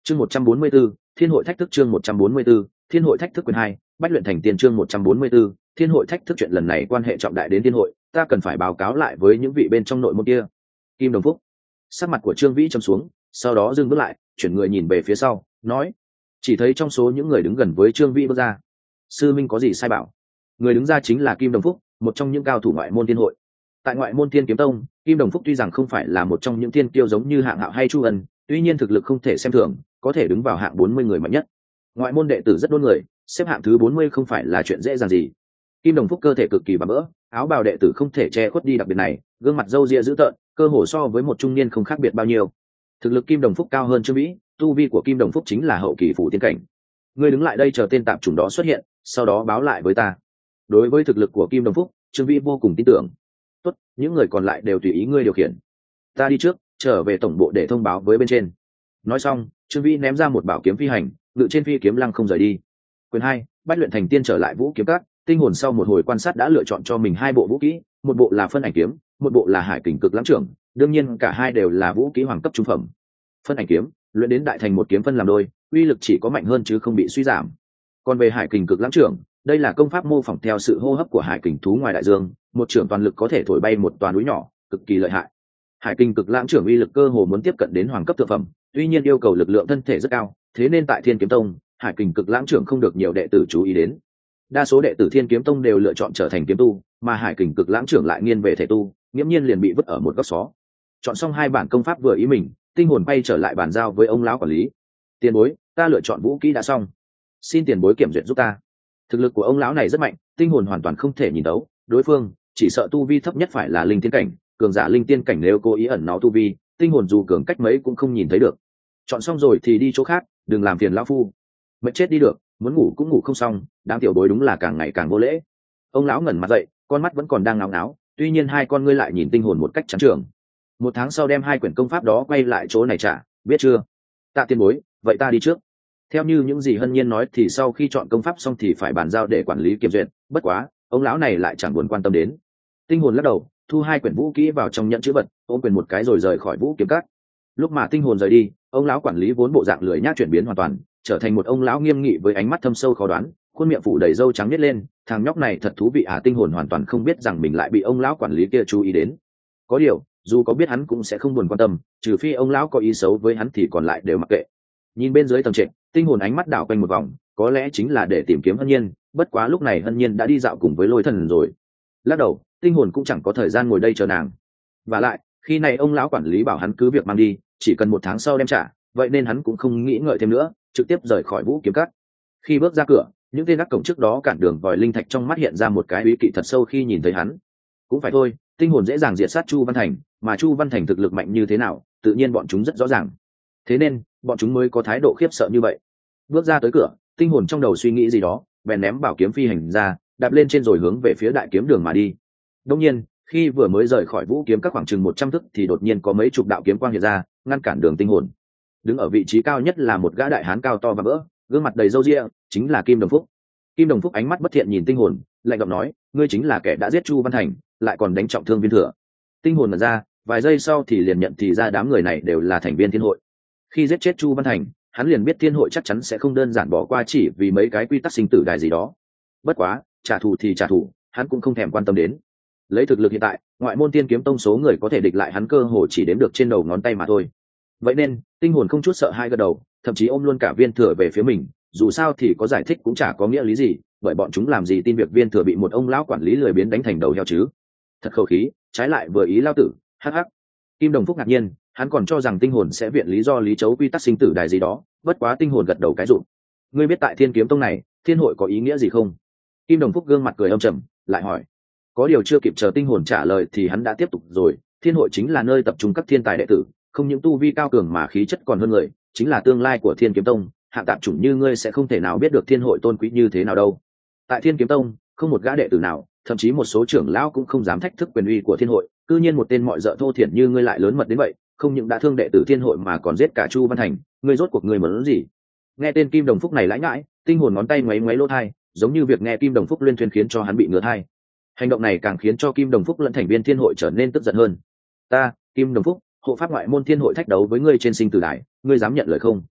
Chương 144, Thiên hội thách thức chương 144, Thiên hội thách thức quyền 2, Bách luyện thành tiên chương 144, Thiên hội thách thức chuyện lần này quan hệ trọng đại đến Thiên hội, ta cần phải báo cáo lại với những vị bên trong nội môn kia. Kim Đồng Phúc. Sắc mặt của Trương Vĩ trầm xuống, sau đó dừng bước lại, chuyển người nhìn về phía sau, nói: chỉ thấy trong số những người đứng gần với Trương Vĩ bước ra, sư minh có gì sai bảo? Người đứng ra chính là Kim Đồng Phúc, một trong những cao thủ ngoại môn Thiên hội. Tại ngoại môn Thiên Kiếm Tông, Kim Đồng Phúc tuy rằng không phải là một trong những thiên kiêu giống như Hạng Hạo hay Chu Ân, tuy nhiên thực lực không thể xem thường, có thể đứng vào hạng 40 người mạnh nhất. Ngoại môn đệ tử rất đôn người, xếp hạng thứ 40 không phải là chuyện dễ dàng gì. Kim Đồng Phúc cơ thể cực kỳ bám mỡ, áo bào đệ tử không thể che khuất đi đặc biệt này, gương mặt râu ria dữ tợn, cơ hồ so với một trung niên không khác biệt bao nhiêu. Thực lực Kim Đồng Phúc cao hơn Trương Vĩ, tu vi của Kim Đồng Phúc chính là hậu kỳ phủ tiên cảnh. Ngươi đứng lại đây chờ tên tạp chủng đó xuất hiện, sau đó báo lại với ta. Đối với thực lực của Kim Đồng Phúc, Trương Vĩ vô cùng tin tưởng. Tốt, những người còn lại đều tùy ý ngươi điều khiển. Ta đi trước, trở về tổng bộ để thông báo với bên trên. Nói xong, Trương Vĩ ném ra một bảo kiếm phi hành, ngự trên phi kiếm lăng không rời đi. Quyền 2, Bách luyện thành tiên trở lại Vũ Kiếm Các, tinh hồn sau một hồi quan sát đã lựa chọn cho mình hai bộ vũ kỹ, một bộ là Phân Ảnh kiếm, một bộ là Hải Kình Cực Lãng Trưởng, đương nhiên cả hai đều là vũ kỹ hoàng cấp trung phẩm. Phân Ảnh kiếm, luyện đến đại thành một kiếm phân làm đôi, uy lực chỉ có mạnh hơn chứ không bị suy giảm. Còn về Hải Kình Cực Lãng Trưởng, đây là công pháp mô phỏng theo sự hô hấp của hải kình thú ngoài đại dương, một trưởng toàn lực có thể thổi bay một toà núi nhỏ, cực kỳ lợi hại. Hải Kình Cực Lãng Trưởng uy lực cơ hồ muốn tiếp cận đến hoàng cấp thượng phẩm, tuy nhiên yêu cầu lực lượng thân thể rất cao, thế nên tại Thiên Kiếm Tông, Hải Kình Cực Lãng Trưởng không được nhiều đệ tử chú ý đến. Đa số đệ tử Thiên Kiếm Tông đều lựa chọn trở thành kiếm tu, mà Hải Kình Cực Lãng Trưởng lại nghiêng về thể tu, nghiễm nhiên liền bị vứt ở một góc xó. Chọn xong hai bản công pháp vừa ý mình, tinh hồn bay trở lại bàn giao với ông lão quản lý. Tiền bối, ta lựa chọn vũ kỹ đã xong, xin tiền bối kiểm duyệt giúp ta. Thực lực của ông lão này rất mạnh, tinh hồn hoàn toàn không thể nhìn đấu, đối phương chỉ sợ tu vi thấp nhất phải là linh tiên cảnh, cường giả linh tiên cảnh nếu cố ý ẩn náu tu vi, tinh hồn dù cường cách mấy cũng không nhìn thấy được. Chọn xong rồi thì đi chỗ khác, đừng làm phiền lão phu. Mệt chết đi được, muốn ngủ cũng ngủ không xong, đám tiểu bối đúng là càng ngày càng vô lễ. Ông lão ngẩn mặt dậy, con mắt vẫn còn đang ngáo ngáo, tuy nhiên hai con ngươi lại nhìn tinh hồn một cách chán trường. Một tháng sau đem hai quyển công pháp đó quay lại chỗ này trả, biết chưa? Tạ tiền bối, vậy ta đi trước. Theo như những gì Hân Nhiên nói thì sau khi chọn công pháp xong thì phải bàn giao để quản lý kiểm duyệt, bất quá ông lão này lại chẳng buồn quan tâm đến. Tinh hồn lắc đầu, thu hai quyển vũ kỹ vào trong nhẫn chữ vật, ôm quyền một cái rồi rời khỏi Vũ Kiếm Các. Lúc mà tinh hồn rời đi, ông lão quản lý vốn bộ dạng lười nhác chuyển biến hoàn toàn, trở thành một ông lão nghiêm nghị với ánh mắt thâm sâu khó đoán, khuôn miệng phủ đầy râu trắng nhếch lên. Thằng nhóc này thật thú vị à? Tinh hồn hoàn toàn không biết rằng mình lại bị ông lão quản lý kia chú ý đến. Có điều, dù có biết hắn cũng sẽ không buồn quan tâm, trừ phi ông lão có ý xấu với hắn thì còn lại đều mặc kệ. Nhìn bên dưới tầng trệt, tinh hồn ánh mắt đảo quanh một vòng, có lẽ chính là để tìm kiếm Hân Nhiên, bất quá lúc này Hân Nhiên đã đi dạo cùng với Lôi Thần rồi. Lắc đầu, tinh hồn cũng chẳng có thời gian ngồi đây chờ nàng. Và lại, khi này ông lão quản lý bảo hắn cứ việc mang đi, chỉ cần một tháng sau đem trả, vậy nên hắn cũng không nghĩ ngợi thêm nữa, trực tiếp rời khỏi Vũ Kiếm Các. Khi bước ra cửa, những tên gác cổng trước đó cản đường vòi linh thạch trong mắt hiện ra một cái ý kỵ thật sâu khi nhìn thấy hắn. Cũng phải thôi, tinh hồn dễ dàng diệt sát Chu Văn Thành, mà Chu Văn Thành thực lực mạnh như thế nào, tự nhiên bọn chúng rất rõ ràng. Thế nên, bọn chúng mới có thái độ khiếp sợ như vậy. Bước ra tới cửa, tinh hồn trong đầu suy nghĩ gì đó, bèn ném bảo kiếm phi hành ra, đạp lên trên rồi hướng về phía đại kiếm đường mà đi. Đương nhiên, khi vừa mới rời khỏi Vũ Kiếm Các khoảng chừng 100 thước thì đột nhiên có mấy chục đạo kiếm quang hiện ra, ngăn cản đường tinh hồn. Đứng ở vị trí cao nhất là một gã đại hán cao to và vỡ, gương mặt đầy râu ria, chính là Kim Đồng Phúc. Kim Đồng Phúc ánh mắt bất thiện nhìn tinh hồn, lạnh giọng nói: ngươi chính là kẻ đã giết Chu Văn Thành, lại còn đánh trọng thương Viên Thừa. Tinh hồn mở ra, vài giây sau thì liền nhận thì ra đám người này đều là thành viên Thiên hội. Khi giết chết Chu Văn Thành, hắn liền biết Thiên hội chắc chắn sẽ không đơn giản bỏ qua chỉ vì mấy cái quy tắc sinh tử đài gì đó. Bất quá, trả thù thì trả thù, hắn cũng không thèm quan tâm đến. Lấy thực lực hiện tại, ngoại môn Tiên Kiếm Tông số người có thể địch lại hắn cơ hồ chỉ đếm được trên đầu ngón tay mà thôi. Vậy nên, tinh hồn không chút sợ hai gật đầu, thậm chí ôm luôn cả Viên Thừa về phía mình, dù sao thì có giải thích cũng chả có nghĩa lý gì, bởi bọn chúng làm gì tin việc Viên Thừa bị một ông lão quản lý lười biếng đánh thành đầu heo chứ. Thật khẩu khí, trái lại vừa ý lao tử, hắc hắc. Kim Đồng Phúc ngạc nhiên, hắn còn cho rằng tinh hồn sẽ viện lý do lý chấu quy tắc sinh tử đài gì đó, bất quá tinh hồn gật đầu cái rụt. Ngươi biết tại Thiên Kiếm Tông này, Thiên hội có ý nghĩa gì không? Kim Đồng Phúc gương mặt cười âm trầm, lại hỏi. Có điều chưa kịp chờ tinh hồn trả lời thì hắn đã tiếp tục rồi. Thiên hội chính là nơi tập trung các thiên tài đệ tử, không những tu vi cao cường mà khí chất còn hơn người, chính là tương lai của Thiên Kiếm Tông. Hạng tạp chủng như ngươi sẽ không thể nào biết được Thiên hội tôn quý như thế nào đâu. Tại Thiên Kiếm Tông, không một gã đệ tử nào, thậm chí một số trưởng lão cũng không dám thách thức quyền uy của Thiên hội. Cư nhiên một tên mọi dợ thô thiển như ngươi lại lớn mật đến vậy, không những đã thương đệ tử Thiên hội mà còn giết cả Chu Văn Thành, ngươi rốt cuộc ngươi muốn gì? Nghe tên Kim Đồng Phúc này lãi ngãi, tinh hồn ngón tay ngoáy ngoáy lỗ tai, giống như việc nghe Kim Đồng Phúc luyên thuyên khiến cho hắn bị ngứa tai. Hành động này càng khiến cho Kim Đồng Phúc lẫn thành viên Thiên hội trở nên tức giận hơn. Ta, Kim Đồng Phúc, hộ pháp ngoại môn Thiên hội thách đấu với ngươi trên sinh tử đài, ngươi dám nhận lời không?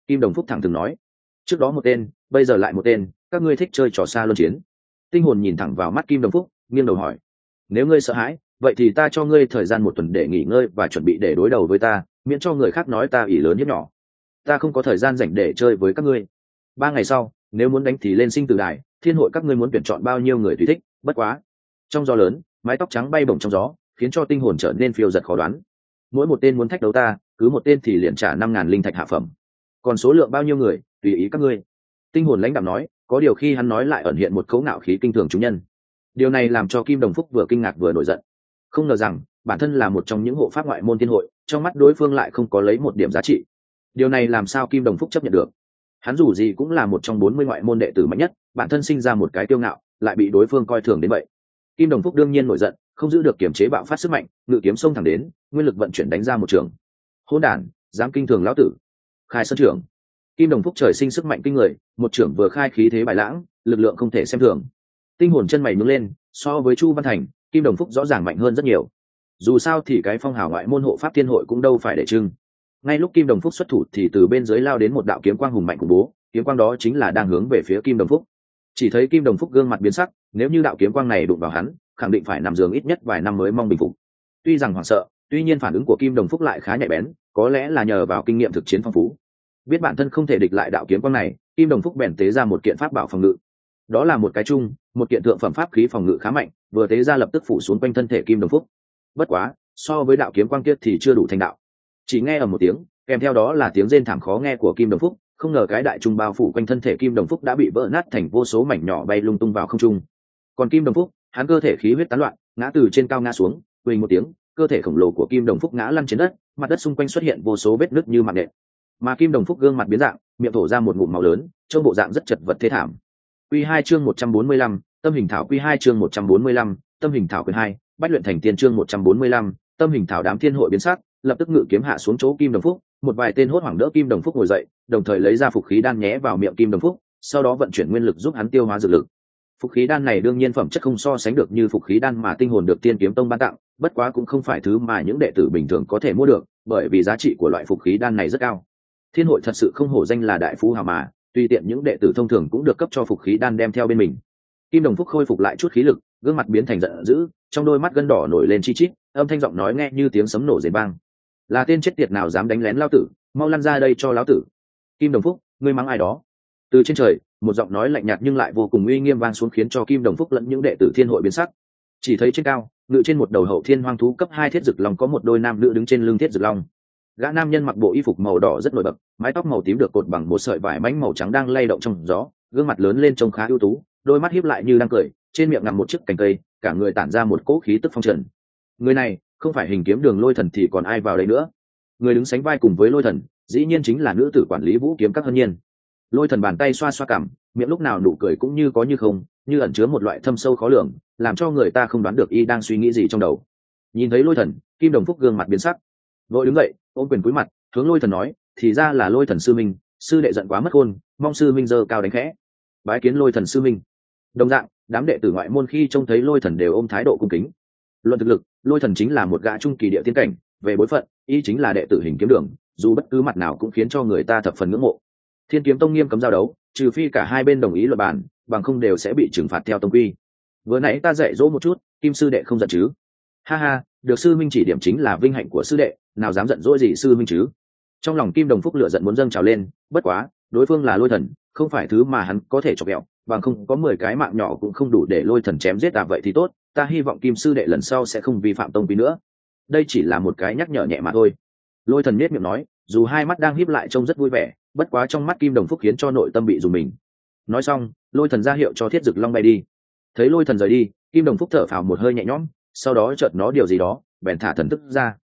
Kim Đồng Phúc thẳng thừng nói. Trước đó một tên, bây giờ lại một tên, các ngươi thích chơi trò xa luân chiến. Tinh hồn nhìn thẳng vào mắt Kim Đồng Phúc, nghiêng đầu hỏi. Nếu ngươi sợ hãi, vậy thì ta cho ngươi thời gian 1 tuần để nghỉ ngơi và chuẩn bị để đối đầu với ta, miễn cho người khác nói ta ỷ lớn hiếp nhỏ. Ta không có thời gian rảnh để chơi với các ngươi. 3 ngày sau, nếu muốn đánh thì lên sinh tử đài, thiên hội các ngươi muốn tuyển chọn bao nhiêu người tùy thích. Bất quá, trong gió lớn, mái tóc trắng bay bổng trong gió, khiến cho tinh hồn trở nên phiêu giật khó đoán. Mỗi một tên muốn thách đấu ta, cứ một tên thì liền trả 5.000 linh thạch hạ phẩm. Còn số lượng bao nhiêu người, tùy ý các ngươi. Tinh hồn lãnh đạm nói, có điều khi hắn nói lại ẩn hiện một cấu ngạo khí kinh thường chúng nhân. Điều này làm cho Kim Đồng Phúc vừa kinh ngạc vừa nổi giận. Không ngờ rằng bản thân là một trong những hộ pháp ngoại môn thiên hội, trong mắt đối phương lại không có lấy một điểm giá trị. Điều này làm sao Kim Đồng Phúc chấp nhận được? Hắn dù gì cũng là một trong 40 ngoại môn đệ tử mạnh nhất, bản thân sinh ra một cái kiêu ngạo, lại bị đối phương coi thường đến vậy. Kim Đồng Phúc đương nhiên nổi giận, không giữ được kiềm chế bạo phát sức mạnh, ngự kiếm xông thẳng đến, nguyên lực vận chuyển đánh ra một trường. Hỗn đản, dám kinh thường lão tử! Khai sơn trưởng. Kim Đồng Phúc trời sinh sức mạnh kinh người, một trưởng vừa khai khí thế bài lãng, lực lượng không thể xem thường. Tinh hồn chân mày nhướng lên, so với Chu Văn Thành, Kim Đồng Phúc rõ ràng mạnh hơn rất nhiều. Dù sao thì cái phong hào ngoại môn hộ pháp thiên hội cũng đâu phải để trưng. Ngay lúc Kim Đồng Phúc xuất thủ thì từ bên dưới lao đến một đạo kiếm quang hùng mạnh khủng bố, kiếm quang đó chính là đang hướng về phía Kim Đồng Phúc. Chỉ thấy Kim Đồng Phúc gương mặt biến sắc, nếu như đạo kiếm quang này đụng vào hắn, khẳng định phải nằm giường ít nhất vài năm mới mong bình phục. Tuy rằng hoảng sợ, tuy nhiên phản ứng của Kim Đồng Phúc lại khá nhạy bén, có lẽ là nhờ vào kinh nghiệm thực chiến phong phú. Biết bản thân không thể địch lại đạo kiếm quang này, Kim Đồng Phúc bèn tế ra một kiện pháp bảo phòng ngự. Đó là một cái chung, một kiện thượng phẩm pháp khí phòng ngự khá mạnh, vừa tế ra lập tức phủ xuống quanh thân thể Kim Đồng Phúc. Bất quá, so với đạo kiếm quang kia thì chưa đủ thành đạo. Chỉ nghe ở một tiếng, kèm theo đó là tiếng rên thảm khó nghe của Kim Đồng Phúc, không ngờ cái đại trung bao phủ quanh thân thể Kim Đồng Phúc đã bị vỡ nát thành vô số mảnh nhỏ bay lung tung vào không trung. Còn Kim Đồng Phúc, hắn cơ thể khí huyết tán loạn, ngã từ trên cao ngã xuống, quỳ một tiếng, cơ thể khổng lồ của Kim Đồng Phúc ngã lăn trên đất, mặt đất xung quanh xuất hiện vô số vết nứt như mạng nện. Mà Kim Đồng Phúc gương mặt biến dạng, miệng thổ ra một ngụm máu lớn, trông bộ dạng rất chật vật thê thảm. Quy 2 chương 145, tâm hình thảo. Quy 2 chương 145, tâm hình thảo. Quyển 2, Bách luyện thành tiên. Chương 145, tâm hình thảo. Đám thiên hội biến sắc, lập tức ngự kiếm hạ xuống chỗ Kim Đồng Phúc, một vài tên hốt hoảng đỡ Kim Đồng Phúc ngồi dậy, đồng thời lấy ra phục khí đan nhé vào miệng Kim Đồng Phúc, sau đó vận chuyển nguyên lực giúp hắn tiêu hóa dược lực. Phục khí đan này đương nhiên phẩm chất không so sánh được như phục khí đan mà tinh hồn được Tiên Kiếm Tông ban tặng, bất quá cũng không phải thứ mà những đệ tử bình thường có thể mua được, bởi vì giá trị của loại phục khí đan này rất cao. Thiên hội thật sự không hổ danh là đại phú hào mà, tùy tiện những đệ tử thông thường cũng được cấp cho phục khí đan đem theo bên mình. Kim Đồng Phúc khôi phục lại chút khí lực, gương mặt biến thành giận dữ, trong đôi mắt gân đỏ nổi lên chi chít, âm thanh giọng nói nghe như tiếng sấm nổ rền vang. Là tên chết tiệt nào dám đánh lén lão tử, mau lăn ra đây cho lão tử. Kim Đồng Phúc, ngươi mắng ai đó? Từ trên trời, một giọng nói lạnh nhạt nhưng lại vô cùng uy nghiêm vang xuống khiến cho Kim Đồng Phúc lẫn những đệ tử thiên hội biến sắc. Chỉ thấy trên cao, ngự trên một đầu hậu thiên hoang thú cấp 2 thiết dực long có một đôi nam nữ đứng trên lưng thiết dực long. Gã nam nhân mặc bộ y phục màu đỏ rất nổi bật, mái tóc màu tím được cột bằng một sợi vải mảnh màu trắng đang lay động trong gió, gương mặt lớn lên trông khá ưu tú, đôi mắt híp lại như đang cười, trên miệng ngậm một chiếc cành cây, cả người tản ra một cỗ khí tức phong trần. Người này, không phải Hình Kiếm Đường Lôi Thần thì còn ai vào đây nữa? Người đứng sánh vai cùng với Lôi Thần, dĩ nhiên chính là nữ tử quản lý Vũ Kiếm Các Hân Nhiên. Lôi Thần bàn tay xoa xoa cằm, miệng lúc nào nụ cười cũng như có như không, như ẩn chứa một loại thâm sâu khó lường, làm cho người ta không đoán được y đang suy nghĩ gì trong đầu. Nhìn thấy Lôi Thần, Kim Đồng Phúc gương mặt biến sắc, vội đứng dậy, ôm quyền cúi mặt, hướng Lôi Thần nói, thì ra là Lôi Thần sư minh, sư đệ giận quá mất khôn, mong sư minh giơ cao đánh khẽ. Bái kiến Lôi Thần sư minh. Đồng dạng, đám đệ tử ngoại môn khi trông thấy Lôi Thần đều ôm thái độ cung kính. Luận thực lực, Lôi Thần chính là một gã trung kỳ địa tiên cảnh, về bối phận, y chính là đệ tử Hình Kiếm Đường, dù bất cứ mặt nào cũng khiến cho người ta thập phần ngưỡng mộ. Thiên Kiếm Tông nghiêm cấm giao đấu, trừ phi cả hai bên đồng ý luật bản, bằng không đều sẽ bị trừng phạt theo tông quy. Vừa nãy ta dạy dỗ một chút, Kim sư đệ không giận chứ? Ha ha, được sư minh chỉ điểm chính là vinh hạnh của sư đệ, nào dám giận dỗi gì sư minh chứ? Trong lòng Kim Đồng Phúc lửa giận muốn dâng trào lên, bất quá, đối phương là Lôi Thần, không phải thứ mà hắn có thể chọc ghẹo, bằng không có 10 cái mạng nhỏ cũng không đủ để Lôi Thần chém giết ta vậy thì tốt, ta hy vọng Kim sư đệ lần sau sẽ không vi phạm tông quy nữa. Đây chỉ là một cái nhắc nhở nhẹ mà thôi. Lôi Thần nhếch miệng nói, dù hai mắt đang híp lại trông rất vui vẻ, bất quá trong mắt Kim Đồng Phúc khiến cho nội tâm bị rùng mình. Nói xong, Lôi Thần ra hiệu cho Thiết Dực Long bay đi. Thấy Lôi Thần rời đi, Kim Đồng Phúc thở phào một hơi nhẹ nhõm, sau đó chợt nó điều gì đó, bèn thả thần thức ra.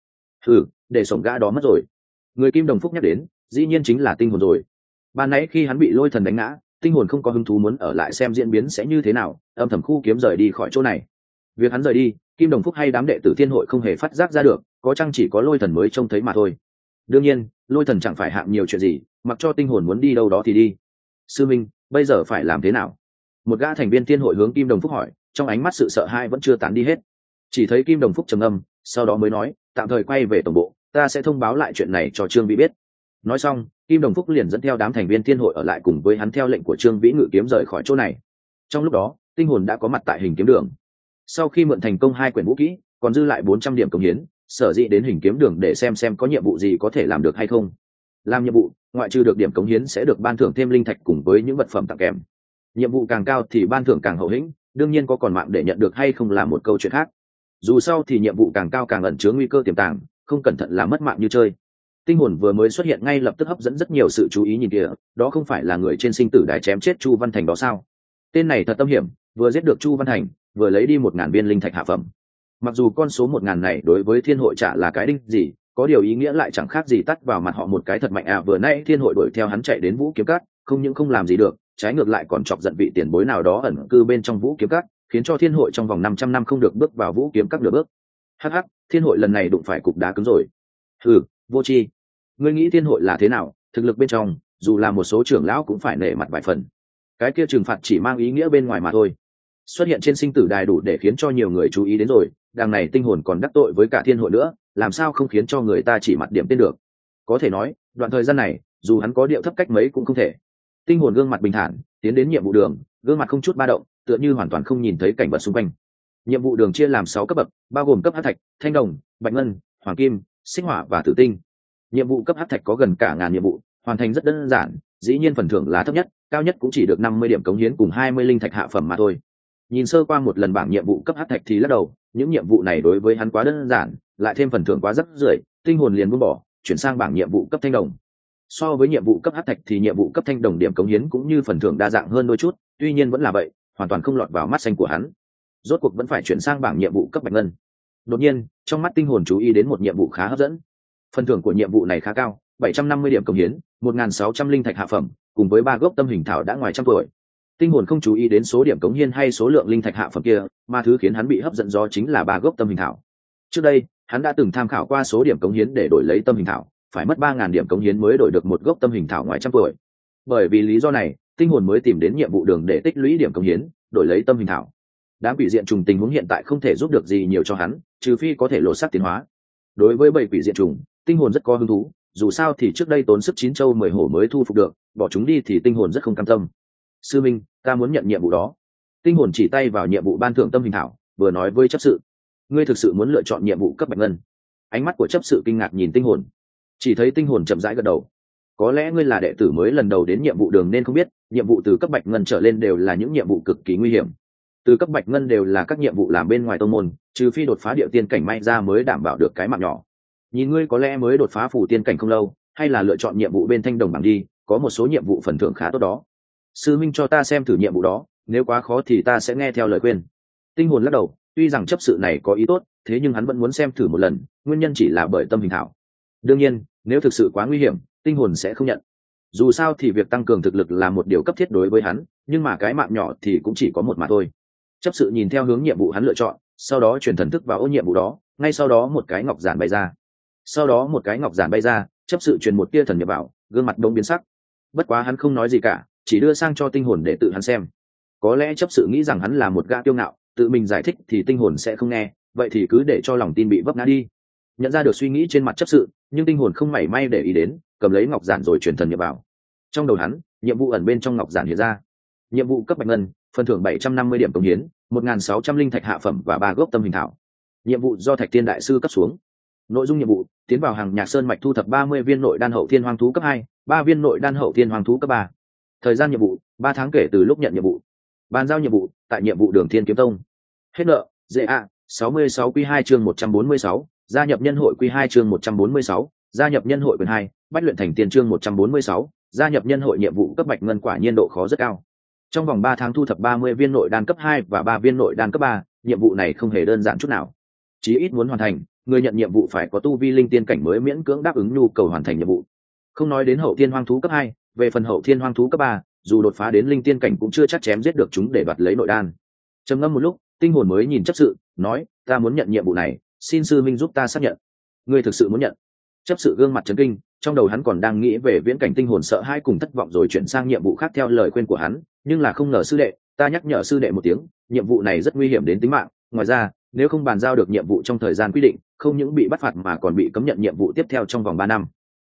Để sổng gã đó mất rồi. Người Kim Đồng Phúc nhắc đến, dĩ nhiên chính là tinh hồn rồi. Ban nãy khi hắn bị Lôi Thần đánh ngã, tinh hồn không có hứng thú muốn ở lại xem diễn biến sẽ như thế nào, âm thầm khu kiếm rời đi khỏi chỗ này. Việc hắn rời đi, Kim Đồng Phúc hay đám đệ tử thiên hội không hề phát giác ra được, có chăng chỉ có Lôi Thần mới trông thấy mà thôi. Đương nhiên, Lôi Thần chẳng phải hạng nhiều chuyện gì, mặc cho tinh hồn muốn đi đâu đó thì đi. Sư minh, bây giờ phải làm thế nào? Một gã thành viên thiên hội hướng Kim Đồng Phúc hỏi, trong ánh mắt sự sợ hãi vẫn chưa tán đi hết. Chỉ thấy Kim Đồng Phúc trầm ngâm, sau đó mới nói, tạm thời quay về tổng bộ, ta sẽ thông báo lại chuyện này cho Trương Vĩ biết. Nói xong, Kim Đồng Phúc liền dẫn theo đám thành viên thiên hội ở lại cùng với hắn theo lệnh của Trương Vĩ ngự kiếm rời khỏi chỗ này. Trong lúc đó, tinh hồn đã có mặt tại hình kiếm đường. Sau khi mượn thành công 2 quyển vũ kỹ, còn dư lại 400 điểm cống hiến, sở dĩ đến hình kiếm đường để xem có nhiệm vụ gì có thể làm được hay không. Làm nhiệm vụ, ngoại trừ được điểm cống hiến sẽ được ban thưởng thêm linh thạch cùng với những vật phẩm tặng kèm. Nhiệm vụ càng cao thì ban thưởng càng hậu hĩnh, đương nhiên có còn mạng để nhận được hay không là một câu chuyện khác. Dù sao thì nhiệm vụ càng cao càng ẩn chứa nguy cơ tiềm tàng, không cẩn thận là mất mạng như chơi. Tinh hồn vừa mới xuất hiện ngay lập tức hấp dẫn rất nhiều sự chú ý nhìn kìa, đó không phải là người trên sinh tử đài chém chết Chu Văn Thành đó sao? Tên này thật tâm hiểm, vừa giết được Chu Văn Thành, vừa lấy đi 1000 viên linh thạch hạ phẩm. Mặc dù con số 1000 này đối với thiên hội chả là cái đinh gì, có điều ý nghĩa lại chẳng khác gì tắt vào mặt họ một cái thật mạnh à. Vừa nãy thiên hội đuổi theo hắn chạy đến Vũ Kiếm Các, không những không làm gì được, trái ngược lại còn chọc giận vị tiền bối nào đó ẩn cư bên trong Vũ Kiếm Các, khiến cho thiên hội trong vòng 500 năm không được bước vào Vũ Kiếm Các nửa bước. Hắc hắc, thiên hội lần này đụng phải cục đá cứng rồi. Hừ, vô tri. Ngươi nghĩ thiên hội là thế nào? Thực lực bên trong, dù là một số trưởng lão cũng phải nể mặt vài phần. Cái kia trừng phạt chỉ mang ý nghĩa bên ngoài mà thôi. Xuất hiện trên sinh tử đài đủ để khiến cho nhiều người chú ý đến rồi, đằng này tinh hồn còn đắc tội với cả thiên hội nữa, làm sao không khiến cho người ta chỉ mặt điểm tên được. Có thể nói, đoạn thời gian này, dù hắn có điệu thấp cách mấy cũng không thể. Tinh hồn gương mặt bình thản, tiến đến nhiệm vụ đường, gương mặt không chút ba động, tựa như hoàn toàn không nhìn thấy cảnh vật xung quanh. Nhiệm vụ đường chia làm 6 cấp bậc, bao gồm cấp hắc thạch, thanh đồng, bạch ngân, hoàng kim, xích hỏa và tử tinh. Nhiệm vụ cấp hắc thạch có gần cả ngàn nhiệm vụ, hoàn thành rất đơn giản, dĩ nhiên phần thưởng là thấp nhất, cao nhất cũng chỉ được 50 điểm cống hiến cùng 20 linh thạch hạ phẩm mà thôi. Nhìn sơ qua một lần bảng nhiệm vụ cấp hắc thạch thì lắc đầu, những nhiệm vụ này đối với hắn quá đơn giản, lại thêm phần thưởng quá rắc rưởi, tinh hồn liền buông bỏ, chuyển sang bảng nhiệm vụ cấp thanh đồng. So với nhiệm vụ cấp hắc thạch thì nhiệm vụ cấp thanh đồng điểm cống hiến cũng như phần thưởng đa dạng hơn đôi chút, tuy nhiên vẫn là vậy, hoàn toàn không lọt vào mắt xanh của hắn. Rốt cuộc vẫn phải chuyển sang bảng nhiệm vụ cấp bạch ngân. Đột nhiên, trong mắt tinh hồn chú ý đến một nhiệm vụ khá hấp dẫn. Phần thưởng của nhiệm vụ này khá cao, 750 điểm cống hiến, 1600 linh thạch hạ phẩm, cùng với 3 gốc tâm hình thảo đã ngoài trăm tuổi. Tinh hồn không chú ý đến số điểm cống hiến hay số lượng linh thạch hạ phẩm kia, mà thứ khiến hắn bị hấp dẫn do chính là 3 gốc tâm hình thảo. Trước đây, hắn đã từng tham khảo qua số điểm cống hiến để đổi lấy tâm hình thảo, phải mất 3000 điểm cống hiến mới đổi được một gốc tâm hình thảo ngoài trăm tuổi. Bởi vì lý do này, tinh hồn mới tìm đến nhiệm vụ đường để tích lũy điểm cống hiến, đổi lấy tâm hình thảo. Đám quỷ diện trùng tình huống hiện tại không thể giúp được gì nhiều cho hắn, trừ phi có thể lột xác tiến hóa. Đối với bầy quỷ diện trùng, tinh hồn rất có hứng thú, dù sao thì trước đây tốn sức 9 châu 10 hổ mới thu phục được, bỏ chúng đi thì tinh hồn rất không cam tâm. Sư minh, ta muốn nhận nhiệm vụ đó. Tinh hồn chỉ tay vào nhiệm vụ ban thưởng tâm hình thảo, vừa nói với chấp sự. Ngươi thực sự muốn lựa chọn nhiệm vụ cấp bạch ngân? Ánh mắt của chấp sự kinh ngạc nhìn tinh hồn. Chỉ thấy tinh hồn chậm rãi gật đầu. Có lẽ ngươi là đệ tử mới lần đầu đến nhiệm vụ đường nên không biết, nhiệm vụ từ cấp bạch ngân trở lên đều là những nhiệm vụ cực kỳ nguy hiểm. Từ cấp bạch ngân đều là các nhiệm vụ làm bên ngoài tông môn, trừ phi đột phá địa tiên cảnh may ra mới đảm bảo được cái mạng nhỏ. Nhìn ngươi có lẽ mới đột phá phù tiên cảnh không lâu, hay là lựa chọn nhiệm vụ bên thanh đồng bảng đi, có một số nhiệm vụ phần thưởng khá tốt đó. Sư minh cho ta xem thử nhiệm vụ đó, nếu quá khó thì ta sẽ nghe theo lời khuyên. Tinh hồn lắc đầu, tuy rằng chấp sự này có ý tốt, thế nhưng hắn vẫn muốn xem thử một lần, nguyên nhân chỉ là bởi tâm hình thảo. Đương nhiên, nếu thực sự quá nguy hiểm, tinh hồn sẽ không nhận. Dù sao thì việc tăng cường thực lực là một điều cấp thiết đối với hắn, nhưng mà cái mạng nhỏ thì cũng chỉ có một mà thôi. Chấp sự nhìn theo hướng nhiệm vụ hắn lựa chọn, sau đó chuyển thần thức vào ô nhiệm vụ đó, ngay sau đó một cái ngọc giản bay ra. Chấp sự truyền một tia thần nhập vào, gương mặt đông biến sắc. Bất quá hắn không nói gì cả, chỉ đưa sang cho tinh hồn để tự hắn xem. Có lẽ chấp sự nghĩ rằng hắn là một gã kiêu ngạo, tự mình giải thích thì tinh hồn sẽ không nghe, vậy thì cứ để cho lòng tin bị vấp ngã đi. Nhận ra được suy nghĩ trên mặt chấp sự, nhưng tinh hồn không mảy may để ý đến, cầm lấy ngọc giản rồi truyền thần nhập vào. Trong đầu hắn, nhiệm vụ ẩn bên trong ngọc giản hiện ra. Nhiệm vụ cấp bạch ngân, phần thưởng 750 điểm cống hiến, 1600 linh thạch hạ phẩm và 3 gốc tâm hình thảo. Nhiệm vụ do Thạch Tiên đại sư cấp xuống. Nội dung nhiệm vụ: tiến vào hàng Nhạc Sơn mạch thu thập 30 viên nội đan hậu thiên hoang thú cấp 2, 3 viên nội đan hậu thiên hoang thú cấp 3. Thời gian nhiệm vụ: 3 tháng kể từ lúc nhận nhiệm vụ. Bàn giao nhiệm vụ tại nhiệm vụ Đường Thiên Kiếm Tông. Hết nợ: DA 66 Q2 chương 146, gia nhập nhân hội Q2 chương 146, gia nhập nhân hội quyền 2, Bách luyện thành tiên chương 146, gia nhập nhân hội. Nhiệm vụ cấp bạch ngân quả nhiên độ khó rất cao. Trong vòng 3 tháng thu thập 30 viên nội đan cấp 2 và 3 viên nội đan cấp 3, nhiệm vụ này không hề đơn giản chút nào. Chí ít muốn hoàn thành, người nhận nhiệm vụ phải có tu vi linh tiên cảnh mới miễn cưỡng đáp ứng nhu cầu hoàn thành nhiệm vụ. Không nói đến hậu thiên hoang thú cấp 2, về phần hậu thiên hoang thú cấp 3, dù đột phá đến linh tiên cảnh cũng chưa chắc chém giết được chúng để đoạt lấy nội đan. Trầm ngâm một lúc, tinh hồn mới nhìn chấp sự, nói: ta muốn nhận nhiệm vụ này, xin sư minh giúp ta xác nhận. Ngươi thực sự muốn nhận? Chấp sự gương mặt chấn kinh, trong đầu hắn còn đang nghĩ về viễn cảnh. Tinh hồn sợ hãi cùng thất vọng rồi chuyển sang nhiệm vụ khác theo lời khuyên của hắn, nhưng là không ngờ sư đệ, ta nhắc nhở sư đệ một tiếng, nhiệm vụ này rất nguy hiểm đến tính mạng, ngoài ra, nếu không bàn giao được nhiệm vụ trong thời gian quy định, không những bị bắt phạt mà còn bị cấm nhận nhiệm vụ tiếp theo trong vòng 3 năm.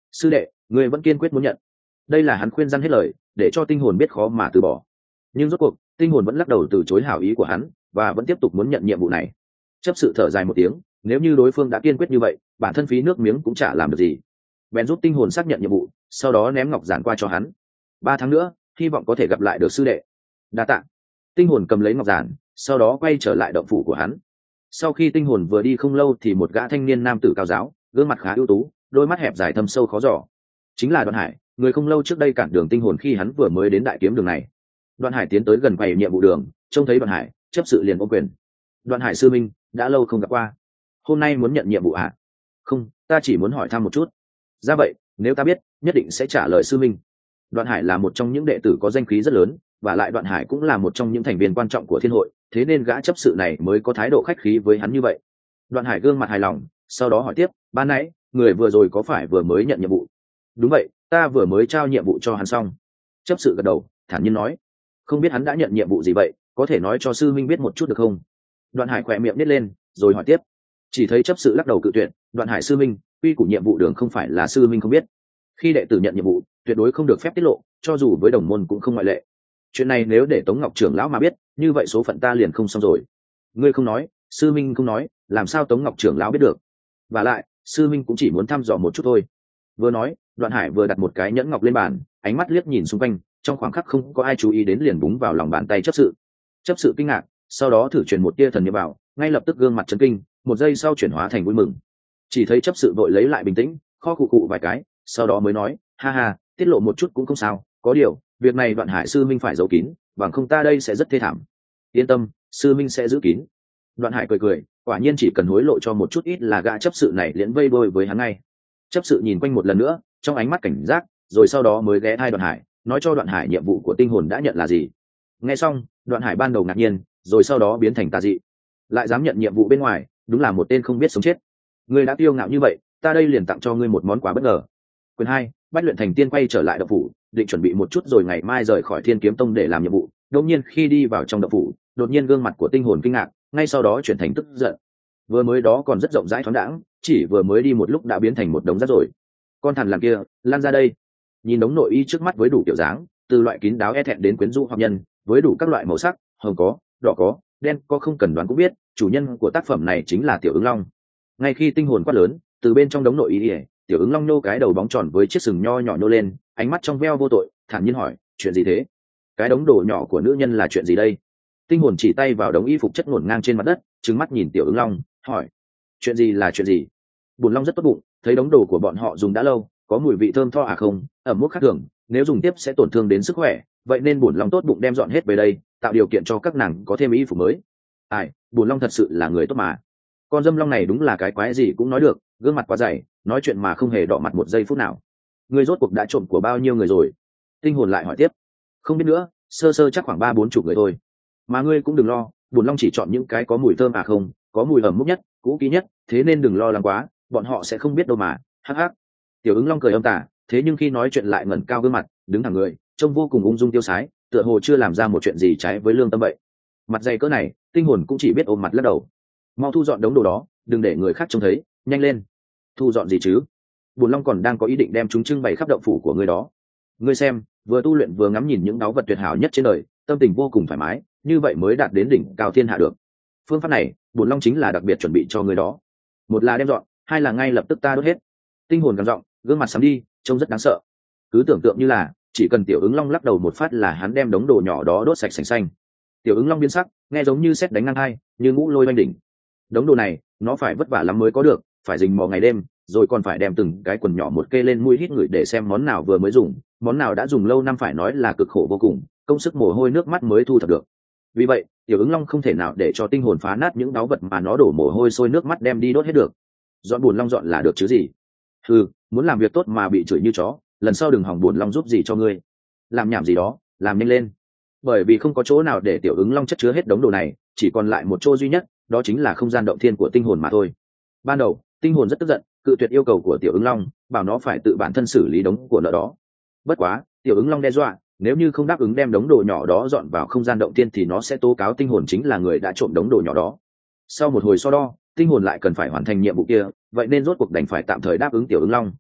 sư đệ ngươi vẫn kiên quyết muốn nhận. Đây là hắn khuyên răn hết lời để cho tinh hồn biết khó mà từ bỏ, nhưng rốt cuộc tinh hồn vẫn lắc đầu từ chối hảo ý của hắn và vẫn tiếp tục muốn nhận nhiệm vụ này. Chấp sự thở dài một tiếng, nếu như đối phương đã kiên quyết như vậy, bản thân phí nước miếng cũng chả làm được gì. Bèn giúp tinh hồn xác nhận nhiệm vụ, sau đó ném ngọc giản qua cho hắn. 3 tháng nữa hy vọng có thể gặp lại được sư đệ. Đa tạ. Tinh hồn cầm lấy ngọc giản, sau đó quay trở lại động phủ của hắn. Sau khi tinh hồn vừa đi không lâu thì một gã thanh niên nam tử cao giáo, gương mặt khá ưu tú, đôi mắt hẹp dài thâm sâu khó dò, chính là Đoạn Hải, người không lâu trước đây cản đường tinh hồn khi hắn vừa mới đến đại kiếm đường này. Đoạn Hải tiến tới gần quầy nhiệm vụ đường, trông thấy Đoạn Hải, chấp sự liền ôm quyền. Đoạn Hải sư minh, đã lâu không gặp qua, hôm nay muốn nhận nhiệm vụ à? Không, ta chỉ muốn hỏi thăm một chút. Ra vậy, nếu ta biết nhất định sẽ trả lời sư minh. Đoạn Hải là một trong những đệ tử có danh khí rất lớn, và lại Đoạn Hải cũng là một trong những thành viên quan trọng của thiên hội, thế nên gã chấp sự này mới có thái độ khách khí với hắn như vậy. Đoạn Hải gương mặt hài lòng, sau đó hỏi tiếp, ban nãy người vừa rồi có phải vừa mới nhận nhiệm vụ? Đúng vậy, ta vừa mới trao nhiệm vụ cho hắn xong. Chấp sự gật đầu, thản nhiên nói, không biết hắn đã nhận nhiệm vụ gì vậy, có thể nói cho sư minh biết một chút được không? Đoạn Hải khỏe miệng nít lên, rồi hỏi tiếp. Chỉ thấy chấp sự lắc đầu cự tuyệt. Đoạn Hải sư minh, quy củ nhiệm vụ đường không phải là sư minh không biết, khi đệ tử nhận nhiệm vụ tuyệt đối không được phép tiết lộ, cho dù với đồng môn cũng không ngoại lệ. Chuyện này nếu để Tống Ngọc trưởng lão mà biết, như vậy số phận ta liền không xong rồi. Ngươi không nói, sư minh không nói, làm sao Tống Ngọc trưởng lão biết được? Và lại sư minh cũng chỉ muốn thăm dò một chút thôi. Vừa nói, Đoạn Hải vừa đặt một cái nhẫn ngọc lên bàn, ánh mắt liếc nhìn xung quanh, trong khoảng khắc không có ai chú ý đến liền búng vào lòng bàn tay chấp sự. Chấp sự kinh ngạc, sau đó thử truyền một tia thần niệm vào, ngay lập tức gương mặt chấn kinh, một giây sau chuyển hóa thành vui mừng. Chỉ thấy chấp sự vội lấy lại bình tĩnh, kho cụ cụ vài cái, sau đó mới nói, ha ha, tiết lộ một chút cũng không sao, có điều việc này Đoạn Hải sư minh phải giấu kín, bằng không ta đây sẽ rất thê thảm. Yên tâm, sư minh sẽ giữ kín. Đoạn Hải cười cười, quả nhiên chỉ cần hối lộ cho một chút ít là gã chấp sự này liền vây đôi với hắn ngay. Chấp sự nhìn quanh một lần nữa, trong ánh mắt cảnh giác, rồi sau đó mới ghé thai Đoạn Hải, nói cho Đoạn Hải nhiệm vụ của tinh hồn đã nhận là gì. Nghe xong, Đoạn Hải ban đầu ngạc nhiên, rồi sau đó biến thành tà dị, lại dám nhận nhiệm vụ bên ngoài, đúng là một tên không biết sống chết. Ngươi đã kiêu ngạo như vậy, ta đây liền tặng cho ngươi một món quà bất ngờ. Quyền 2, Bách Luyện Thành Tiên quay trở lại động phủ, định chuẩn bị một chút rồi ngày mai rời khỏi Thiên Kiếm Tông để làm nhiệm vụ. Đột nhiên khi đi vào trong động phủ, đột nhiên gương mặt của tinh hồn kinh ngạc, ngay sau đó chuyển thành tức giận. Vừa mới đó còn rất rộng rãi thoáng đãng, chỉ vừa mới đi một lúc đã biến thành một đống rác rồi. Con thằn lằn kia, lan ra đây. Nhìn đống nội y trước mắt với đủ kiểu dáng, từ loại kín đáo e thẹn đến quyến rũ hoặc nhân, với đủ các loại màu sắc, hồng có, đỏ có, đen có, không cần đoán cũng biết, chủ nhân của tác phẩm này chính là Tiểu Ứng Long. Ngay khi tinh hồn quát lớn, từ bên trong đống nội y, Tiểu Ứng Long nô cái đầu bóng tròn với chiếc sừng nho nhỏ nô lên, ánh mắt trong veo vô tội, thản nhiên hỏi, chuyện gì thế? Cái đống đồ nhỏ của nữ nhân là chuyện gì đây? Tinh hồn chỉ tay vào đống y phục chất ngổn ngang trên mặt đất, trừng mắt nhìn Tiểu Ứng Long, hỏi, chuyện gì là chuyện gì? Bùn Long rất tốt bụng, thấy đống đồ của bọn họ dùng đã lâu, có mùi vị thơm tho à không, ẩm mốc khác thường, nếu dùng tiếp sẽ tổn thương đến sức khỏe, vậy nên Bùn Long tốt bụng đem dọn hết về đây, tạo điều kiện cho các nàng có thêm y phục mới. Ai, Bùn Long thật sự là người tốt mà. Con dâm long này đúng là cái quái gì cũng nói được, gương mặt quá dày, nói chuyện mà không hề đỏ mặt một giây phút nào. Ngươi rốt cuộc đã trộm của bao nhiêu người rồi? Tinh hồn lại hỏi tiếp. Không biết nữa, sơ sơ chắc khoảng 30-40 người thôi. Mà ngươi cũng đừng lo, Bùn Long chỉ chọn những cái có mùi thơm à không, có mùi ẩm mốc nhất, cũ kỹ nhất, thế nên đừng lo lắng quá, bọn họ sẽ không biết đâu mà. Hắc hắc. Tiểu Ứng Long cười âm tà, thế nhưng khi nói chuyện lại ngẩng cao gương mặt, đứng thẳng người, trông vô cùng ung dung tiêu sái, tựa hồ chưa làm ra một chuyện gì trái với lương tâm vậy. Mặt dày cỡ này, tinh hồn cũng chỉ biết ôm mặt lắc đầu. Mau thu dọn đống đồ đó, đừng để người khác trông thấy, nhanh lên. Thu dọn gì chứ? Bùn Long còn đang có ý định đem chúng trưng bày khắp động phủ của ngươi đó. Ngươi xem, vừa tu luyện vừa ngắm nhìn những báu vật tuyệt hảo nhất trên đời, tâm tình vô cùng thoải mái, như vậy mới đạt đến đỉnh cao thiên hạ được. Phương pháp này, Bùn Long chính là đặc biệt chuẩn bị cho ngươi đó. Một là đem dọn, hai là ngay lập tức ta đốt hết. Tinh hồn gằn giọng, gương mặt sắm đi, trông rất đáng sợ. Cứ tưởng tượng như là chỉ cần Tiểu Ứng Long lắc đầu một phát là hắn đem đống đồ nhỏ đó đốt sạch sành xanh. Tiểu Ứng Long biến sắc, nghe giống như sét đánh ngang hai, như ngũ lôi oanh đỉnh. Đống đồ này, nó phải vất vả lắm mới có được, phải rình mò ngày đêm, rồi còn phải đem từng cái quần nhỏ một kê lên mũi hít ngửi để xem món nào vừa mới dùng, món nào đã dùng lâu năm, phải nói là cực khổ vô cùng, công sức mồ hôi nước mắt mới thu thập được. Vì vậy, Tiểu Ứng Long không thể nào để cho tinh hồn phá nát những báu vật mà nó đổ mồ hôi sôi nước mắt đem đi đốt hết được. Dọn Bùn Long dọn là được chứ gì? Muốn làm việc tốt mà bị chửi như chó, lần sau đừng hòng Bùn Long giúp gì cho ngươi. Làm nhảm gì đó, làm nhanh lên. Bởi vì không có chỗ nào để Tiểu Ứng Long chất chứa hết đống đồ này, chỉ còn lại một chỗ duy nhất, đó chính là không gian động thiên của tinh hồn mà thôi. Ban đầu, tinh hồn rất tức giận, cự tuyệt yêu cầu của Tiểu Ứng Long, bảo nó phải tự bản thân xử lý đống của nợ đó. Bất quá, Tiểu Ứng Long đe dọa, nếu như không đáp ứng đem đống đồ nhỏ đó dọn vào không gian động thiên thì nó sẽ tố cáo tinh hồn chính là người đã trộm đống đồ nhỏ đó. Sau một hồi so đo, tinh hồn lại cần phải hoàn thành nhiệm vụ kia, vậy nên rốt cuộc đành phải tạm thời đáp ứng Tiểu Ứng Long.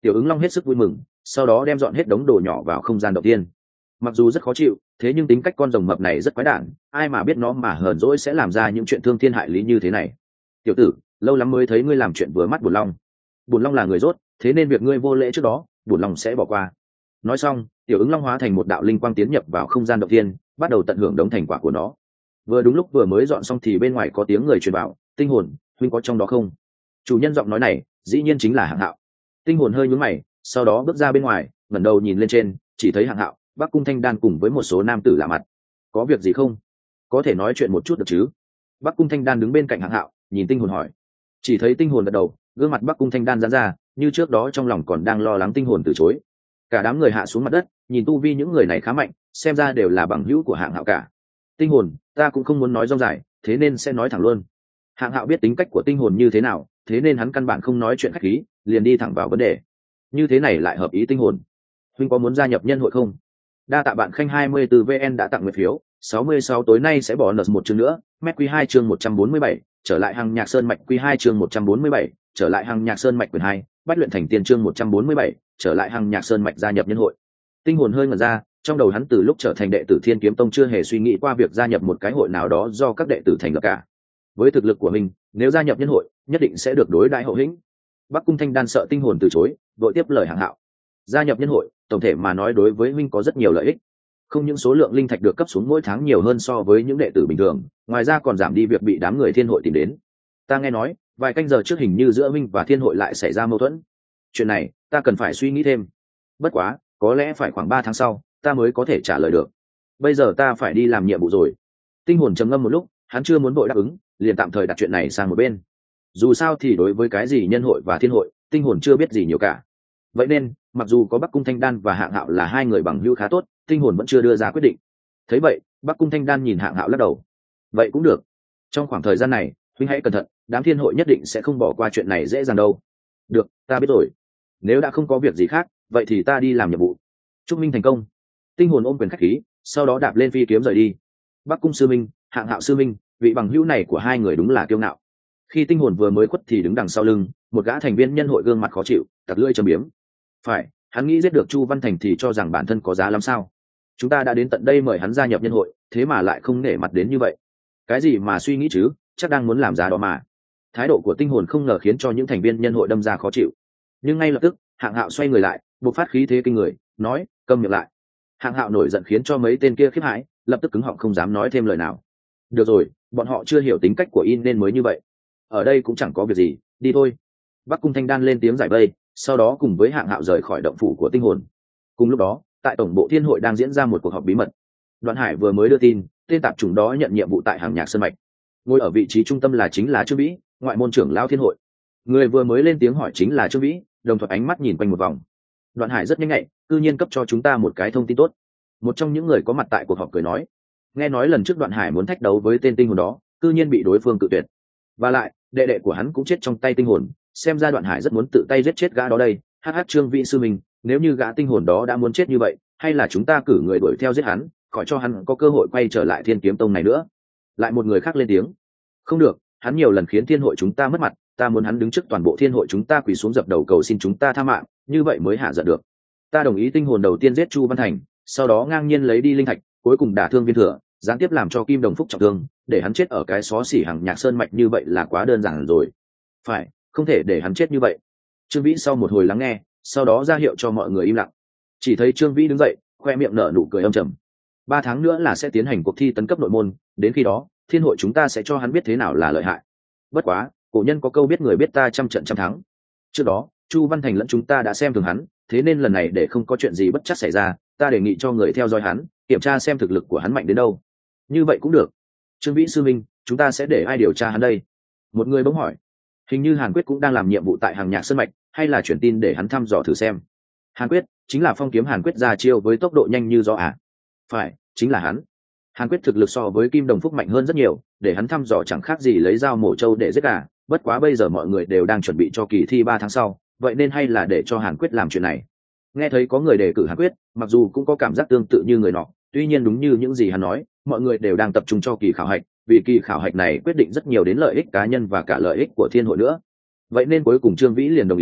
Tiểu ứng long hết sức vui mừng, sau đó đem dọn hết đống đồ nhỏ vào không gian đầu tiên. Mặc dù rất khó chịu, thế nhưng tính cách con rồng mập này rất quái đản, ai mà biết nó mà hờn dỗi sẽ làm ra những chuyện thương thiên hại lý như thế này. Tiểu tử, lâu lắm mới thấy ngươi làm chuyện vừa mắt bổn long. Bổn long là người rốt, thế nên việc ngươi vô lễ trước đó bổn long sẽ bỏ qua. Nói xong, tiểu ứng long hóa thành một đạo linh quang tiến nhập vào không gian động tiên, bắt đầu tận hưởng đống thành quả của nó. Vừa đúng lúc vừa mới dọn xong thì bên ngoài có tiếng người truyền vào, tinh hồn, huynh có trong đó không? Chủ nhân giọng nói này dĩ nhiên chính là Hạng Hạo. Tinh hồn hơi nhướng mày, sau đó bước ra bên ngoài, ngẩng đầu nhìn lên trên, chỉ thấy Hạng Hạo, Bắc Cung Thanh Đan cùng với một số nam tử lạ mặt. Có việc gì không? Có thể nói chuyện một chút được chứ? Bắc Cung Thanh Đan đứng bên cạnh Hạng Hạo, nhìn tinh hồn hỏi. Chỉ thấy tinh hồn gật đầu, gương mặt Bắc Cung Thanh Đan giãn ra, như trước đó trong lòng còn đang lo lắng tinh hồn từ chối. Cả đám người hạ xuống mặt đất, nhìn tu vi những người này khá mạnh, xem ra đều là bằng hữu của Hạng Hạo cả. Tinh hồn, ta cũng không muốn nói rông dài, thế nên sẽ nói thẳng luôn. Hạng Hạo biết tính cách của tinh hồn như thế nào, thế nên hắn căn bản không nói chuyện khách khí, liền đi thẳng vào vấn đề. Như thế này lại hợp ý tinh hồn. Huynh có muốn gia nhập nhân hội không? Đa tạ bạn Khanh 24 VN đã tặng nguyệt phiếu, 66 tối nay sẽ bỏ nợ một chương nữa, Mét Q2 chương 147, trở lại Hằng Nhạc Sơn mạch Q2 chương 147, trở lại Hằng Nhạc Sơn mạch quyển 2, Bách luyện thành tiên chương 147, trở lại Hằng Nhạc Sơn mạch gia nhập nhân hội. Tinh hồn hơi ngẩn ra, trong đầu hắn từ lúc trở thành đệ tử Thiên Kiếm Tông chưa hề suy nghĩ qua việc gia nhập một cái hội nào đó do các đệ tử thành lập cả. Với thực lực của mình, nếu gia nhập nhân hội, nhất định sẽ được đối đãi hậu hĩnh. Bắc Cung Thanh Đan sợ tinh hồn từ chối, đội tiếp lời Hạng Hạo. Gia nhập nhân hội, tổng thể mà nói đối với huynh có rất nhiều lợi ích. Không những số lượng linh thạch được cấp xuống mỗi tháng nhiều hơn so với những đệ tử bình thường, ngoài ra còn giảm đi việc bị đám người thiên hội tìm đến. Ta nghe nói, vài canh giờ trước hình như giữa huynh và thiên hội lại xảy ra mâu thuẫn. Chuyện này, ta cần phải suy nghĩ thêm. Bất quá, có lẽ phải khoảng 3 tháng sau, ta mới có thể trả lời được. Bây giờ ta phải đi làm nhiệm vụ rồi. Tinh hồn trầm ngâm một lúc, hắn chưa muốn vội đáp ứng, liền tạm thời đặt chuyện này sang một bên. Dù sao thì đối với cái gì nhân hội và thiên hội, tinh hồn chưa biết gì nhiều cả. Vậy nên, mặc dù có Bắc Cung Thanh Đan và Hạng Hạo là hai người bằng hữu khá tốt, tinh hồn vẫn chưa đưa ra quyết định. Thấy vậy, Bắc Cung Thanh Đan nhìn Hạng Hạo lắc đầu. Vậy cũng được. Trong khoảng thời gian này, huynh hãy cẩn thận, đám thiên hội nhất định sẽ không bỏ qua chuyện này dễ dàng đâu. Được, ta biết rồi. Nếu đã không có việc gì khác, vậy thì ta đi làm nhiệm vụ. Chúc minh thành công. Tinh hồn ôm quyền khách khí, sau đó đạp lên phi kiếm rời đi. Bắc Cung sư minh, Hạng Hạo sư minh, vị bằng hữu này của hai người đúng là kiêu ngạo. Khi tinh hồn vừa mới khuất thì đứng đằng sau lưng, một gã thành viên nhân hội gương mặt khó chịu, tặc lưỡi châm biếm. Phải, hắn nghĩ giết được Chu Văn Thành thì cho rằng bản thân có giá lắm sao? Chúng ta đã đến tận đây mời hắn gia nhập nhân hội, thế mà lại không nể mặt đến như vậy. Cái gì mà suy nghĩ chứ, chắc đang muốn làm giá đó mà. Thái độ của tinh hồn không ngờ khiến cho những thành viên nhân hội đâm ra khó chịu. Nhưng ngay lập tức, Hạng Hạo xoay người lại, bộc phát khí thế kinh người, nói, câm miệng lại. Hạng Hạo nổi giận khiến cho mấy tên kia khiếp hãi, lập tức cứng họng không dám nói thêm lời nào. Được rồi, bọn họ chưa hiểu tính cách của In nên mới như vậy. Ở đây cũng chẳng có việc gì, đi thôi. Bắc Cung Thanh Đan lên tiếng giải vây, sau đó cùng với Hạng Hạo rời khỏi động phủ của tinh hồn. Cùng lúc đó, tại tổng bộ thiên hội đang diễn ra một cuộc họp bí mật. Đoạn Hải vừa mới đưa tin, tên tạp chủng đó nhận nhiệm vụ tại Hằng Nhạc Sơn mạch. Ngồi ở vị trí trung tâm là chính là Trương Vĩ, ngoại môn trưởng lão thiên hội. Người vừa mới lên tiếng hỏi chính là Trương Vĩ, đồng thuận ánh mắt nhìn quanh một vòng. Đoạn Hải rất nhanh nhạy, cư nhiên cấp cho chúng ta một cái thông tin tốt. Một trong những người có mặt tại cuộc họp cười nói, nghe nói lần trước Đoạn Hải muốn thách đấu với tên tinh hồn đó, cư nhiên bị đối phương cự tuyệt. Và lại, đệ đệ của hắn cũng chết trong tay tinh hồn, xem ra Đoạn Hải rất muốn tự tay giết chết gã đó đây. Trương Vĩ sư mình, nếu như gã tinh hồn đó đã muốn chết như vậy, hay là chúng ta cử người đuổi theo giết hắn, khỏi cho hắn có cơ hội quay trở lại Thiên Kiếm Tông này nữa. Lại một người khác lên tiếng, không được, hắn nhiều lần khiến thiên hội chúng ta mất mặt, ta muốn hắn đứng trước toàn bộ thiên hội chúng ta quỳ xuống dập đầu cầu xin chúng ta tha mạng, như vậy mới hạ giận được. Ta đồng ý tinh hồn đầu tiên giết Chu Văn Thành, sau đó ngang nhiên lấy đi linh thạch, cuối cùng đả thương Viên Thừa, gián tiếp làm cho Kim Đồng Phúc trọng thương, để hắn chết ở cái xó xỉ Hằng Nhạc Sơn mạch như vậy là quá đơn giản rồi. Phải, không thể để hắn chết như vậy. Trương Vĩ sau một hồi lắng nghe, sau đó ra hiệu cho mọi người im lặng. Chỉ thấy Trương Vĩ đứng dậy, khoe miệng nở nụ cười âm trầm. 3 tháng nữa là sẽ tiến hành cuộc thi tấn cấp nội môn, đến khi đó, thiên hội chúng ta sẽ cho hắn biết thế nào là lợi hại. Bất quá, cổ nhân có câu biết người biết ta trăm trận trăm thắng. Trước đó, Chu Văn Thành lẫn chúng ta đã xem thường hắn, thế nên lần này để không có chuyện gì bất chắc xảy ra, ta đề nghị cho người theo dõi hắn, kiểm tra xem thực lực của hắn mạnh đến đâu. Như vậy cũng được. Trương Vĩ sư minh, chúng ta sẽ để ai điều tra hắn đây? Một người bỗng hỏi. Hình như Hàn Quyết cũng đang làm nhiệm vụ tại Hằng Nhạc Sơn mạch, hay là chuyển tin để hắn thăm dò thử xem. Hàn Quyết chính là phong kiếm Hàn Quyết ra chiêu với tốc độ nhanh như gió à? Phải, chính là hắn. Hàn Quyết thực lực so với Kim Đồng Phúc mạnh hơn rất nhiều, để hắn thăm dò chẳng khác gì lấy dao mổ trâu để giết gà. Bất quá bây giờ mọi người đều đang chuẩn bị cho kỳ thi 3 tháng sau, vậy nên hay là để cho Hàn Quyết làm chuyện này. Nghe thấy có người đề cử Hàn Quyết, mặc dù cũng có cảm giác tương tự như người nọ, tuy nhiên đúng như những gì hắn nói, mọi người đều đang tập trung cho kỳ khảo hạch, vì kỳ khảo hạch này quyết định rất nhiều đến lợi ích cá nhân và cả lợi ích của thiên hội nữa. Vậy nên cuối cùng Trương Vĩ liền đồng ý,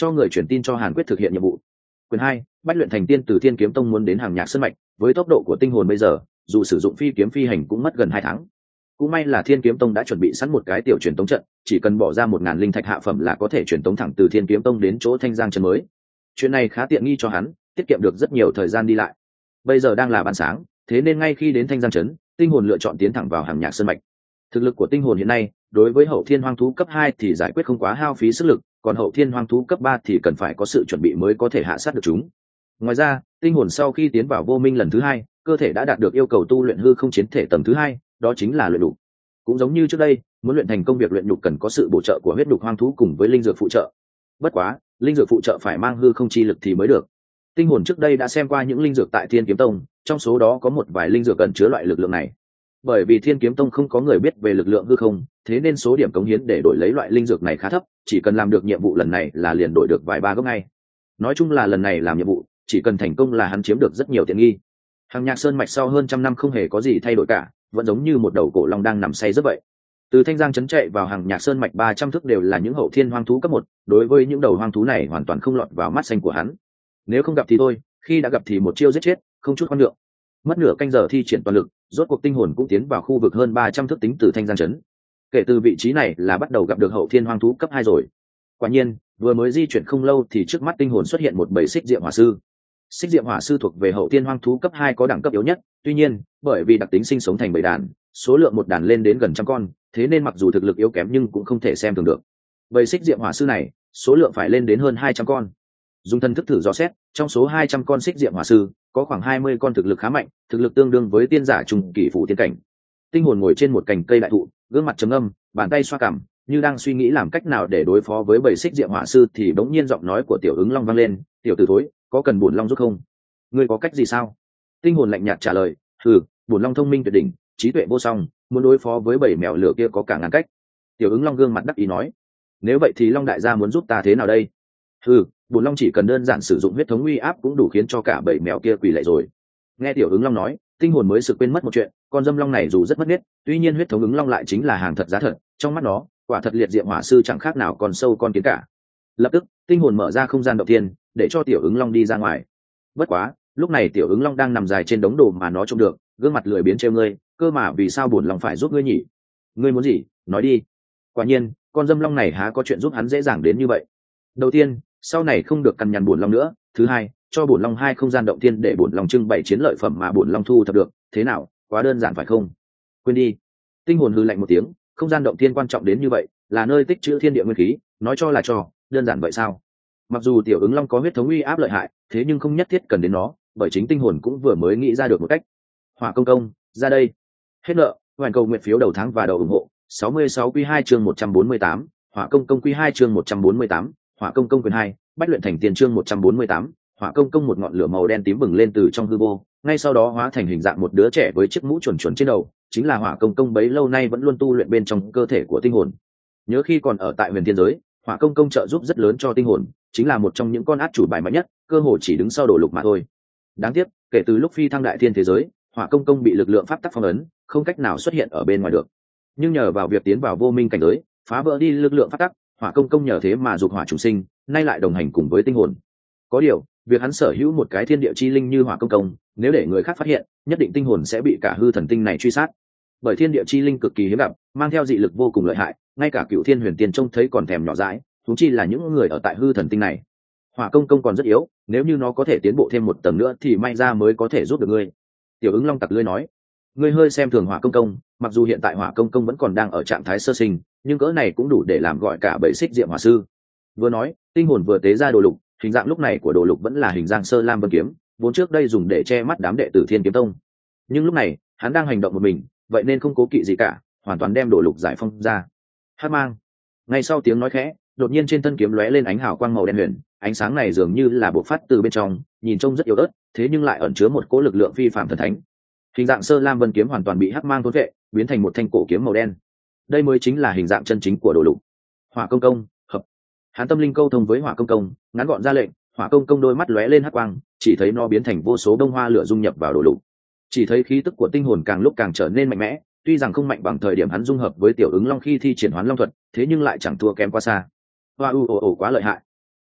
cho người truyền tin cho Hàn Quyết thực hiện nhiệm vụ. Quyền 2, Bách luyện thành tiên từ Thiên Kiếm Tông muốn đến Hàng Nhạc Sơn mạch, với tốc độ của tinh hồn bây giờ, dù sử dụng phi kiếm phi hành cũng mất gần 2 tháng. Cũng may là Thiên Kiếm Tông đã chuẩn bị sẵn một cái tiểu truyền tống trận, chỉ cần bỏ ra 1000 linh thạch hạ phẩm là có thể truyền tống thẳng từ Thiên Kiếm Tông đến chỗ Thanh Giang trấn mới. Chuyện này khá tiện nghi cho hắn, tiết kiệm được rất nhiều thời gian đi lại. Bây giờ đang là ban sáng, thế nên ngay khi đến Thanh Giang trấn, tinh hồn lựa chọn tiến thẳng vào Hàng Nhạc Sơn mạch. Thực lực của tinh hồn hiện nay, đối với hậu thiên hoang thú cấp 2 thì giải quyết không quá hao phí sức lực, còn hậu thiên hoang thú cấp 3 thì cần phải có sự chuẩn bị mới có thể hạ sát được chúng. Ngoài ra, tinh hồn sau khi tiến vào vô minh lần thứ 2, cơ thể đã đạt được yêu cầu tu luyện hư không chiến thể tầng thứ 2, đó chính là luyện nhục. Cũng giống như trước đây, muốn luyện thành công việc luyện nhục cần có sự bổ trợ của huyết nhục hoang thú cùng với linh dược phụ trợ. Bất quá, linh dược phụ trợ phải mang hư không chi lực thì mới được. Tinh hồn trước đây đã xem qua những linh dược tại Thiên Kiếm Tông, trong số đó có một vài linh dược cần chứa loại lực lượng này. Bởi vì Thiên Kiếm Tông không có người biết về lực lượng hư không, thế nên số điểm cống hiến để đổi lấy loại linh dược này khá thấp, chỉ cần làm được nhiệm vụ lần này là liền đổi được vài ba gốc ngay. Nói chung là lần này làm nhiệm vụ, chỉ cần thành công là hắn chiếm được rất nhiều tiện nghi. Hàng Nhạc Sơn mạch sau hơn trăm năm không hề có gì thay đổi cả, vẫn giống như một đầu cổ long đang nằm say rất vậy. Từ Thanh Giang trấn chạy vào Hàng Nhạc Sơn mạch 300 thước đều là những hậu thiên hoang thú cấp 1, đối với những đầu hoang thú này hoàn toàn không lọt vào mắt xanh của hắn. Nếu không gặp thì thôi, khi đã gặp thì một chiêu giết chết, không chút khoan nhượng. Mất nửa canh giờ thi triển toàn lực, rốt cuộc tinh hồn cũng tiến vào khu vực hơn 300 thước tính từ Thanh Giang trấn. Kể từ vị trí này là bắt đầu gặp được hậu thiên hoang thú cấp 2 rồi. Quả nhiên, vừa mới di chuyển không lâu thì trước mắt tinh hồn xuất hiện một bầy xích diệm hỏa sư. Xích diệm hỏa sư thuộc về hậu thiên hoang thú cấp 2 có đẳng cấp yếu nhất, tuy nhiên, bởi vì đặc tính sinh sống thành bầy đàn, số lượng một đàn lên đến gần trăm con, thế nên mặc dù thực lực yếu kém nhưng cũng không thể xem thường được. Bầy xích diệm hỏa sư này, số lượng phải lên đến hơn 200 con. Dùng thân thức thử dò xét, trong số 200 con xích diệm hỏa sư, có khoảng 20 con thực lực khá mạnh, thực lực tương đương với tiên giả trung kỳ phụ tiên cảnh. Tinh hồn ngồi trên một cành cây đại thụ, gương mặt trầm ngâm, bàn tay xoa cằm, như đang suy nghĩ làm cách nào để đối phó với bầy xích diệm hỏa sư thì bỗng nhiên giọng nói của Tiểu Ứng Long vang lên, "Tiểu tử thối, có cần bổn long giúp không?" "Ngươi có cách gì sao?" Tinh hồn lạnh nhạt trả lời, "Hừ, bổn long thông minh tuyệt đỉnh, trí tuệ vô song, muốn đối phó với bầy mèo lửa kia có cả ngàn cách." Tiểu Ứng Long gương mặt đắc ý nói, "Nếu vậy thì Long đại gia muốn giúp ta thế nào đây?" "Hừ, bổn long chỉ cần đơn giản sử dụng huyết thống uy áp cũng đủ khiến cho cả bầy mèo kia quỳ lạy rồi." Nghe Tiểu Ứng Long nói, tinh hồn mới sực quên mất một chuyện, con dâm long này dù rất mất nết, tuy nhiên huyết thống ứng long lại chính là hàng thật giá thật, trong mắt nó, quả thật liệt diệm hỏa sư chẳng khác nào con sâu con kiến cả. Lập tức, tinh hồn mở ra không gian động thiên, để cho Tiểu Ứng Long đi ra ngoài. Bất quá, lúc này Tiểu Ứng Long đang nằm dài trên đống đồ mà nó trông được, gương mặt lười biếng trêu ngươi, "Cơ mà vì sao bổn long phải giúp ngươi nhỉ? Ngươi muốn gì, nói đi." Quả nhiên, con dâm long này há có chuyện giúp hắn dễ dàng đến như vậy. Đầu tiên, sau này không được cằn nhằn bổn long nữa, thứ hai, cho bổn long 2 không gian động thiên để bổn long trưng bày chiến lợi phẩm mà bổn long thu thập được, thế nào, quá đơn giản phải không? Quên đi. Tinh hồn hừ lạnh một tiếng, không gian động thiên quan trọng đến như vậy, là nơi tích trữ thiên địa nguyên khí, nói cho là cho, đơn giản vậy sao? Mặc dù Tiểu Ứng Long có huyết thống uy áp lợi hại, thế nhưng không nhất thiết cần đến nó, bởi chính tinh hồn cũng vừa mới nghĩ ra được một cách. Hỏa công công, ra đây. Hết nợ, hoàn cầu nguyện phiếu đầu tháng và đầu ủng hộ, 66 Q2 chương 148, Hỏa công công Q2 chương 148, Hỏa công công quyền 2, Bách luyện thành tiền chương 148, Hỏa công công một ngọn lửa màu đen tím bừng lên từ trong hư vô, ngay sau đó hóa thành hình dạng một đứa trẻ với chiếc mũ chuẩn chuẩn trên đầu, chính là Hỏa công công bấy lâu nay vẫn luôn tu luyện bên trong cơ thể của tinh hồn. Nhớ khi còn ở tại huyền thiên giới, Hỏa công công trợ giúp rất lớn cho tinh hồn, chính là một trong những con át chủ bài mạnh nhất, cơ hồ chỉ đứng sau Đồ Lục mà thôi. Đáng tiếc, kể từ lúc phi thăng đại thiên thế giới, Hỏa công công bị lực lượng pháp tắc phong ấn, không cách nào xuất hiện ở bên ngoài được. Nhưng nhờ vào việc tiến vào vô minh cảnh giới, phá vỡ đi lực lượng pháp tắc, Hỏa công công nhờ thế mà dục hỏa chủ sinh, nay lại đồng hành cùng với tinh hồn. Có điều, việc hắn sở hữu một cái thiên địa chi linh như Hỏa công công, nếu để người khác phát hiện, nhất định tinh hồn sẽ bị cả hư thần tinh này truy sát. Bởi thiên địa chi linh cực kỳ hiếm gặp, mang theo dị lực vô cùng lợi hại, ngay cả Cửu Thiên Huyền Tiên trông thấy còn thèm nhỏ dãi, huống chi là những người ở tại hư thần tinh này. Hỏa công công còn rất yếu, nếu như nó có thể tiến bộ thêm một tầng nữa thì may ra mới có thể giúp được ngươi. Tiểu Ứng Long tặc lưỡi nói, ngươi hơi xem thường Hỏa công công, mặc dù hiện tại Hỏa công công vẫn còn đang ở trạng thái sơ sinh, nhưng cỡ này cũng đủ để làm gọi cả bầy xích diệm hỏa sư. Vừa nói, tinh hồn vừa tế ra Đồ Lục, hình dạng lúc này của Đồ Lục vẫn là hình dạng Sơ Lam Vân kiếm, vốn trước đây dùng để che mắt đám đệ tử Thiên Kiếm Tông. Nhưng lúc này, hắn đang hành động một mình, vậy nên không cố kỵ gì cả, hoàn toàn đem Đồ Lục giải phong ra. Hắc mang. Ngay sau tiếng nói khẽ, đột nhiên trên thân kiếm lóe lên ánh hào quang màu đen huyền, ánh sáng này dường như là bộc phát từ bên trong, nhìn trông rất yếu ớt, thế nhưng lại ẩn chứa một cỗ lực lượng phi phàm thần thánh. Hình dạng Sơ Lam Vân kiếm hoàn toàn bị hắc mang thôn vệ, biến thành một thanh cổ kiếm màu đen. Đây mới chính là hình dạng chân chính của Đồ Lục. Hỏa công công, hợp. Hắn tâm linh câu thông với Hỏa công công, ngắn gọn ra lệnh, Hỏa công công đôi mắt lóe lên hắc quang, chỉ thấy nó biến thành vô số đông hoa lửa dung nhập vào Đồ Lục. Chỉ thấy khí tức của tinh hồn càng lúc càng trở nên mạnh mẽ, tuy rằng không mạnh bằng thời điểm hắn dung hợp với Tiểu Ứng Long khi thi triển Hoán Long thuật, thế nhưng lại chẳng thua kém quá xa. Hoa quá lợi hại.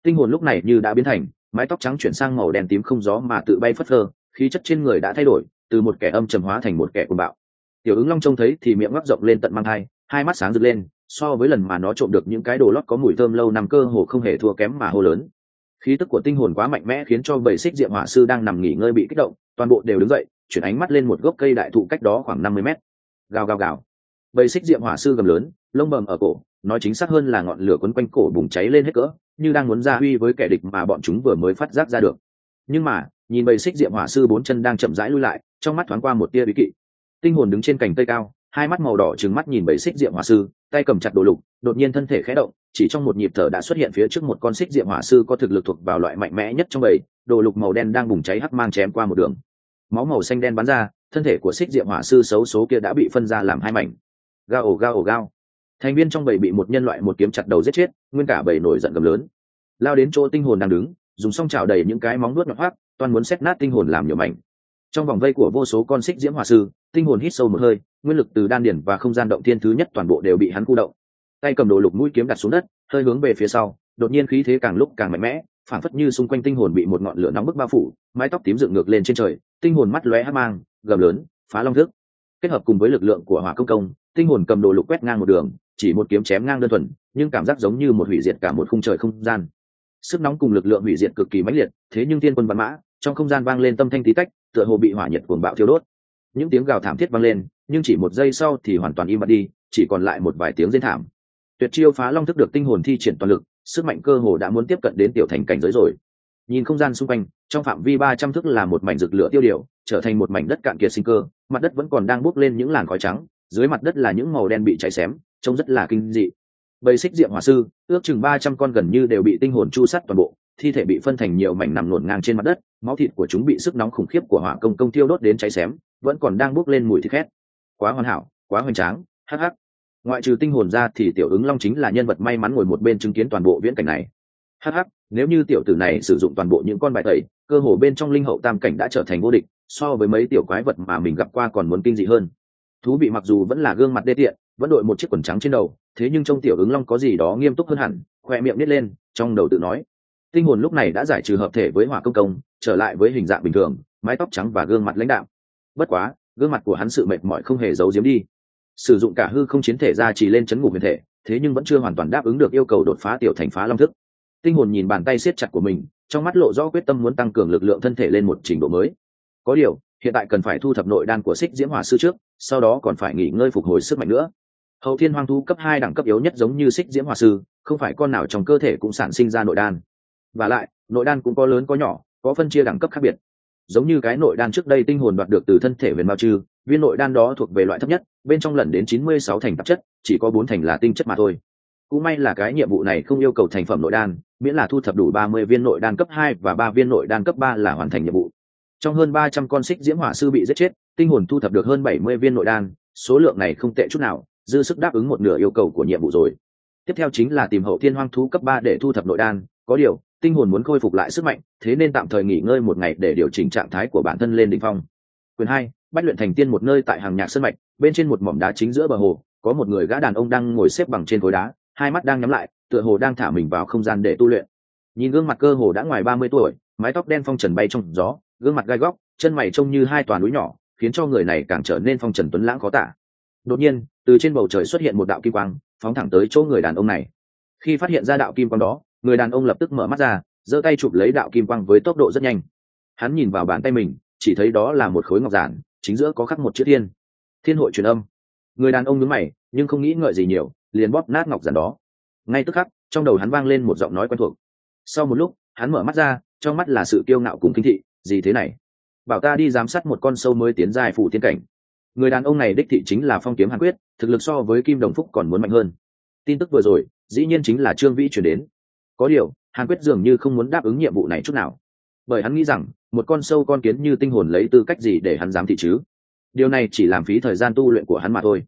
Tinh hồn lúc này như đã biến thành, mái tóc trắng chuyển sang màu đen tím không gió mà tự bay phất phơ, khí chất trên người đã thay đổi, từ một kẻ âm trầm hóa thành một kẻ cuồng bạo. Tiểu ứng long trông thấy thì miệng ngoác rộng lên tận mang hai mắt sáng rực lên, so với lần mà nó trộm được những cái đồ lót có mùi thơm lâu năm cơ hồ không hề thua kém mà hô lớn. Khí tức của tinh hồn quá mạnh mẽ khiến cho bầy xích diệm hỏa sư đang nằm nghỉ ngơi bị kích động, toàn bộ đều đứng dậy, chuyển ánh mắt lên một gốc cây đại thụ cách đó khoảng 50 mét. Gào gào gào. Bầy xích diệm hỏa sư gầm lớn, lông bầm ở cổ, nói chính xác hơn là ngọn lửa quấn quanh cổ bùng cháy lên hết cỡ, như đang muốn ra huy với kẻ địch mà bọn chúng vừa mới phát giác ra được. Nhưng mà, nhìn bầy xích diệm hỏa sư bốn chân đang chậm rãi lui lại, trong mắt thoáng qua một tia bí kỵ. Tinh hồn đứng trên cành cây cao, hai mắt màu đỏ trừng mắt nhìn bầy xích diệm hỏa sư, tay cầm chặt đồ lục, đột nhiên thân thể khẽ động, chỉ trong một nhịp thở đã xuất hiện phía trước một con xích diệm hỏa sư có thực lực thuộc vào loại mạnh mẽ nhất trong bầy, đồ lục màu đen đang bùng cháy hắc mang chém qua một đường. Máu màu xanh đen bắn ra, thân thể của xích diệm hỏa sư xấu số kia đã bị phân ra làm hai mảnh. Gao gao gao. Thành viên trong bầy bị một nhân loại một kiếm chặt đầu giết chết, nguyên cả bầy nổi giận gầm lớn, lao đến chỗ tinh hồn đang đứng, dùng song chảo đầy những cái móng vuốt nhọn hoắt, toan muốn xé nát tinh hồn làm nhiều mảnh. Trong vòng vây của vô số con xích diễm hỏa sư, tinh hồn hít sâu một hơi, nguyên lực từ đan điển và không gian động thiên thứ nhất toàn bộ đều bị hắn khu động. Tay cầm đồ lục mũi kiếm đặt xuống đất, hơi hướng về phía sau, đột nhiên khí thế càng lúc càng mạnh mẽ, phảng phất như xung quanh tinh hồn bị một ngọn lửa nóng bức bao phủ, mái tóc tím dựng ngược lên trên trời, tinh hồn mắt lóe hắc mang, gầm lớn, phá long thức. Kết hợp cùng với lực lượng của hỏa công, tinh hồn cầm đồ lục quét ngang một đường, chỉ một kiếm chém ngang đơn thuần, nhưng cảm giác giống như một hủy diệt cả một khung trời không gian. Sức nóng cùng lực lượng hủy diệt cực kỳ mãnh liệt, thế nhưng thiên quân bắn mã, trong không gian vang lên tâm thanh tí tách, tựa hồ bị hỏa nhiệt cuồng bạo thiêu đốt. Những tiếng gào thảm thiết vang lên, nhưng chỉ một giây sau thì hoàn toàn im bặt đi, chỉ còn lại một vài tiếng rên thảm. Tuyệt chiêu phá long thức được tinh hồn thi triển toàn lực, sức mạnh cơ hồ đã muốn tiếp cận đến tiểu thành cảnh giới rồi. Nhìn không gian xung quanh, trong phạm vi 300 thước là một mảnh rực lửa tiêu điều, trở thành một mảnh đất cạn kiệt sinh cơ, mặt đất vẫn còn đang bốc lên những làn khói trắng, dưới mặt đất là những màu đen bị cháy xém, trông rất là kinh dị. Bầy xích diệm hỏa sư, ước chừng 300 con gần như đều bị tinh hồn chu sát toàn bộ, thi thể bị phân thành nhiều mảnh nằm luồn ngang trên mặt đất, máu thịt của chúng bị sức nóng khủng khiếp của hỏa công thiêu đốt đến cháy xém, vẫn còn đang bốc lên mùi thịt khét. Quá hoàn hảo, quá hoành tráng, hắc hắc. Ngoại trừ tinh hồn ra thì tiểu ứng long chính là nhân vật may mắn ngồi một bên chứng kiến toàn bộ viễn cảnh này. Hắc hắc, nếu như tiểu tử này sử dụng toàn bộ những con bài tẩy, cơ hồ bên trong linh hậu tam cảnh đã trở thành vô địch, so với mấy tiểu quái vật mà mình gặp qua còn muốn kinh dị hơn. Thú bị mặc dù vẫn là gương mặt đê tiện, vẫn đội một chiếc quần trắng trên đầu, thế nhưng trong tiểu ứng long có gì đó nghiêm túc hơn hẳn, khoe miệng nít lên, trong đầu tự nói. Tinh hồn lúc này đã giải trừ hợp thể với hỏa công, trở lại với hình dạng bình thường, mái tóc trắng và gương mặt lãnh đạm. Bất quá, gương mặt của hắn sự mệt mỏi không hề giấu giếm đi. Sử dụng cả hư không chiến thể ra chỉ lên chấn ngục huyền thể, thế nhưng vẫn chưa hoàn toàn đáp ứng được yêu cầu đột phá tiểu thành phá long thức. Tinh hồn nhìn bàn tay siết chặt của mình, trong mắt lộ rõ quyết tâm muốn tăng cường lực lượng thân thể lên một trình độ mới. Có điều, hiện tại cần phải thu thập nội đan của xích diễm hỏa sư trước, sau đó còn phải nghỉ ngơi phục hồi sức mạnh nữa. Hậu thiên hoang thú cấp 2 đẳng cấp yếu nhất giống như xích diễm hỏa sư, không phải con nào trong cơ thể cũng sản sinh ra nội đan. Và lại, nội đan cũng có lớn có nhỏ, có phân chia đẳng cấp khác biệt. Giống như cái nội đan trước đây tinh hồn đoạt được từ thân thể huyền mao trư, viên nội đan đó thuộc về loại thấp nhất, bên trong lẩn đến 96 thành tạp chất, chỉ có 4 thành là tinh chất mà thôi. Cũng may là cái nhiệm vụ này không yêu cầu thành phẩm nội đan, miễn là thu thập đủ 30 viên nội đan cấp 2 và 3 viên nội đan cấp 3 là hoàn thành nhiệm vụ. Trong hơn 300 con xích diễm hỏa sư bị giết chết, tinh hồn thu thập được hơn 70 viên nội đan, số lượng này không tệ chút nào, dư sức đáp ứng một nửa yêu cầu của nhiệm vụ rồi. Tiếp theo chính là tìm hậu thiên hoang thú cấp 3 để thu thập nội đan, có điều, tinh hồn muốn khôi phục lại sức mạnh, thế nên tạm thời nghỉ ngơi một ngày để điều chỉnh trạng thái của bản thân lên đỉnh phong. Quyền 2, Bách luyện thành tiên một nơi tại hàng nhạc sơn mạch, bên trên một mỏm đá chính giữa bờ hồ, có một người gã đàn ông đang ngồi xếp bằng trên khối đá, hai mắt đang nhắm lại, tựa hồ đang thả mình vào không gian để tu luyện. Nhìn gương mặt cơ hồ đã ngoài 30 tuổi, mái tóc đen phong trần bay trong gió, gương mặt gai góc, chân mày trông như hai tòa núi nhỏ, khiến cho người này càng trở nên phong trần tuấn lãng khó tả. Đột nhiên, từ trên bầu trời xuất hiện một đạo kim quang, phóng thẳng tới chỗ người đàn ông này. Khi phát hiện ra đạo kim quang đó, người đàn ông lập tức mở mắt ra, giơ tay chụp lấy đạo kim quang với tốc độ rất nhanh. Hắn nhìn vào bàn tay mình, chỉ thấy đó là một khối ngọc giản, chính giữa có khắc một chữ thiên. Thiên hội truyền âm. Người đàn ông nhướng mày, nhưng không nghĩ ngợi gì nhiều, liền bóp nát ngọc giản đó. Ngay tức khắc, trong đầu hắn vang lên một giọng nói quen thuộc. Sau một lúc, hắn mở mắt ra, trong mắt là sự kiêu ngạo cùng kinh thị. Gì thế này? Bảo ta đi giám sát một con sâu mới tiến giai phủ tiên cảnh. Người đàn ông này đích thị chính là Phong Kiếm Hàn Quyết, thực lực so với Kim Đồng Phúc còn muốn mạnh hơn. Tin tức vừa rồi, dĩ nhiên chính là Trương Vĩ chuyển đến. Có điều, Hàn Quyết dường như không muốn đáp ứng nhiệm vụ này chút nào, bởi hắn nghĩ rằng một con sâu con kiến như tinh hồn lấy tư cách gì để hắn dám thị chứ? Điều này chỉ làm phí thời gian tu luyện của hắn mà thôi.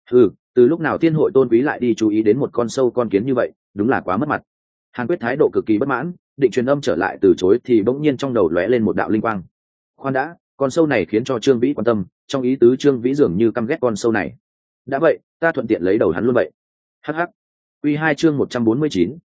Từ lúc nào thiên hội tôn quý lại đi chú ý đến một con sâu con kiến như vậy, đúng là quá mất mặt. Hàn Quyết thái độ cực kỳ bất mãn, định truyền âm trở lại từ chối thì bỗng nhiên trong đầu lóe lên một đạo linh quang. Khoan đã, con sâu này khiến cho Trương Vĩ quan tâm, trong ý tứ Trương Vĩ dường như căm ghét con sâu này. Đã vậy, ta thuận tiện lấy đầu hắn luôn vậy. Hắc. Quy 2 chương 149,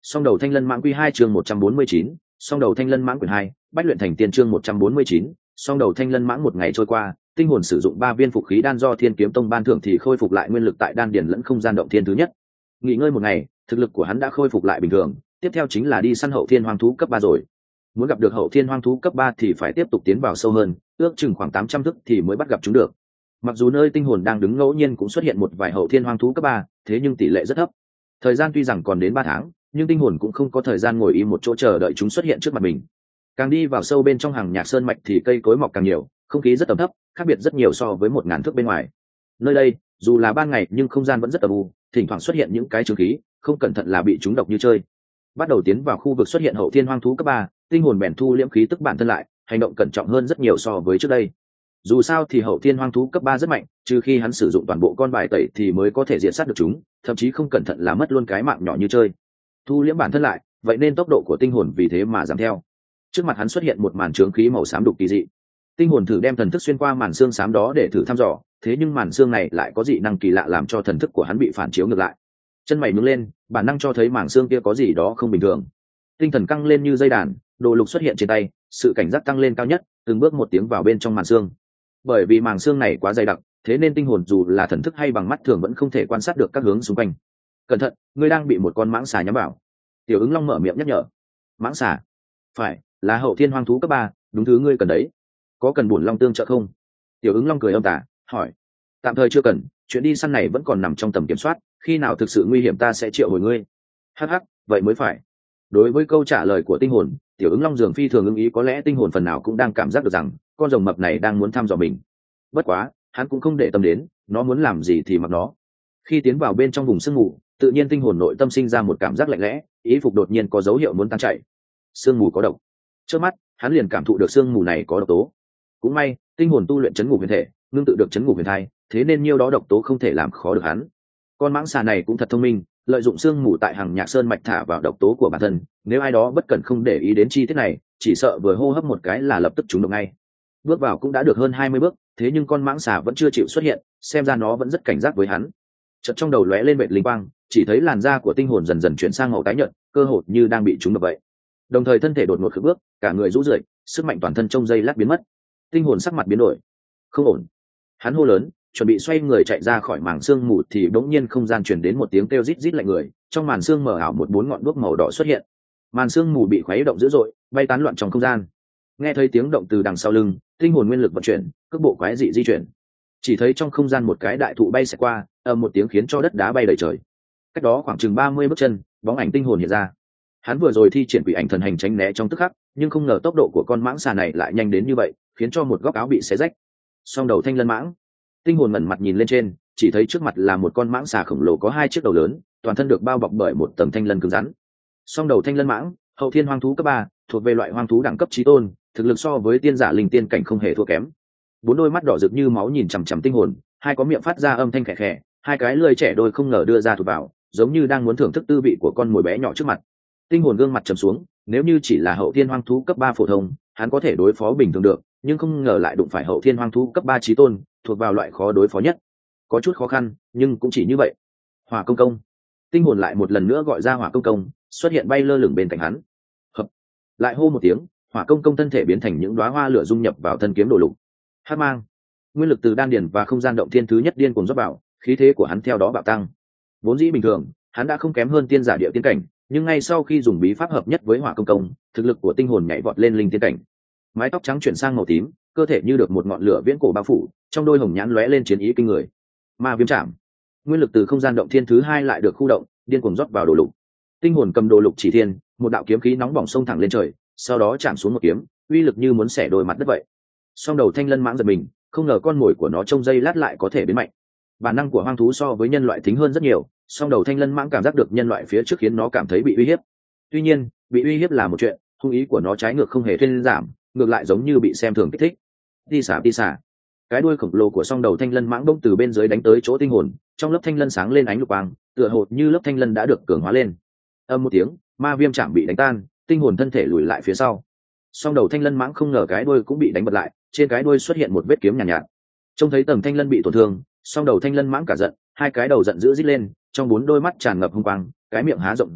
Song đầu thanh lân mãng quy 2 chương 149, song đầu thanh lân mãng quyển 2, bách luyện thành tiên chương 149, song đầu thanh lân mãng một ngày trôi qua, tinh hồn sử dụng 3 viên phục khí đan do Thiên Kiếm Tông ban thưởng thì khôi phục lại nguyên lực tại đan điền lẫn không gian động thiên thứ nhất. Nghỉ ngơi một ngày, thực lực của hắn đã khôi phục lại bình thường, tiếp theo chính là đi săn hậu thiên hoang thú cấp 3 rồi. Muốn gặp được hậu thiên hoang thú cấp 3 thì phải tiếp tục tiến vào sâu hơn, ước chừng khoảng 800 thước thì mới bắt gặp chúng được. Mặc dù nơi tinh hồn đang đứng ngẫu nhiên cũng xuất hiện một vài hậu thiên hoang thú cấp 3, thế nhưng tỷ lệ rất thấp. Thời gian tuy rằng còn đến 3 tháng, nhưng tinh hồn cũng không có thời gian ngồi im một chỗ chờ đợi chúng xuất hiện trước mặt mình. Càng đi vào sâu bên trong hàng nhạc sơn mạch thì cây cối mọc càng nhiều, không khí rất ẩm thấp, khác biệt rất nhiều so với 1000 thước bên ngoài. Nơi đây, dù là ban ngày nhưng không gian vẫn rất âm u, thỉnh thoảng xuất hiện những cái trường khí, không cẩn thận là bị chúng độc như chơi. Bắt đầu tiến vào khu vực xuất hiện hậu thiên hoang thú cấp 3, tinh hồn bèn thu liễm khí tức bản thân lại, hành động cẩn trọng hơn rất nhiều so với trước đây. Dù sao thì hậu thiên hoang thú cấp 3 rất mạnh, trừ khi hắn sử dụng toàn bộ con bài tẩy thì mới có thể diệt sát được chúng, thậm chí không cẩn thận là mất luôn cái mạng nhỏ như chơi. Thu liễm bản thân lại, vậy nên tốc độ của tinh hồn vì thế mà giảm theo. Trước mặt hắn xuất hiện một màn chướng khí màu xám đục kỳ dị. Tinh hồn thử đem thần thức xuyên qua màn xương xám đó để thử thăm dò, thế nhưng màn xương này lại có dị năng kỳ lạ làm cho thần thức của hắn bị phản chiếu ngược lại. Chân mày nhướng lên, bản năng cho thấy màn xương kia có gì đó không bình thường. Tinh thần căng lên như dây đàn, đồ lục xuất hiện trên tay, sự cảnh giác tăng lên cao nhất, từng bước một tiếng vào bên trong màn xương. Bởi vì màn xương này quá dày đặc, thế nên tinh hồn dù là thần thức hay bằng mắt thường vẫn không thể quan sát được các hướng xung quanh. Cẩn thận, ngươi đang bị một con mãng xà nhắm vào. Tiểu Ứng Long mở miệng nhắc nhở. Mãng xà? Phải, là hậu thiên hoang thú cấp 3, đúng thứ ngươi cần đấy. Có cần bổn long tương trợ không? Tiểu Ứng Long cười âm tà, hỏi. Tạm thời chưa cần, chuyện đi săn này vẫn còn nằm trong tầm kiểm soát, khi nào thực sự nguy hiểm ta sẽ triệu hồi ngươi. Hắc hắc, vậy mới phải. Đối với câu trả lời của tinh hồn, Tiểu Ứng Long dường phi thường ưng ý, có lẽ tinh hồn phần nào cũng đang cảm giác được rằng con rồng mập này đang muốn thăm dò mình. Bất quá, hắn cũng không để tâm đến, nó muốn làm gì thì mặc nó. Khi tiến vào bên trong vùng sương mù, tự nhiên tinh hồn nội tâm sinh ra một cảm giác lạnh lẽ, ý phục đột nhiên có dấu hiệu muốn tan chảy. Sương mù có độc. Trước mắt, hắn liền cảm thụ được sương mù này có độc tố. Cũng may, tinh hồn tu luyện chấn ngục huyền thể, ngưng tự được chấn ngục huyền thai, thế nên nhiêu đó độc tố không thể làm khó được hắn. Con mãng xà này cũng thật thông minh, lợi dụng sương mù tại hàng nhạc sơn mạch thả vào độc tố của bản thân, nếu ai đó bất cẩn không để ý đến chi tiết này, chỉ sợ vừa hô hấp một cái là lập tức trúng độc ngay. Bước vào cũng đã được hơn 20 bước, thế nhưng con mãng xà vẫn chưa chịu xuất hiện, xem ra nó vẫn rất cảnh giác với hắn. Chợt trong đầu lóe lên vệt linh quang, chỉ thấy làn da của tinh hồn dần dần chuyển sang màu tái nhợt, cơ hồ như đang bị trúng độc vậy. Đồng thời thân thể đột ngột khựng bước, cả người rũ rượi, sức mạnh toàn thân trong giây lát biến mất. Tinh hồn sắc mặt biến đổi, không ổn. Hắn hô lớn, chuẩn bị xoay người chạy ra khỏi màn sương mù thì bỗng nhiên không gian truyền đến một tiếng kêu rít rít lạnh người, trong màn sương mờ ảo một 4 ngọn đuốc màu đỏ xuất hiện. Màn sương mù bị khuấy động dữ dội, bay tán loạn trong không gian. Nghe thấy tiếng động từ đằng sau lưng, tinh hồn nguyên lực vận chuyển, cước bộ quái dị di chuyển. Chỉ thấy trong không gian một cái đại thụ bay xẹt qua, ầm một tiếng khiến cho đất đá bay đầy trời. Cách đó khoảng chừng 30 bước chân, bóng ảnh tinh hồn hiện ra. Hắn vừa rồi thi triển quỷ ảnh thần hành tránh né trong tức khắc, nhưng không ngờ tốc độ của con mãng xà này lại nhanh đến như vậy, khiến cho một góc áo bị xé rách. Song đầu thanh lân mãng. Tinh hồn ngẩng mặt nhìn lên trên, chỉ thấy trước mặt là một con mãng xà khổng lồ có 2 chiếc đầu lớn, toàn thân được bao bọc bởi một tầng thanh lân cứng rắn. Song đầu thanh lân mãng, hậu thiên hoang thú cấp 3, thuộc về loại hoang thú đẳng cấp chí tôn, thực lực so với tiên giả linh tiên cảnh không hề thua kém. 4 đôi mắt đỏ rực như máu nhìn chằm chằm tinh hồn, hai có miệng phát ra âm thanh khẽ khẽ, hai cái lưỡi trẻ đôi không ngờ đưa ra thụt vào, giống như đang muốn thưởng thức tư vị của con mồi bé nhỏ trước mặt. Tinh hồn gương mặt trầm xuống, nếu như chỉ là hậu thiên hoang thú cấp 3 phổ thông, hắn có thể đối phó bình thường được, nhưng không ngờ lại đụng phải hậu thiên hoang thú cấp 3 chí tôn, thuộc vào loại khó đối phó nhất. Có chút khó khăn, nhưng cũng chỉ như vậy. Hỏa công công. Tinh hồn lại một lần nữa gọi ra hỏa công công, xuất hiện bay lơ lửng bên cạnh hắn. Hợp. Lại hô một tiếng, hỏa công công thân thể biến thành những đóa hoa lửa dung nhập vào thân kiếm đồ lục. Hắc mang. Nguyên lực từ đan điền và không gian động thiên thứ nhất điên cuồng rót vào, khí thế của hắn theo đó bạo tăng. Vốn dĩ bình thường, hắn đã không kém hơn tiên giả địa tiên cảnh, nhưng ngay sau khi dùng bí pháp hợp nhất với hỏa công công, thực lực của tinh hồn nhảy vọt lên linh tiên cảnh. Mái tóc trắng chuyển sang màu tím, cơ thể như được một ngọn lửa viễn cổ bao phủ, trong đôi hồng nhãn lóe lên chiến ý kinh người. Ma viêm chạm. Nguyên lực từ không gian động thiên thứ hai lại được khu động, điên cuồng rót vào đồ lục. Tinh hồn cầm đồ lục chỉ thiên, một đạo kiếm khí nóng bỏng xông thẳng lên trời, sau đó chạm xuống một kiếm, uy lực như muốn xẻ đôi mặt đất vậy. Song đầu thanh lân mãng giật mình, không ngờ con mồi của nó trong giây lát lại có thể biến mạnh. Bản năng của hoang thú so với nhân loại thính hơn rất nhiều, song đầu thanh lân mãng cảm giác được nhân loại phía trước khiến nó cảm thấy bị uy hiếp. Tuy nhiên, bị uy hiếp là một chuyện, hung ý của nó trái ngược không hề thuyên giảm, ngược lại giống như bị xem thường kích thích. Đi xả. Cái đuôi khổng lồ của song đầu thanh lân mãng bỗng từ bên dưới đánh tới chỗ tinh hồn, trong lớp thanh lân sáng lên ánh lục quang, tựa hồ như lớp thanh lân đã được cường hóa lên. Âm một tiếng, ma viêm chạm bị đánh tan, tinh hồn thân thể lùi lại phía sau. Song đầu thanh lân mãng không ngờ cái đuôi cũng bị đánh bật lại, trên cái đuôi xuất hiện một vết kiếm nhàn nhạt. Trông thấy tầng thanh lân bị tổn thương, song đầu thanh lân mãng cả giận, hai cái đầu giận dữ rít lên, trong 4 đôi mắt tràn ngập hung quang, cái miệng há rộng ra,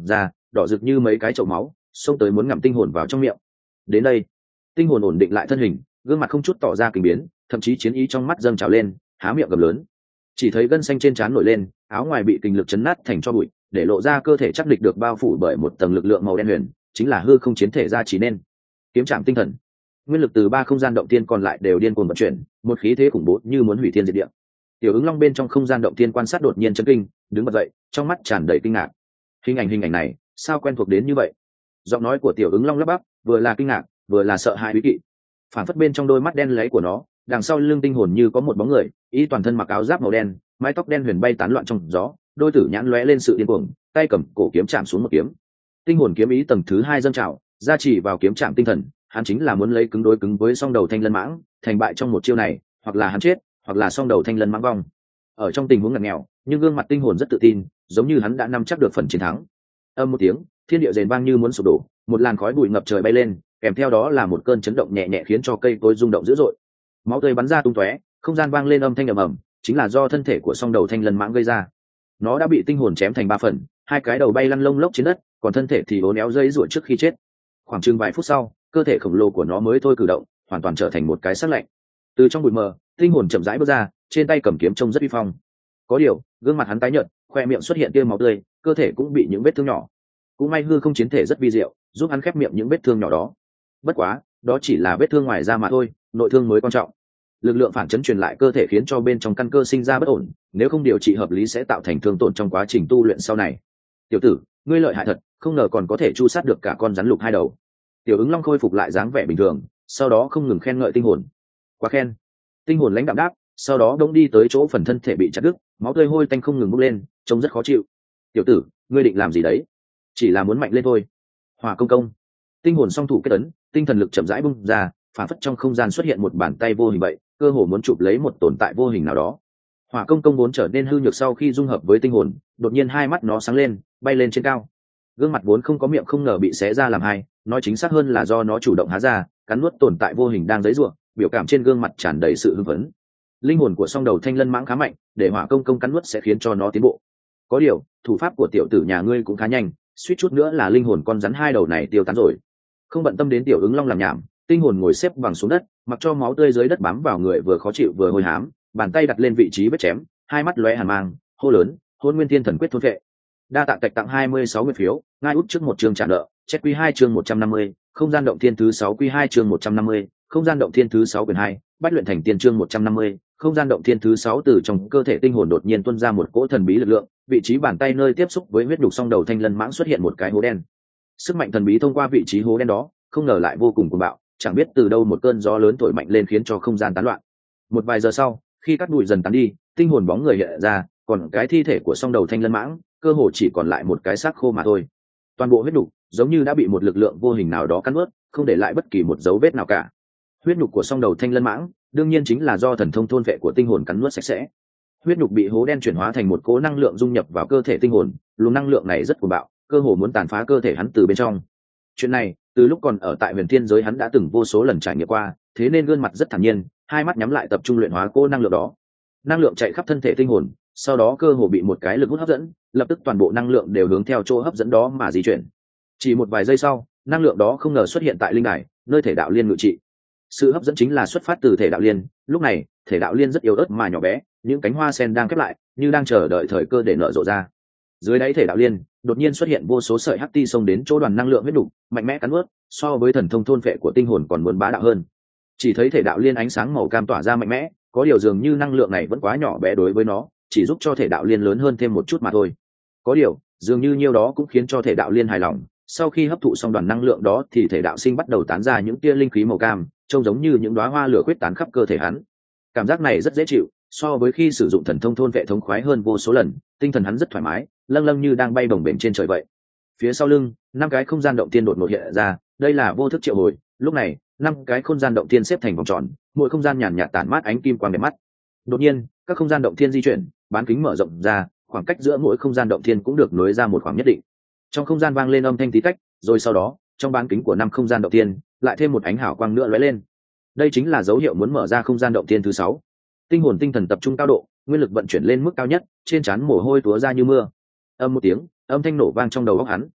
đỏ rực như mấy cái chậu máu, xông tới muốn ngậm tinh hồn vào trong miệng. Đến đây, tinh hồn ổn định lại thân hình, gương mặt không chút tỏ ra kinh biến, thậm chí chiến ý trong mắt dâng trào lên, há miệng gầm lớn. Chỉ thấy gân xanh trên trán nổi lên, áo ngoài bị kình lực chấn nát thành tro bụi, để lộ ra cơ thể chắc địch được bao phủ bởi một tầng lực lượng màu đen huyền, chính là hư không chiến thể ra chỉ nên. Kiếm trảm tinh thần, nguyên lực từ 3 không gian động thiên còn lại đều điên cuồng vận chuyển, một khí thế khủng bố như muốn hủy thiên diệt địa. Tiểu ứng long bên trong không gian động thiên quan sát đột nhiên chấn kinh, đứng bật dậy, trong mắt tràn đầy kinh ngạc. Hình ảnh này, sao quen thuộc đến như vậy? Giọng nói của tiểu ứng long lắp bắp, vừa là kinh ngạc, vừa là sợ hãi bí kỵ. Phản phất bên trong đôi mắt đen láy của nó, đằng sau lưng tinh hồn như có một bóng người, y toàn thân mặc áo giáp màu đen, mái tóc đen huyền bay tán loạn trong gió, đôi tử nhãn lóe lên sự điên cuồng, tay cầm cổ kiếm chạm xuống một kiếm. Tinh hồn kiếm ý tầng thứ 2 dâng trào, gia trì vào kiếm chạm tinh thần, hắn chính là muốn lấy cứng đối cứng với song đầu thanh lân mãng, thành bại trong một chiêu này, hoặc là hắn chết, hoặc là song đầu thanh lân mãng vong. Ở trong tình huống ngặt nghèo, nhưng gương mặt tinh hồn rất tự tin, giống như hắn đã nắm chắc được phần chiến thắng. Âm một tiếng, thiên địa rền vang như muốn sụp đổ, một làn khói bụi ngập trời bay lên, kèm theo đó là một cơn chấn động nhẹ nhẹ khiến cho cây cối rung động dữ dội. Máu tươi bắn ra tung tóe, không gian vang lên âm thanh ầm ầm, chính là do thân thể của song đầu thanh lân mãng gây ra. Nó đã bị tinh hồn chém thành 3 phần, 2 cái đầu bay lăn lông lốc trên đất, còn thân thể thì uốn éo dây ruột trước khi chết. Khoảng chừng vài phút sau, cơ thể khổng lồ của nó mới thôi cử động, hoàn toàn trở thành một cái sắc lạnh. Từ trong bụi mờ, tinh hồn chậm rãi bước ra, trên tay cầm kiếm trông rất uy phong. Có điều, gương mặt hắn tái nhợt, khoe miệng xuất hiện tia máu tươi, cơ thể cũng bị những vết thương nhỏ. Cũng may hư không chiến thể rất vi diệu, giúp hắn khép miệng những vết thương nhỏ đó. Bất quá, đó chỉ là vết thương ngoài da mà thôi, nội thương mới quan trọng. Lực lượng phản chấn truyền lại cơ thể khiến cho bên trong căn cơ sinh ra bất ổn, nếu không điều trị hợp lý sẽ tạo thành thương tổn trong quá trình tu luyện sau này. Tiểu tử, ngươi lợi hại thật, không ngờ còn có thể chu sát được cả con rắn lục 2 đầu. Tiểu ứng long khôi phục lại dáng vẻ bình thường, sau đó không ngừng khen ngợi tinh hồn. Quá khen. Tinh hồn lãnh đạm đáp, sau đó đông đi tới chỗ phần thân thể bị chặt đứt, máu tươi hôi tanh không ngừng bốc lên, trông rất khó chịu. Tiểu tử, ngươi định làm gì đấy? Chỉ là muốn mạnh lên thôi. Hỏa công công. Tinh hồn song thủ kết ấn, tinh thần lực chậm rãi bung ra, phản phất trong không gian xuất hiện một bàn tay vô hình vậy, cơ hồ muốn chụp lấy một tồn tại vô hình nào đó. Hỏa công công vốn trở nên hư nhược sau khi dung hợp với tinh hồn, đột nhiên hai mắt nó sáng lên, bay lên trên cao. Gương mặt vốn không có miệng không ngờ bị xé ra làm hai, nói chính xác hơn là do nó chủ động há ra, cắn nuốt tồn tại vô hình đang giãy giụa, biểu cảm trên gương mặt tràn đầy sự hưng phấn. Linh hồn của song đầu thanh lân mãng khá mạnh, để hỏa công công cắn nuốt sẽ khiến cho nó tiến bộ. Có điều, thủ pháp của tiểu tử nhà ngươi cũng khá nhanh, suýt chút nữa là linh hồn con rắn 2 đầu này tiêu tán rồi. Không bận tâm đến tiểu ứng long làm nhảm, tinh hồn ngồi xếp bằng xuống đất, mặc cho máu tươi dưới đất bám vào người vừa khó chịu vừa hôi hám, bàn tay đặt lên vị trí vết chém, hai mắt lóe hàn mang, hô lớn, Hôn Nguyên Thiên Thần Quyết thôn vệ. Đa tạ tạch tặng 26 nguyệt phiếu, ngay út trước một chương trả nợ, chết quy 2 chương 150, không gian động thiên thứ 6 quy 2 chương 150, không gian động thiên thứ 6 quyển 2, bách luyện thành tiên chương 150, không gian động thiên thứ 6 từ trong cơ thể tinh hồn đột nhiên tuôn ra một cỗ thần bí lực lượng, vị trí bàn tay nơi tiếp xúc với huyết nhục song đầu thanh lân mãng xuất hiện một cái hố đen. Sức mạnh thần bí thông qua vị trí hố đen đó, không ngờ lại vô cùng cuồng bạo, chẳng biết từ đâu một cơn gió lớn thổi mạnh lên khiến cho không gian tán loạn. Một vài giờ sau, khi các bụi dần tán đi, tinh hồn bóng người hiện ra, còn cái thi thể của song đầu thanh lân mãng, cơ hồ chỉ còn lại một cái xác khô mà thôi. Toàn bộ huyết nhục giống như đã bị một lực lượng vô hình nào đó cắn nuốt, không để lại bất kỳ một dấu vết nào cả. Huyết nhục của song đầu thanh lân mãng, đương nhiên chính là do thần thông thôn vệ của tinh hồn cắn nuốt sạch sẽ. Huyết nhục bị hố đen chuyển hóa thành một cỗ năng lượng dung nhập vào cơ thể tinh hồn, luồng năng lượng này rất cuồng bạo, cơ hồ muốn tàn phá cơ thể hắn từ bên trong. Chuyện này, từ lúc còn ở tại huyền thiên giới hắn đã từng vô số lần trải nghiệm qua, thế nên gương mặt rất thản nhiên, hai mắt nhắm lại tập trung luyện hóa cỗ năng lượng đó. Năng lượng chạy khắp thân thể tinh hồn, sau đó cơ hồ bị một cái lực hút hấp dẫn, lập tức toàn bộ năng lượng đều hướng theo chỗ hấp dẫn đó mà di chuyển. Chỉ một vài giây sau, năng lượng đó không ngờ xuất hiện tại linh đài, nơi thể đạo liên ngự trị. Sự hấp dẫn chính là xuất phát từ thể đạo liên, lúc này, thể đạo liên rất yếu ớt mà nhỏ bé, những cánh hoa sen đang khép lại, như đang chờ đợi thời cơ để nở rộ ra. Dưới đáy thể đạo liên, đột nhiên xuất hiện vô số sợi hắc ti xông đến chỗ đoàn năng lượng huyết đủ, mạnh mẽ cắn nuốt, so với thần thông thôn phệ của tinh hồn còn muốn bá đạo hơn. Chỉ thấy thể đạo liên ánh sáng màu cam tỏa ra mạnh mẽ, có điều dường như năng lượng này vẫn quá nhỏ bé đối với nó, chỉ giúp cho thể đạo liên lớn hơn thêm một chút mà thôi. Có điều, dường như nhiêu đó cũng khiến cho thể đạo liên hài lòng, sau khi hấp thụ xong đoàn năng lượng đó thì thể đạo sinh bắt đầu tán ra những tia linh khí màu cam, trông giống như những đóa hoa lửa khuyết tán khắp cơ thể hắn. Cảm giác này rất dễ chịu, so với khi sử dụng thần thông thôn vệ thống khoái hơn vô số lần, tinh thần hắn rất thoải mái, lâng lâng như đang bay bồng bềnh trên trời vậy. Phía sau lưng, 5 cái không gian động thiên đột ngột hiện ra, đây là vô thức triệu hồi, lúc này, 5 cái không gian động thiên xếp thành vòng tròn, mỗi không gian nhàn nhạt tản mát ánh kim quang đẹp mắt. Đột nhiên, các không gian động thiên di chuyển, bán kính mở rộng ra, khoảng cách giữa mỗi không gian động thiên cũng được nối ra một khoảng nhất định. Trong không gian vang lên âm thanh tí tách, rồi sau đó, trong bán kính của 5 không gian động thiên, lại thêm một ánh hào quang nữa lóe lên. Đây chính là dấu hiệu muốn mở ra không gian động thiên thứ 6. Tinh hồn tinh thần tập trung cao độ, nguyên lực vận chuyển lên mức cao nhất, trên trán mồ hôi túa ra như mưa. Âm một tiếng, âm thanh nổ vang trong đầu óc hắn.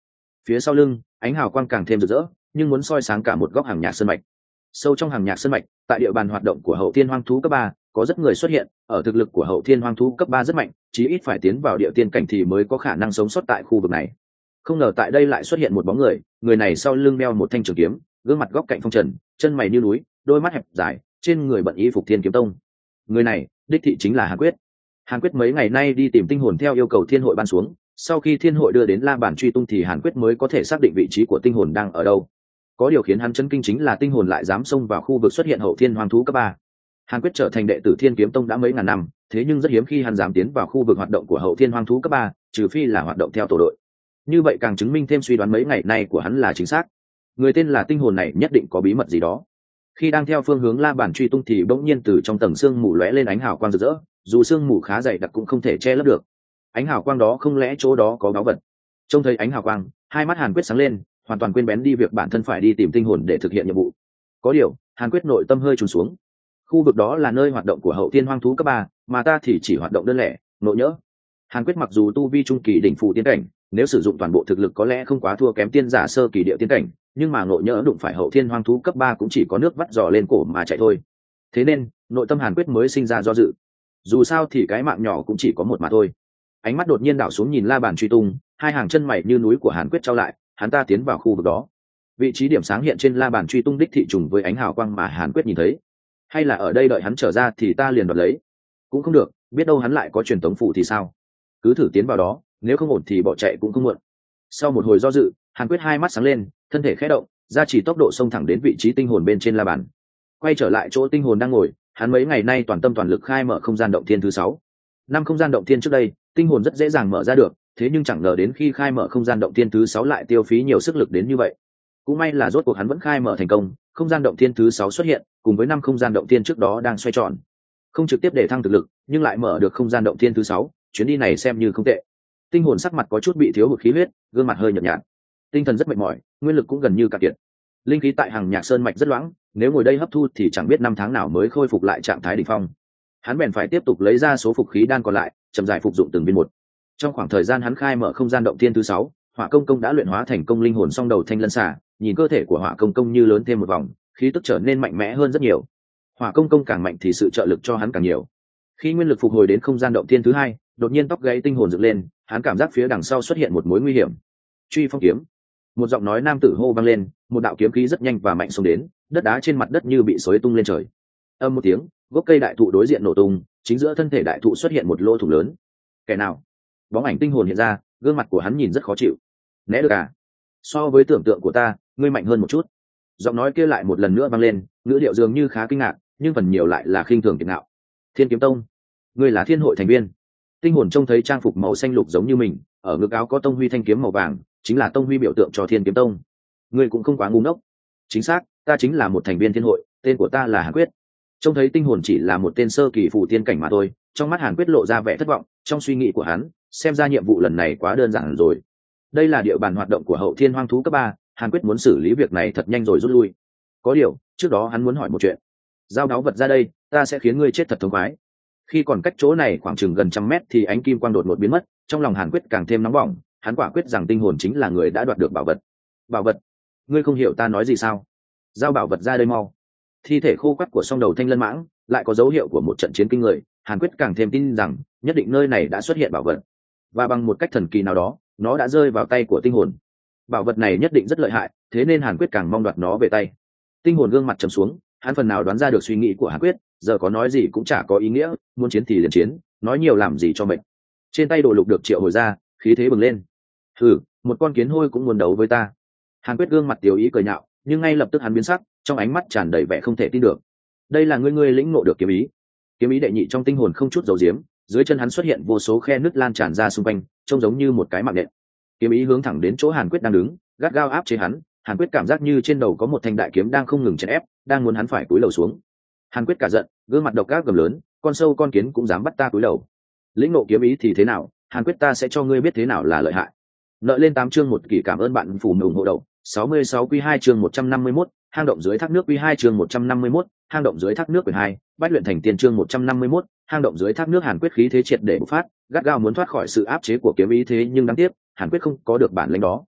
Phía sau lưng ánh hào quang càng thêm rực rỡ, nhưng muốn soi sáng cả một góc hàng nhạc sơn mạch. Sâu trong hàng nhạc sơn mạch, tại địa bàn hoạt động của hậu thiên hoang thú cấp 3, có rất người xuất hiện. Ở thực lực của hậu thiên hoang thú cấp 3 rất mạnh, chí ít phải tiến vào địa tiên cảnh thì mới có khả năng sống sót tại khu vực này. Không ngờ tại đây lại xuất hiện một bóng người, người này sau lưng đeo một thanh trường kiếm, gương mặt góc cạnh phong trần, chân mày như núi, đôi mắt hẹp dài, trên người bận y phục Thiên Kiếm Tông. Người này đích thị chính là Hàn Quyết. Hàn Quyết mấy ngày nay đi tìm tinh hồn theo yêu cầu thiên hội ban xuống, sau khi thiên hội đưa đến La Bản truy tung thì Hàn Quyết mới có thể xác định vị trí của tinh hồn đang ở đâu. Có điều khiến hắn chấn kinh chính là tinh hồn lại dám xông vào khu vực xuất hiện hậu thiên hoang thú cấp 3. Hàn Quyết trở thành đệ tử Thiên Kiếm Tông đã mấy ngàn năm, thế nhưng rất hiếm khi hắn dám tiến vào khu vực hoạt động của hậu thiên hoang thú cấp 3, trừ phi là hoạt động theo tổ đội. Như vậy càng chứng minh thêm suy đoán mấy ngày nay của hắn là chính xác. Người tên là tinh hồn này nhất định có bí mật gì đó. Khi đang theo phương hướng La Bản truy tung thì bỗng nhiên từ trong tầng sương mù lóe lên ánh hào quang rực rỡ, dù sương mù khá dày đặc cũng không thể che lấp được. Ánh hào quang đó không lẽ chỗ đó có báu vật? Trông thấy ánh hào quang, hai mắt Hàn Quyết sáng lên, hoàn toàn quên bén đi việc bản thân phải đi tìm tinh hồn để thực hiện nhiệm vụ. Có điều, Hàn Quyết nội tâm hơi trùng xuống. Khu vực đó là nơi hoạt động của hậu thiên hoang thú cấp 3, mà ta thì chỉ hoạt động đơn lẻ, nội nhỡ. Hàn Quyết mặc dù tu vi trung kỳ đỉnh phù tiên cảnh, nếu sử dụng toàn bộ thực lực có lẽ không quá thua kém tiên giả sơ kỳ địa tiên cảnh, nhưng mà nội nhỡ đụng phải hậu thiên hoang thú cấp 3 cũng chỉ có nước vắt giò lên cổ mà chạy thôi. Thế nên, nội tâm Hàn Quyết mới sinh ra do dự. Dù sao thì cái mạng nhỏ cũng chỉ có một mà thôi. Ánh mắt đột nhiên đảo xuống nhìn La Bàn truy tung, hai hàng chân mày như núi của Hàn Quyết trao lại, hắn ta tiến vào khu vực đó. Vị trí điểm sáng hiện trên La Bàn truy tung đích thị trùng với ánh hào quang mà Hàn Quyết nhìn thấy. Hay là ở đây đợi hắn trở ra thì ta liền đoạt lấy? Cũng không được, biết đâu hắn lại có truyền tống phụ thì sao? Cứ thử tiến vào đó, nếu không ổn thì bỏ chạy cũng không muộn. Sau một hồi do dự, Hàn Quyết hai mắt sáng lên, thân thể khẽ động, gia trì tốc độ xông thẳng đến vị trí tinh hồn bên trên La Bàn. Quay trở lại chỗ tinh hồn đang ngồi, hắn mấy ngày nay toàn tâm toàn lực khai mở không gian động thiên thứ 6. Năm không gian động thiên trước đây, tinh hồn rất dễ dàng mở ra được, thế nhưng chẳng ngờ đến khi khai mở không gian động thiên thứ 6 lại tiêu phí nhiều sức lực đến như vậy. Cũng may là rốt cuộc hắn vẫn khai mở thành công, không gian động thiên thứ 6 xuất hiện, cùng với năm không gian động thiên trước đó đang xoay tròn. Không trực tiếp để thăng thực lực, nhưng lại mở được không gian động thiên thứ 6, chuyến đi này xem như không tệ. Tinh hồn sắc mặt có chút bị thiếu hụt khí huyết, gương mặt hơi nhợt nhạt. Tinh thần rất mệt mỏi, nguyên lực cũng gần như cạn kiệt. Linh khí tại Hằng Nhạc Sơn mạch rất loãng, nếu ngồi đây hấp thu thì chẳng biết năm tháng nào mới khôi phục lại trạng thái đỉnh phong. Hắn bèn phải tiếp tục lấy ra số phục khí đan còn lại, chậm rãi phục dụng từng viên một. Trong khoảng thời gian hắn khai mở không gian động thiên thứ 6, Hỏa Công Công đã luyện hóa thành công linh hồn song đầu thanh lân xà, nhìn cơ thể của Hỏa Công Công như lớn thêm một vòng, khí tức trở nên mạnh mẽ hơn rất nhiều. Hỏa Công Công càng mạnh thì sự trợ lực cho hắn càng nhiều. Khi nguyên lực phục hồi đến không gian động thiên thứ 2, đột nhiên tóc gáy tinh hồn dựng lên, hắn cảm giác phía đằng sau xuất hiện một mối nguy hiểm. Truy phong kiếm. Một giọng nói nam tử hô vang lên, một đạo kiếm khí rất nhanh và mạnh xông đến, đất đá trên mặt đất như bị xối tung lên trời. Âm một tiếng, gốc cây đại thụ đối diện nổ tung, chính giữa thân thể đại thụ xuất hiện một lỗ thủng lớn. Kẻ nào? Bóng ảnh tinh hồn hiện ra, gương mặt của hắn nhìn rất khó chịu. Né được à? So với tưởng tượng của ta, ngươi mạnh hơn một chút. Giọng nói kia lại một lần nữa vang lên, ngữ điệu dường như khá kinh ngạc, nhưng phần nhiều lại là khinh thường kiệt ngạo. Thiên Kiếm Tông, ngươi là thiên hội thành viên. Tinh hồn trông thấy trang phục màu xanh lục giống như mình, ở ngực áo có tông huy thanh kiếm màu vàng, chính là tông huy biểu tượng cho Thiên Kiếm Tông. Ngươi cũng không quá ngu ngốc. Chính xác, ta chính là một thành viên thiên hội, tên của ta là Hàn Quyết. Trông thấy tinh hồn chỉ là một tên sơ kỳ phù tiên cảnh mà thôi, trong mắt Hàn Quyết lộ ra vẻ thất vọng. Trong suy nghĩ của hắn, xem ra nhiệm vụ lần này quá đơn giản rồi. Đây là địa bàn hoạt động của hậu thiên hoang thú cấp 3, Hàn Quyết muốn xử lý việc này thật nhanh rồi rút lui. Có điều, trước đó hắn muốn hỏi một chuyện. Giao đáo vật ra đây, ta sẽ khiến ngươi chết thật thống khoái. Khi còn cách chỗ này khoảng chừng gần 100 mét thì ánh kim quang đột ngột biến mất, trong lòng Hàn Quyết càng thêm nóng bỏng, hắn quả quyết rằng tinh hồn chính là người đã đoạt được bảo vật. Bảo vật? Ngươi không hiểu ta nói gì sao? Giao bảo vật ra đây mau. Thi thể khô quắt của song đầu thanh lân mãng lại có dấu hiệu của một trận chiến kinh người, Hàn Quyết càng thêm tin rằng nhất định nơi này đã xuất hiện bảo vật, và bằng một cách thần kỳ nào đó nó đã rơi vào tay của tinh hồn. Bảo vật này nhất định rất lợi hại, thế nên Hàn Quyết càng mong đoạt nó về tay. Tinh hồn gương mặt trầm xuống, hắn phần nào đoán ra được suy nghĩ của Hàn Quyết, giờ có nói gì cũng chả có ý nghĩa, muốn chiến thì liền chiến, nói nhiều làm gì cho mệt. Trên tay đồ lục được triệu hồi ra, khí thế bừng lên. Hừ, một con kiến hôi cũng muốn đấu với ta. Hàn Quyết gương mặt tiểu ý cười nhạo, nhưng ngay lập tức hắn biến sắc, trong ánh mắt tràn đầy vẻ không thể tin được. Đây là ngươi lĩnh ngộ được kiếm ý. Kiếm ý đệ nhị trong tinh hồn không chút dầu diếm, dưới chân hắn xuất hiện vô số khe nứt lan tràn ra xung quanh, trông giống như một cái mạng nện. Kiếm ý hướng thẳng đến chỗ Hàn Quyết đang đứng, gắt gao áp chế hắn. Hàn Quyết cảm giác như trên đầu có một thanh đại kiếm đang không ngừng chèn ép, đang muốn hắn phải cúi đầu xuống. Hàn Quyết cả giận, gương mặt độc ác gầm lớn, con sâu con kiến cũng dám bắt ta cúi đầu. Lĩnh ngộ kiếm ý thì thế nào, Hàn Quyết ta sẽ cho ngươi biết thế nào là lợi hại. Nợ lên 8 chương 1 kỳ cảm ơn bạn phù ủng hộ đầu. 66 Quy 2 chương 151, hang động dưới thác nước Quy 2 chương 151, hang động dưới thác nước quyển 2, bách luyện thành tiên chương 151, hang động dưới thác nước. Hàn Quyết khí thế triệt để bộc phát, gắt gao muốn thoát khỏi sự áp chế của kiếm ý, thế nhưng đáng tiếc, Hàn Quyết không có được bản lĩnh đó.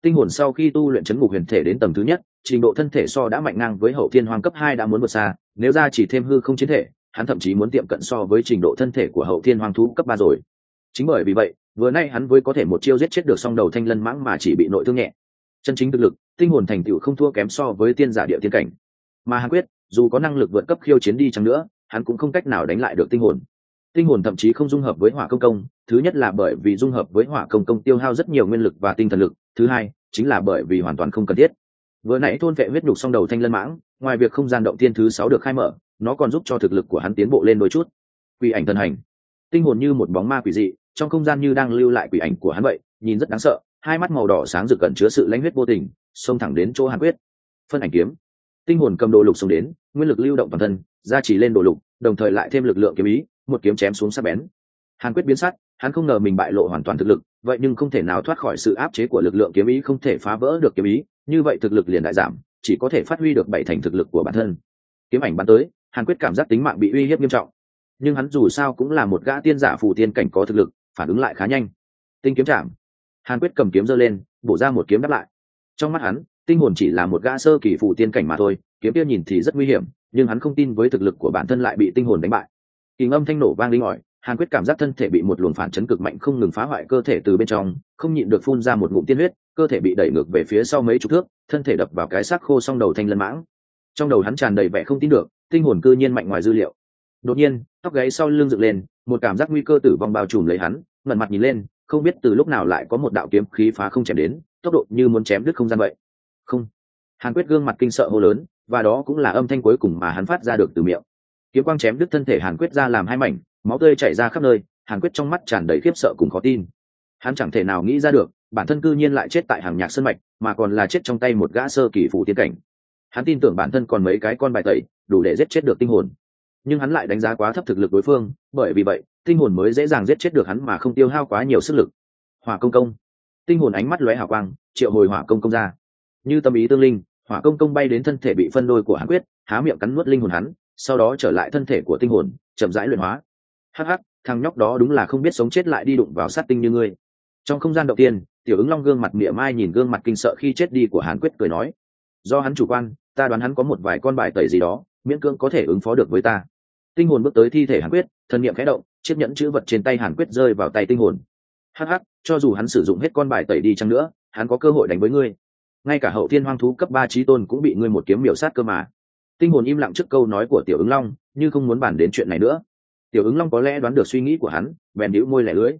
Tinh hồn sau khi tu luyện chấn ngục huyền thể đến tầng thứ nhất, trình độ thân thể so đã mạnh ngang với hậu thiên hoang cấp 2 đã muốn vượt xa, nếu ra chỉ thêm hư không chiến thể, hắn thậm chí muốn tiệm cận so với trình độ thân thể của hậu thiên hoang thú cấp 3 rồi. Chính bởi vì vậy, vừa nay hắn với có thể một chiêu giết chết được song đầu thanh lân mãng mà chỉ bị nội thương nhẹ. Chân chính thực lực, tinh hồn thành tựu không thua kém so với tiên giả địa tiên cảnh. Mà Hàn Quyết, dù có năng lực vượt cấp khiêu chiến đi chăng nữa, hắn cũng không cách nào đánh lại được tinh hồn. Tinh hồn thậm chí không dung hợp với hỏa công công, thứ nhất là bởi vì dung hợp với hỏa công công tiêu hao rất nhiều nguyên lực và tinh thần lực, thứ hai chính là bởi vì hoàn toàn không cần thiết. Vừa nãy thôn vệ huyết nhục song đầu thanh lân mãng, ngoài việc không gian động tiên thứ 6 được khai mở, nó còn giúp cho thực lực của hắn tiến bộ lên đôi chút. Quỷ ảnh thần hành, tinh hồn như một bóng ma quỷ dị, trong không gian như đang lưu lại quỷ ảnh của hắn vậy, nhìn rất đáng sợ, hai mắt màu đỏ sáng rực cẩn chứa sự lãnh huyết vô tình, xông thẳng đến chỗ Hàn Quyết. Phân ảnh kiếm, tinh hồn cầm đồ lục xông đến, nguyên lực lưu động toàn thân, gia trì lên đồ lục, đồng thời lại thêm lực lượng kiếm ý, một kiếm chém xuống sắc bén. Hàn Quyết biến sắc, hắn không ngờ mình bại lộ hoàn toàn thực lực, vậy nhưng không thể nào thoát khỏi sự áp chế của lực lượng kiếm ý, không thể phá vỡ được kiếm ý, như vậy thực lực liền đại giảm, chỉ có thể phát huy được 7 thành thực lực của bản thân. Kiếm ảnh bắn tới, Hàn Quyết cảm giác tính mạng bị uy hiếp nghiêm trọng, nhưng hắn dù sao cũng là một gã tiên giả phù tiên cảnh có thực lực, phản ứng lại khá nhanh. Tinh kiếm chạm, Hàn Quyết cầm kiếm giơ lên, bổ ra một kiếm đáp lại. Trong mắt hắn, tinh hồn chỉ là một gã sơ kỳ phù tiên cảnh mà thôi, kiếm kia nhìn thì rất nguy hiểm, nhưng hắn không tin với thực lực của bản thân lại bị tinh hồn đánh bại. Kình âm thanh nổ vang linh ỏi, Hàn Quyết cảm giác thân thể bị một luồng phản chấn cực mạnh không ngừng phá hoại cơ thể từ bên trong, không nhịn được phun ra một ngụm tiên huyết, cơ thể bị đẩy ngược về phía sau mấy chục thước, thân thể đập vào cái xác khô song đầu thanh lân mãng. Trong đầu hắn tràn đầy vẻ không tin được, tinh hồn cư nhiên mạnh ngoài dư liệu. Đột nhiên, tóc gáy sau lưng dựng lên, một cảm giác nguy cơ tử vong bao trùm lấy hắn, ngẩng mặt nhìn lên, không biết từ lúc nào lại có một đạo kiếm khí phá không chém đến, tốc độ như muốn chém đứt không gian vậy. Không. Hàn Quyết gương mặt kinh sợ hô lớn, và đó cũng là âm thanh cuối cùng mà hắn phát ra được từ miệng. Kiếm quang chém đứt thân thể Hàn Quyết ra làm hai mảnh, máu tươi chảy ra khắp nơi, Hàn Quyết trong mắt tràn đầy khiếp sợ cùng khó tin. Hắn chẳng thể nào nghĩ ra được, bản thân cư nhiên lại chết tại Hàng Nhạc Sơn mạch, mà còn là chết trong tay một gã sơ kỳ phù tiên cảnh. Hắn tin tưởng bản thân còn mấy cái con bài tẩy, đủ để giết chết được tinh hồn. Nhưng hắn lại đánh giá quá thấp thực lực đối phương, bởi vì vậy, tinh hồn mới dễ dàng giết chết được hắn mà không tiêu hao quá nhiều sức lực. Hỏa công công, tinh hồn ánh mắt lóe hào quang, triệu hồi hỏa công công ra. Như tâm ý tương linh, hỏa công công bay đến thân thể bị phân đôi của Hàn Quyết, há miệng cắn nuốt linh hồn hắn, sau đó trở lại thân thể của tinh hồn, chậm rãi luyện hóa. Hắc hắc, thằng nhóc đó đúng là không biết sống chết lại đi đụng vào sát tinh như ngươi. Trong không gian đầu tiên, Tiểu Ứng Long gương mặt mỉa mai nhìn gương mặt kinh sợ khi chết đi của Hàn Quyết cười nói: do hắn chủ quan, ta đoán hắn có một vài con bài tẩy gì đó, miễn cưỡng có thể ứng phó được với ta. Tinh hồn bước tới thi thể Hàn Quyết, thân niệm khẽ động, chiếc nhẫn chữ vật trên tay Hàn Quyết rơi vào tay tinh hồn. Hắc hắc, cho dù hắn sử dụng hết con bài tẩy đi chăng nữa, hắn có cơ hội đánh với ngươi. Ngay cả hậu thiên hoang thú cấp 3 chí tôn cũng bị ngươi một kiếm miểu sát cơ mà. Tinh hồn im lặng trước câu nói của Tiểu Ứng Long, như không muốn bàn đến chuyện này nữa. Tiểu Ứng Long có lẽ đoán được suy nghĩ của hắn, bèn nhíu môi lẻ lưỡi.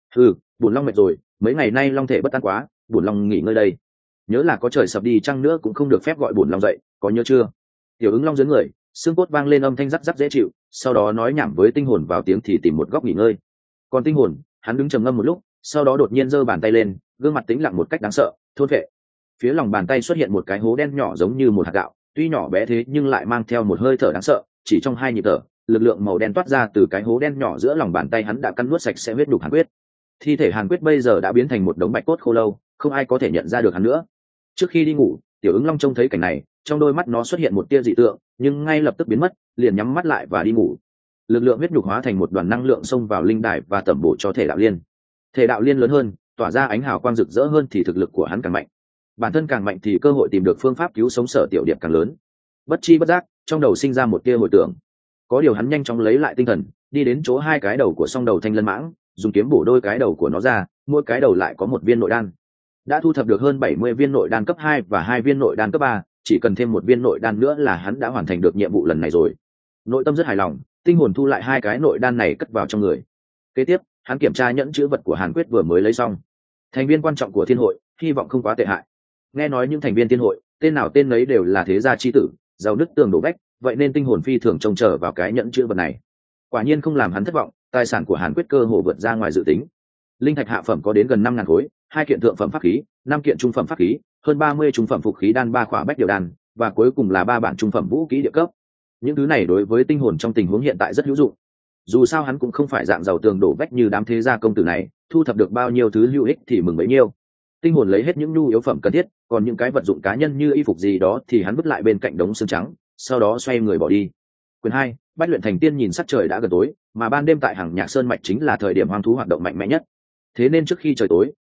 Bổn Long mệt rồi, mấy ngày nay long thể bất an quá, bổn Long nghỉ ngơi đây. Nhớ là có trời sập đi chăng nữa cũng không được phép gọi bổn Long dậy, có nhớ chưa? Tiểu Ứng Long giương người, xương cốt vang lên âm thanh rắc rắc dễ chịu, sau đó nói nhảm với tinh hồn vào tiếng thì tìm một góc nghỉ ngơi. Còn tinh hồn, hắn đứng trầm ngâm một lúc, sau đó đột nhiên giơ bàn tay lên, gương mặt tĩnh lặng một cách đáng sợ, thôn vệ. Phía lòng bàn tay xuất hiện một cái hố đen nhỏ giống như một hạt gạo, tuy nhỏ bé thế nhưng lại mang theo một hơi thở đáng sợ, chỉ trong 2 nhịp thở, lực lượng màu đen toát ra từ cái hố đen nhỏ giữa lòng bàn tay hắn đã cắn nuốt sạch sẽ huyết nhục Hàn Quyết. Thi thể Hàn Quyết bây giờ đã biến thành một đống bạch cốt khô lâu, không ai có thể nhận ra được hắn nữa. Trước khi đi ngủ, Tiểu Ứng Long trông thấy cảnh này, trong đôi mắt nó xuất hiện một tia dị tượng, nhưng ngay lập tức biến mất, liền nhắm mắt lại và đi ngủ. Lực lượng huyết nhục hóa thành một đoàn năng lượng xông vào linh đài và tẩm bổ cho thể đạo liên. Thể đạo liên lớn hơn, tỏa ra ánh hào quang rực rỡ hơn thì thực lực của hắn càng mạnh. Bản thân càng mạnh thì cơ hội tìm được phương pháp cứu sống Sở Tiểu Điệp càng lớn. Bất chi bất giác, trong đầu sinh ra một tia hồi tưởng. Có điều hắn nhanh chóng lấy lại tinh thần, đi đến chỗ 2 cái đầu của song đầu thanh lân mãng, dùng kiếm bổ đôi cái đầu của nó ra, mỗi cái đầu lại có một viên nội đan. Đã thu thập được hơn 70 viên nội đan cấp 2 và 2 viên nội đan cấp 3, chỉ cần thêm một viên nội đan nữa là hắn đã hoàn thành được nhiệm vụ lần này rồi. Nội tâm rất hài lòng, tinh hồn thu lại 2 cái nội đan này cất vào trong người. Kế tiếp, hắn kiểm tra nhẫn chữ vật của Hàn Quyết vừa mới lấy xong. Thành viên quan trọng của thiên hội, hy vọng không quá tệ hại. Nghe nói những thành viên thiên hội, tên nào tên nấy đều là thế gia chi tử, giàu nứt tường đổ vách, vậy nên tinh hồn phi thường trông chờ vào cái nhẫn chữ vật này. Quả nhiên không làm hắn thất vọng, tài sản của Hàn Quyết cơ hồ vượt ra ngoài dự tính. Linh thạch hạ phẩm có đến gần 5.000 khối, 2 kiện thượng phẩm pháp khí, 5 kiện trung phẩm pháp khí, hơn 30 trung phẩm phục khí đan, 3 khỏa bách điều đan, và cuối cùng là 3 bản trung phẩm vũ khí địa cấp. Những thứ này đối với tinh hồn trong tình huống hiện tại rất hữu dụng. Dù sao hắn cũng không phải dạng giàu tường đổ vách như đám thế gia công tử này, thu thập được bao nhiêu thứ hữu ích thì mừng bấy nhiêu. Tinh hồn lấy hết những nhu yếu phẩm cần thiết, còn những cái vật dụng cá nhân như y phục gì đó thì hắn vứt lại bên cạnh đống xương trắng, sau đó xoay người bỏ đi. Quyền 2, Bách luyện thành tiên nhìn sắc trời đã gần tối, mà ban đêm tại Hàng Nhạc Sơn mạch chính là thời điểm hoang thú hoạt động mạnh mẽ nhất. Thế nên trước khi trời tối,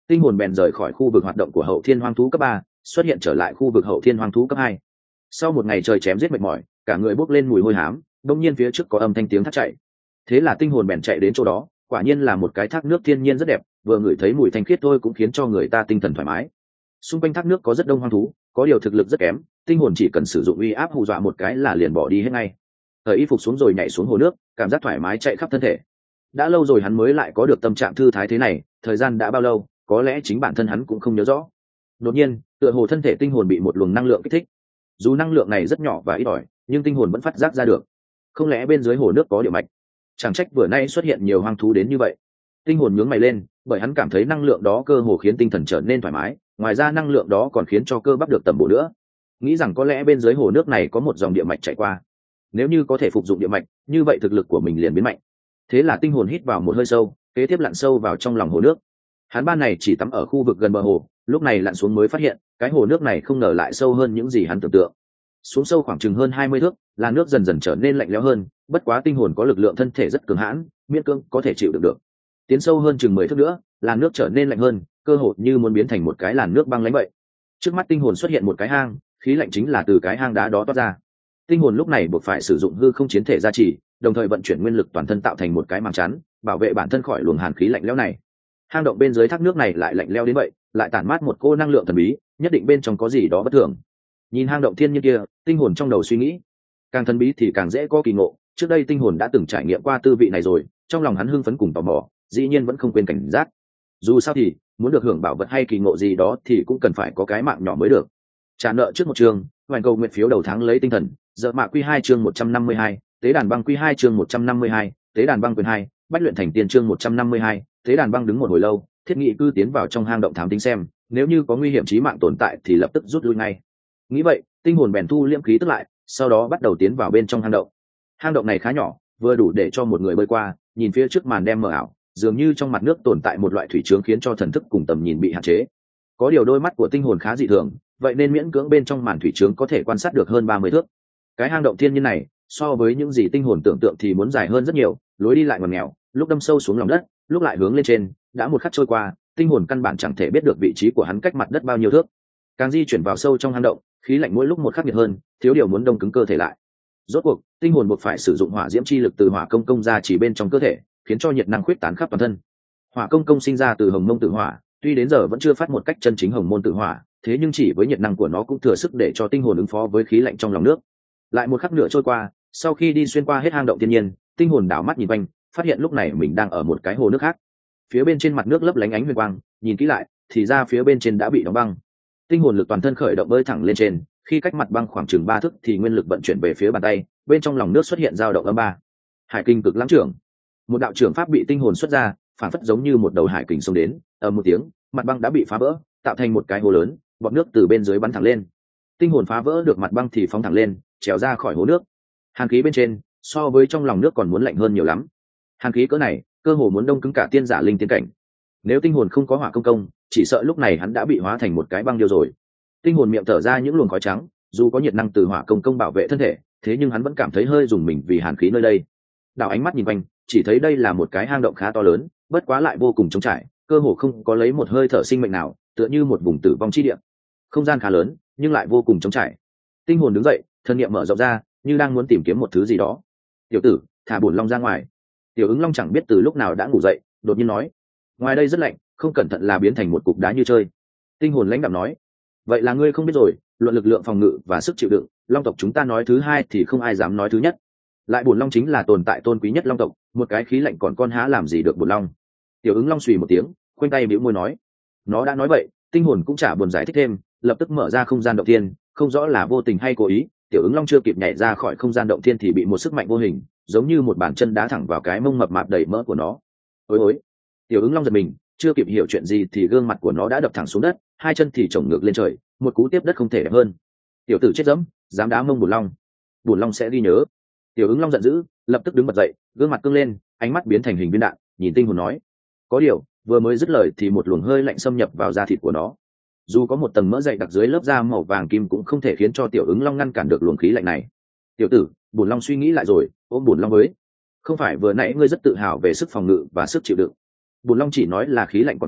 tinh hồn bèn rời khỏi khu vực hoạt động của hậu thiên hoang thú cấp 3, xuất hiện trở lại khu vực hậu thiên hoang thú cấp 2. Sau một ngày trời chém giết mệt mỏi, cả người bốc lên mùi hôi hám, đông nhiên phía trước có âm thanh tiếng thác chạy. Thế là tinh hồn bèn chạy đến chỗ đó, quả nhiên là một cái thác nước thiên nhiên rất đẹp, vừa ngửi thấy mùi thanh khiết thôi cũng khiến cho người ta tinh thần thoải mái. Xung quanh thác nước có rất đông hoang thú, có điều thực lực rất kém, tinh hồn chỉ cần sử dụng uy áp hù dọa một cái là liền bỏ đi hết ngay. Thời y phục xuống rồi nhảy xuống hồ nước, cảm giác thoải mái chạy khắp thân thể. Đã lâu rồi hắn mới lại có được tâm trạng thư thái thế này, thời gian đã bao lâu, có lẽ chính bản thân hắn cũng không nhớ rõ. Đột nhiên, tựa hồ thân thể tinh hồn bị một luồng năng lượng kích thích. Dù năng lượng này rất nhỏ và ít ỏi, nhưng tinh hồn vẫn phát giác ra được. Không lẽ bên dưới hồ nước có địa mạch? Chẳng trách vừa nay xuất hiện nhiều hoang thú đến như vậy. Tinh hồn nhướng mày lên, bởi hắn cảm thấy năng lượng đó cơ hồ khiến tinh thần trở nên thoải mái, ngoài ra năng lượng đó còn khiến cho cơ bắp được tầm bổ nữa. Nghĩ rằng có lẽ bên dưới hồ nước này có một dòng địa mạch chảy qua. Nếu như có thể phục dụng địa mạch, như vậy thực lực của mình liền biến mạnh. Thế là tinh hồn hít vào một hơi sâu, kế tiếp lặn sâu vào trong lòng hồ nước. Hắn ban này chỉ tắm ở khu vực gần bờ hồ, lúc này lặn xuống mới phát hiện, cái hồ nước này không ngờ lại sâu hơn những gì hắn tưởng tượng. Xuống sâu khoảng chừng hơn 20 thước, là nước dần dần trở nên lạnh lẽo hơn, bất quá tinh hồn có lực lượng thân thể rất cường hãn, miễn cưỡng có thể chịu đựng được. Tiến sâu hơn chừng 10 thước nữa, là nước trở nên lạnh hơn, cơ hồ như muốn biến thành một cái làn nước băng lãnh vậy. Trước mắt tinh hồn xuất hiện một cái hang, khí lạnh chính là từ cái hang đá đó toát ra. Tinh hồn lúc này buộc phải sử dụng hư không chiến thể gia trì, đồng thời vận chuyển nguyên lực toàn thân tạo thành một cái màng chắn, bảo vệ bản thân khỏi luồng hàn khí lạnh lẽo này. Hang động bên dưới thác nước này lại lạnh lẽo đến vậy, lại tản mát một cô năng lượng thần bí, nhất định bên trong có gì đó bất thường. Nhìn hang động thiên nhiên kia, tinh hồn trong đầu suy nghĩ, càng thần bí thì càng dễ có kỳ ngộ. Trước đây tinh hồn đã từng trải nghiệm qua tư vị này rồi, trong lòng hắn hưng phấn cùng tò mò, dĩ nhiên vẫn không quên cảnh giác. Dù sao thì muốn được hưởng bảo vật hay kỳ ngộ gì đó thì cũng cần phải có cái mạng nhỏ mới được. Trả nợ trước một trường, hoàn cầu nguyện phiếu đầu tháng lấy tinh thần. Giờ mạ quy 2 chương 152, tế đàn băng quy 2 chương 152, tế đàn băng quyền 2, bách luyện thành tiên chương 152, tế đàn băng đứng một hồi lâu, thiết nghị cư tiến vào trong hang động thám tính xem, nếu như có nguy hiểm chí mạng tồn tại thì lập tức rút lui ngay. Nghĩ vậy, tinh hồn bèn thu liễm khí tức lại, sau đó bắt đầu tiến vào bên trong hang động. Hang động này khá nhỏ, vừa đủ để cho một người bơi qua, nhìn phía trước màn đêm mờ ảo, dường như trong mặt nước tồn tại một loại thủy chướng khiến cho thần thức cùng tầm nhìn bị hạn chế. Có điều đôi mắt của tinh hồn khá dị thường, vậy nên miễn cưỡng bên trong màn thủy chướng có thể quan sát được hơn 30 thước. Cái hang động thiên nhiên này, so với những gì tinh hồn tưởng tượng thì muốn dài hơn rất nhiều, lối đi lại ngoằn nghèo, lúc đâm sâu xuống lòng đất, lúc lại hướng lên trên, đã một khắc trôi qua, tinh hồn căn bản chẳng thể biết được vị trí của hắn cách mặt đất bao nhiêu thước. Càng di chuyển vào sâu trong hang động, khí lạnh mỗi lúc một khắc nghiệt hơn, thiếu điều muốn đông cứng cơ thể lại. Rốt cuộc, tinh hồn buộc phải sử dụng hỏa diễm chi lực từ hỏa công công ra chỉ bên trong cơ thể, khiến cho nhiệt năng khuyết tán khắp toàn thân. Hỏa công công sinh ra từ hồng mông tử hỏa, tuy đến giờ vẫn chưa phát một cách chân chính hồng môn tử hỏa, thế nhưng chỉ với nhiệt năng của nó cũng thừa sức để cho tinh hồn ứng phó với khí lạnh trong lòng nước. Lại một khắc nữa trôi qua, sau khi đi xuyên qua hết hang động thiên nhiên, tinh hồn đảo mắt nhìn quanh, phát hiện lúc này mình đang ở một cái hồ nước khác. Phía bên trên mặt nước lấp lánh ánh huyền quang, nhìn kỹ lại, thì ra phía bên trên đã bị đóng băng. Tinh hồn lực toàn thân khởi động bơi thẳng lên trên, khi cách mặt băng khoảng chừng 3 thước thì nguyên lực vận chuyển về phía bàn tay, bên trong lòng nước xuất hiện dao động âm 3. Hải kinh cực lãng trưởng. Một đạo trưởng pháp bị tinh hồn xuất ra, phản phất giống như một đầu hải kình xông đến, ầm một tiếng, mặt băng đã bị phá vỡ, tạo thành một cái hồ lớn, bọt nước từ bên dưới bắn thẳng lên. Tinh hồn phá vỡ được mặt băng thì phóng thẳng lên, trèo ra khỏi hồ nước. Hàn khí bên trên, so với trong lòng nước còn muốn lạnh hơn nhiều lắm. Hàn khí cỡ này, cơ hồ muốn đông cứng cả tiên giả linh tiên cảnh. Nếu tinh hồn không có hỏa công công, chỉ sợ lúc này hắn đã bị hóa thành một cái băng điêu rồi. Tinh hồn miệng thở ra những luồng khói trắng, dù có nhiệt năng từ hỏa công công bảo vệ thân thể, thế nhưng hắn vẫn cảm thấy hơi rùng mình vì hàn khí nơi đây. Đảo ánh mắt nhìn quanh, chỉ thấy đây là một cái hang động khá to lớn, bất quá lại vô cùng trống trải, cơ hồ không có lấy một hơi thở sinh mệnh nào, tựa như một vùng tử vong chi địa. Không gian khá lớn, nhưng lại vô cùng trống trải. Tinh hồn đứng dậy, thân niệm mở rộng ra, như đang muốn tìm kiếm một thứ gì đó. "Tiểu tử, thả bổn long ra ngoài." Tiểu Ứng Long chẳng biết từ lúc nào đã ngủ dậy, đột nhiên nói: "Ngoài đây rất lạnh, không cẩn thận là biến thành một cục đá như chơi." Tinh hồn lãnh đạm nói: "Vậy là ngươi không biết rồi, luận lực lượng phòng ngự và sức chịu đựng, long tộc chúng ta nói thứ hai thì không ai dám nói thứ nhất. Lại bổn long chính là tồn tại tôn quý nhất long tộc, một cái khí lạnh còn con há làm gì được bổn long." Tiểu Ứng Long xùy một tiếng, khoanh tay bĩu môi nói: "Nó đã nói vậy." Tinh hồn cũng chả buồn giải thích thêm, lập tức mở ra không gian động thiên, không rõ là vô tình hay cố ý, Tiểu Ứng Long chưa kịp nhảy ra khỏi không gian động thiên thì bị một sức mạnh vô hình, giống như một bàn chân đá thẳng vào cái mông mập mạp đầy mỡ của nó. Ôi ôi! Tiểu Ứng Long giật mình, chưa kịp hiểu chuyện gì thì gương mặt của nó đã đập thẳng xuống đất, hai chân thì chổng ngược lên trời, một cú tiếp đất không thể đẹp hơn. "Tiểu tử chết dẫm, dám đá mông bổn long, bổn long sẽ ghi nhớ." Tiểu Ứng Long giận dữ, lập tức đứng bật dậy, gương mặt cương lên, ánh mắt biến thành hình viên đạn, nhìn tinh hồn nói: "Có điều, vừa mới dứt lời thì một luồng hơi lạnh xâm nhập vào da thịt của nó. Dù có một tầng mỡ dày đặc dưới lớp da màu vàng kim cũng không thể khiến cho Tiểu Ứng Long ngăn cản được luồng khí lạnh này. Tiểu tử, bổn long suy nghĩ lại rồi, ôm bổn long với. Không phải vừa nãy ngươi rất tự hào về sức phòng ngự và sức chịu đựng. Bổn long chỉ nói là khí lạnh còn con,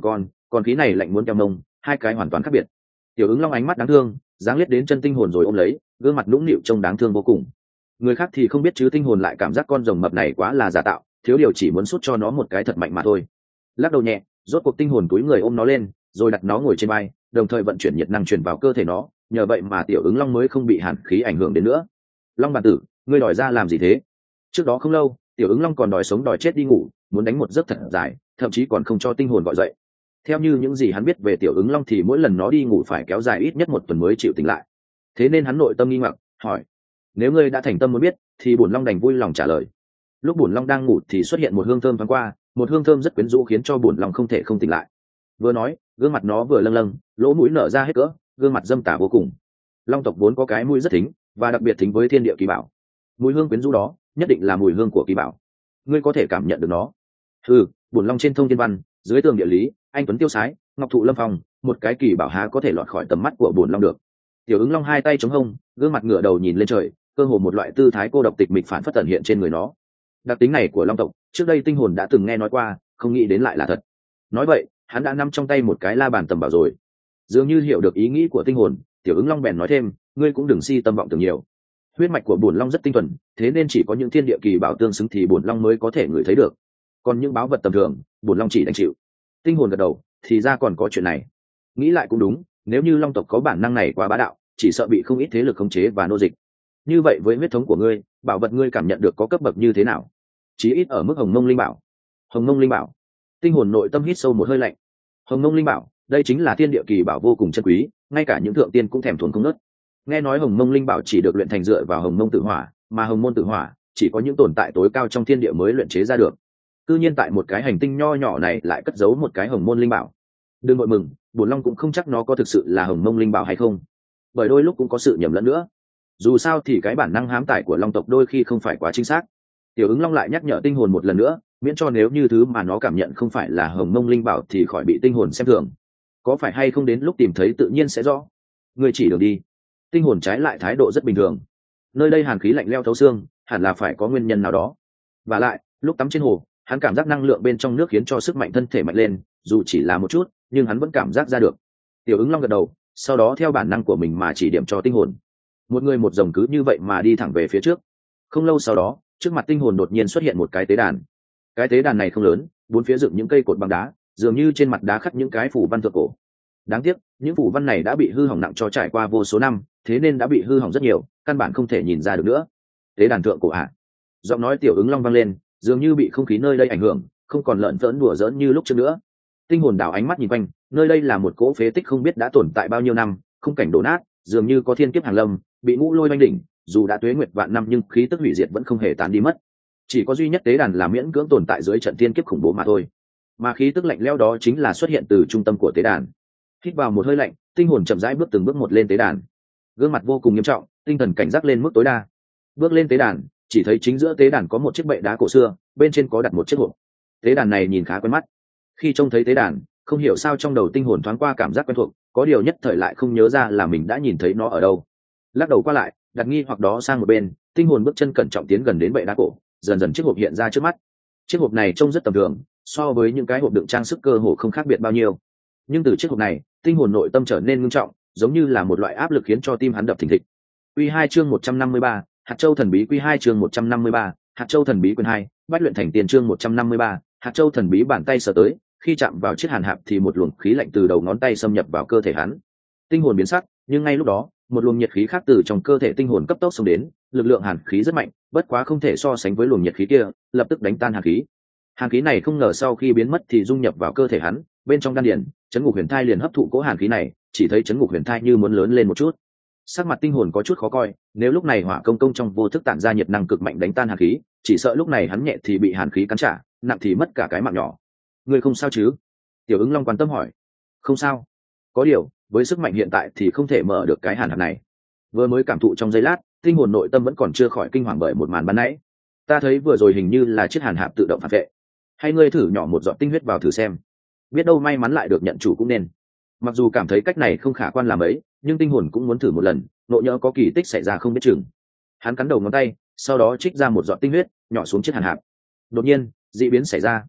còn khí này lạnh muốn keo mông, hai cái hoàn toàn khác biệt. Tiểu ứng long ánh mắt đáng thương, dáng liếc đến chân tinh hồn rồi ôm lấy, gương mặt nũng nịu trông đáng thương vô cùng. Người khác thì không biết chứ tinh hồn lại cảm giác con rồng mập này quá là giả tạo, thiếu điều chỉ muốn sút cho nó một cái thật mạnh mà thôi. Lắc đầu nhẹ, rốt cuộc tinh hồn túi người ôm nó lên, rồi đặt nó ngồi trên vai, đồng thời vận chuyển nhiệt năng truyền vào cơ thể nó, nhờ vậy mà tiểu ứng long mới không bị hàn khí ảnh hưởng đến nữa. Long bản tử, ngươi đòi ra làm gì thế? Trước đó không lâu, tiểu ứng long còn đòi sống đòi chết đi ngủ, muốn đánh một giấc thật dài, thậm chí còn không cho tinh hồn gọi dậy. Theo như những gì hắn biết về tiểu ứng long thì mỗi lần nó đi ngủ phải kéo dài ít nhất 1 tuần mới chịu tỉnh lại. Thế nên hắn nội tâm nghi ngờ, hỏi: nếu ngươi đã thành tâm muốn biết thì bổn long đành vui lòng trả lời. Lúc bổn long đang ngủ thì xuất hiện một hương thơm thoáng qua, một hương thơm rất quyến rũ khiến cho bổn long không thể không tỉnh lại. Vừa nói, gương mặt nó vừa lâng lâng, lỗ mũi nở ra hết cỡ, gương mặt dâm tả vô cùng. Long tộc vốn có cái mũi rất thính, và đặc biệt thính với thiên địa kỳ bảo. Mùi hương quyến rũ đó nhất định là mùi hương của kỳ bảo. Ngươi có thể cảm nhận được nó. Bổn long trên thông thiên văn, dưới tường địa lý, anh tuấn tiêu sái, ngọc thụ lâm phong, một cái kỳ bảo há có thể lọt khỏi tầm mắt của bổn long được. Tiểu ứng long hai tay chống hông, gương mặt ngửa đầu nhìn lên trời, cơ hồ một loại tư thái cô độc tịch mịch phản phất tẩn hiện trên người nó. Đặc tính này của long tộc trước đây tinh hồn đã từng nghe nói qua, không nghĩ đến lại là thật. Nói vậy hắn đã nắm trong tay một cái la bàn tầm bảo rồi. Dường như hiểu được ý nghĩ của tinh hồn, tiểu ứng long bèn nói thêm: ngươi cũng đừng si tâm vọng tưởng nhiều. Huyết mạch của bổn long rất tinh thuần, thế nên chỉ có những thiên địa kỳ bảo tương xứng thì bổn long mới có thể ngửi thấy được, còn những báu vật tầm thường bổn long chỉ đành chịu. Tinh hồn gật đầu, thì ra còn có chuyện này. Nghĩ lại cũng đúng, nếu như long tộc có bản năng này quá bá đạo, chỉ sợ bị không ít thế lực khống chế và nô dịch. Như vậy với huyết thống của ngươi, bảo vật ngươi cảm nhận được có cấp bậc như thế nào? Chí ít ở mức hồng mông linh bảo. Hồng mông linh bảo. Tinh hồn nội tâm hít sâu một hơi lạnh. Hồng mông linh bảo, đây chính là thiên địa kỳ bảo vô cùng chân quý, ngay cả những thượng tiên cũng thèm thuồng không ngớt. Nghe nói hồng mông linh bảo chỉ được luyện thành dựa vào hồng mông tự hỏa, mà hồng môn tự hỏa chỉ có những tồn tại tối cao trong thiên địa mới luyện chế ra được. Cư nhiên tại một cái hành tinh nho nhỏ này lại cất giấu một cái hồng môn linh bảo. Đừng vội mừng, bổn long cũng không chắc nó có thực sự là hồng mông linh bảo hay không, bởi đôi lúc cũng có sự nhầm lẫn nữa. Dù sao thì cái bản năng hám tài của long tộc đôi khi không phải quá chính xác. Tiểu ứng long lại nhắc nhở tinh hồn một lần nữa, miễn cho nếu như thứ mà nó cảm nhận không phải là hồng mông linh bảo thì khỏi bị tinh hồn xem thường. Có phải hay không đến lúc tìm thấy tự nhiên sẽ rõ. Người chỉ đường đi. Tinh hồn trái lại thái độ rất bình thường. Nơi đây hàn khí lạnh leo thấu xương, hẳn là phải có nguyên nhân nào đó. Và lại lúc tắm trên hồ, hắn cảm giác năng lượng bên trong nước khiến cho sức mạnh thân thể mạnh lên, dù chỉ là một chút nhưng hắn vẫn cảm giác ra được. Tiểu ứng long gật đầu, sau đó theo bản năng của mình mà chỉ điểm cho tinh hồn. Một người một rồng cứ như vậy mà đi thẳng về phía trước. Không lâu sau đó, trước mặt tinh hồn đột nhiên xuất hiện một cái tế đàn. Cái tế đàn này không lớn, bốn phía dựng những cây cột bằng đá, dường như trên mặt đá khắc những cái phù văn thượng cổ. Đáng tiếc những phù văn này đã bị hư hỏng nặng cho trải qua vô số năm, thế nên đã bị hư hỏng rất nhiều, căn bản không thể nhìn ra được nữa. Tế đàn thượng cổ ạ? Giọng nói tiểu ứng long vang lên, dường như bị không khí nơi đây ảnh hưởng, không còn lợn vỡn đùa giỡn như lúc trước nữa. Tinh hồn đảo ánh mắt nhìn quanh, nơi đây là một cỗ phế tích không biết đã tồn tại bao nhiêu năm, khung cảnh đổ nát, dường như có thiên kiếp hàng lâm, bị ngũ lôi oanh đỉnh, dù đã tuế nguyệt vạn năm nhưng khí tức hủy diệt vẫn không hề tán đi mất. Chỉ có duy nhất tế đàn là miễn cưỡng tồn tại dưới trận thiên kiếp khủng bố mà thôi. Mà khí tức lạnh lẽo đó chính là xuất hiện từ trung tâm của tế đàn. Hít vào một hơi lạnh, tinh hồn chậm rãi bước từng bước một lên tế đàn. Gương mặt vô cùng nghiêm trọng, tinh thần cảnh giác lên mức tối đa. Bước lên tế đàn, chỉ thấy chính giữa tế đàn có một chiếc bệ đá cổ xưa, bên trên có đặt một chiếc hộp. Tế đàn này nhìn khá quen mắt. Khi trông thấy tế đàn, không hiểu sao trong đầu tinh hồn thoáng qua cảm giác quen thuộc, có điều nhất thời lại không nhớ ra là mình đã nhìn thấy nó ở đâu. Lắc đầu qua lại, đặt nghi hoặc đó sang một bên, tinh hồn bước chân cẩn trọng tiến gần đến bệ đá cổ, dần dần chiếc hộp hiện ra trước mắt. Chiếc hộp này trông rất tầm thường, so với những cái hộp đựng trang sức cơ hồ không khác biệt bao nhiêu. Nhưng từ chiếc hộp này, tinh hồn nội tâm trở nên ngưng trọng, giống như là một loại áp lực khiến cho tim hắn đập thình thịch. Quy 2 chương 153, Hạt Châu Thần Bí. Quy 2 chương 153, Hạt Châu Thần Bí quyển 2, Bách luyện thành tiền. Chương 153, Hạt Châu Thần Bí. Bàn tay sờ tới, khi chạm vào chiếc hàn hạp thì một luồng khí lạnh từ đầu ngón tay xâm nhập vào cơ thể hắn. Tinh hồn biến sắc, nhưng ngay lúc đó, một luồng nhiệt khí khác từ trong cơ thể tinh hồn cấp tốc xông đến, lực lượng hàn khí rất mạnh, bất quá không thể so sánh với luồng nhiệt khí kia, lập tức đánh tan hàn khí. Hàn khí này không ngờ sau khi biến mất thì dung nhập vào cơ thể hắn, bên trong đan điền, Chấn Ngục Huyền Thai liền hấp thụ cỗ hàn khí này, chỉ thấy Chấn Ngục Huyền Thai như muốn lớn lên một chút. Sắc mặt tinh hồn có chút khó coi, nếu lúc này hỏa công công trong vô thức tản ra nhiệt năng cực mạnh đánh tan hàn khí, chỉ sợ lúc này hắn nhẹ thì bị hàn khí cắn trả, nặng thì mất cả cái mạng nhỏ. Ngươi không sao chứ? Tiểu ứng long quan tâm hỏi. Không sao, có điều với sức mạnh hiện tại thì không thể mở được cái hàn hạp này. Vừa mới cảm thụ trong giây lát, tinh hồn nội tâm vẫn còn chưa khỏi kinh hoàng bởi một màn ban nãy. Ta thấy vừa rồi hình như là chiếc hàn hạp tự động phản vệ, hay ngươi thử nhỏ một giọt tinh huyết vào thử xem, biết đâu may mắn lại được nhận chủ cũng nên. Mặc dù cảm thấy cách này không khả quan làm ấy, nhưng tinh hồn cũng muốn thử một lần, nộ nhỡ có kỳ tích xảy ra không biết chừng. Hắn cắn đầu ngón tay, sau đó trích ra một giọt tinh huyết nhỏ xuống chiếc hàn hạp. Đột nhiên dị biến xảy ra,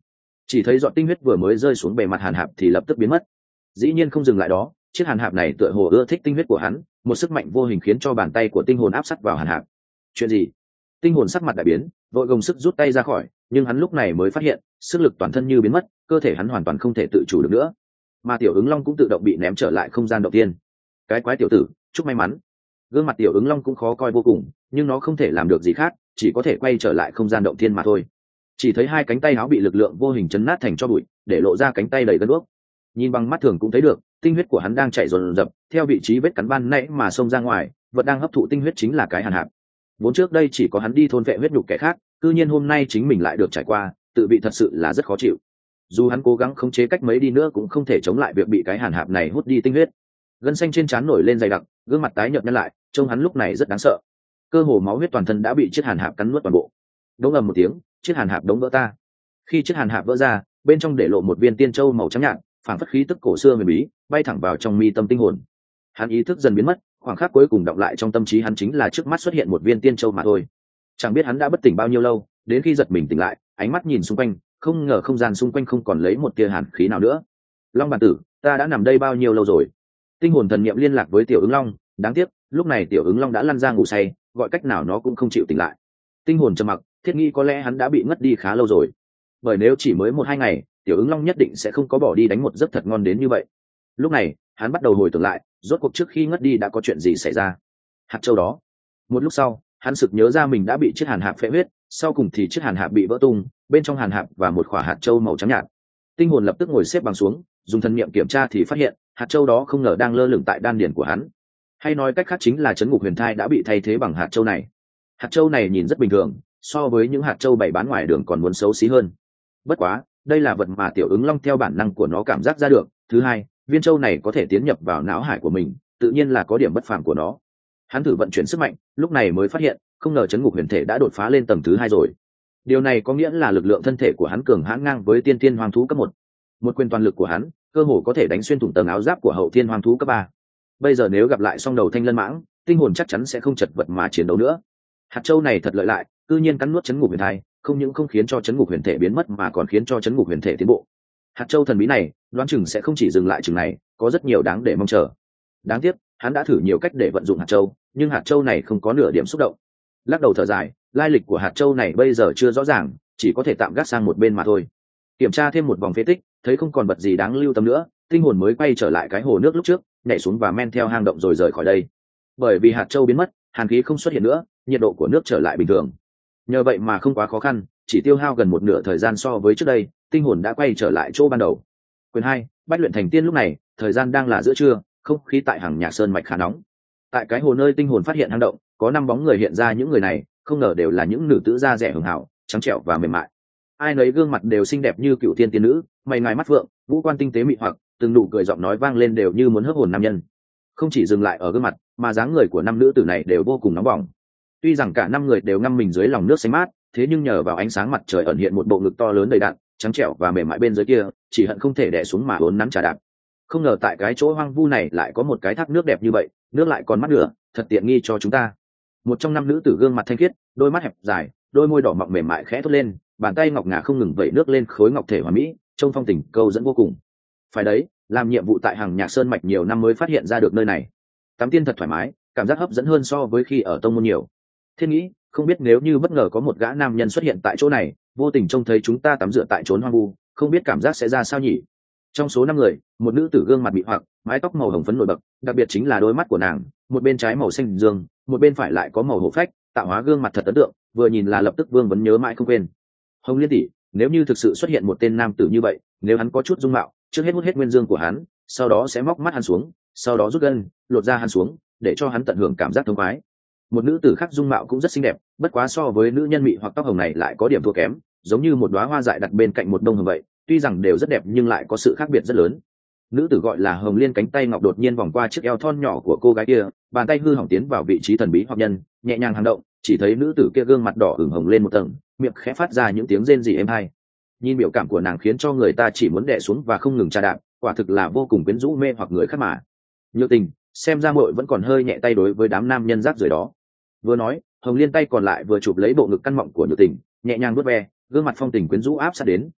Chỉ thấy giọt tinh huyết vừa mới rơi xuống bề mặt hàn hạp thì lập tức biến mất. Dĩ nhiên không dừng lại đó, chiếc hàn hạp này tựa hồ ưa thích tinh huyết của hắn, một sức mạnh vô hình khiến cho bàn tay của tinh hồn áp sát vào hàn hạp. Chuyện gì? Tinh hồn sắc mặt đại biến, vội gồng sức rút tay ra khỏi, nhưng hắn lúc này mới phát hiện sức lực toàn thân như biến mất, cơ thể hắn hoàn toàn không thể tự chủ được nữa. Mà tiểu ứng long cũng tự động bị ném trở lại không gian đầu tiên. Cái quái tiểu tử, chúc may mắn. Gương mặt tiểu ứng long cũng khó coi vô cùng, nhưng nó không thể làm được gì khác, chỉ có thể quay trở lại không gian động thiên mà thôi. Chỉ thấy hai cánh tay áo bị lực lượng vô hình chấn nát thành tro bụi, để lộ ra cánh tay đầy gân guốc. Nhìn bằng mắt thường cũng thấy được, tinh huyết của hắn đang chảy dồn dập theo vị trí vết cắn ban nãy mà xông ra ngoài, vật đang hấp thụ tinh huyết chính là cái hàn hạp. Vốn trước đây chỉ có hắn đi thôn vệ huyết nhục kẻ khác, cư nhiên hôm nay chính mình lại được trải qua, tự vị thật sự là rất khó chịu. Dù hắn cố gắng khống chế cách mấy đi nữa cũng không thể chống lại việc bị cái hàn hạp này hút đi tinh huyết. Gân xanh trên trán nổi lên dày đặc, gương mặt tái nhợt nhăn lại, trông hắn lúc này rất đáng sợ. Cơ hồ máu huyết toàn thân đã bị chiếc hàn hạp cắn nuốt toàn bộ. Đống ầm một tiếng, chiếc hàn hạp đống vỡ ta. Khi chiếc hàn hạp vỡ ra, bên trong để lộ một viên tiên châu màu trắng nhạt, phảng phất khí tức cổ xưa huyền bí, bay thẳng vào trong mi tâm tinh hồn. Hắn ý thức dần biến mất, khoảng khắc cuối cùng đọng lại trong tâm trí hắn chính là trước mắt xuất hiện một viên tiên châu mà thôi. Chẳng biết hắn đã bất tỉnh bao nhiêu lâu, đến khi giật mình tỉnh lại, ánh mắt nhìn xung quanh, không ngờ không gian xung quanh không còn lấy một tia hàn khí nào nữa. Long bản tử, ta đã nằm đây bao nhiêu lâu rồi? Tinh hồn thần niệm liên lạc với tiểu ứng long, đáng tiếc lúc này tiểu ứng long đã lăn ra ngủ say, gọi cách nào nó cũng không chịu tỉnh lại. Tinh hồn trầm mặc, thiết nghĩ có lẽ hắn đã bị ngất đi khá lâu rồi, bởi nếu chỉ mới 1-2 ngày, tiểu ứng long nhất định sẽ không có bỏ đi đánh một giấc thật ngon đến như vậy. Lúc này hắn bắt đầu hồi tưởng lại, rốt cuộc trước khi ngất đi đã có chuyện gì xảy ra. Hạt châu đó. Một lúc sau, hắn sực nhớ ra mình đã bị chiếc hàn hạp phệ huyết, sau cùng thì chiếc hàn hạp bị vỡ tung, bên trong hàn hạp và một quả hạt châu màu trắng nhạt. Tinh hồn lập tức ngồi xếp bằng xuống, dùng thần niệm kiểm tra thì phát hiện hạt châu đó không ngờ đang lơ lửng tại đan điền của hắn, hay nói cách khác chính là trấn ngục huyền thai đã bị thay thế bằng hạt châu này. Hạt châu này nhìn rất bình thường, so với những hạt châu bày bán ngoài đường còn muốn xấu xí hơn. Bất quá, đây là vật mà tiểu ứng long theo bản năng của nó cảm giác ra được. Thứ hai, viên châu này có thể tiến nhập vào não hải của mình, tự nhiên là có điểm bất phàm của nó. Hắn thử vận chuyển sức mạnh, lúc này mới phát hiện không ngờ trấn ngục huyền thể đã đột phá lên tầng thứ 2 rồi. Điều này có nghĩa là lực lượng thân thể của hắn cường hãn ngang với tiên tiên hoang thú cấp 1. Một quyền toàn lực của hắn cơ hồ có thể đánh xuyên thủng tầng áo giáp của hậu tiên hoang thú cấp 3. Bây giờ nếu gặp lại song đầu thanh lân mãng, tinh hồn chắc chắn sẽ không chật vật mà chiến đấu nữa. Hạt châu này thật lợi hại, cư nhiên cắn nuốt trấn ngục huyền thai, không những không khiến cho trấn ngục huyền thể biến mất mà còn khiến cho trấn ngục huyền thể tiến bộ. Hạt châu thần bí này đoán chừng sẽ không chỉ dừng lại chừng này, có rất nhiều đáng để mong chờ. Đáng tiếc hắn đã thử nhiều cách để vận dụng hạt châu, nhưng hạt châu này không có nửa điểm xúc động. Lắc đầu thở dài, lai lịch của hạt châu này bây giờ chưa rõ ràng, chỉ có thể tạm gác sang một bên mà thôi. Kiểm tra thêm một vòng phế tích, thấy không còn vật gì đáng lưu tâm nữa, tinh hồn mới quay trở lại cái hồ nước lúc trước, nhảy xuống và men theo hang động rồi rời khỏi đây. Bởi vì hạt châu biến mất, hàn khí không xuất hiện nữa, nhiệt độ của nước trở lại bình thường. Nhờ vậy mà không quá khó khăn, chỉ tiêu hao gần một nửa thời gian so với trước đây, tinh hồn đã quay trở lại chỗ ban đầu. Quyền 2, bách luyện thành tiên. Lúc này thời gian đang là giữa trưa, không khí tại Hằng Nhạc Sơn mạch khá nóng. Tại cái hồ nơi tinh hồn phát hiện hang động, có 5 bóng người hiện ra, những người này không ngờ đều là những nữ tử da rẻ hường hảo, trắng trẻo và mềm mại. Ai nấy gương mặt đều xinh đẹp như cựu tiên tiên nữ, mày ngài mắt phượng, ngũ quan tinh tế mị hoặc, từng nụ cười giọng nói vang lên đều như muốn hớp hồn nam nhân. Không chỉ dừng lại ở gương mặt, mà dáng người của 5 nữ tử này đều vô cùng nóng bỏng. Tuy rằng cả 5 người đều ngâm mình dưới lòng nước xanh mát, thế nhưng nhờ vào ánh sáng mặt trời ẩn hiện một bộ ngực to lớn đầy đặn, trắng trẻo và mềm mại bên dưới kia, chỉ hận không thể đè xuống mà uốn nắn trà đạp. Không ngờ tại cái chỗ hoang vu này lại có một cái thác nước đẹp như vậy, nước lại còn mắt nữa, thật tiện nghi cho chúng ta. Một trong 5 nữ tử gương mặt thanh khiết, đôi mắt hẹp dài, đôi môi đỏ mọng mềm mại khẽ thốt lên, bàn tay ngọc ngà không ngừng vẩy nước lên khối ngọc thể hoàn mỹ, trông phong tình câu dẫn vô cùng. Phải đấy, làm nhiệm vụ tại Hằng Nhạc Sơn mạch nhiều năm mới phát hiện ra được nơi này. Tắm tiên thật thoải mái, cảm giác hấp dẫn hơn so với khi ở tông môn nhiều. Thiên nghĩ, không biết nếu như bất ngờ có một gã nam nhân xuất hiện tại chỗ này, vô tình trông thấy chúng ta tắm rửa tại chốn hoang vu, không biết cảm giác sẽ ra sao nhỉ? Trong số 5 người, một nữ tử gương mặt bị hoặc, mái tóc màu hồng phấn nổi bật, đặc biệt chính là đôi mắt của nàng, một bên trái màu xanh dương, một bên phải lại có màu hổ phách, tạo hóa gương mặt thật ấn tượng, vừa nhìn là lập tức Vương vẫn nhớ mãi không quên. Hồng Liên tỷ, nếu như thực sự xuất hiện một tên nam tử như vậy, nếu hắn có chút dung mạo, trước hết hút hết nguyên dương của hắn, sau đó sẽ móc mắt hắn xuống, sau đó rút gân, lột da hắn xuống, để cho hắn tận hưởng cảm giác thống khoái. Một nữ tử khác dung mạo cũng rất xinh đẹp, bất quá so với nữ nhân mị hoặc tóc hồng này lại có điểm thua kém, giống như một đóa hoa dại đặt bên cạnh một đông hồng vậy, tuy rằng đều rất đẹp nhưng lại có sự khác biệt rất lớn. Nữ tử gọi là Hồng Liên, cánh tay ngọc đột nhiên vòng qua chiếc eo thon nhỏ của cô gái kia, bàn tay hư hỏng tiến vào vị trí thần bí hoặc nhân, nhẹ nhàng hành động, chỉ thấy nữ tử kia gương mặt đỏ ửng hồng lên một tầng, miệng khẽ phát ra những tiếng rên rỉ êm tai. Nhìn biểu cảm của nàng khiến cho người ta chỉ muốn đè xuống và không ngừng trà đạp, quả thực là vô cùng quyến rũ mê hoặc người khác mà. Nhược Tình, xem ra muội vẫn còn hơi nhẹ tay đối với đám nam nhân rác rưởi đó. Vừa nói, Hồng Liên tay còn lại vừa chụp lấy bộ ngực căn mọng của Nhược Tình, nhẹ nhàng vuốt ve, gương mặt phong tình quyến rũ áp sát đến,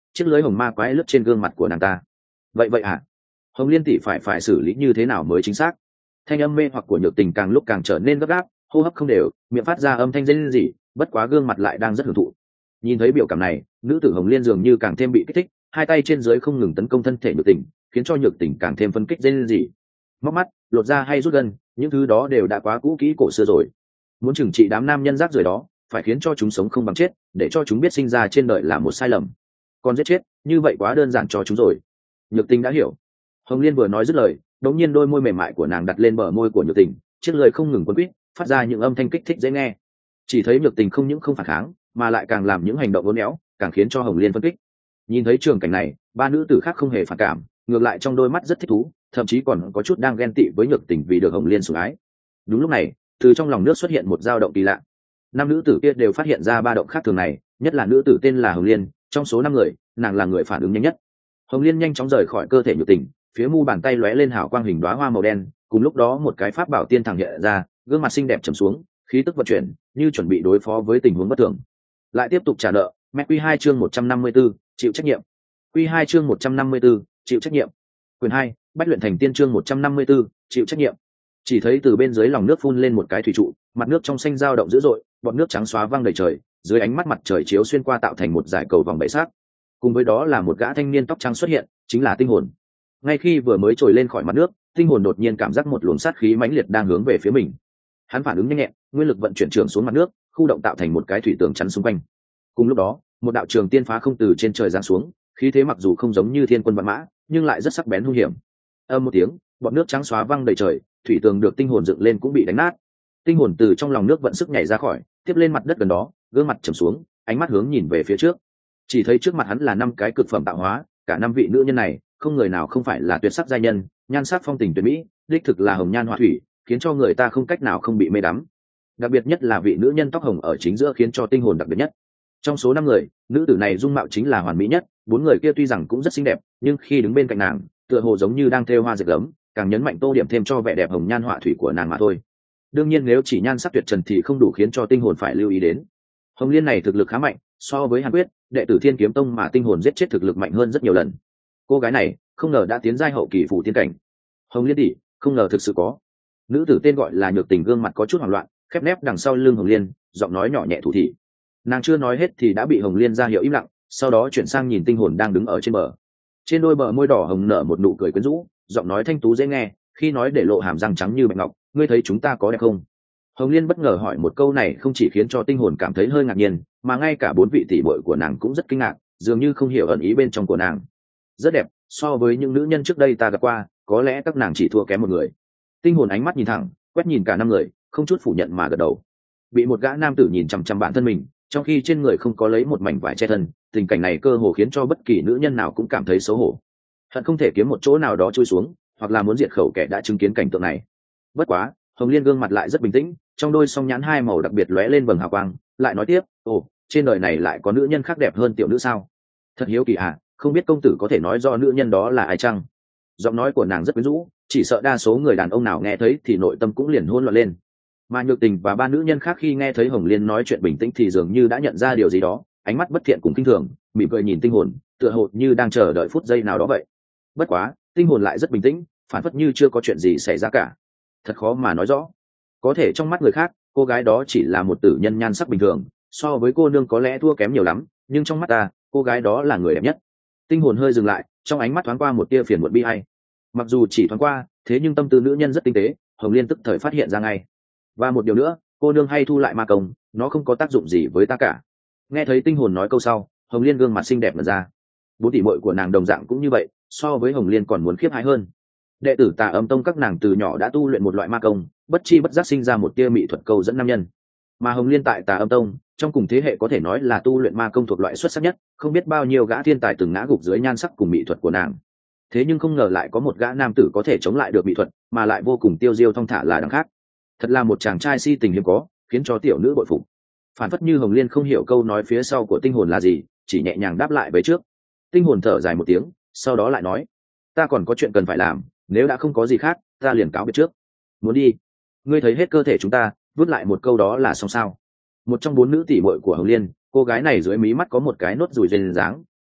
chiếc lưới hồng ma quái lướt trên gương mặt của nàng ta. Vậy à? Hồng Liên tỷ phải xử lý như thế nào mới chính xác? Thanh âm mê hoặc của Nhược Tình càng lúc càng trở nên gấp gáp, hô hấp không đều, miệng phát ra âm thanh rên rỉ, bất quá gương mặt lại đang rất hưởng thụ. Nhìn thấy biểu cảm này, nữ tử Hồng Liên dường như càng thêm bị kích thích, hai tay trên dưới không ngừng tấn công thân thể Nhược Tình, khiến cho Nhược Tình càng thêm phân kích rên rỉ. Móc mắt, lột da hay rút gân, những thứ đó đều đã quá cũ kỹ cổ xưa rồi. Muốn trừng trị đám nam nhân rác rưởi đó, phải khiến cho chúng sống không bằng chết, để cho chúng biết sinh ra trên đời là một sai lầm. Còn giết chết, như vậy quá đơn giản cho chúng rồi. Nhược Tình đã hiểu. Hồng Liên vừa nói dứt lời, đột nhiên đôi môi mềm mại của nàng đặt lên bờ môi của Nhược Tình, chiếc lưỡi không ngừng quấn quýt, phát ra những âm thanh kích thích dễ nghe. Chỉ thấy Nhược Tình không những không phản kháng, mà lại càng làm những hành động uốn éo, càng khiến cho Hồng Liên phân kích. Nhìn thấy trường cảnh này, ba nữ tử khác không hề phản cảm, ngược lại trong đôi mắt rất thích thú, thậm chí còn có chút đang ghen tị với Nhược Tình vì được Hồng Liên sủng ái. Đúng lúc này, từ trong lòng nước xuất hiện một dao động kỳ lạ. Năm nữ tử kia đều phát hiện ra ba động khác thường này, nhất là nữ tử tên là Hồng Liên, trong số 5 người, nàng là người phản ứng nhanh nhất. Hồng Liên nhanh chóng rời khỏi cơ thể Nhược Tình, phía mu bàn tay lóe lên hào quang hình đóa hoa màu đen, cùng lúc đó một cái pháp bảo tiên thẳng hiện ra, gương mặt xinh đẹp trầm xuống, khí tức vận chuyển, như chuẩn bị đối phó với tình huống bất thường. Lại tiếp tục trả nợ, mẹ quy 2 chương 154, chịu trách nhiệm. Quy 2 chương 154, chịu trách nhiệm. Quyền 2, Bách luyện thành tiên chương 154, chịu trách nhiệm. Chỉ thấy từ bên dưới lòng nước phun lên một cái thủy trụ, mặt nước trong xanh dao động dữ dội, bọt nước trắng xóa văng đầy trời, dưới ánh mắt mặt trời chiếu xuyên qua tạo thành một dải cầu vòng bảy sắc. Cùng với đó là một gã thanh niên tóc trắng xuất hiện, chính là Tinh Hồn. Ngay khi vừa mới trồi lên khỏi mặt nước, Tinh Hồn đột nhiên cảm giác một luồng sát khí mãnh liệt đang hướng về phía mình. Hắn phản ứng nhanh nhẹn, nguyên lực vận chuyển trường xuống mặt nước, khu động tạo thành một cái thủy tường chắn xung quanh. Cùng lúc đó, một đạo trường tiên phá không từ trên trời giáng xuống, khí thế mặc dù không giống như thiên quân vạn mã, nhưng lại rất sắc bén hung hiểm. Âm một tiếng, bọt nước trắng xóa văng đầy trời, thủy tường được Tinh Hồn dựng lên cũng bị đánh nát. Tinh Hồn từ trong lòng nước vận sức nhảy ra khỏi, tiếp lên mặt đất gần đó, gương mặt trầm xuống, ánh mắt hướng nhìn về phía trước. Chỉ thấy trước mặt hắn là 5 cái cực phẩm tạo hóa, cả 5 vị nữ nhân này, không người nào không phải là tuyệt sắc giai nhân, nhan sắc phong tình tuyệt mỹ, đích thực là hồng nhan họa thủy, khiến cho người ta không cách nào không bị mê đắm. Đặc biệt nhất là vị nữ nhân tóc hồng ở chính giữa khiến cho Tinh Hồn đặc biệt nhất. Trong số 5 người, nữ tử này dung mạo chính là hoàn mỹ nhất, 4 người kia tuy rằng cũng rất xinh đẹp, nhưng khi đứng bên cạnh nàng, tựa hồ giống như đang thêu hoa dệt gấm, càng nhấn mạnh tô điểm thêm cho vẻ đẹp hồng nhan họa thủy của nàng mà thôi. Đương nhiên nếu chỉ nhan sắc tuyệt trần thì không đủ khiến cho Tinh Hồn phải lưu ý đến. Hồng Liên này thực lực khá mạnh, so với Hàn Quyết, đệ tử Thiên Kiếm Tông mà Tinh Hồn giết chết thực lực mạnh hơn rất nhiều lần. Cô gái này không ngờ đã tiến giai hậu kỳ phủ tiên cảnh. Hồng Liên tỷ, không ngờ thực sự có. Nữ tử tên gọi là Nhược Tình gương mặt có chút hoảng loạn, khép nép đằng sau lưng Hồng Liên, giọng nói nhỏ nhẹ thủ thị. Nàng chưa nói hết thì đã bị Hồng Liên ra hiệu im lặng, sau đó chuyển sang nhìn Tinh Hồn đang đứng ở trên bờ. Trên đôi bờ môi đỏ hồng nở một nụ cười quyến rũ, giọng nói thanh tú dễ nghe, khi nói để lộ hàm răng trắng như bạch ngọc, ngươi thấy chúng ta có đẹp không? Hồng Liên bất ngờ hỏi một câu này không chỉ khiến cho Tinh Hồn cảm thấy hơi ngạc nhiên, mà ngay cả 4 vị tỷ muội của nàng cũng rất kinh ngạc, dường như không hiểu ẩn ý bên trong của nàng. Rất đẹp, so với những nữ nhân trước đây ta gặp qua, có lẽ các nàng chỉ thua kém một người. Tinh Hồn ánh mắt nhìn thẳng, quét nhìn cả 5 người, không chút phủ nhận mà gật đầu. Bị một gã nam tử nhìn chằm chằm bản thân mình, trong khi trên người không có lấy một mảnh vải che thân, tình cảnh này cơ hồ khiến cho bất kỳ nữ nhân nào cũng cảm thấy xấu hổ. Hận không thể kiếm một chỗ nào đó chui xuống, hoặc là muốn diệt khẩu kẻ đã chứng kiến cảnh tượng này. Bất quá, Hồng Liên gương mặt lại rất bình tĩnh, trong đôi song nhãn hai màu đặc biệt lóe lên vầng hào quang, lại nói tiếp, ồ, trên đời này lại có nữ nhân khác đẹp hơn tiểu nữ sao? Thật hiếu kỳ à, không biết công tử có thể nói rõ nữ nhân đó là ai chăng? Giọng nói của nàng rất quyến rũ, chỉ sợ đa số người đàn ông nào nghe thấy thì nội tâm cũng liền hỗn loạn lên. Mà Nhược Tình và 3 nữ nhân khác khi nghe thấy Hồng Liên nói chuyện bình tĩnh thì dường như đã nhận ra điều gì đó, ánh mắt bất thiện cùng kinh thường, mỉm cười nhìn Tinh Hồn, tựa hồ như đang chờ đợi phút giây nào đó vậy. Bất quá, Tinh Hồn lại rất bình tĩnh, phản phất như chưa có chuyện gì xảy ra cả. Thật khó mà nói rõ. Có thể trong mắt người khác, cô gái đó chỉ là một tử nhân nhan sắc bình thường, so với cô nương có lẽ thua kém nhiều lắm, nhưng trong mắt ta, cô gái đó là người đẹp nhất. Tinh Hồn hơi dừng lại, trong ánh mắt thoáng qua một tia phiền muộn bi ai. Mặc dù chỉ thoáng qua, thế nhưng tâm tư nữ nhân rất tinh tế, Hồng Liên tức thời phát hiện ra ngay. Và một điều nữa, cô nương hay thu lại ma công, nó không có tác dụng gì với ta cả. Nghe thấy Tinh Hồn nói câu sau, Hồng Liên gương mặt xinh đẹp mở ra. 4 tỷ muội của nàng đồng dạng cũng như vậy, so với Hồng Liên còn muốn khiếp hãi hơn. Đệ tử Tà Âm Tông các nàng từ nhỏ đã tu luyện một loại ma công, bất chi bất giác sinh ra một tia mỹ thuật câu dẫn nam nhân. Mà Hồng Liên tại Tà Âm Tông, trong cùng thế hệ có thể nói là tu luyện ma công thuộc loại xuất sắc nhất, không biết bao nhiêu gã thiên tài từng ngã gục dưới nhan sắc cùng mỹ thuật của nàng. Thế nhưng không ngờ lại có một gã nam tử có thể chống lại được mỹ thuật, mà lại vô cùng tiêu diêu thong thả là đằng khác. Thật là một chàng trai si tình hiếm có, khiến cho tiểu nữ bội phục. Phản phất như Hồng Liên không hiểu câu nói phía sau của Tinh Hồn là gì, chỉ nhẹ nhàng đáp lại với trước. Tinh Hồn thở dài một tiếng, sau đó lại nói, ta còn có chuyện cần phải làm, nếu đã không có gì khác, ta liền cáo biệt trước. Muốn đi? Ngươi thấy hết cơ thể chúng ta, vứt lại một câu đó là xong sao? Một trong 4 nữ tỷ muội của Hồng Liên, cô gái này dưới mí mắt có một cái nốt ruồi duyên dáng,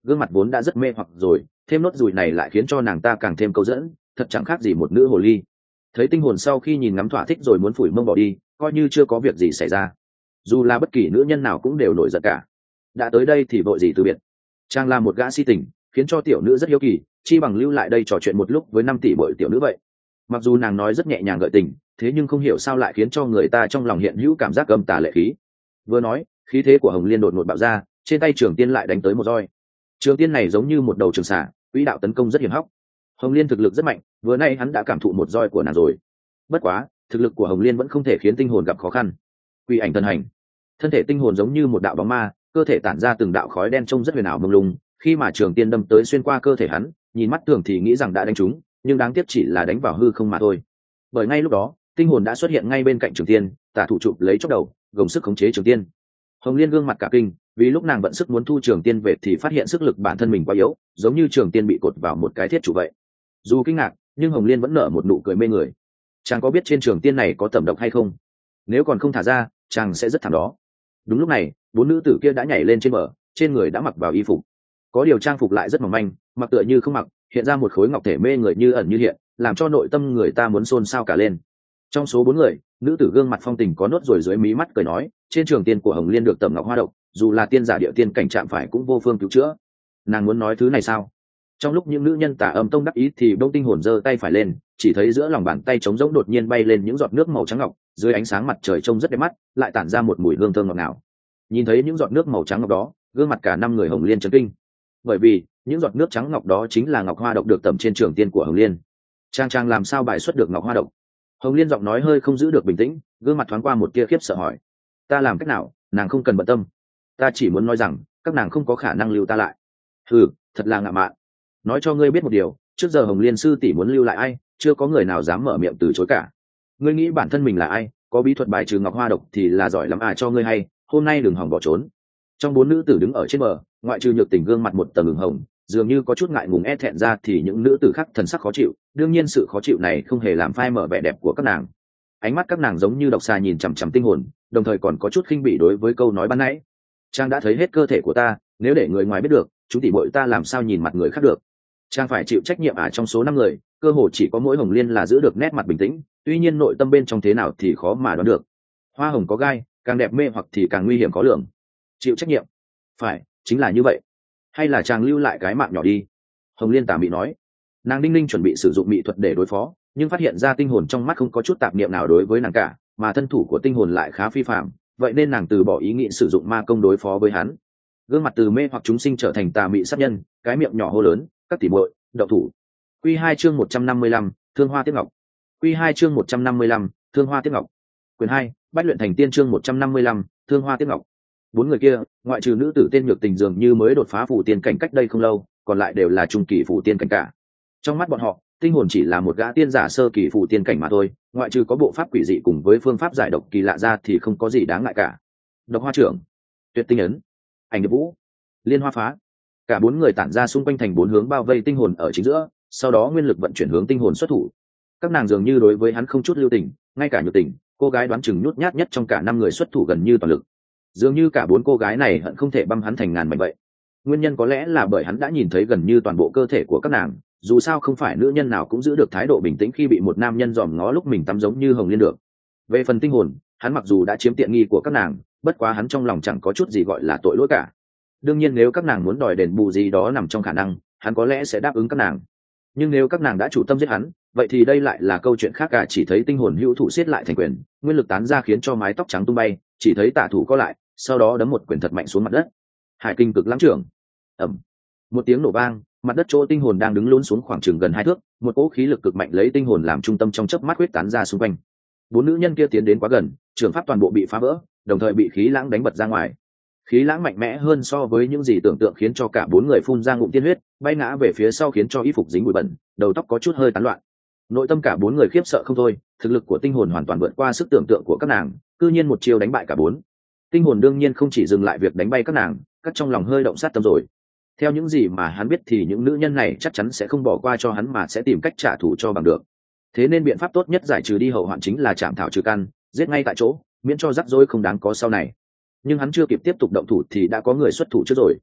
gương mặt vốn đã rất mê hoặc rồi, thêm nốt ruồi này lại khiến cho nàng ta càng thêm câu dẫn, thật chẳng khác gì một nữ hồ ly. Thấy tinh hồn sau khi nhìn ngắm thỏa thích rồi muốn phủi mông bỏ đi, coi như chưa có việc gì xảy ra. Dù là bất kỳ nữ nhân nào cũng đều nổi giận cả. Đã tới đây thì vội gì từ biệt. Chàng là một gã si tình, khiến cho tiểu nữ rất hiếu kỳ, chi bằng lưu lại đây trò chuyện một lúc với 5 tỷ bội tiểu nữ vậy. Mặc dù nàng nói rất nhẹ nhàng gợi tình, thế nhưng không hiểu sao lại khiến cho người ta trong lòng hiện hữu cảm giác âm tà lệ khí. Vừa nói, khí thế của Hồng Liên đột ngột bạo ra, trên tay Trường Tiên lại đánh tới một roi. Trường Tiên này giống như một đầu trường xà, quỹ đạo tấn công rất hiểm hóc. Hồng Liên thực lực rất mạnh, vừa nay hắn đã cảm thụ một roi của nàng rồi. Bất quá, thực lực của Hồng Liên vẫn không thể khiến tinh hồn gặp khó khăn. Quỷ ảnh thần hành, thân thể tinh hồn giống như một đạo bóng ma, cơ thể tản ra từng đạo khói đen trông rất huyền ảo mông lung. Khi mà Trường Tiên đâm tới xuyên qua cơ thể hắn, nhìn mắt thường thì nghĩ rằng đã đánh trúng, nhưng đáng tiếc chỉ là đánh vào hư không mà thôi. Bởi ngay lúc đó, tinh hồn đã xuất hiện ngay bên cạnh Trường Tiên, tả thủ chụp lấy chóp đầu, gồng sức khống chế Trường Tiên. Hồng Liên gương mặt cả kinh, vì lúc nàng vận sức muốn thu Trường Tiên về thì phát hiện sức lực bản thân mình quá yếu, giống như Trường Tiên bị cột vào một cái thiết trụ vậy. Dù kinh ngạc, nhưng Hồng Liên vẫn nở một nụ cười mê người. Chàng có biết trên Trường Tiên này có tẩm độc hay không? Nếu còn không thả ra, chàng sẽ rất thảm đó. Đúng lúc này, 4 nữ tử kia đã nhảy lên trên bờ, trên người đã mặc vào y phục. Có điều trang phục lại rất mỏng manh, mặc tựa như không mặc, hiện ra một khối ngọc thể mê người như ẩn như hiện, làm cho nội tâm người ta muốn xôn xao cả lên. Trong số 4 người, nữ tử gương mặt phong tình có nốt ruồi dưới mí mắt cười nói, trên Trường Tiên của Hồng Liên được tẩm ngọc hoa độc, dù là tiên giả địa tiên cảnh chạm phải cũng vô phương cứu chữa. Nàng muốn nói thứ này sao? Trong lúc những nữ nhân Tà Âm Tông đắc ý thì Đông Tinh Hồn giơ tay phải lên, chỉ thấy giữa lòng bàn tay trống rỗng đột nhiên bay lên những giọt nước màu trắng ngọc, dưới ánh sáng mặt trời trông rất đẹp mắt, lại tản ra một mùi hương thơm ngọt ngào. Nhìn thấy những giọt nước màu trắng ngọc đó, gương mặt cả 5 người Hồng Liên chấn kinh. Bởi vì những giọt nước trắng ngọc đó chính là ngọc hoa độc được tẩm trên Trường Tiên của Hồng Liên. Trang làm sao bài xuất được ngọc hoa độc? Hồng Liên giọng nói hơi không giữ được bình tĩnh, gương mặt thoáng qua một tia khiếp sợ hỏi. Ta làm cách nào? Nàng không cần bận tâm. Ta chỉ muốn nói rằng các nàng không có khả năng lưu ta lại. Ừ, thật là ngạo mạn. Nói cho ngươi biết một điều, trước giờ Hồng Liên sư tỷ muốn lưu lại ai, chưa có người nào dám mở miệng từ chối cả. Ngươi nghĩ bản thân mình là ai, có bí thuật bài trừ ngọc hoa độc thì là giỏi lắm cho ngươi hay, hôm nay đừng hòng bỏ trốn. Trong 4 nữ tử đứng ở trên bờ, ngoại trừ Nhược Tình gương mặt một tầng ửng hồng, dường như có chút ngại ngùng e thẹn ra thì những nữ tử khác thần sắc khó chịu, đương nhiên sự khó chịu này không hề làm phai mở vẻ đẹp của các nàng. Ánh mắt các nàng giống như độc xà nhìn chằm chằm tinh hồn, đồng thời còn có chút khinh bỉ đối với câu nói ban nãy. Trang đã thấy hết cơ thể của ta, nếu để người ngoài biết được, chúng tỷ muội ta làm sao nhìn mặt người khác được. Trang phải chịu trách nhiệm trong số 5 người, cơ hồ chỉ có mỗi Hồng Liên là giữ được nét mặt bình tĩnh, tuy nhiên nội tâm bên trong thế nào thì khó mà đoán được. Hoa hồng có gai, càng đẹp mê hoặc thì càng nguy hiểm khó lường. Chịu trách nhiệm? Phải, chính là như vậy. Hay là chàng lưu lại cái mạng nhỏ đi? Hồng Liên tà mị nói. Nàng đinh ninh chuẩn bị sử dụng mỹ thuật để đối phó, nhưng phát hiện ra tinh hồn trong mắt không có chút tạp niệm nào đối với nàng cả, mà thân thủ của tinh hồn lại khá phi phạm, vậy nên nàng từ bỏ ý nghĩ sử dụng ma công đối phó với hắn. Gương mặt từ mê hoặc chúng sinh trở thành tà mị sát nhân, cái miệng nhỏ hô lớn, các tỷ muội, động thủ. Quy 2 chương 155, Thương Hoa Tiếc Ngọc. Quy 2 chương 155, Thương Hoa Tiếc Ngọc. Quyền 2, Bách luyện thành tiên chương 155, Thương Hoa Tiếc Ngọc. 4 người kia, ngoại trừ nữ tử tên Nhược Tình dường như mới đột phá phù tiên cảnh cách đây không lâu, còn lại đều là trung kỳ phù tiên cảnh cả. Trong mắt bọn họ, tinh hồn chỉ là một gã tiên giả sơ kỳ phù tiên cảnh mà thôi, ngoại trừ có bộ pháp quỷ dị cùng với phương pháp giải độc kỳ lạ ra thì không có gì đáng ngại cả. Độc Hoa Trưởng, Tuyệt Tinh Ấn, Ảnh Điệp Vũ, Liên Hoa Phá. Cả 4 người tản ra xung quanh thành 4 hướng bao vây tinh hồn ở chính giữa, sau đó nguyên lực vận chuyển hướng tinh hồn xuất thủ. Các nàng dường như đối với hắn không chút lưu tình, ngay cả Nhược Tình, cô gái đoán chừng nhút nhát nhất trong cả 5 người xuất thủ gần như toàn lực. Dường như cả 4 cô gái này hận không thể băm hắn thành ngàn mảnh vậy. Nguyên nhân có lẽ là bởi hắn đã nhìn thấy gần như toàn bộ cơ thể của các nàng, dù sao không phải nữ nhân nào cũng giữ được thái độ bình tĩnh khi bị một nam nhân dòm ngó lúc mình tắm giống như Hồng Liên được. Về phần tinh hồn, hắn mặc dù đã chiếm tiện nghi của các nàng, bất quá hắn trong lòng chẳng có chút gì gọi là tội lỗi cả. Đương nhiên nếu các nàng muốn đòi đền bù gì đó nằm trong khả năng, hắn có lẽ sẽ đáp ứng các nàng. Nhưng nếu các nàng đã chủ tâm giết hắn, vậy thì đây lại là câu chuyện khác cả. Chỉ thấy tinh hồn hữu thủ siết lại thành quyền, nguyên lực tán ra khiến cho mái tóc trắng tung bay, chỉ thấy tả thủ có lại, sau đó đấm một quyền thật mạnh xuống mặt đất. Hải Kinh Cực Lãng Trưởng. Ầm. Một tiếng nổ vang, mặt đất chỗ tinh hồn đang đứng lún xuống khoảng chừng gần 2 thước, một cỗ khí lực cực mạnh lấy tinh hồn làm trung tâm trong chớp mắt huyết tán ra xung quanh. 4 nữ nhân kia tiến đến quá gần, trường pháp toàn bộ bị phá vỡ, đồng thời bị khí lãng đánh bật ra ngoài. Khí lãng mạnh mẽ hơn so với những gì tưởng tượng khiến cho cả 4 người phun ra ngụm tiên huyết, bay ngã về phía sau khiến cho y phục dính bụi bẩn, đầu tóc có chút hơi tán loạn. Nội tâm cả 4 người khiếp sợ không thôi, thực lực của tinh hồn hoàn toàn vượt qua sức tưởng tượng của các nàng, cư nhiên một chiêu đánh bại cả 4. Tinh hồn đương nhiên không chỉ dừng lại việc đánh bay các nàng, các trong lòng hơi động sát tâm rồi. Theo những gì mà hắn biết thì những nữ nhân này chắc chắn sẽ không bỏ qua cho hắn mà sẽ tìm cách trả thù cho bằng được. Thế nên biện pháp tốt nhất giải trừ đi hậu hoạn chính là chạm thảo trừ căn, giết ngay tại chỗ, miễn cho rắc rối không đáng có sau này. Nhưng hắn chưa kịp tiếp tục động thủ thì đã có người xuất thủ trước rồi.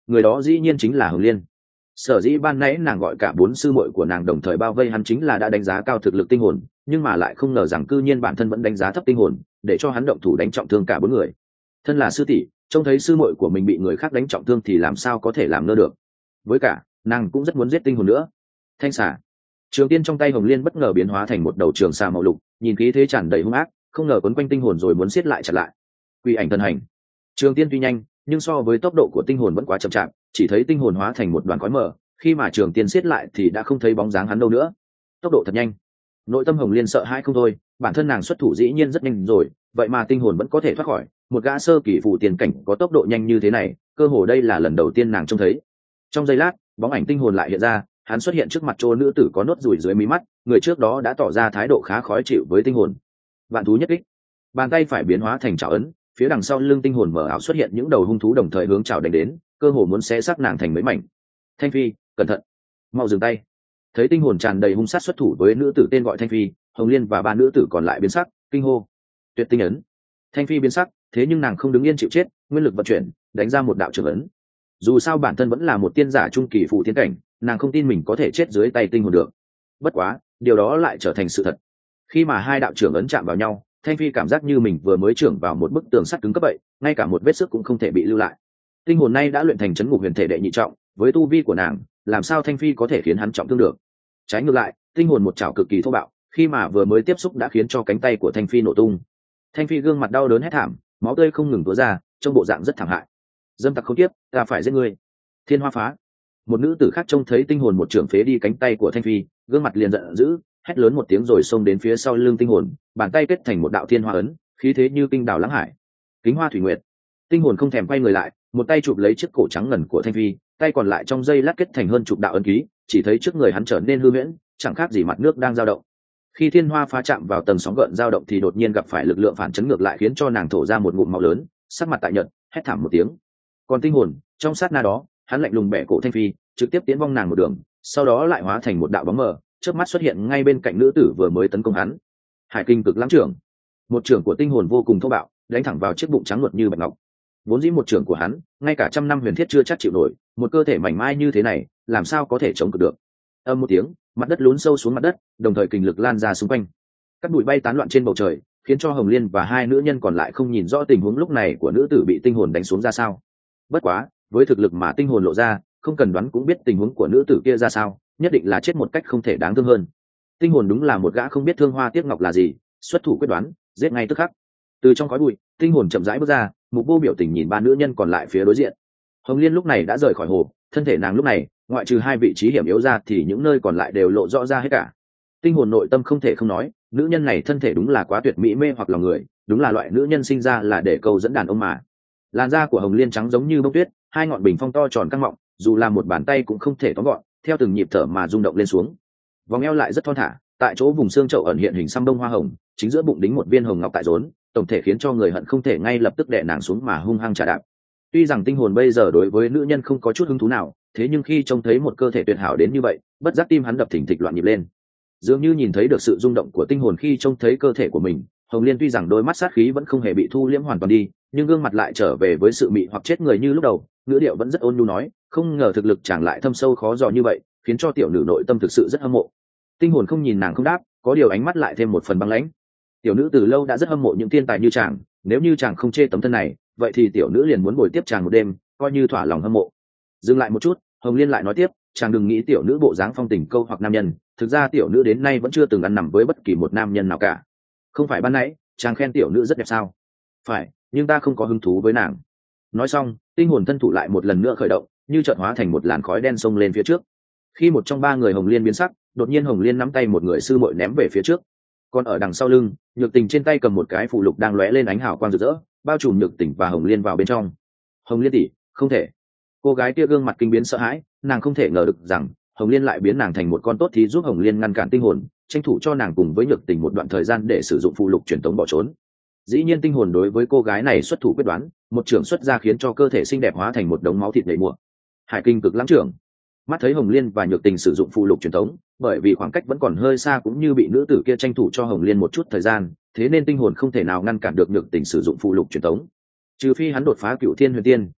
người đó dĩ nhiên chính là Hồng Liên. Sở dĩ ban nãy nàng gọi cả 4 sư muội của nàng đồng thời bao vây hắn chính là đã đánh giá cao thực lực tinh hồn, nhưng mà lại không ngờ rằng cư nhiên bản thân vẫn đánh giá thấp tinh hồn, để cho hắn động thủ đánh trọng thương cả 4 người. Thân là sư tỷ, trông thấy sư muội của mình bị người khác đánh trọng thương thì làm sao có thể làm ngơ được. Với cả, nàng cũng rất muốn giết tinh hồn nữa. Thanh xà. Trường tiên trong tay Hồng Liên bất ngờ biến hóa thành một đầu trường xà màu lục, nhìn khí thế tràn đầy hung ác, không ngờ quấn quanh tinh hồn rồi muốn siết lại chặt lại. Quỷ ảnh thân hành. Trường tiên tuy nhanh, nhưng so với tốc độ của tinh hồn vẫn quá chậm chạp, chỉ thấy tinh hồn hóa thành một đoàn khói mờ, khi mà trường tiên siết lại thì đã không thấy bóng dáng hắn đâu nữa. Tốc độ thật nhanh. Nội tâm Hồng Liên sợ hãi không thôi, bản thân nàng xuất thủ dĩ nhiên rất nhanh rồi, vậy mà tinh hồn vẫn có thể thoát khỏi, một gã sơ kỳ phù tiền cảnh có tốc độ nhanh như thế này, cơ hồ đây là lần đầu tiên nàng trông thấy. Trong giây lát, bóng ảnh tinh hồn lại hiện ra, hắn xuất hiện trước mặt chỗ nữ tử có nốt ruồi dưới mí mắt, người trước đó đã tỏ ra thái độ khá khó chịu với tinh hồn. Vạn thú nhất kích. Bàn tay phải biến hóa thành chảo ấn, phía đằng sau lưng tinh hồn mở ảo xuất hiện những đầu hung thú đồng thời hướng chảo đánh đến, cơ hồ muốn xé xác nàng thành mấy mảnh. Thanh Phi, cẩn thận, mau dừng tay. Thấy tinh hồn tràn đầy hung sát xuất thủ với nữ tử tên gọi Thanh Phi, Hồng Liên và ba nữ tử còn lại biến sắc, kinh hô. Tuyệt tinh ấn. Thanh Phi biến sắc, thế nhưng nàng không đứng yên chịu chết, nguyên lực vận chuyển, đánh ra một đạo trường ấn. Dù sao bản thân vẫn là một tiên giả trung kỳ phụ tiên cảnh, nàng không tin mình có thể chết dưới tay tinh hồn được. Bất quá, điều đó lại trở thành sự thật. Khi mà hai đạo trưởng ấn chạm vào nhau, Thanh Phi cảm giác như mình vừa mới trưởng vào một bức tường sắt cứng cấp vậy, ngay cả một vết sức cũng không thể bị lưu lại. Tinh hồn này đã luyện thành chấn ngục huyền thể đệ nhị trọng, với tu vi của nàng, làm sao Thanh Phi có thể khiến hắn trọng thương được? Trái ngược lại, tinh hồn một chảo cực kỳ thô bạo, khi mà vừa mới tiếp xúc đã khiến cho cánh tay của Thanh Phi nổ tung. Thanh Phi gương mặt đau đớn hét thảm, máu tươi không ngừng túa ra, trông bộ dạng rất thảm hại. Dâm tặc khốn kiếp, ta phải giết ngươi! Thiên Hoa Phá. Một nữ tử khác trông thấy tinh hồn một trưởng phế đi cánh tay của Thanh Phi, gương mặt liền giận dữ, hét lớn một tiếng rồi xông đến phía sau lưng tinh hồn, bàn tay kết thành một đạo thiên hoa ấn, khí thế như kinh đảo lãng hải. Kính Hoa Thủy Nguyệt. Tinh hồn không thèm quay người lại, một tay chụp lấy chiếc cổ trắng ngần của Thanh Phi, tay còn lại trong dây lát kết thành hơn chục đạo ấn ký, chỉ thấy trước người hắn trở nên hư huyễn, chẳng khác gì mặt nước đang dao động. Khi thiên hoa phá chạm vào tầng sóng gợn dao động thì đột nhiên gặp phải lực lượng phản chấn ngược lại khiến cho nàng thổ ra một ngụm máu lớn, sắc mặt tại nhợt, hét thảm một tiếng. Còn tinh hồn, trong sát na đó, hắn lạnh lùng bẻ cổ Thanh Phi, trực tiếp tiến vong nàng một đường, sau đó lại hóa thành một đạo bóng mờ, chớp mắt xuất hiện ngay bên cạnh nữ tử vừa mới tấn công hắn. Hải Kinh Cực Lãng Trưởng. Một trưởng của tinh hồn vô cùng thô bạo, đánh thẳng vào chiếc bụng trắng nuột như bạch ngọc. Vốn dĩ một trưởng của hắn, ngay cả trăm năm huyền thiết chưa chắc chịu nổi, một cơ thể mảnh mai như thế này, làm sao có thể chống cự được? Âm một tiếng, mặt đất lún sâu xuống mặt đất, đồng thời kình lực lan ra xung quanh. Các bụi bay tán loạn trên bầu trời, khiến cho Hồng Liên và hai nữ nhân còn lại không nhìn rõ tình huống lúc này của nữ tử bị tinh hồn đánh xuống ra sao. Bất quá, với thực lực mà tinh hồn lộ ra, không cần đoán cũng biết tình huống của nữ tử kia ra sao, nhất định là chết một cách không thể đáng thương hơn. Tinh hồn đúng là một gã không biết thương hoa tiếc ngọc là gì, xuất thủ quyết đoán, giết ngay tức khắc. Từ trong khói bụi, tinh hồn chậm rãi bước ra, Mục Vô biểu tình nhìn ba nữ nhân còn lại phía đối diện. Hồng Liên lúc này đã rời khỏi hồ, thân thể nàng lúc này, ngoại trừ hai vị trí hiểm yếu ra thì những nơi còn lại đều lộ rõ ra hết cả. Tinh hồn nội tâm không thể không nói, nữ nhân này thân thể đúng là quá tuyệt mỹ mê hoặc lòng người, đúng là loại nữ nhân sinh ra là để câu dẫn đàn ông mà. Làn da của Hồng Liên trắng giống như bông tuyết, hai ngọn bình phong to tròn căng mọng, dù là một bàn tay cũng không thể tóm gọn, theo từng nhịp thở mà rung động lên xuống. Vòng eo lại rất thon thả, tại chỗ vùng xương chậu ẩn hiện hình xăm đông hoa hồng, chính giữa bụng đính một viên hồng ngọc tại rốn, tổng thể khiến cho người hận không thể ngay lập tức đè nàng xuống mà hung hăng trả đạp. Tuy rằng tinh hồn bây giờ đối với nữ nhân không có chút hứng thú nào, thế nhưng khi trông thấy một cơ thể tuyệt hảo đến như vậy, bất giác tim hắn đập thình thịch loạn nhịp lên. Dường như nhìn thấy được sự rung động của tinh hồn khi trông thấy cơ thể của mình, Hồng Liên tuy rằng đôi mắt sát khí vẫn không hề bị thu liễm hoàn toàn đi, nhưng gương mặt lại trở về với sự mị hoặc chết người như lúc đầu, ngữ điệu vẫn rất ôn nhu nói, không ngờ thực lực chàng lại thâm sâu khó dò như vậy, khiến cho tiểu nữ nội tâm thực sự rất hâm mộ. Tinh hồn không nhìn nàng không đáp, có điều ánh mắt lại thêm một phần băng lãnh. Tiểu nữ từ lâu đã rất hâm mộ những thiên tài như chàng, nếu như chàng không chê tấm thân này, vậy thì tiểu nữ liền muốn bồi tiếp chàng một đêm, coi như thỏa lòng hâm mộ. Dừng lại một chút, Hồng Liên lại nói tiếp, chàng đừng nghĩ tiểu nữ bộ dáng phong tình câu hoặc nam nhân, thực ra tiểu nữ đến nay vẫn chưa từng ăn nằm với bất kỳ một nam nhân nào cả. Không phải ban nãy chàng khen tiểu nữ rất đẹp sao? Phải, nhưng ta không có hứng thú với nàng. Nói xong, tinh hồn thân thủ lại một lần nữa khởi động, như chợt hóa thành một làn khói đen xông lên phía trước. Khi một trong ba người Hồng Liên biến sắc, đột nhiên Hồng Liên nắm tay một người sư muội ném về phía trước. Còn ở đằng sau lưng, Nhược Tình trên tay cầm một cái phù lục đang lóe lên ánh hào quang rực rỡ, bao trùm Nhược Tình và Hồng Liên vào bên trong. Hồng Liên tỷ, không thể! Cô gái kia gương mặt kinh biến sợ hãi, nàng không thể ngờ được rằng Hồng Liên lại biến nàng thành một con tốt thì giúp Hồng Liên ngăn cản tinh hồn, tranh thủ cho nàng cùng với Nhược Tình một đoạn thời gian để sử dụng phù lục truyền tống bỏ trốn. Dĩ nhiên tinh hồn đối với cô gái này xuất thủ quyết đoán, một trưởng xuất ra khiến cho cơ thể xinh đẹp hóa thành một đống máu thịt đầy mùa. Hải Kinh Cực Lãng Trưởng. Mắt thấy Hồng Liên và Nhược Tình sử dụng phù lục truyền tống, bởi vì khoảng cách vẫn còn hơi xa cũng như bị nữ tử kia tranh thủ cho Hồng Liên một chút thời gian, thế nên tinh hồn không thể nào ngăn cản được Nhược Tình sử dụng phù lục truyền tống. Trừ phi hắn đột phá Cửu Thiên Huyền Tiên,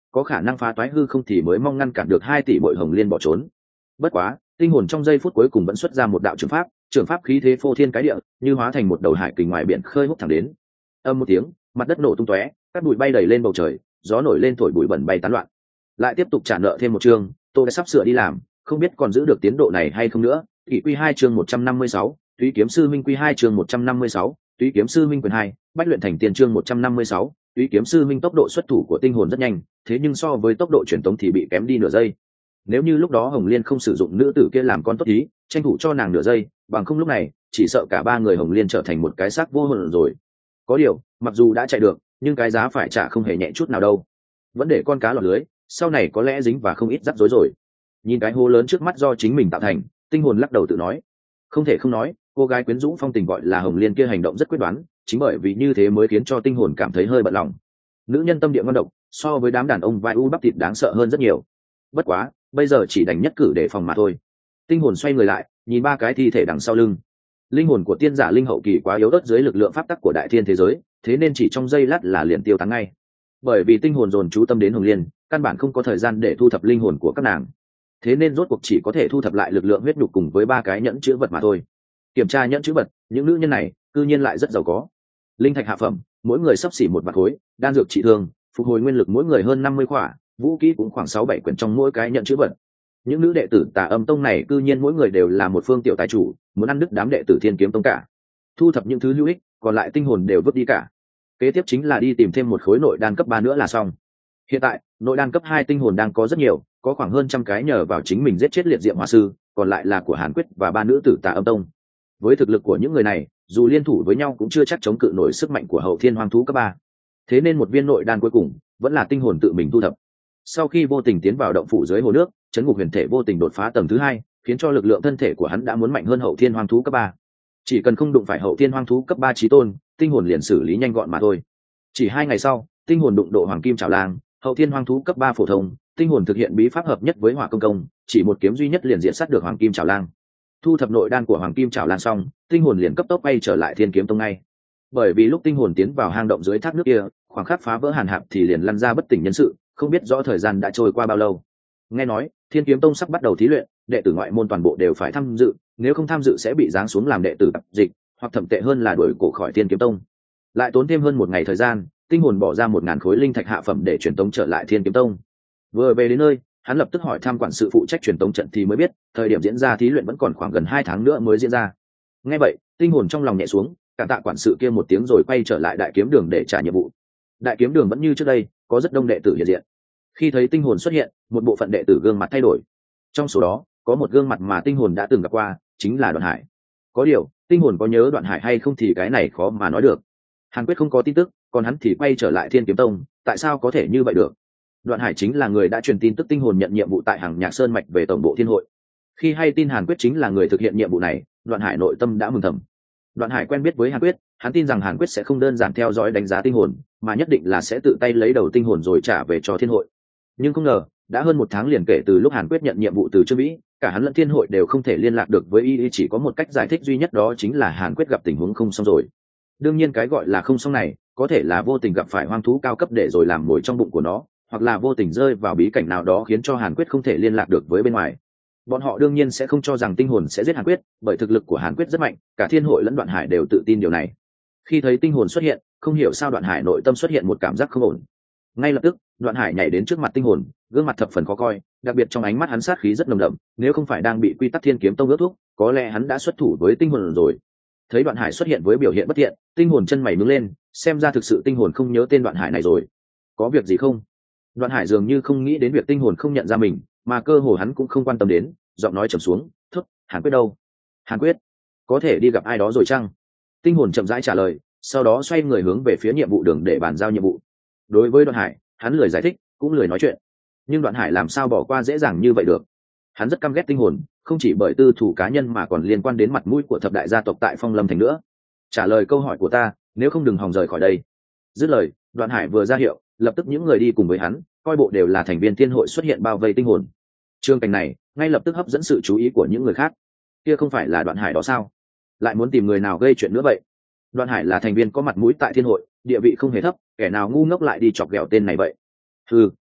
có khả năng phá toái hư không thì mới mong ngăn cản được 2 tỷ bội hồng liên bỏ trốn. Bất quá tinh hồn trong giây phút cuối cùng vẫn xuất ra một đạo trường pháp khí thế phô thiên cái địa, như hóa thành một đầu hải kình ngoài biển khơi hút thẳng đến. Âm một tiếng, mặt đất nổ tung tóe, các bụi bay đầy lên bầu trời, gió nổi lên thổi bụi bẩn bay tán loạn. Lại tiếp tục trả nợ thêm một chương, tôi đã sắp sửa đi làm, không biết còn giữ được tiến độ này hay không nữa. Kỷ quy 2 chương 156, Túy kiếm sư minh quy 2 chương 156, Túy kiếm sư minh quyền 2, Bách luyện thành tiên chương 156, Túy kiếm sư minh. Tốc độ xuất thủ của tinh hồn rất nhanh, thế nhưng so với tốc độ truyền tống thì bị kém đi nửa giây. Nếu như lúc đó Hồng Liên không sử dụng nữ tử kia làm con tốt ý, tranh thủ cho nàng nửa giây, bằng không lúc này chỉ sợ cả 3 người Hồng Liên trở thành một cái xác vô hồn rồi. Có điều, mặc dù đã chạy được, nhưng cái giá phải trả không hề nhẹ chút nào đâu. Vẫn để con cá lọt lưới, sau này có lẽ dính và không ít rắc rối rồi. Nhìn cái hố lớn trước mắt do chính mình tạo thành, tinh hồn lắc đầu tự nói. Không thể không nói, cô gái quyến rũ phong tình gọi là Hồng Liên kia hành động rất quyết đoán, chính bởi vì như thế mới khiến cho tinh hồn cảm thấy hơi bận lòng. Nữ nhân tâm địa ngon độc, so với đám đàn ông vai u bắp thịt đáng sợ hơn rất nhiều. Bất quá, bây giờ chỉ đành nhất cử để phòng mà thôi. Tinh hồn xoay người lại, nhìn 3 cái thi thể đằng sau lưng. Linh hồn của tiên giả linh hậu kỳ quá yếu ớt dưới lực lượng pháp tắc của đại thiên thế giới, thế nên chỉ trong giây lát là liền tiêu tán ngay. Bởi vì tinh hồn dồn chú tâm đến Hồng Liên, căn bản không có thời gian để thu thập linh hồn của các nàng, thế nên rốt cuộc chỉ có thể thu thập lại lực lượng huyết nhục cùng với 3 cái nhẫn chữ vật mà thôi. Kiểm tra nhẫn chữ vật, những nữ nhân này cư nhiên lại rất giàu có. Linh thạch hạ phẩm, mỗi người xấp xỉ 1 vạn khối, đan dược trị thương, phục hồi nguyên lực mỗi người hơn 50 khỏa, vũ khí cũng khoảng 6-7 quyển trong mỗi cái nhẫn chữ vật. Những nữ đệ tử Tà Âm Tông này cư nhiên mỗi người đều là một phương tiểu tài chủ, muốn ăn đứt đám đệ tử Thiên Kiếm Tông cả. Thu thập những thứ hữu ích, còn lại tinh hồn đều vứt đi cả. Kế tiếp chính là đi tìm thêm một khối nội đan cấp 3 nữa là xong. Hiện tại, nội đan cấp 2 tinh hồn đang có rất nhiều, có khoảng hơn 100 cái nhờ vào chính mình giết chết liệt diệm hỏa sư, còn lại là của Hàn Quyết và 3 nữ tử Tà Âm Tông. Với thực lực của những người này, dù liên thủ với nhau cũng chưa chắc chống cự nổi sức mạnh của Hậu Thiên Hoang thú cấp 3. Thế nên một viên nội đan cuối cùng vẫn là tinh hồn tự mình thu thập. Sau khi vô tình tiến vào động phủ dưới hồ nước, chấn ngục huyền thể vô tình đột phá tầng thứ 2, khiến cho lực lượng thân thể của hắn đã muốn mạnh hơn Hậu Thiên Hoang thú cấp 3. Chỉ cần không đụng phải Hậu Thiên Hoang thú cấp 3 chí tôn, tinh hồn liền xử lý nhanh gọn mà thôi. Chỉ 2 ngày sau, tinh hồn đụng độ Hoàng Kim Trảo Lang, Hậu Thiên Hoang thú cấp 3 phổ thông, tinh hồn thực hiện bí pháp hợp nhất với Hỏa Công Công, chỉ một kiếm duy nhất liền diện sát được Hoàng Kim Trảo Lang. Thu thập nội đan của Hoàng Kim Trảo Lang xong, tinh hồn liền cấp tốc bay trở lại Thiên Kiếm Tông ngay. Bởi vì lúc tinh hồn tiến vào hang động dưới thác nước kia, khoảng khắc phá vỡ hàn hạp thì liền lăn ra bất tỉnh nhân sự, không biết rõ thời gian đã trôi qua bao lâu. Nghe nói Thiên Kiếm Tông sắp bắt đầu thí luyện, đệ tử ngoại môn toàn bộ đều phải tham dự, nếu không tham dự sẽ bị giáng xuống làm đệ tử tạp dịch, hoặc thậm tệ hơn là đuổi cổ khỏi Thiên Kiếm Tông. Lại tốn thêm hơn 1 ngày thời gian, tinh hồn bỏ ra 1000 khối linh thạch hạ phẩm để truyền tống trở lại Thiên Kiếm Tông. Vừa về đến nơi, hắn lập tức hỏi thăm quản sự phụ trách truyền tống trận thì mới biết, thời điểm diễn ra thí luyện vẫn còn khoảng gần 2 tháng nữa mới diễn ra. Nghe vậy, tinh hồn trong lòng nhẹ xuống, cảm tạ quản sự kia một tiếng rồi quay trở lại Đại Kiếm Đường để trả nhiệm vụ. Đại Kiếm Đường vẫn như trước đây, có rất đông đệ tử hiện diện. Khi thấy tinh hồn xuất hiện, một bộ phận đệ tử gương mặt thay đổi. Trong số đó, có một gương mặt mà tinh hồn đã từng gặp qua, chính là Đoạn Hải. Có điều, tinh hồn có nhớ Đoạn Hải hay không thì cái này khó mà nói được. Hàn Quyết không có tin tức, còn hắn thì quay trở lại Thiên Kiếm Tông, tại sao có thể như vậy được? Đoạn Hải chính là người đã truyền tin tức tinh hồn nhận nhiệm vụ tại Hằng Nhạc Sơn mạch về tổng bộ Thiên hội. Khi hay tin Hàn Quyết chính là người thực hiện nhiệm vụ này, Đoạn Hải nội tâm đã mừng thầm. Đoạn Hải quen biết với Hàn Quyết, hắn tin rằng Hàn Quyết sẽ không đơn giản theo dõi đánh giá tinh hồn, mà nhất định là sẽ tự tay lấy đầu tinh hồn rồi trả về cho Thiên hội. Nhưng không ngờ, đã hơn 1 tháng liền kể từ lúc Hàn Quyết nhận nhiệm vụ từ Trương Vĩ, cả hắn lẫn Thiên hội đều không thể liên lạc được với y, chỉ có một cách giải thích duy nhất, đó chính là Hàn Quyết gặp tình huống không xong rồi. Đương nhiên cái gọi là không xong này, có thể là vô tình gặp phải hoang thú cao cấp để rồi làm mồi trong bụng của nó, hoặc là vô tình rơi vào bí cảnh nào đó khiến cho Hàn Quyết không thể liên lạc được với bên ngoài. Bọn họ đương nhiên sẽ không cho rằng tinh hồn sẽ giết Hàn Quyết, bởi thực lực của Hàn Quyết rất mạnh, cả Thiên hội lẫn Đoạn Hải đều tự tin điều này. Khi thấy tinh hồn xuất hiện, không hiểu sao Đoạn Hải nội tâm xuất hiện một cảm giác không ổn. Ngay lập tức, Đoạn Hải nhảy đến trước mặt tinh hồn, gương mặt thập phần khó coi, đặc biệt trong ánh mắt hắn sát khí rất nồng đậm, nếu không phải đang bị quy tắc Thiên Kiếm Tông ước thúc, có lẽ hắn đã xuất thủ với tinh hồn rồi. Thấy Đoạn Hải xuất hiện với biểu hiện bất thiện, tinh hồn chân mày nhướng lên, xem ra thực sự tinh hồn không nhớ tên Đoạn Hải này rồi. Có việc gì không? Đoạn Hải dường như không nghĩ đến việc tinh hồn không nhận ra mình, mà cơ hồ hắn cũng không quan tâm đến, giọng nói trầm xuống, "Thốt, Hàn Quyết đâu?" "Hàn Quyết? Có thể đi gặp ai đó rồi chăng?" Tinh hồn chậm rãi trả lời, sau đó xoay người hướng về phía nhiệm vụ đường để bàn giao nhiệm vụ. Đối với Đoạn Hải, hắn lười giải thích, cũng lười nói chuyện. Nhưng Đoạn Hải làm sao bỏ qua dễ dàng như vậy được? Hắn rất căm ghét tinh hồn, không chỉ bởi tư thủ cá nhân mà còn liên quan đến mặt mũi của thập đại gia tộc tại Phong Lâm Thành nữa. "Trả lời câu hỏi của ta, nếu không đừng hòng rời khỏi đây." Dứt lời, Đoạn Hải vừa ra hiệu, lập tức những người đi cùng với hắn, coi bộ đều là thành viên Thiên hội xuất hiện bao vây tinh hồn. Trương cảnh này ngay lập tức hấp dẫn sự chú ý của những người khác. Kia không phải là Đoạn Hải đó sao? Lại muốn tìm người nào gây chuyện nữa vậy? Đoạn Hải là thành viên có mặt mũi tại Thiên hội, địa vị không hề thấp, kẻ nào ngu ngốc lại đi chọc ghẹo tên này vậy?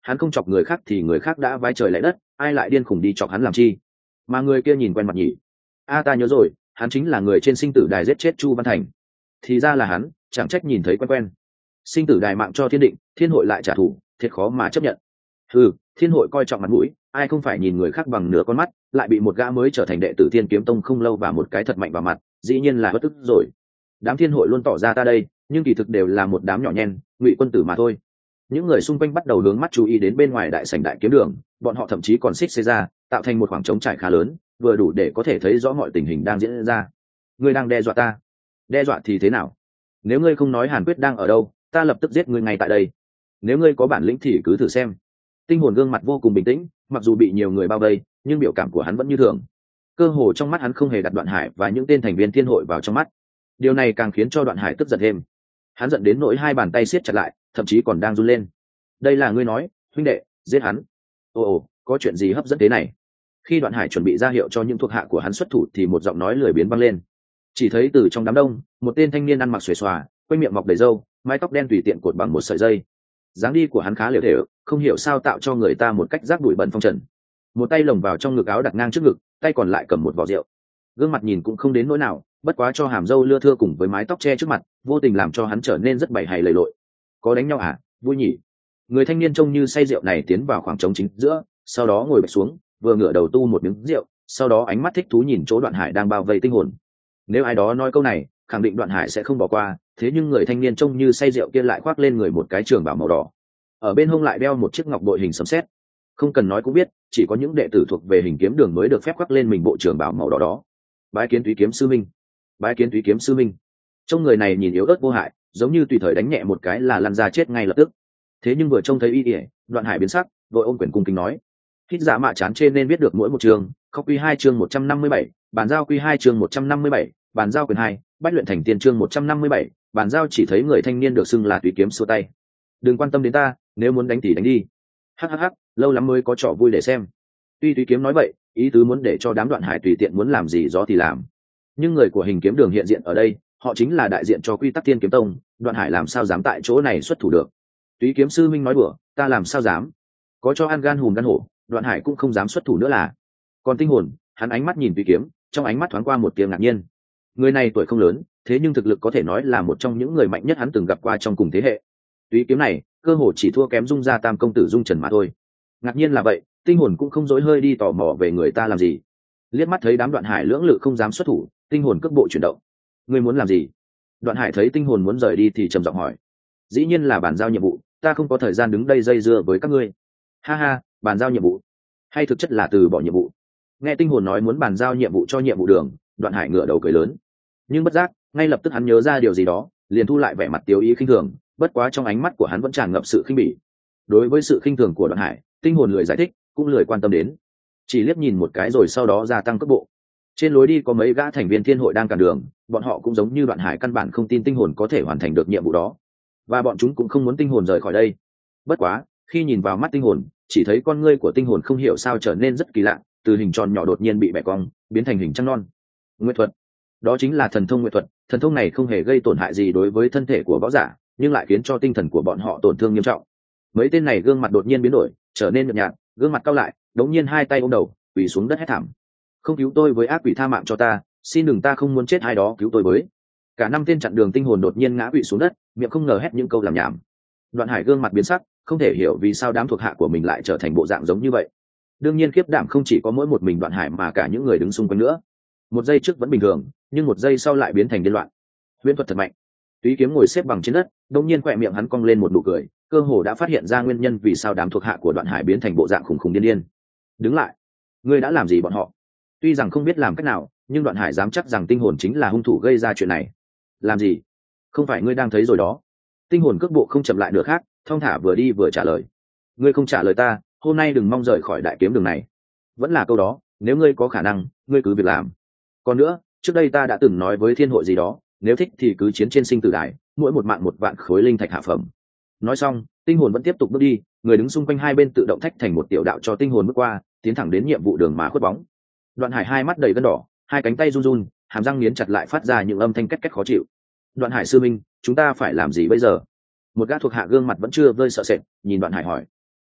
hắn không chọc người khác thì người khác đã vái trời lạy đất, ai lại điên khùng đi chọc hắn làm chi? Mà người kia nhìn quen mặt nhỉ? Ta nhớ rồi, hắn chính là người trên sinh tử đài giết chết Chu Văn Thành. Thì ra là hắn, chẳng trách nhìn thấy quen quen. Sinh tử đài mạng cho thiên định, thiên hội lại trả thù, thiệt khó mà chấp nhận. Thiên hội coi trọng mặt mũi, ai không phải nhìn người khác bằng nửa con mắt, lại bị một gã mới trở thành đệ tử Thiên Kiếm Tông không lâu và một cái thật mạnh vào mặt, dĩ nhiên là bất tức rồi. Đám thiên hội luôn tỏ ra ta đây, nhưng kỳ thực đều là một đám nhỏ nhen, ngụy quân tử mà thôi. Những người xung quanh bắt đầu hướng mắt chú ý đến bên ngoài đại sảnh đại kiếm đường, bọn họ thậm chí còn xích xê ra, tạo thành một khoảng trống trải khá lớn, vừa đủ để có thể thấy rõ mọi tình hình đang diễn ra. Ngươi đang đe dọa ta? Đe dọa thì thế nào? Nếu ngươi không nói Hàn Quyết đang ở đâu, ta lập tức giết ngươi ngay tại đây. Nếu ngươi có bản lĩnh thì cứ thử xem. Tinh hồn gương mặt vô cùng bình tĩnh, mặc dù bị nhiều người bao vây, nhưng biểu cảm của hắn vẫn như thường. Cơ hồ trong mắt hắn không hề đặt Đoạn Hải và những tên thành viên thiên hội vào trong mắt. Điều này càng khiến cho Đoạn Hải tức giận thêm. Hắn giận đến nỗi hai bàn tay siết chặt lại, thậm chí còn đang run lên. Đây là ngươi nói, huynh đệ, giết hắn. Ồ, có chuyện gì hấp dẫn thế này? Khi Đoạn Hải chuẩn bị ra hiệu cho những thuộc hạ của hắn xuất thủ thì một giọng nói lười biếng vang lên. Chỉ thấy từ trong đám đông, một tên thanh niên ăn mặc xuề xòa, quanh miệng mọc đầy râu, mái tóc đen tùy tiện cột bằng một sợi dây. Dáng đi của hắn khá lều thểu, không hiểu sao tạo cho người ta một cách rác bụi bẩn phong trần. Một tay lồng vào trong ngực áo đặt ngang trước ngực, tay còn lại cầm một vỏ rượu. Gương mặt nhìn cũng không đến nỗi nào, bất quá cho hàm râu lưa thưa cùng với mái tóc che trước mặt, vô tình làm cho hắn trở nên rất bày hày lầy lội. Có đánh nhau à? Vui nhỉ. Người thanh niên trông như say rượu này tiến vào khoảng trống chính giữa, sau đó ngồi bệt xuống, vừa ngửa đầu tu một miếng rượu, sau đó ánh mắt thích thú nhìn chỗ Đoạn Hải đang bao vây tinh hồn. Nếu ai đó nói câu này, khẳng định Đoạn Hải sẽ không bỏ qua, thế nhưng người thanh niên trông như say rượu kia lại khoác lên người một cái trường bào màu đỏ, ở bên hông lại đeo một chiếc ngọc bội hình sấm sét. Không cần nói cũng biết, chỉ có những đệ tử thuộc về Hình Kiếm Đường mới được phép khoác lên mình bộ trường bào màu đỏ đó. Bái kiến Túy Kiếm sư minh. Bái kiến Túy Kiếm sư minh. Trông người này nhìn yếu ớt vô hại, giống như tùy thời đánh nhẹ một cái là lăn ra chết ngay lập tức. Thế nhưng vừa trông thấy y ỉa, Đoạn Hải biến sắc, vội ôm quyền cung kính nói: hít dạ mạ chán trên nên biết được mỗi một chương, khóc quy 2 chương 157, bàn giao quy 2 chương 157, bàn giao quyền 2, bách luyện thành tiên chương 157, bàn giao. Chỉ thấy người thanh niên được xưng là Túy Kiếm xua tay: đừng quan tâm đến ta, nếu muốn đánh thì đánh đi. Hắc, lâu lắm mới có trò vui để xem. Tuy Túy Kiếm nói vậy, ý tứ muốn để cho đám Đoạn Hải tùy tiện muốn làm gì gió thì làm, nhưng người của Hình Kiếm Đường hiện diện ở đây, họ chính là đại diện cho quy tắc Thiên Kiếm Tông, Đoạn Hải làm sao dám tại chỗ này xuất thủ được. Túy Kiếm sư minh nói đùa, ta làm sao dám. Có cho ăn gan hùm gan hổ, Đoạn Hải cũng không dám xuất thủ nữa là. Còn tinh hồn, hắn ánh mắt nhìn Túy Kiếm, trong ánh mắt thoáng qua một tia ngạc nhiên. Người này tuổi không lớn, thế nhưng thực lực có thể nói là một trong những người mạnh nhất hắn từng gặp qua trong cùng thế hệ. Túy Kiếm này cơ hồ chỉ thua kém Dung gia tam công tử Dung Trần mà thôi. Ngạc nhiên là vậy, tinh hồn cũng không dối hơi đi tò mò về người ta làm gì. Liếc mắt thấy đám Đoạn Hải lưỡng lự không dám xuất thủ, tinh hồn cước bộ chuyển động. Ngươi muốn làm gì? Đoạn Hải thấy tinh hồn muốn rời đi thì trầm giọng hỏi. Dĩ nhiên là bàn giao nhiệm vụ, ta không có thời gian đứng đây dây dưa với các ngươi. Ha, bàn giao nhiệm vụ, hay thực chất là từ bỏ nhiệm vụ? Nghe tinh hồn nói muốn bàn giao nhiệm vụ cho nhiệm vụ đường, Đoạn Hải ngửa đầu cười lớn. Nhưng bất giác, ngay lập tức hắn nhớ ra điều gì đó, liền thu lại vẻ mặt tiêu ý khinh thường, bất quá trong ánh mắt của hắn vẫn tràn ngập sự khinh bỉ. Đối với sự khinh thường của Đoạn Hải, tinh hồn lười giải thích, cũng lười quan tâm đến, chỉ liếc nhìn một cái rồi sau đó gia tăng cấp bộ. Trên lối đi có mấy gã thành viên thiên hội đang cản đường, bọn họ cũng giống như Đoạn Hải căn bản không tin tinh hồn có thể hoàn thành được nhiệm vụ đó, và bọn chúng cũng không muốn tinh hồn rời khỏi đây. Bất quá, khi nhìn vào mắt tinh hồn, chỉ thấy con ngươi của tinh hồn không hiểu sao trở nên rất kỳ lạ, từ hình tròn nhỏ đột nhiên bị bẻ cong, biến thành hình trăng non. Nguyệt thuật, đó chính là thần thông nguyệt thuật. Thần thông này không hề gây tổn hại gì đối với thân thể của võ giả, nhưng lại khiến cho tinh thần của bọn họ tổn thương nghiêm trọng. Mấy tên này gương mặt đột nhiên biến đổi, trở nên nhợt nhạt, gương mặt cau lại, đống nhiên hai tay ôm đầu, quỳ xuống đất hét thảm. Không cứu tôi với, ác quỷ tha mạng cho ta, xin đừng, ta không muốn chết, ai đó cứu tôi với. Cả năm tên chặn đường tinh hồn đột nhiên ngã quỵ xuống đất, miệng không ngờ hét những câu làm nhảm. Đoạn Hải gương mặt biến sắc, không thể hiểu vì sao đám thuộc hạ của mình lại trở thành bộ dạng giống như vậy. Đương nhiên khiếp đảm không chỉ có mỗi một mình Đoạn Hải mà cả những người đứng xung quanh nữa. Một giây trước vẫn bình thường, nhưng một giây sau lại biến thành điên loạn. Huyễn thuật thật mạnh. Túy Kiếm ngồi xếp bằng trên đất, đột nhiên khỏe miệng hắn cong lên một nụ cười, cơ hồ đã phát hiện ra nguyên nhân vì sao đám thuộc hạ của Đoạn Hải biến thành bộ dạng khủng khủng điên điên. Đứng lại, ngươi đã làm gì bọn họ? Tuy rằng không biết làm cách nào, nhưng Đoạn Hải dám chắc rằng tinh hồn chính là hung thủ gây ra chuyện này. Làm gì? Không phải ngươi đang thấy rồi đó. Tinh hồn cước bộ không chậm lại nữa khác, thong thả vừa đi vừa trả lời. Ngươi không trả lời ta, hôm nay đừng mong rời khỏi đại kiếm đường này. Vẫn là câu đó, nếu ngươi có khả năng, ngươi cứ việc làm. Còn nữa, trước đây ta đã từng nói với thiên hội gì đó, nếu thích thì cứ chiến trên sinh tử đài, mỗi một mạng 1 vạn khối linh thạch hạ phẩm. Nói xong, tinh hồn vẫn tiếp tục bước đi, người đứng xung quanh hai bên tự động thách thành một tiểu đạo cho tinh hồn bước qua, tiến thẳng đến nhiệm vụ đường mà khuất bóng. Đoạn Hải hai mắt đầy gân đỏ, hai cánh tay run run, hàm răng nghiến chặt lại phát ra những âm thanh két két khó chịu. Đoạn Hải sư minh, chúng ta phải làm gì bây giờ? Một gã thuộc hạ gương mặt vẫn chưa vơi sợ sệt, nhìn Đoạn Hải hỏi.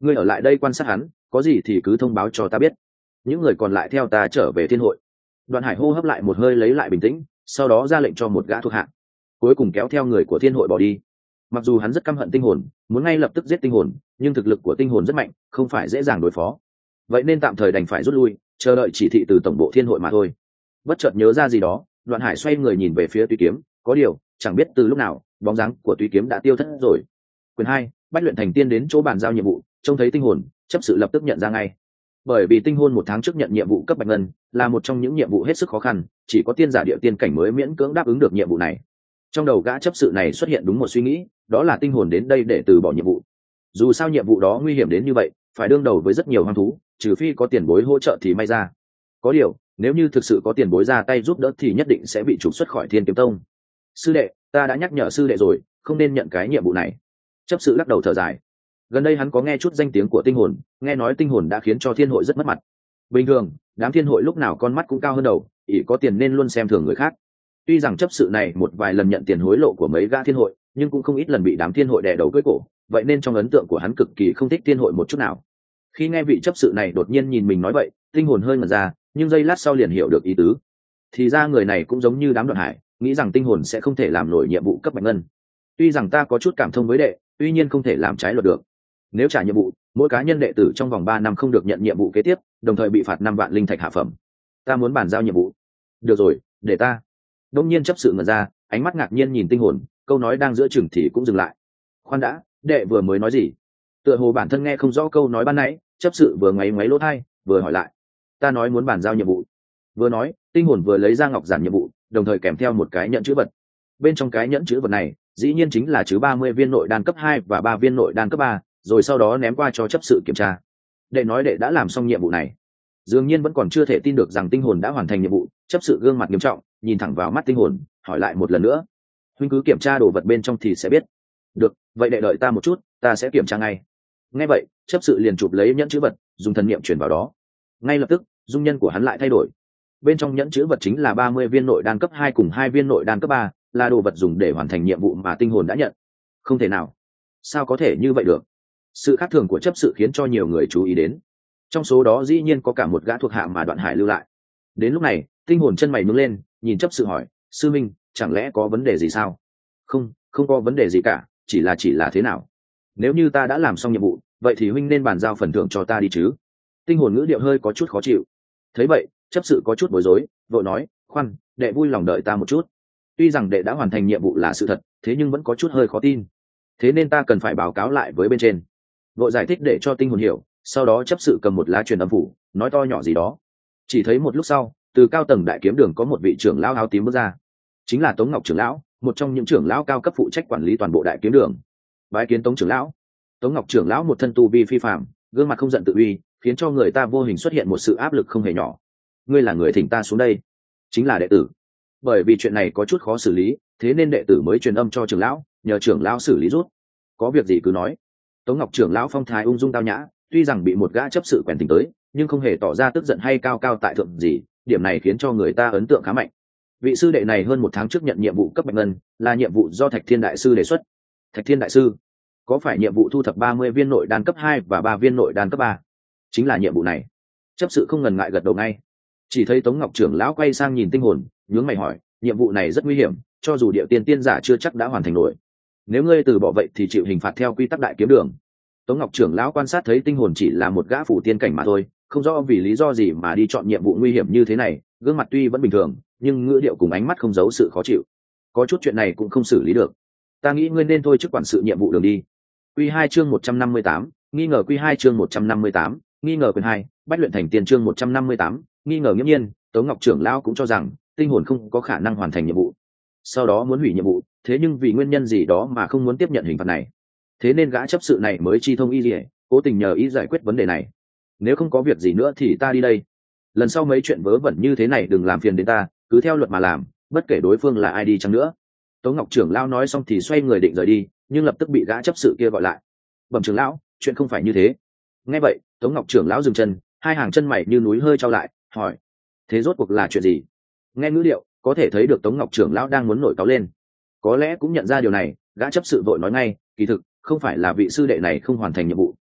ngươi ở lại đây quan sát hắn, có gì thì cứ thông báo cho ta biết. Những người còn lại theo ta trở về thiên hội. Đoạn Hải hô hấp lại một hơi lấy lại bình tĩnh, sau đó ra lệnh cho một gã thuộc hạ, cuối cùng kéo theo người của thiên hội bỏ đi. Mặc dù hắn rất căm hận tinh hồn, muốn ngay lập tức giết tinh hồn, nhưng thực lực của tinh hồn rất mạnh, không phải dễ dàng đối phó. Vậy nên tạm thời đành phải rút lui, chờ đợi chỉ thị từ tổng bộ thiên hội mà thôi. Bất chợt nhớ ra gì đó, Đoạn Hải xoay người nhìn về phía Tuy Kiếm, có điều chẳng biết từ lúc nào bóng dáng của Tuy Kiếm đã tiêu thất rồi. Quyền 2, Bách luyện thành tiên đến chỗ bàn giao nhiệm vụ, trông thấy tinh hồn, chấp sự lập tức nhận ra ngay. Bởi vì tinh hồn một tháng trước nhận nhiệm vụ cấp bạch ngân, là một trong những nhiệm vụ hết sức khó khăn, chỉ có tiên giả địa tiên cảnh mới miễn cưỡng đáp ứng được nhiệm vụ này. Trong đầu gã chấp sự này xuất hiện đúng một suy nghĩ, đó là tinh hồn đến đây để từ bỏ nhiệm vụ. Dù sao nhiệm vụ đó nguy hiểm đến như vậy, phải đương đầu với rất nhiều hoang thú, trừ phi có tiền bối hỗ trợ thì may ra. Có điều, nếu như thực sự có tiền bối ra tay giúp đỡ thì nhất định sẽ bị trục xuất khỏi Thiên Kiếm Tông. Sư đệ, ta đã nhắc nhở sư đệ rồi, không nên nhận cái nhiệm vụ này. Chấp sự lắc đầu thở dài. Gần đây hắn có nghe chút danh tiếng của tinh hồn, nghe nói tinh hồn đã khiến cho thiên hội rất mất mặt. Bình thường, đám thiên hội lúc nào con mắt cũng cao hơn đầu, ỷ có tiền nên luôn xem thường người khác. Tuy rằng chấp sự này một vài lần nhận tiền hối lộ của mấy gã thiên hội, nhưng cũng không ít lần bị đám thiên hội đè đầu cưỡi cổ, vậy nên trong ấn tượng của hắn cực kỳ không thích thiên hội một chút nào. Khi nghe vị chấp sự này đột nhiên nhìn mình nói vậy, tinh hồn hơi ngẩn ra, nhưng giây lát sau liền hiểu được ý tứ. Thì ra người này cũng giống như đám Đoạn Hải, nghĩ rằng tinh hồn sẽ không thể làm nổi nhiệm vụ cấp bạch ngân. Tuy rằng ta có chút cảm thông với đệ, tuy nhiên không thể làm trái luật được. Nếu trả nhiệm vụ, mỗi cá nhân đệ tử trong vòng 3 năm không được nhận nhiệm vụ kế tiếp, đồng thời bị phạt 5 vạn linh thạch hạ phẩm. Ta muốn bàn giao nhiệm vụ. Được rồi, để ta. Đông nhiên chấp sự ngẩn ra, ánh mắt ngạc nhiên nhìn tinh hồn, câu nói đang giữa chừng thì cũng dừng lại. Khoan đã, đệ vừa mới nói gì? Tựa hồ bản thân nghe không rõ câu nói ban nãy, chấp sự vừa ngoáy ngoáy lỗ tai, vừa hỏi lại. Ta nói muốn bàn giao nhiệm vụ. Vừa nói, tinh hồn vừa lấy ra ngọc giản nhiệm vụ, đồng thời kèm theo một cái nhẫn chữ vật. Bên trong cái nhẫn chữ vật này, dĩ nhiên chính là 30 viên nội đan cấp 2 và 3 viên nội đan cấp 3, rồi sau đó ném qua cho chấp sự kiểm tra. Đệ nói đệ đã làm xong nhiệm vụ này. Dường nhiên vẫn còn chưa thể tin được rằng tinh hồn đã hoàn thành nhiệm vụ, chấp sự gương mặt nghiêm trọng, nhìn thẳng vào mắt tinh hồn, hỏi lại một lần nữa. Huynh cứ kiểm tra đồ vật bên trong thì sẽ biết. Được, vậy đệ đợi ta một chút, ta sẽ kiểm tra ngay. Nghe vậy, chấp sự liền chụp lấy nhẫn chữ vật, dùng thần niệm truyền vào đó. Ngay lập tức, dung nhân của hắn lại thay đổi. Bên trong nhẫn chữ vật chính là 30 viên nội đan cấp 2 cùng 2 viên nội đan cấp 3, là đồ vật dùng để hoàn thành nhiệm vụ mà tinh hồn đã nhận. Không thể nào. Sao có thể như vậy được? Sự khác thường của chấp sự khiến cho nhiều người chú ý đến. Trong số đó dĩ nhiên có cả một gã thuộc hạ mà Đoạn Hải lưu lại. Đến lúc này, tinh hồn chân mày nhướng lên, nhìn chấp sự hỏi, sư minh, chẳng lẽ có vấn đề gì sao? Không, không có vấn đề gì cả, chỉ là thế nào? Nếu như ta đã làm xong nhiệm vụ, vậy thì huynh nên bàn giao phần thưởng cho ta đi chứ? Tinh hồn ngữ điệu hơi có chút khó chịu. Thấy vậy, chấp sự có chút bối rối, vội nói, khoan, đệ vui lòng đợi ta một chút. Tuy rằng đệ đã hoàn thành nhiệm vụ là sự thật, thế nhưng vẫn có chút hơi khó tin. Thế nên ta cần phải báo cáo lại với bên trên. Vội giải thích để cho tinh hồn hiểu, sau đó chấp sự cầm một lá truyền âm phủ, nói to nhỏ gì đó. Chỉ thấy một lúc sau, từ cao tầng đại kiếm đường có một vị trưởng lão áo tím bước ra. Chính là Tống Ngọc trưởng lão, một trong những trưởng lão cao cấp phụ trách quản lý toàn bộ đại kiếm đường. Bái kiến Tống trưởng lão. Tống Ngọc trưởng lão một thân tu vi phi phàm, gương mặt không giận tự uy, khiến cho người ta vô hình xuất hiện một sự áp lực không hề nhỏ. Ngươi là người thỉnh ta xuống đây? Chính là đệ tử. Bởi vì chuyện này có chút khó xử lý, thế nên đệ tử mới truyền âm cho trưởng lão, nhờ trưởng lão xử lý rút. Có việc gì cứ nói. Tống Ngọc trưởng lão phong thái ung dung tao nhã, tuy rằng bị một gã chấp sự quèn tình tới, nhưng không hề tỏ ra tức giận hay cao cao tại thượng gì, điểm này khiến cho người ta ấn tượng khá mạnh. Vị sư đệ này hơn 1 tháng trước nhận nhiệm vụ cấp bạch ngân, là nhiệm vụ do Thạch Thiên đại sư đề xuất. Thạch Thiên đại sư, có phải nhiệm vụ thu thập 30 viên nội đan cấp 2 và 3 viên nội đan cấp 3? Chính là nhiệm vụ này. Chấp sự không ngần ngại gật đầu ngay. Chỉ thấy Tống Ngọc trưởng lão quay sang nhìn tinh hồn, nhướng mày hỏi, nhiệm vụ này rất nguy hiểm, cho dù địa tiên tiên giả chưa chắc đã hoàn thành nổi. Nếu ngươi từ bỏ vậy thì chịu hình phạt theo quy tắc đại kiếm đường. Tống Ngọc trưởng lão quan sát thấy tinh hồn chỉ là một gã phủ tiên cảnh mà thôi, không rõ vì lý do gì mà đi chọn nhiệm vụ nguy hiểm như thế này, gương mặt tuy vẫn bình thường, nhưng ngữ điệu cùng ánh mắt không giấu sự khó chịu. Có chút chuyện này cũng không xử lý được. Ta nghĩ ngươi nên thôi chức quản sự nhiệm vụ đường đi. Quy 2 chương 158, nghi ngờ Quy 2 chương 158, nghi ngờ quyền 2, Bách luyện thành tiên chương 158, nghi ngờ nghiễm nhiên, Tống Ngọc trưởng lão cũng cho rằng tinh hồn không có khả năng hoàn thành nhiệm vụ. Sau đó muốn hủy nhiệm vụ, thế nhưng vì nguyên nhân gì đó mà không muốn tiếp nhận hình phạt này. Thế nên gã chấp sự này mới chi thông y liễu, cố tình nhờ y giải quyết vấn đề này. Nếu không có việc gì nữa thì ta đi đây. Lần sau mấy chuyện vớ vẩn như thế này đừng làm phiền đến ta, cứ theo luật mà làm, bất kể đối phương là ai đi chăng nữa. Tống Ngọc trưởng lão nói xong thì xoay người định rời đi, nhưng lập tức bị gã chấp sự kia gọi lại. Bẩm trưởng lão, chuyện không phải như thế. Nghe vậy, Tống Ngọc trưởng lão dừng chân, hai hàng chân mày như núi hơi trao lại, hỏi: thế rốt cuộc là chuyện gì? Nghe ngữ điệu, có thể thấy được Tống Ngọc trưởng lão đang muốn nổi cáu lên. Có lẽ cũng nhận ra điều này, gã chấp sự vội nói ngay: kỳ thực không phải là vị sư đệ này không hoàn thành nhiệm vụ,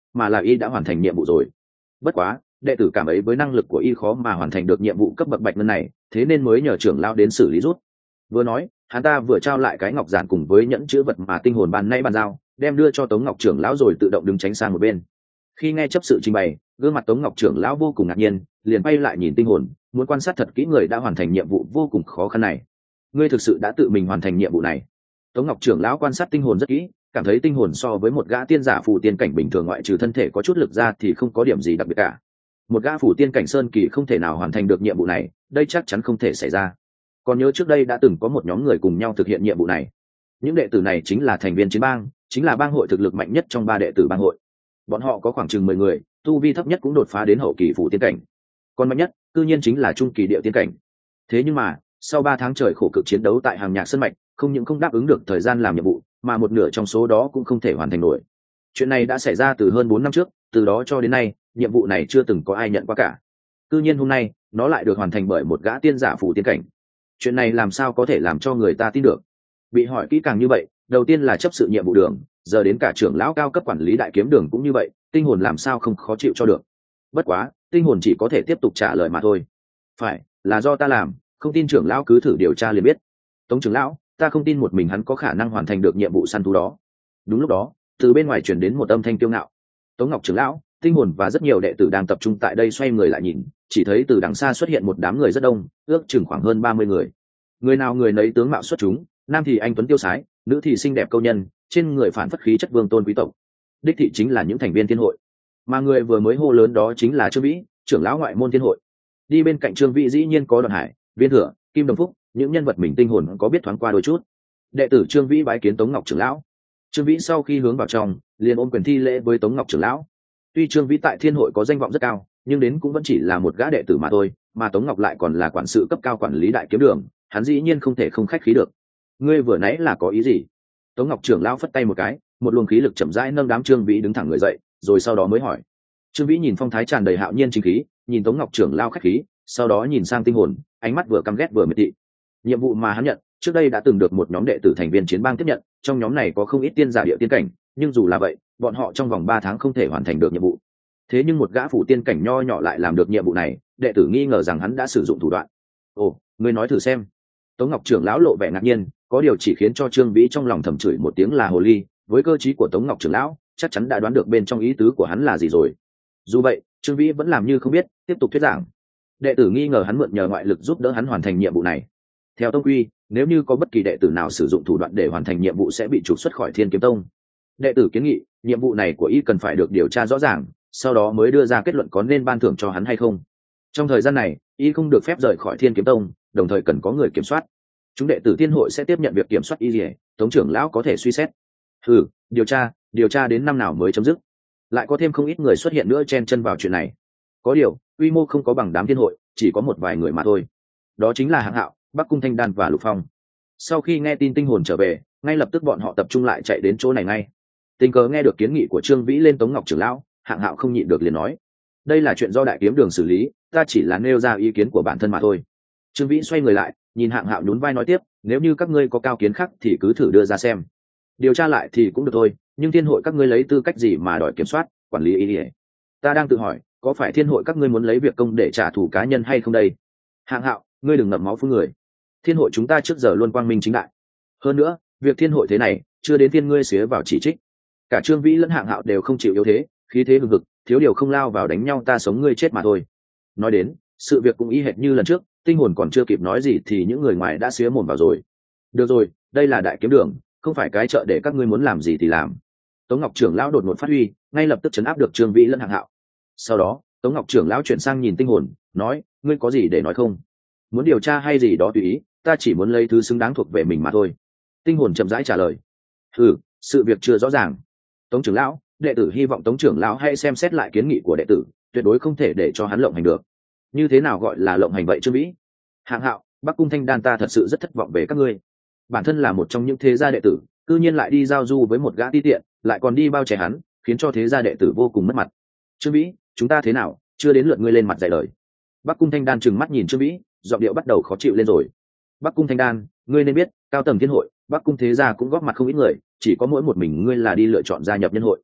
mà là y đã hoàn thành nhiệm vụ rồi. Bất quá đệ tử cảm ấy với năng lực của y khó mà hoàn thành được nhiệm vụ cấp bậc bạch ngân này, thế nên mới nhờ trưởng lão đến xử lý rút. Vừa nói hắn ta vừa trao lại cái ngọc giản cùng với nhẫn chữ vật mà tinh hồn ban nay ban giao, đem đưa cho Tống Ngọc trưởng lão rồi tự động đứng tránh sang một bên. Khi nghe chấp sự trình bày, gương mặt Tống Ngọc trưởng lão vô cùng ngạc nhiên, liền bay lại nhìn tinh hồn, muốn quan sát thật kỹ người đã hoàn thành nhiệm vụ vô cùng khó khăn này. Ngươi thực sự đã tự mình hoàn thành nhiệm vụ này? Tống Ngọc trưởng lão quan sát tinh hồn rất kỹ, cảm thấy tinh hồn so với một gã tiên giả phù tiên cảnh bình thường ngoại trừ thân thể có chút lực ra thì không có điểm gì đặc biệt cả. Một gã phù tiên cảnh sơn kỳ không thể nào hoàn thành được nhiệm vụ này, đây chắc chắn không thể xảy ra. Còn nhớ trước đây đã từng có một nhóm người cùng nhau thực hiện nhiệm vụ này. Những đệ tử này chính là thành viên chiến bang, chính là bang hội thực lực mạnh nhất trong 3 đệ tử bang hội. Bọn họ có khoảng chừng 10 người, tu vi thấp nhất cũng đột phá đến hậu kỳ phù tiên cảnh, còn mạnh nhất cư nhiên chính là trung kỳ địa tiên cảnh. Thế nhưng mà sau 3 tháng trời khổ cực chiến đấu tại hàng nhạc sơn mạch, không những không đáp ứng được thời gian làm nhiệm vụ, mà một nửa trong số đó cũng không thể hoàn thành nổi. Chuyện này đã xảy ra từ hơn 4 năm trước, từ đó cho đến nay nhiệm vụ này chưa từng có ai nhận qua cả. Cư nhiên hôm nay nó lại được hoàn thành bởi một gã tiên giả phù tiên cảnh. Chuyện này làm sao có thể làm cho người ta tin được? Bị hỏi kỹ càng như vậy, đầu tiên là chấp sự nhiệm vụ đường, giờ đến cả trưởng lão cao cấp quản lý đại kiếm đường cũng như vậy, tinh hồn làm sao không khó chịu cho được. Bất quá tinh hồn chỉ có thể tiếp tục trả lời mà thôi. Phải là do ta làm, không tin trưởng lão cứ thử điều tra liền biết. Tống trưởng lão, ta không tin một mình hắn có khả năng hoàn thành được nhiệm vụ săn thú đó. Đúng lúc đó từ bên ngoài truyền đến một âm thanh kiêu ngạo. Tống Ngọc trưởng lão, tinh hồn và rất nhiều đệ tử đang tập trung tại đây xoay người lại nhìn, chỉ thấy từ đằng xa xuất hiện một đám người rất đông, ước chừng khoảng hơn 30 người. Người nào người nấy tướng mạo xuất chúng, nam thì anh tuấn tiêu sái, nữ thì xinh đẹp câu nhân, trên người phản phất khí chất vương tôn quý tộc. Đích thị chính là những thành viên thiên hội, mà người vừa mới hô lớn đó chính là Trương Vĩ, trưởng lão ngoại môn thiên hội. Đi bên cạnh Trương Vĩ dĩ nhiên có Đoàn Hải, Viên Thừa, Kim Đồng Phúc, những nhân vật mình tinh hồn có biết thoáng qua đôi chút. Đệ tử Trương Vĩ bái kiến Tống Ngọc trưởng lão. Trương Vĩ sau khi hướng vào trong, liền ôm quyền thi lễ với Tống Ngọc trưởng lão. Tuy Trương Vĩ tại thiên hội có danh vọng rất cao, nhưng đến cũng vẫn chỉ là một gã đệ tử mà thôi, mà Tống Ngọc lại còn là quản sự cấp cao quản lý đại kiếm đường, hắn dĩ nhiên không thể không khách khí được. Ngươi vừa nãy là có ý gì? Tống Ngọc trưởng lão phất tay một cái, một luồng khí lực chậm rãi nâng đám Trương Vĩ đứng thẳng người dậy, rồi sau đó mới hỏi. Trương Vĩ nhìn phong thái tràn đầy hạo nhiên chính khí, nhìn Tống Ngọc trưởng lão khách khí, sau đó nhìn sang tinh hồn, ánh mắt vừa căm ghét vừa miệt thị. Nhiệm vụ mà hắn nhận trước đây đã từng được một nhóm đệ tử thành viên chiến bang tiếp nhận, trong nhóm này có không ít tiên giả địa tiên cảnh, nhưng dù là vậy bọn họ trong vòng 3 tháng không thể hoàn thành được nhiệm vụ. Thế nhưng một gã phủ tiên cảnh nho nhỏ lại làm được nhiệm vụ này, đệ tử nghi ngờ rằng hắn đã sử dụng thủ đoạn. Ồ, ngươi nói thử xem. Tống Ngọc trưởng lão lộ vẻ ngạc nhiên, có điều chỉ khiến cho Trương Vĩ trong lòng thầm chửi một tiếng là hồ ly, với cơ trí của Tống Ngọc trưởng lão chắc chắn đã đoán được bên trong ý tứ của hắn là gì rồi. Dù vậy Trương Vĩ vẫn làm như không biết, tiếp tục thuyết giảng. Đệ tử nghi ngờ hắn mượn nhờ ngoại lực giúp đỡ hắn hoàn thành nhiệm vụ này. Theo tông quy, nếu như có bất kỳ đệ tử nào sử dụng thủ đoạn để hoàn thành nhiệm vụ sẽ bị trục xuất khỏi Thiên Kiếm Tông. Đệ tử kiến nghị nhiệm vụ này của y cần phải được điều tra rõ ràng, sau đó mới đưa ra kết luận có nên ban thưởng cho hắn hay không. Trong thời gian này y không được phép rời khỏi Thiên Kiếm Tông, đồng thời cần có người kiểm soát. Chúng đệ tử thiên hội sẽ tiếp nhận việc kiểm soát y. Tống trưởng lão có thể suy xét. Điều tra đến năm nào mới chấm dứt? Lại có thêm không ít người xuất hiện nữa chen chân vào chuyện này. Có điều quy mô không có bằng đám thiên hội, chỉ có một vài người mà thôi. Đó chính là Hạng Hạo, Bắc Cung Thanh Đan và Lục Phong. Sau khi nghe tin tinh hồn trở về, ngay lập tức bọn họ tập trung lại chạy đến chỗ này ngay. Tình cờ nghe được kiến nghị của Trương Vĩ lên Tống Ngọc trưởng lão, Hạng Hạo không nhịn được liền nói: đây là chuyện do đại kiếm đường xử lý, ta chỉ là nêu ra ý kiến của bản thân mà thôi. Trương Vĩ xoay người lại nhìn Hạng Hạo nhún vai nói tiếp: nếu như các ngươi có cao kiến khác thì cứ thử đưa ra xem. Điều tra lại thì cũng được thôi, nhưng thiên hội các ngươi lấy tư cách gì mà đòi kiểm soát quản lý ý? Ta đang tự hỏi, có phải thiên hội các ngươi muốn lấy việc công để trả thù cá nhân hay không đây? Hạng Hạo, ngươi đừng ngậm máu phun người. Thiên hội chúng ta trước giờ luôn quang minh chính đại. Hơn nữa việc thiên hội thế này chưa đến thiên ngươi xía vào chỉ trích. Cả Trương Vĩ lẫn Hạng Hạo đều không chịu yếu thế, khí thế hừng hực, thiếu điều không lao vào đánh nhau ta sống ngươi chết mà thôi. Nói đến sự việc cũng y hệt như lần trước, tinh hồn còn chưa kịp nói gì thì những người ngoài đã xía mồm vào rồi. Được rồi, đây là đại kiếm đường, không phải cái chợ để các ngươi muốn làm gì thì làm. Tống Ngọc trưởng lão đột ngột phát huy, ngay lập tức chấn áp được Trương Vĩ lẫn Hạng Hạo. Sau đó Tống Ngọc trưởng lão chuyển sang nhìn tinh hồn, nói: ngươi có gì để nói không? Muốn điều tra hay gì đó tùy ý, ta chỉ muốn lấy thứ xứng đáng thuộc về mình mà thôi. Tinh hồn chậm rãi trả lời: sự việc chưa rõ ràng. Tống trưởng lão, đệ tử hy vọng Tống trưởng lão hãy xem xét lại kiến nghị của đệ tử, tuyệt đối không thể để cho hắn lộng hành được. Như thế nào gọi là lộng hành vậy Trương Vĩ? Hạng Hạo, Bắc Cung Thanh Đan, ta thật sự rất thất vọng về các ngươi. Bản thân là một trong những thế gia đệ tử, cư nhiên lại đi giao du với một gã ti tiện, lại còn đi bao che hắn, khiến cho thế gia đệ tử vô cùng mất mặt. Trương Vĩ, chúng ta thế nào, chưa đến lượt ngươi lên mặt dạy lời. Bắc Cung Thanh Đan trừng mắt nhìn Trương Vĩ, giọng điệu bắt đầu khó chịu lên rồi. Bắc Cung Thanh Đan, ngươi nên biết, cao tầng thiên hội, Bắc Cung thế gia cũng góp mặt không ít người, chỉ có mỗi một mình ngươi là đi lựa chọn gia nhập nhân hội.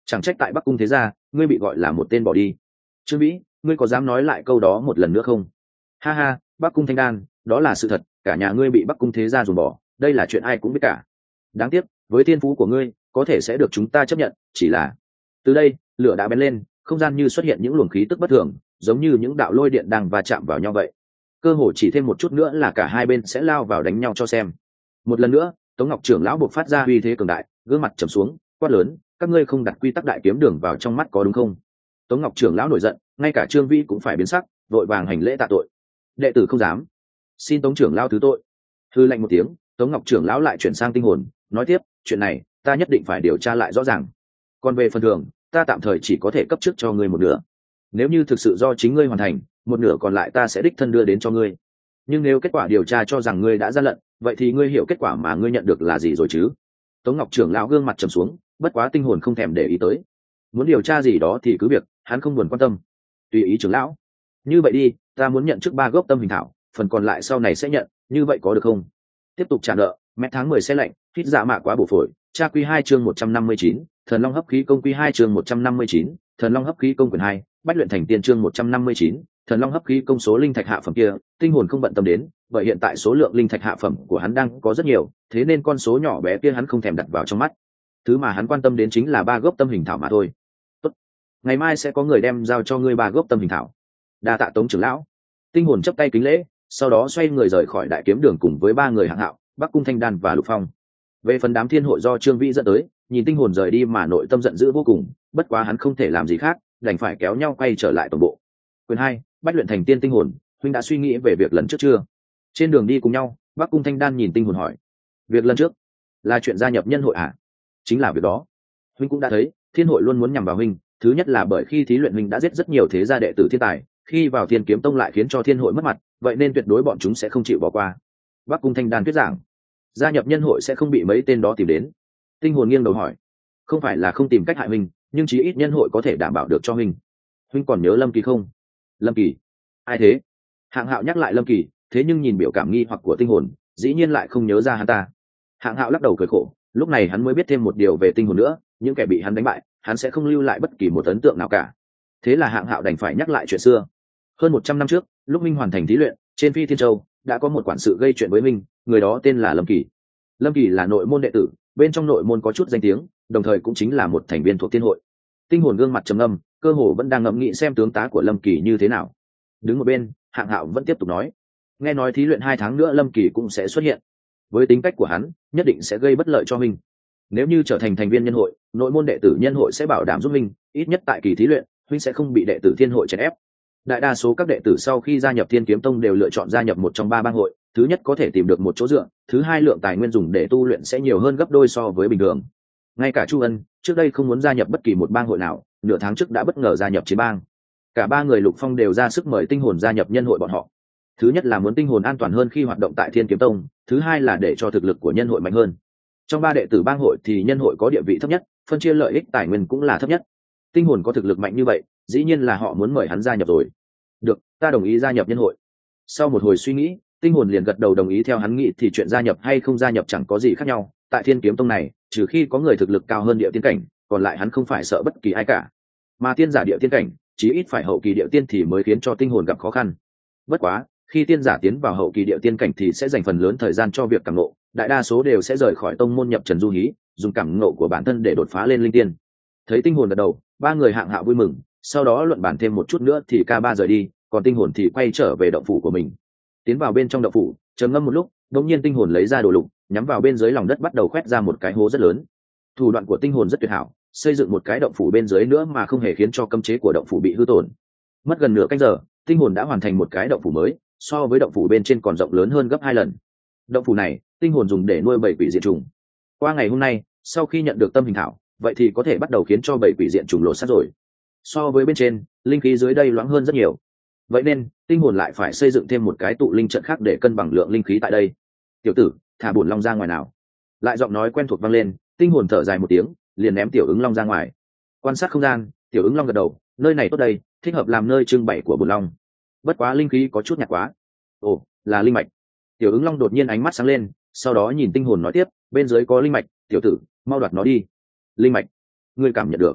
Chẳng trách tại Bắc Cung thế gia ngươi bị gọi là một tên bỏ đi. Trương Vĩ, ngươi có dám nói lại câu đó một lần nữa không? Ha ha, Bắc Cung Thanh Đan, đó là sự thật, cả nhà ngươi bị Bắc Cung thế gia dồn bỏ, đây là chuyện ai cũng biết cả. Đáng tiếc, với thiên phú của ngươi, có thể sẽ được chúng ta chấp nhận, chỉ là từ đây, lửa đã bén lên, không gian như xuất hiện những luồng khí tức bất thường, giống như những đạo lôi điện đang va chạm vào nhau vậy. Cơ hồ chỉ thêm một chút nữa là cả hai bên sẽ lao vào đánh nhau cho xem. Một lần nữa, Tống Ngọc trưởng lão buộc phát ra uy thế cường đại, gương mặt trầm xuống, quát lớn, các ngươi không đặt quy tắc đại kiếm đường vào trong mắt có đúng không? Tống Ngọc trưởng lão nổi giận, ngay cả Trương Vĩ cũng phải biến sắc, vội vàng hành lễ tạ tội. Đệ tử không dám, xin Tống trưởng lão thứ tội. Hư lạnh một tiếng, Tống Ngọc trưởng lão lại chuyển sang tinh hồn, nói tiếp, chuyện này ta nhất định phải điều tra lại rõ ràng. Còn về phần thưởng, ta tạm thời chỉ có thể cấp trước cho ngươi một nửa. Nếu như thực sự do chính ngươi hoàn thành, một nửa còn lại ta sẽ đích thân đưa đến cho ngươi. Nhưng nếu kết quả điều tra cho rằng ngươi đã gian lận, vậy thì ngươi hiểu kết quả mà ngươi nhận được là gì rồi chứ? Tống Ngọc trưởng lão gương mặt trầm xuống, bất quá tinh hồn không thèm để ý tới. Muốn điều tra gì đó thì cứ việc, hắn không buồn quan tâm. Tùy ý trưởng lão. Như vậy đi, ta muốn nhận trước 3 gốc tâm hình thảo, phần còn lại sau này sẽ nhận, như vậy có được không? Tiếp tục trả nợ, mẹ tháng 10 sẽ lạnh, hít dạ mạ quá bổ phổi. Tra quy 2 chương 159, Thần Long hấp khí công quy 2 chương 159, Thần Long hấp khí công quyển 2, Bách luyện thành tiên chương 159, Thần Long hấp khí công số linh thạch hạ phẩm kia, tinh hồn không bận tâm đến, bởi hiện tại số lượng linh thạch hạ phẩm của hắn đang có rất nhiều, thế nên con số nhỏ bé kia hắn không thèm đặt vào trong mắt. Thứ mà hắn quan tâm đến chính là 3 gốc tâm hình thảo mà thôi. Tốt, ngày mai sẽ có người đem giao cho ngươi 3 gốc tâm hình thảo. Đa tạ Tống trưởng lão. Tinh hồn chắp tay kính lễ, sau đó xoay người rời khỏi đại kiếm đường cùng với 3 người hạng hạo, Bắc Cung Thanh Đan và Lục Phong. Về phần đám thiên hội do Trương Vĩ dẫn tới, nhìn tinh hồn rời đi mà nội tâm giận dữ vô cùng, bất quá hắn không thể làm gì khác, đành phải kéo nhau quay trở lại tổng bộ. Quyền 2, Bách luyện thành tiên tinh hồn, huynh đã suy nghĩ về việc lần trước chưa? Trên đường đi cùng nhau, Bắc Cung Thanh Đan nhìn tinh hồn hỏi. Việc lần trước là chuyện gia nhập nhân hội à? Chính là việc đó. Huynh cũng đã thấy, thiên hội luôn muốn nhằm vào huynh, thứ nhất là bởi khi thí luyện huynh đã giết rất nhiều thế gia đệ tử thiên tài, khi vào Thiên Kiếm Tông lại khiến cho thiên hội mất mặt, vậy nên tuyệt đối bọn chúng sẽ không chịu bỏ qua. Bắc Cung Thanh Đan thuyết giảng. Gia nhập nhân hội sẽ không bị mấy tên đó tìm đến. Tinh hồn nghiêng đầu hỏi. Không phải là không tìm cách hại huynh, nhưng chí ít nhân hội có thể đảm bảo được cho huynh. Huynh còn nhớ Lâm Kỳ không? Lâm Kỳ? Ai thế? Hạng Hạo nhắc lại Lâm Kỳ, thế nhưng nhìn biểu cảm nghi hoặc của tinh hồn, dĩ nhiên lại không nhớ ra hắn ta. Hạng Hạo lắc đầu cười khổ, lúc này hắn mới biết thêm một điều về tinh hồn nữa, những kẻ bị hắn đánh bại, hắn sẽ không lưu lại bất kỳ một ấn tượng nào cả. Thế là Hạng Hạo đành phải nhắc lại chuyện xưa. Hơn 100 năm trước, lúc Minh hoàn thành thí luyện, trên Phi Thiên Châu đã có một quản sự gây chuyện với Minh, người đó tên là Lâm Kỳ. Lâm Kỳ là nội môn đệ tử, bên trong nội môn có chút danh tiếng, đồng thời cũng chính là một thành viên thuộc thiên hội. Tinh hồn gương mặt trầm ngâm, cơ hồ vẫn đang ngẫm nghĩ xem tướng tá của Lâm Kỳ như thế nào. Đứng một bên, Hạng Hạo vẫn tiếp tục nói, nghe nói thí luyện 2 tháng nữa Lâm Kỳ cũng sẽ xuất hiện. Với tính cách của hắn, nhất định sẽ gây bất lợi cho mình. Nếu như trở thành thành viên nhân hội, nội môn đệ tử nhân hội sẽ bảo đảm giúp mình, ít nhất tại kỳ thí luyện, huynh sẽ không bị đệ tử thiên hội chèn ép. Đại đa số các đệ tử sau khi gia nhập Thiên Kiếm Tông đều lựa chọn gia nhập một trong 3 bang hội, thứ nhất có thể tìm được một chỗ dựa, thứ hai lượng tài nguyên dùng để tu luyện sẽ nhiều hơn gấp đôi so với bình thường. Ngay cả Chu Ân, trước đây không muốn gia nhập bất kỳ một bang hội nào, nửa tháng trước đã bất ngờ gia nhập chiến bang. Cả 3 người Lục Phong đều ra sức mời tinh hồn gia nhập nhân hội bọn họ. Thứ nhất là muốn tinh hồn an toàn hơn khi hoạt động tại Thiên Kiếm Tông, thứ hai là để cho thực lực của nhân hội mạnh hơn. Trong 3 đệ tử bang hội thì nhân hội có địa vị thấp nhất, phân chia lợi ích tài nguyên cũng là thấp nhất. Tinh hồn có thực lực mạnh như vậy, dĩ nhiên là họ muốn mời hắn gia nhập rồi. Được, ta đồng ý gia nhập nhân hội. Sau một hồi suy nghĩ, tinh hồn liền gật đầu đồng ý theo hắn nghĩ thì chuyện gia nhập hay không gia nhập chẳng có gì khác nhau. Tại Thiên Kiếm Tông này, trừ khi có người thực lực cao hơn địa tiên cảnh, còn lại hắn không phải sợ bất kỳ ai cả. Mà tiên giả địa tiên cảnh, chí ít phải hậu kỳ địa tiên thì mới khiến cho tinh hồn gặp khó khăn. Bất quá, khi tiên giả tiến vào hậu kỳ địa tiên cảnh thì sẽ dành phần lớn thời gian cho việc cảm ngộ, đại đa số đều sẽ rời khỏi tông môn nhập trần du hí, dùng cảm ngộ của bản thân để đột phá lên linh tiên. Thấy tinh hồn gật đầu, 3 người Hạng Hạo vui mừng, sau đó luận bàn thêm một chút nữa thì K3 rời đi, còn tinh hồn thì quay trở về động phủ của mình. Tiến vào bên trong động phủ, trầm ngâm một lúc, đột nhiên tinh hồn lấy ra đồ lục, nhắm vào bên dưới lòng đất bắt đầu khoét ra một cái hố rất lớn. Thủ đoạn của tinh hồn rất tuyệt hảo, xây dựng một cái động phủ bên dưới nữa mà không hề khiến cho cấm chế của động phủ bị hư tổn. Mất gần nửa canh giờ, tinh hồn đã hoàn thành một cái động phủ mới, so với động phủ bên trên còn rộng lớn hơn gấp 2 lần. Động phủ này, tinh hồn dùng để nuôi 7 quỷ diện trùng. Qua ngày hôm nay, sau khi nhận được tâm hình thảo, vậy thì có thể bắt đầu khiến cho 7 quỷ diện trùng lột xác rồi. So với bên trên, linh khí dưới đây loãng hơn rất nhiều. Vậy nên, tinh hồn lại phải xây dựng thêm một cái tụ linh trận khác để cân bằng lượng linh khí tại đây. Tiểu tử, thả bổn long ra ngoài nào. Lại giọng nói quen thuộc vang lên, tinh hồn thở dài một tiếng, liền ném tiểu ứng long ra ngoài. Quan sát không gian, tiểu ứng long gật đầu, nơi này tốt đây, thích hợp làm nơi trưng bày của bổn long. Bất quá linh khí có chút nhạt quá. Ồ, là linh mạch. Tiểu ứng long đột nhiên ánh mắt sáng lên, sau đó nhìn tinh hồn nói tiếp, bên dưới có linh mạch, tiểu tử, mau đoạt nó đi. Linh mạch, ngươi cảm nhận được?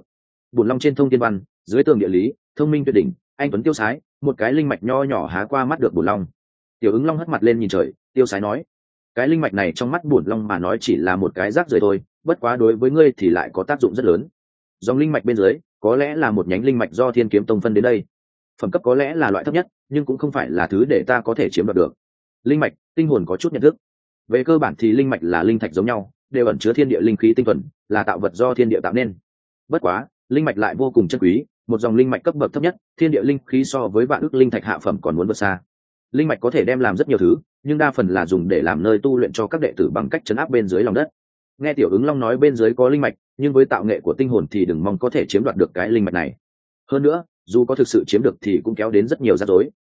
bổn long trên thông thiên văn, dưới tường địa lý, thông minh tuyệt đỉnh, anh tuấn tiêu sái, một cái linh mạch nho nhỏ há qua mắt được bổn long. Tiểu ứng long hất mặt lên nhìn trời, tiêu sái nói: cái linh mạch này trong mắt bổn long mà nói chỉ là một cái rác rưởi thôi, bất quá đối với ngươi thì lại có tác dụng rất lớn. Dòng linh mạch bên dưới có lẽ là một nhánh linh mạch do Thiên Kiếm Tông phân đến đây, phẩm cấp có lẽ là loại thấp nhất, nhưng cũng không phải là thứ để ta có thể chiếm đoạt được. Linh mạch, tinh hồn có chút nhận thức. Về cơ bản thì linh mạch là linh thạch giống nhau, đều ẩn chứa thiên địa linh khí tinh thuần, là tạo vật do thiên địa tạo nên. Bất quá, linh mạch lại vô cùng chân quý, một dòng linh mạch cấp bậc thấp nhất, thiên địa linh khí so với vạn ức linh thạch hạ phẩm còn muốn vượt xa. Linh mạch có thể đem làm rất nhiều thứ, nhưng đa phần là dùng để làm nơi tu luyện cho các đệ tử bằng cách trấn áp bên dưới lòng đất. Nghe Tiểu Ứng Long nói bên dưới có linh mạch, nhưng với tạo nghệ của tinh hồn thì đừng mong có thể chiếm đoạt được cái linh mạch này. Hơn nữa, dù có thực sự chiếm được thì cũng kéo đến rất nhiều rắc rối.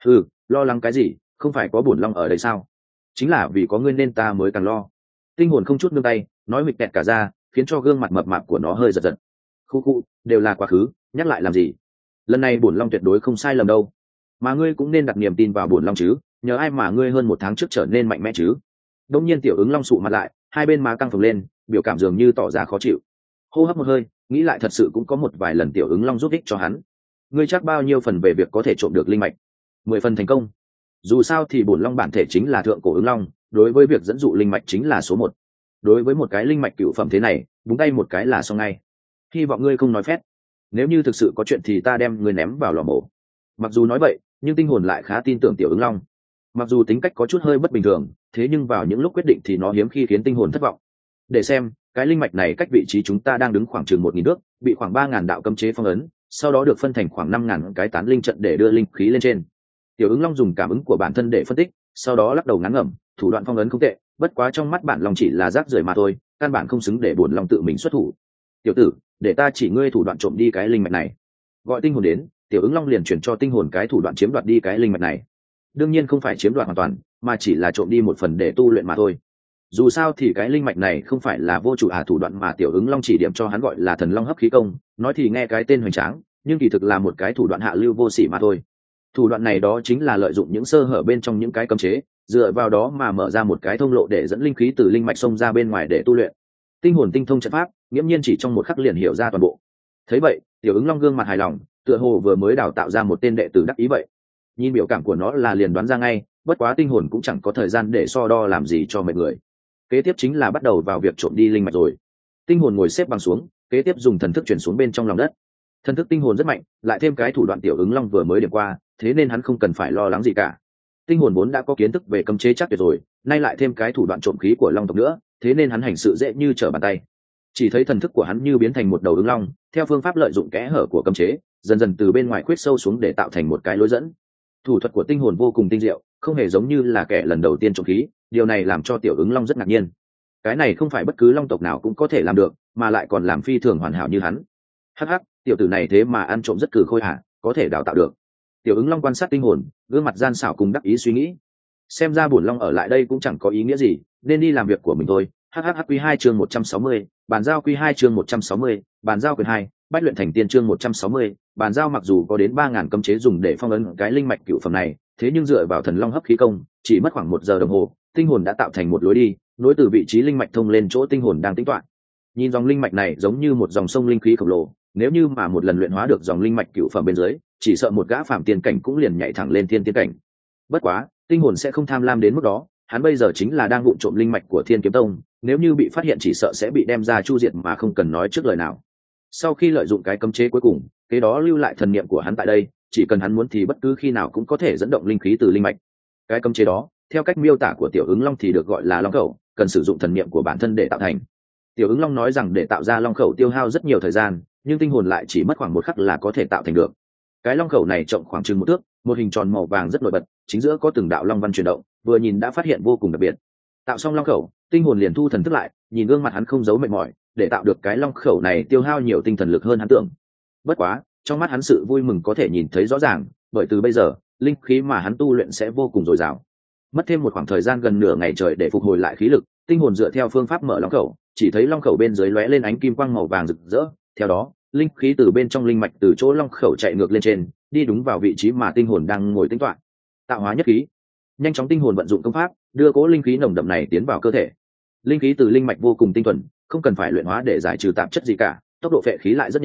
Lo lắng cái gì, không phải có bổn long ở đây sao? Chính là vì có ngươi nên ta mới càng lo. Tinh hồn không chút nương tay, nói huỵch kẹt cả ra, khiến cho gương mặt mập mạp của nó hơi giật giật. Khu, đều là quá khứ, nhắc lại làm gì? Lần này bổn long tuyệt đối không sai lầm đâu. Mà ngươi cũng nên đặt niềm tin vào bổn long chứ, nhờ ai mà ngươi hơn một tháng trước trở nên mạnh mẽ chứ? Đông nhiên Tiểu Ứng Long sụ mặt lại, hai bên má căng phồng lên, biểu cảm dường như tỏ ra khó chịu. Hô hấp một hơi, nghĩ lại thật sự cũng có một vài lần Tiểu Ứng Long giúp ích cho hắn. Ngươi chắc bao nhiêu phần về việc có thể trộm được linh mạch? 10 phần thành công. Dù sao thì bổn long bản thể chính là thượng cổ ứng long, đối với việc dẫn dụ linh mạch chính là số 1. Đối với một cái linh mạch cựu phẩm thế này, búng tay một cái là xong ngay. Hy vọng ngươi không nói phét. Nếu như thực sự có chuyện thì ta đem ngươi ném vào lò mổ. Mặc dù nói vậy, nhưng tinh hồn lại khá tin tưởng Tiểu Ứng Long. Mặc dù tính cách có chút hơi bất bình thường, thế nhưng vào những lúc quyết định thì nó hiếm khi khiến tinh hồn thất vọng. Để xem, cái linh mạch này cách vị trí chúng ta đang đứng khoảng chừng 1000 nước, bị khoảng 3000 đạo cấm chế phong ấn, sau đó được phân thành khoảng 5000 cái tán linh trận để đưa linh khí lên trên. Tiểu Ứng Long dùng cảm ứng của bản thân để phân tích, sau đó lắc đầu ngán ngẩm, thủ đoạn phong ấn không tệ, bất quá trong mắt bản long chỉ là rác rưởi mà thôi, căn bản không xứng để bổn long tự mình xuất thủ. Tiểu tử, để ta chỉ ngươi thủ đoạn trộm đi cái linh mạch này. Gọi tinh hồn đến, Tiểu Ứng Long liền chuyển cho tinh hồn cái thủ đoạn chiếm đoạt đi cái linh mạch này. Đương nhiên không phải chiếm đoạt hoàn toàn, mà chỉ là trộm đi một phần để tu luyện mà thôi. Dù sao thì cái linh mạch này không phải là vô chủ thủ đoạn mà Tiểu Ứng Long chỉ điểm cho hắn gọi là Thần Long Hấp Khí Công, nói thì nghe cái tên hoành tráng, nhưng kỳ thực là một cái thủ đoạn hạ lưu vô sỉ mà thôi. Thủ đoạn này đó chính là lợi dụng những sơ hở bên trong những cái cấm chế, dựa vào đó mà mở ra một cái thông lộ để dẫn linh khí từ linh mạch xông ra bên ngoài để tu luyện. Tinh hồn tinh thông trận pháp, nghiễm nhiên chỉ trong một khắc liền hiểu ra toàn bộ. Thấy vậy, Tiểu Ứng Long gương mặt hài lòng, tựa hồ vừa mới đào tạo ra một tên đệ tử đắc ý vậy. Nhìn biểu cảm của nó là liền đoán ra ngay, bất quá tinh hồn cũng chẳng có thời gian để so đo làm gì cho mọi người. Kế tiếp chính là bắt đầu vào việc trộm đi linh mạch rồi. Tinh hồn ngồi xếp bằng xuống, kế tiếp dùng thần thức chuyển xuống bên trong lòng đất. Thần thức tinh hồn rất mạnh, lại thêm cái thủ đoạn Tiểu Ứng Long vừa mới điểm qua, thế nên hắn không cần phải lo lắng gì cả. Tinh hồn vốn đã có kiến thức về cấm chế chắc tuyệt rồi, nay lại thêm cái thủ đoạn trộm khí của long tộc nữa, thế nên hắn hành sự dễ như trở bàn tay. Chỉ thấy thần thức của hắn như biến thành một đầu ứng long, theo phương pháp lợi dụng kẽ hở của cấm chế, dần dần từ bên ngoài khuyết sâu xuống để tạo thành một cái lối dẫn. Thủ thuật của tinh hồn vô cùng tinh diệu, không hề giống như là kẻ lần đầu tiên trộm khí, điều này làm cho Tiểu Ứng Long rất ngạc nhiên. Cái này không phải bất cứ long tộc nào cũng có thể làm được, mà lại còn làm phi thường hoàn hảo như hắn. Hắc, tiểu tử này thế mà ăn trộm rất cừ khôi hả, có thể đào tạo được. Tiểu Ứng Long quan sát tinh hồn, gương mặt gian xảo cùng đắc ý suy nghĩ. Xem ra bổn long ở lại đây cũng chẳng có ý nghĩa gì, nên đi làm việc của mình thôi. Quy 2 chương 160, bàn giao Quy 2 chương 160, bàn giao quyền 2, bách luyện thành tiên chương 160, bàn giao. Mặc dù có đến 3000 cấm chế dùng để phong ấn cái linh mạch cựu phẩm này, thế nhưng dựa vào Thần Long Hấp Khí Công, chỉ mất khoảng 1 giờ đồng hồ, tinh hồn đã tạo thành một lối đi, nối từ vị trí linh mạch thông lên chỗ tinh hồn đang tính toán. Nhìn dòng linh mạch này giống như một dòng sông linh khí khổng lồ, nếu như mà một lần luyện hóa được dòng linh mạch cựu phẩm bên dưới, chỉ sợ một gã phàm tiên cảnh cũng liền nhảy thẳng lên thiên tiên cảnh. Bất quá, tinh hồn sẽ không tham lam đến mức đó, hắn bây giờ chính là đang vụng trộm linh mạch của Thiên Kiếm Tông, nếu như bị phát hiện chỉ sợ sẽ bị đem ra chu diệt mà không cần nói trước lời nào. Sau khi lợi dụng cái cấm chế cuối cùng, cái đó lưu lại thần niệm của hắn tại đây, chỉ cần hắn muốn thì bất cứ khi nào cũng có thể dẫn động linh khí từ linh mạch. Cái cấm chế đó, theo cách miêu tả của Tiểu Ứng Long thì được gọi là Long Khẩu, cần sử dụng thần niệm của bản thân để tạo thành. Tiểu Ứng Long nói rằng để tạo ra Long Khẩu tiêu hao rất nhiều thời gian, nhưng tinh hồn lại chỉ mất khoảng 1 khắc là có thể tạo thành được. Cái Long Khẩu này rộng khoảng chừng 1 thước, một hình tròn màu vàng rất nổi bật, chính giữa có từng đạo long văn chuyển động, vừa nhìn đã phát hiện vô cùng đặc biệt. Tạo xong Long Khẩu, tinh hồn liền thu thần thức lại, nhìn gương mặt hắn không giấu mệt mỏi, để tạo được cái Long Khẩu này tiêu hao nhiều tinh thần lực hơn hắn tưởng. Bất quá, trong mắt hắn sự vui mừng có thể nhìn thấy rõ ràng, bởi từ bây giờ, linh khí mà hắn tu luyện sẽ vô cùng dồi dào. Mất thêm một khoảng thời gian gần nửa ngày trời để phục hồi lại khí lực, tinh hồn dựa theo phương pháp mở Long Khẩu, chỉ thấy Long Khẩu bên dưới lóe lên ánh kim quang màu vàng rực rỡ, theo đó, linh khí từ bên trong linh mạch từ chỗ Long Khẩu chạy ngược lên trên, đi đúng vào vị trí mà tinh hồn đang ngồi tính toán. Tạo hóa nhất khí. Nhanh chóng tinh hồn vận dụng công pháp, đưa cỗ linh khí nồng đậm này tiến vào cơ thể. Linh khí từ linh mạch vô cùng tinh thuần, không cần phải luyện hóa để giải trừ tạp chất gì cả, tốc độ phệ khí lại rất nhanh,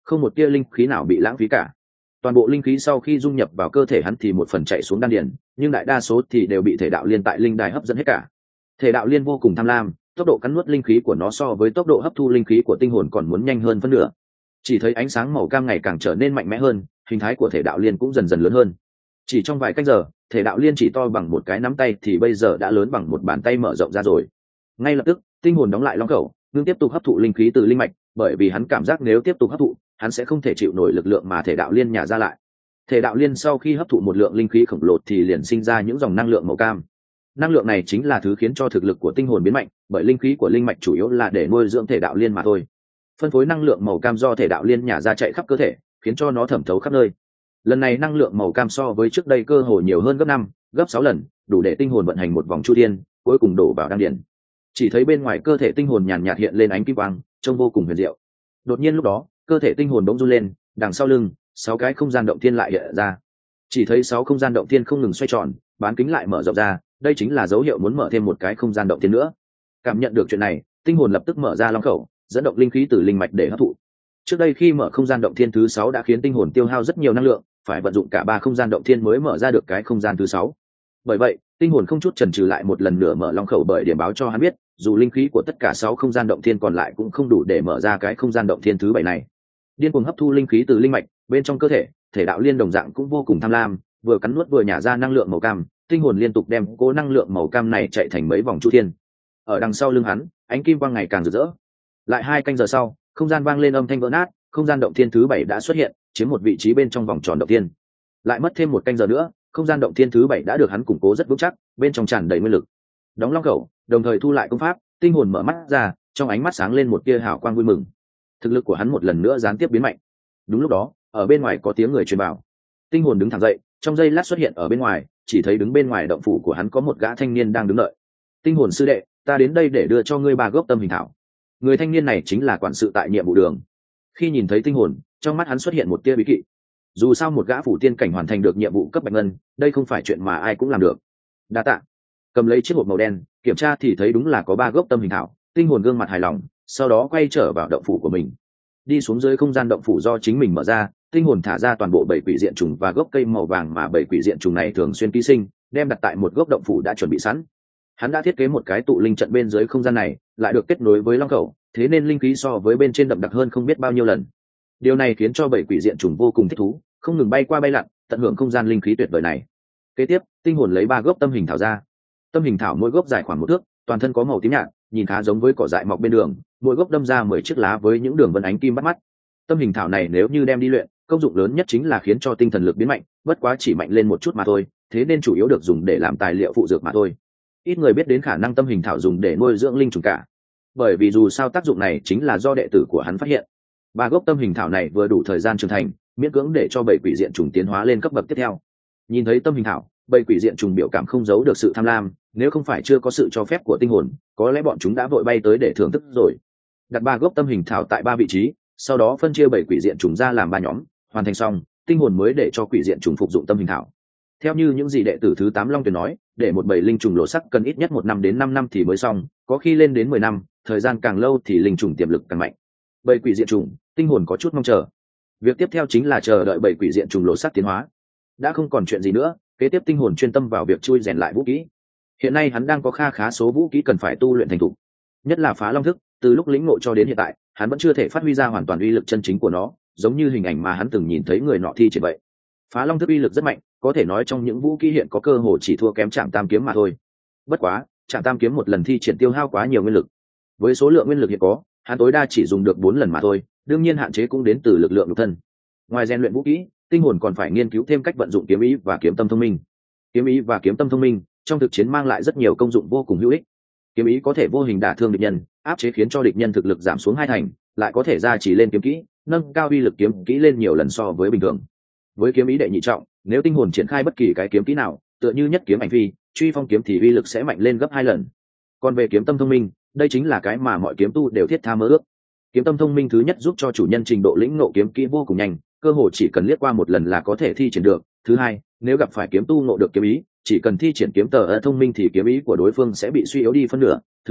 không một tia linh khí nào bị lãng phí cả. Toàn bộ linh khí sau khi dung nhập vào cơ thể hắn thì một phần chạy xuống đan điền, nhưng đại đa số thì đều bị thể đạo liên tại linh đài hấp dẫn hết cả. Thể đạo liên vô cùng tham lam, tốc độ cắn nuốt linh khí của nó so với tốc độ hấp thu linh khí của tinh hồn còn muốn nhanh hơn phân nửa. Chỉ thấy ánh sáng màu cam ngày càng trở nên mạnh mẽ hơn, hình thái của thể đạo liên cũng dần dần lớn hơn. Chỉ trong vài cách giờ, thể đạo liên chỉ to bằng một cái nắm tay thì bây giờ đã lớn bằng một bàn tay mở rộng ra rồi. Ngay lập tức, tinh hồn đóng lại long khẩu, ngưng tiếp tục hấp thụ linh khí từ linh mạch, bởi vì hắn cảm giác nếu tiếp tục hấp thụ, hắn sẽ không thể chịu nổi lực lượng mà thể đạo liên nhả ra lại. Thể đạo liên sau khi hấp thụ một lượng linh khí khổng lồ thì liền sinh ra những dòng năng lượng màu cam. Năng lượng này chính là thứ khiến cho thực lực của tinh hồn biến mạnh, bởi linh khí của linh mạch chủ yếu là để nuôi dưỡng thể đạo liên mà thôi. Phân phối năng lượng màu cam do thể đạo liên nhả ra chạy khắp cơ thể, khiến cho nó thẩm thấu khắp nơi. Lần này năng lượng màu cam so với trước đây cơ hồ nhiều hơn gấp 5, gấp 6 lần, đủ để tinh hồn vận hành một vòng chu thiên, cuối cùng đổ vào đan điền. Chỉ thấy bên ngoài cơ thể tinh hồn nhàn nhạt hiện lên ánh kim quang, trông vô cùng huyền diệu. Đột nhiên lúc đó, cơ thể tinh hồn bỗng run lên, đằng sau lưng, 6 cái không gian động thiên lại hiện ra. Chỉ thấy 6 không gian động thiên không ngừng xoay tròn, bán kính lại mở rộng ra, đây chính là dấu hiệu muốn mở thêm một cái không gian động thiên nữa. Cảm nhận được chuyện này, tinh hồn lập tức mở ra long khẩu, dẫn động linh khí từ linh mạch để hấp thụ. Trước đây khi mở không gian động thiên thứ 6 đã khiến tinh hồn tiêu hao rất nhiều năng lượng, phải vận dụng cả 3 không gian động thiên mới mở ra được cái không gian thứ 6. Bởi vậy, tinh hồn không chút chần chừ lại một lần nữa mở long khẩu, bởi điểm báo cho hắn biết, dù linh khí của tất cả 6 không gian động thiên còn lại cũng không đủ để mở ra cái không gian động thiên thứ 7 này. Điên cuồng hấp thu linh khí từ linh mạch, bên trong cơ thể, thể đạo liên đồng dạng cũng vô cùng tham lam, vừa cắn nuốt vừa nhả ra năng lượng màu cam, tinh hồn liên tục đem cố năng lượng màu cam này chạy thành mấy vòng chu thiên. Ở đằng sau lưng hắn, ánh kim quang ngày càng rực rỡ. Lại 2 canh giờ sau, không gian vang lên âm thanh vỡ nát, không gian động thiên thứ 7 đã xuất hiện, chiếm một vị trí bên trong vòng tròn động thiên. Lại mất thêm 1 canh giờ nữa, không gian động thiên thứ 7 đã được hắn củng cố rất vững chắc, bên trong tràn đầy nguyên lực. Đóng long khẩu, đồng thời thu lại công pháp, tinh hồn mở mắt ra, trong ánh mắt sáng lên một tia hào quang vui mừng. Thực lực của hắn một lần nữa gián tiếp biến mạnh. Đúng lúc đó, ở bên ngoài có tiếng người truyền vào. Tinh hồn đứng thẳng dậy, trong giây lát xuất hiện ở bên ngoài, chỉ thấy đứng bên ngoài động phủ của hắn có một gã thanh niên đang đứng đợi. Tinh hồn sư đệ, ta đến đây để đưa cho ngươi 3 gốc tâm hình thảo. Người thanh niên này chính là quản sự tại nhiệm vụ đường. Khi nhìn thấy tinh hồn, trong mắt hắn xuất hiện một tia bí kỵ. Dù sao một gã phủ tiên cảnh hoàn thành được nhiệm vụ cấp bạch ngân, đây không phải chuyện mà ai cũng làm được. Đa tạ. Cầm lấy chiếc hộp màu đen, kiểm tra thì thấy đúng là có 3 gốc tâm hình thảo. Tinh hồn gương mặt hài lòng, sau đó quay trở vào động phủ của mình. Đi xuống dưới không gian động phủ do chính mình mở ra, tinh hồn thả ra toàn bộ 7 quỷ diện trùng và gốc cây màu vàng mà 7 quỷ diện trùng này thường xuyên ký sinh, đem đặt tại một gốc động phủ đã chuẩn bị sẵn. Hắn đã thiết kế một cái tụ linh trận bên dưới không gian này, lại được kết nối với long khẩu, thế nên linh khí so với bên trên đậm đặc hơn không biết bao nhiêu lần. Điều này khiến cho 7 quỷ diện trùng vô cùng thích thú, không ngừng bay qua bay lặn, tận hưởng không gian linh khí tuyệt vời này. Kế tiếp, tinh hồn lấy 3 gốc tâm hình thảo ra. Tâm hình thảo mỗi gốc dài khoảng 1 thước, toàn thân có màu tím nhạt, nhìn khá giống với cỏ dại mọc bên đường, mỗi gốc đâm ra 10 chiếc lá với những đường vân ánh kim bắt mắt. Tâm hình thảo này nếu như đem đi luyện, công dụng lớn nhất chính là khiến cho tinh thần lực biến mạnh, bất quá chỉ mạnh lên một chút mà thôi, thế nên chủ yếu được dùng để làm tài liệu phụ dược mà thôi. Ít người biết đến khả năng tâm hình thảo dùng để nuôi dưỡng linh trùng cả, bởi vì dù sao tác dụng này chính là do đệ tử của hắn phát hiện. 3 gốc tâm hình thảo này vừa đủ thời gian trưởng thành, miễn cưỡng để cho 7 quỷ diện trùng tiến hóa lên cấp bậc tiếp theo. Nhìn thấy tâm hình thảo, 7 quỷ diện trùng biểu cảm không giấu được sự tham lam, nếu không phải chưa có sự cho phép của tinh hồn, có lẽ bọn chúng đã vội bay tới để thưởng thức rồi. Đặt 3 gốc tâm hình thảo tại 3 vị trí, sau đó phân chia 7 quỷ diện trùng ra làm 3 nhóm, hoàn thành xong, tinh hồn mới để cho quỷ diện trùng phục dụng tâm hình thảo. Theo như những gì đệ tử thứ 8 Long Tuyền nói, để một bầy linh trùng lộ sắc cần ít nhất 1 năm đến 5 năm thì mới xong, có khi lên đến 10 năm, thời gian càng lâu thì linh trùng tiềm lực càng mạnh. Bầy quỷ diện trùng, tinh hồn có chút mong chờ. Việc tiếp theo chính là chờ đợi bầy quỷ diện trùng lộ sắc tiến hóa. Đã không còn chuyện gì nữa, kế tiếp tinh hồn chuyên tâm vào việc chui rèn lại vũ kỹ. Hiện nay hắn đang có kha khá số vũ kỹ cần phải tu luyện thành thục, nhất là phá long thức, từ lúc lĩnh ngộ cho đến hiện tại, hắn vẫn chưa thể phát huy ra hoàn toàn uy lực chân chính của nó, giống như hình ảnh mà hắn từng nhìn thấy người nọ thi triển vậy. Phá long thức uy lực rất mạnh, có thể nói trong những vũ kỹ hiện có cơ hội chỉ thua kém Trảm Tam kiếm mà thôi. Bất quá, Trảm Tam kiếm một lần thi triển tiêu hao quá nhiều nguyên lực. Với số lượng nguyên lực hiện có, hắn tối đa chỉ dùng được 4 lần mà thôi, đương nhiên hạn chế cũng đến từ lực lượng nhục thân. Ngoài rèn luyện vũ kỹ, tinh hồn còn phải nghiên cứu thêm cách vận dụng kiếm ý và kiếm tâm thông minh. Kiếm ý và kiếm tâm thông minh trong thực chiến mang lại rất nhiều công dụng vô cùng hữu ích. Kiếm ý có thể vô hình đả thương địch nhân, áp chế khiến cho địch nhân thực lực giảm xuống 2 thành, lại có thể gia trì lên kiếm kỹ, nâng cao uy lực kiếm kỹ lên nhiều lần so với bình thường. Với kiếm ý đệ nhị trọng, nếu tinh hồn triển khai bất kỳ cái kiếm kỹ nào, tựa như nhất kiếm ảnh phi, truy phong kiếm thì uy lực sẽ mạnh lên gấp 2 lần. Còn về kiếm tâm thông minh, đây chính là cái mà mọi kiếm tu đều thiết tha mơ ước. Kiếm tâm thông minh thứ nhất giúp cho chủ nhân trình độ lĩnh ngộ kiếm kỹ vô cùng nhanh, cơ hội chỉ cần liếc qua một lần là có thể thi triển được. Thứ hai, nếu gặp phải kiếm tu ngộ được kiếm ý, chỉ cần thi triển kiếm tờ thông minh thì kiếm ý của đối phương sẽ bị suy yếu đi phân nửa. Thứ ba,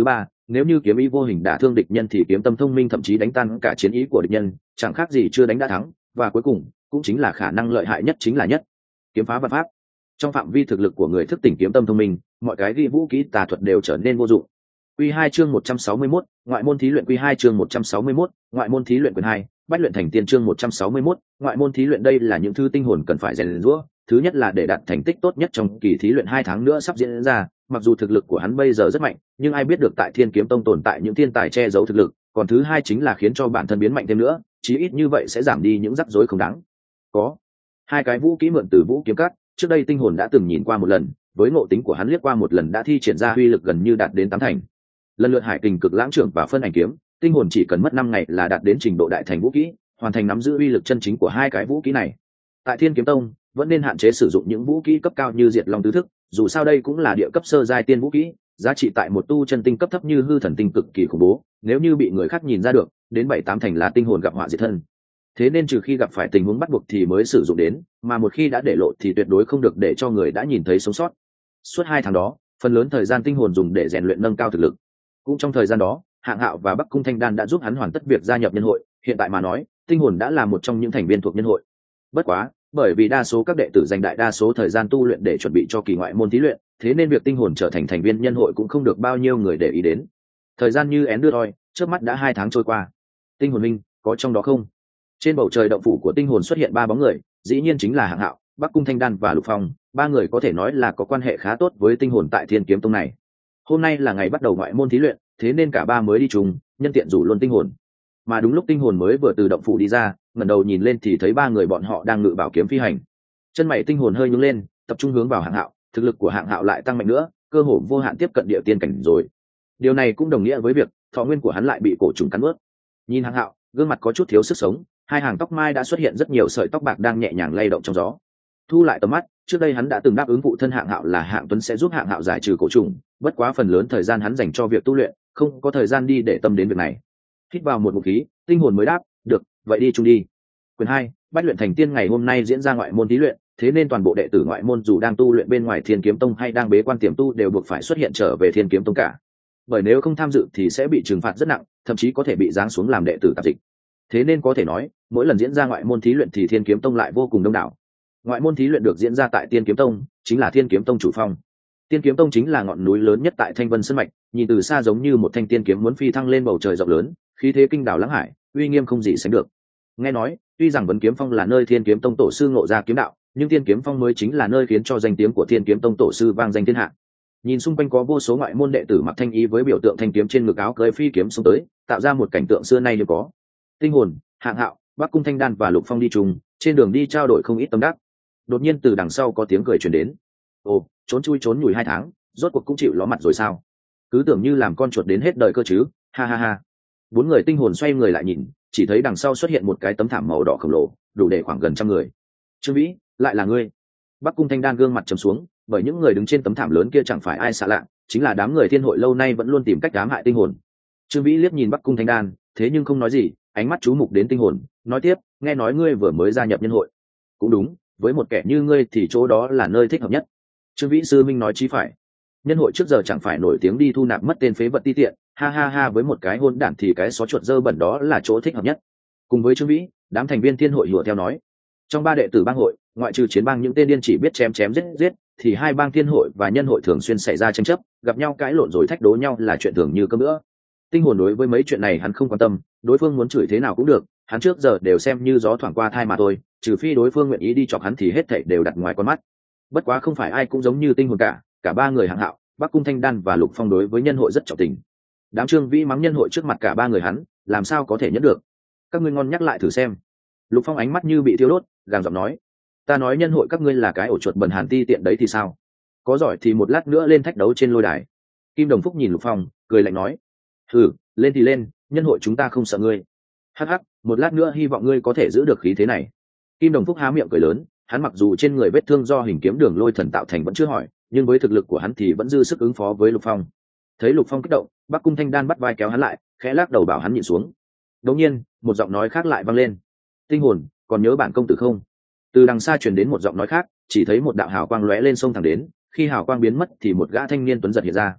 nếu như kiếm ý vô hình đả thương địch nhân thì kiếm tâm thông minh thậm chí đánh tan cả chiến ý của địch nhân, chẳng khác gì chưa đánh đã thắng. Và cuối cùng cũng chính là khả năng lợi hại nhất chính là nhất kiếm phá vạn pháp. Trong phạm vi thực lực của người thức tỉnh kiếm tâm thông minh, mọi cái ghi vũ kỹ tà thuật đều trở nên vô dụng. Quy 2 chương 161, ngoại môn thí luyện. Quy 2 chương 161, ngoại môn thí luyện quyển 2, bách luyện thành tiên chương 161, ngoại môn thí luyện. Đây là những thứ tinh hồn cần phải rèn giũa. Thứ nhất là để đạt thành tích tốt nhất trong kỳ thí luyện 2 tháng nữa sắp diễn ra. Mặc dù thực lực của hắn bây giờ rất mạnh, nhưng ai biết được tại Thiên Kiếm Tông tồn tại những thiên tài che giấu thực lực. Còn thứ hai chính là khiến cho bản thân biến mạnh thêm nữa, chí ít như vậy sẽ giảm đi những rắc rối không đáng có. Hai cái vũ kỹ mượn từ vũ kiếm cắt, trước đây tinh hồn đã từng nhìn qua một lần, với ngộ tính của hắn liếc qua một lần đã thi triển ra uy lực gần như đạt đến 8 thành. Lần lượt hải kình cực lãng trưởng và phân ảnh kiếm, tinh hồn chỉ cần mất 5 ngày là đạt đến trình độ đại thành vũ kỹ, hoàn thành nắm giữ uy lực chân chính của hai cái vũ kỹ này. Tại Thiên Kiếm Tông vẫn nên hạn chế sử dụng những vũ kỹ cấp cao như Diệt Long tứ thức, dù sao đây cũng là địa cấp sơ giai tiên vũ kỹ, giá trị tại một tu chân tinh cấp thấp như hư thần tinh cực kỳ khủng bố, nếu như bị người khác nhìn ra được, đến 7-8 thành là tinh hồn gặp họa diệt thân. Thế nên trừ khi gặp phải tình huống bắt buộc thì mới sử dụng đến, mà một khi đã để lộ thì tuyệt đối không được để cho người đã nhìn thấy sống sót. Suốt 2 tháng đó, phần lớn thời gian tinh hồn dùng để rèn luyện nâng cao thực lực. Cũng trong thời gian đó, Hạng Hạo và Bắc Cung Thanh Đan đã giúp hắn hoàn tất việc gia nhập nhân hội, hiện tại mà nói, tinh hồn đã là một trong những thành viên thuộc nhân hội. Bất quá, bởi vì đa số các đệ tử dành đại đa số thời gian tu luyện để chuẩn bị cho kỳ ngoại môn thí luyện, thế nên việc tinh hồn trở thành thành viên nhân hội cũng không được bao nhiêu người để ý đến. Thời gian như én đưa đoi, trước mắt đã 2 tháng trôi qua. Tinh hồn minh có trong đó không? Trên bầu trời động phủ của tinh hồn xuất hiện 3 bóng người, dĩ nhiên chính là Hạng Hạo, Bắc Cung Thanh Đan và Lục Phong. 3 người có thể nói là có quan hệ khá tốt với tinh hồn tại Thiên Kiếm Tông này. Hôm nay là ngày bắt đầu ngoại môn thí luyện, thế nên cả 3 mới đi chung, nhân tiện rủ luôn tinh hồn. Mà đúng lúc tinh hồn mới vừa từ động phủ đi ra, ngẩng đầu nhìn lên thì thấy 3 người bọn họ đang ngự bảo kiếm phi hành. Chân mày tinh hồn hơi nhướng lên, tập trung hướng vào Hạng Hạo, thực lực của Hạng Hạo lại tăng mạnh nữa, cơ hồ vô hạn tiếp cận địa tiên cảnh rồi. Điều này cũng đồng nghĩa với việc thọ nguyên của hắn lại bị cổ trùng cắn nuốt. Nhìn Hạng Hạo, gương mặt có chút thiếu sức sống, hai hàng tóc mai đã xuất hiện rất nhiều sợi tóc bạc đang nhẹ nhàng lay động trong gió. Thu lại tầm mắt, trước đây hắn đã từng đáp ứng phụ thân Hạng Hạo là Hạng Tuấn sẽ giúp Hạng Hạo giải trừ cổ trùng, bất quá phần lớn thời gian hắn dành cho việc tu luyện, không có thời gian đi để tâm đến việc này. Hít vào một ngụm khí, tinh hồn mới đáp, "Được, vậy đi chung đi." Quyền 2, bách luyện thành tiên ngày hôm nay diễn ra ngoại môn thí luyện, thế nên toàn bộ đệ tử ngoại môn dù đang tu luyện bên ngoài Thiên Kiếm Tông hay đang bế quan tiềm tu đều buộc phải xuất hiện trở về Thiên Kiếm Tông cả. Bởi nếu không tham dự thì sẽ bị trừng phạt rất nặng, thậm chí có thể bị giáng xuống làm đệ tử tạp dịch. Thế nên có thể nói, mỗi lần diễn ra ngoại môn thí luyện thì Thiên Kiếm Tông lại vô cùng đông đảo. Ngoại môn thí luyện được diễn ra tại Thiên Kiếm Tông, chính là Thiên Kiếm Tông chủ phong. Thiên Kiếm Tông chính là ngọn núi lớn nhất tại Thanh Vân Sơn mạch, nhìn từ xa giống như một thanh tiên kiếm muốn phi thăng lên bầu trời rộng lớn, khí thế kinh đảo lãng hải, uy nghiêm không gì sánh được. Nghe nói, tuy rằng Vấn Kiếm Phong là nơi Thiên Kiếm Tông tổ sư ngộ ra kiếm đạo, nhưng Thiên Kiếm Phong mới chính là nơi khiến cho danh tiếng của Thiên Kiếm Tông tổ sư vang danh thiên hạ. Nhìn xung quanh có vô số ngoại môn đệ tử mặc thanh y với biểu tượng thanh kiếm trên ngực áo cưỡi phi kiếm xông tới, tạo ra một cảnh tượng xưa nay chưa có. Tinh hồn, Hạng Hạo, Bắc Cung Thanh Đan và Lục Phong đi chung, trên đường đi trao đổi không ít tâm đắc. Đột nhiên từ đằng sau có tiếng cười truyền đến. "Ồ, trốn chui trốn nhủi 2 tháng, rốt cuộc cũng chịu ló mặt rồi sao? Cứ tưởng như làm con chuột đến hết đời cơ chứ, ha ha ha." 4 người tinh hồn xoay người lại nhìn, chỉ thấy đằng sau xuất hiện một cái tấm thảm màu đỏ khổng lồ, đủ để khoảng gần 100 người. "Trương Vĩ, lại là ngươi?" Bắc Cung Thanh Đan gương mặt trầm xuống, bởi những người đứng trên tấm thảm lớn kia chẳng phải ai xa lạ, chính là đám người thiên hội lâu nay vẫn luôn tìm cách ám hại tinh hồn. Trương Vĩ liếc nhìn Bắc Cung Thanh Đan, thế nhưng không nói gì, ánh mắt chú mục đến tinh hồn, nói tiếp, "Nghe nói ngươi vừa mới gia nhập nhân hội." "Cũng đúng, với một kẻ như ngươi thì chỗ đó là nơi thích hợp nhất." Trương Vĩ sư minh nói chí phải. Nhân hội trước giờ chẳng phải nổi tiếng đi thu nạp mất tên phế vật ti tiện, ha ha ha, với một cái hôn đản thì cái xó chuột dơ bẩn đó là chỗ thích hợp nhất. Cùng với Trương Vĩ, đám thành viên thiên hội hùa theo nói. Trong 3 đệ tử bang hội, ngoại trừ chiến bang những tên điên chỉ biết chém chém giết giết, thì 2 bang thiên hội và nhân hội thường xuyên xảy ra tranh chấp, gặp nhau cãi lộn rồi thách đố nhau là chuyện thường như cơm bữa. Tinh hồn đối với mấy chuyện này hắn không quan tâm, đối phương muốn chửi thế nào cũng được, hắn trước giờ đều xem như gió thoảng qua thai mà thôi, trừ phi đối phương nguyện ý đi chọc hắn thì hết thảy đều đặt ngoài con mắt. Bất quá không phải ai cũng giống như tinh hồn cả 3 người Hạng Hạo, Bắc Cung Thanh Đan và Lục Phong đối với nhân hội rất trọng tình. Đám Trương Vĩ mắng nhân hội trước mặt cả 3 người hắn, làm sao có thể nhẫn được? "Các ngươi ngon nhắc lại thử xem." Lục Phong ánh mắt như bị thiêu đốt, gằn giọng nói, "Ta nói nhân hội các ngươi là cái ổ chuột bẩn hàn ti tiện đấy thì sao? Có giỏi thì một lát nữa lên thách đấu trên lôi đài." Kim Đồng Phúc nhìn Lục Phong, cười lạnh nói, "Hừ, lên thì lên, nhân hội chúng ta không sợ ngươi. Hắc hắc, một lát nữa hy vọng ngươi có thể giữ được khí thế này." Kim Đồng Phúc há miệng cười lớn, hắn mặc dù trên người vết thương do hình kiếm đường lôi thần tạo thành vẫn chưa hỏi, nhưng với thực lực của hắn thì vẫn dư sức ứng phó với Lục Phong. Thấy Lục Phong kích động, Bắc Cung Thanh Đan bắt vai kéo hắn lại, khẽ lắc đầu bảo hắn nhịn xuống. Đột nhiên, một giọng nói khác lại vang lên. "Tinh hồn, còn nhớ bản công tử không?" Từ đằng xa truyền đến một giọng nói khác, chỉ thấy một đạo hào quang lóe lên xông thẳng đến, khi hào quang biến mất thì một gã thanh niên tuấn giật hiện ra.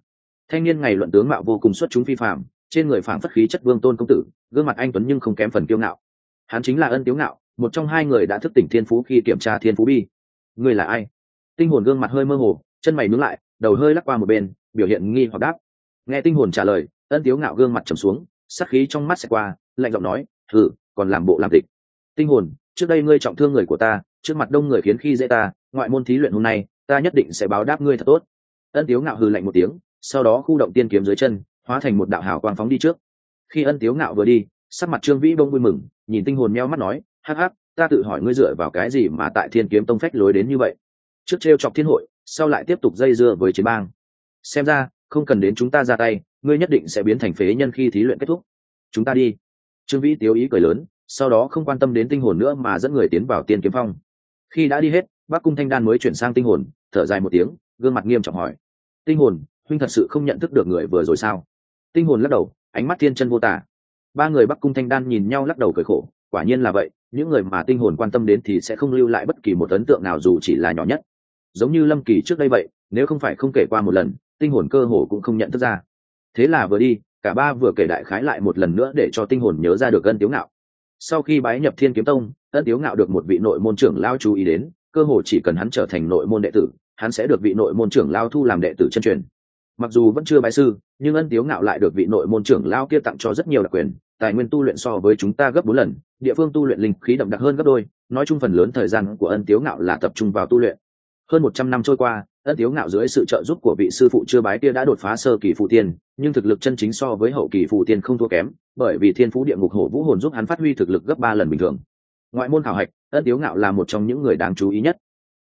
Thanh niên ngày luận tướng mạo vô cùng xuất chúng phi phàm, trên người phảng phất khí chất vương tôn công tử, gương mặt anh tuấn nhưng không kém phần kiêu ngạo. Hắn chính là Ân Tiếu Ngạo, một trong hai người đã thức tỉnh thiên phú khi kiểm tra thiên phú bi. Ngươi là ai? Tinh hồn gương mặt hơi mơ hồ, chân mày nhướng lại, đầu hơi lắc qua một bên, biểu hiện nghi hoặc đáp. Nghe tinh hồn trả lời, Ân Tiếu Ngạo gương mặt trầm xuống, sát khí trong mắt sẽ qua, lạnh giọng nói, "Thử, còn làm bộ làm tịch." Tinh hồn, trước đây ngươi trọng thương người của ta, trước mặt đông người khiến khi dễ ta, ngoại môn thí luyện hôm nay, ta nhất định sẽ báo đáp ngươi thật tốt. Ân Tiếu Ngạo hừ lạnh một tiếng, sau đó khu động tiên kiếm dưới chân, hóa thành một đạo hào quang phóng đi trước. Khi Ân Tiếu Ngạo vừa đi, sắc mặt Trương Vĩ Đông vui mừng, nhìn tinh hồn meo mắt nói, "Hắc hắc, ta tự hỏi ngươi dựa vào cái gì mà tại Thiên Kiếm Tông phách lối đến như vậy? Trước trêu chọc thiên hội, sau lại tiếp tục dây dưa với chiến bang. Xem ra, không cần đến chúng ta ra tay, ngươi nhất định sẽ biến thành phế nhân khi thí luyện kết thúc. Chúng ta đi." Trương Vĩ tiếu ý cười lớn, sau đó không quan tâm đến tinh hồn nữa mà dẫn người tiến vào Tiên Kiếm Phong. Khi đã đi hết, Bắc Cung Thanh Đan mới chuyển sang tinh hồn, thở dài một tiếng, gương mặt nghiêm trọng hỏi, "Tinh hồn, huynh thật sự không nhận thức được người vừa rồi sao?" Tinh hồn lắc đầu, ánh mắt thiên chân vô tả. Ba người Bắc Cung Thanh Đan nhìn nhau lắc đầu cười khổ, quả nhiên là vậy, những người mà tinh hồn quan tâm đến thì sẽ không lưu lại bất kỳ một ấn tượng nào dù chỉ là nhỏ nhất. Giống như Lâm Kỳ trước đây vậy, nếu không phải không kể qua một lần, tinh hồn cơ hồ cũng không nhận thức ra. Thế là vừa đi, cả ba vừa kể đại khái lại một lần nữa để cho tinh hồn nhớ ra được Ân Tiếu Ngạo. Sau khi bái nhập Thiên Kiếm Tông, Ân Tiếu Ngạo được một vị nội môn trưởng lao chú ý đến, cơ hồ chỉ cần hắn trở thành nội môn đệ tử, hắn sẽ được vị nội môn trưởng lao thu làm đệ tử chân truyền. Mặc dù vẫn chưa bái sư, nhưng Ân Tiếu Ngạo lại được vị nội môn trưởng lao kia tặng cho rất nhiều đặc quyền, tài nguyên tu luyện so với chúng ta gấp 4 lần, địa phương tu luyện linh khí đậm đặc hơn gấp đôi, nói chung phần lớn thời gian của Ân Tiếu Ngạo là tập trung vào tu luyện. Hơn 100 năm trôi qua, Ân Tiếu Ngạo dưới sự trợ giúp của vị sư phụ chưa bái kia đã đột phá sơ kỳ phù tiên, nhưng thực lực chân chính so với hậu kỳ phù tiên không thua kém, bởi vì Thiên Phú Địa Ngục Hổ Vũ Hồn giúp hắn phát huy thực lực gấp 3 lần bình thường. Ngoại môn khảo hạch, Ân Tiếu Ngạo là một trong những người đáng chú ý nhất.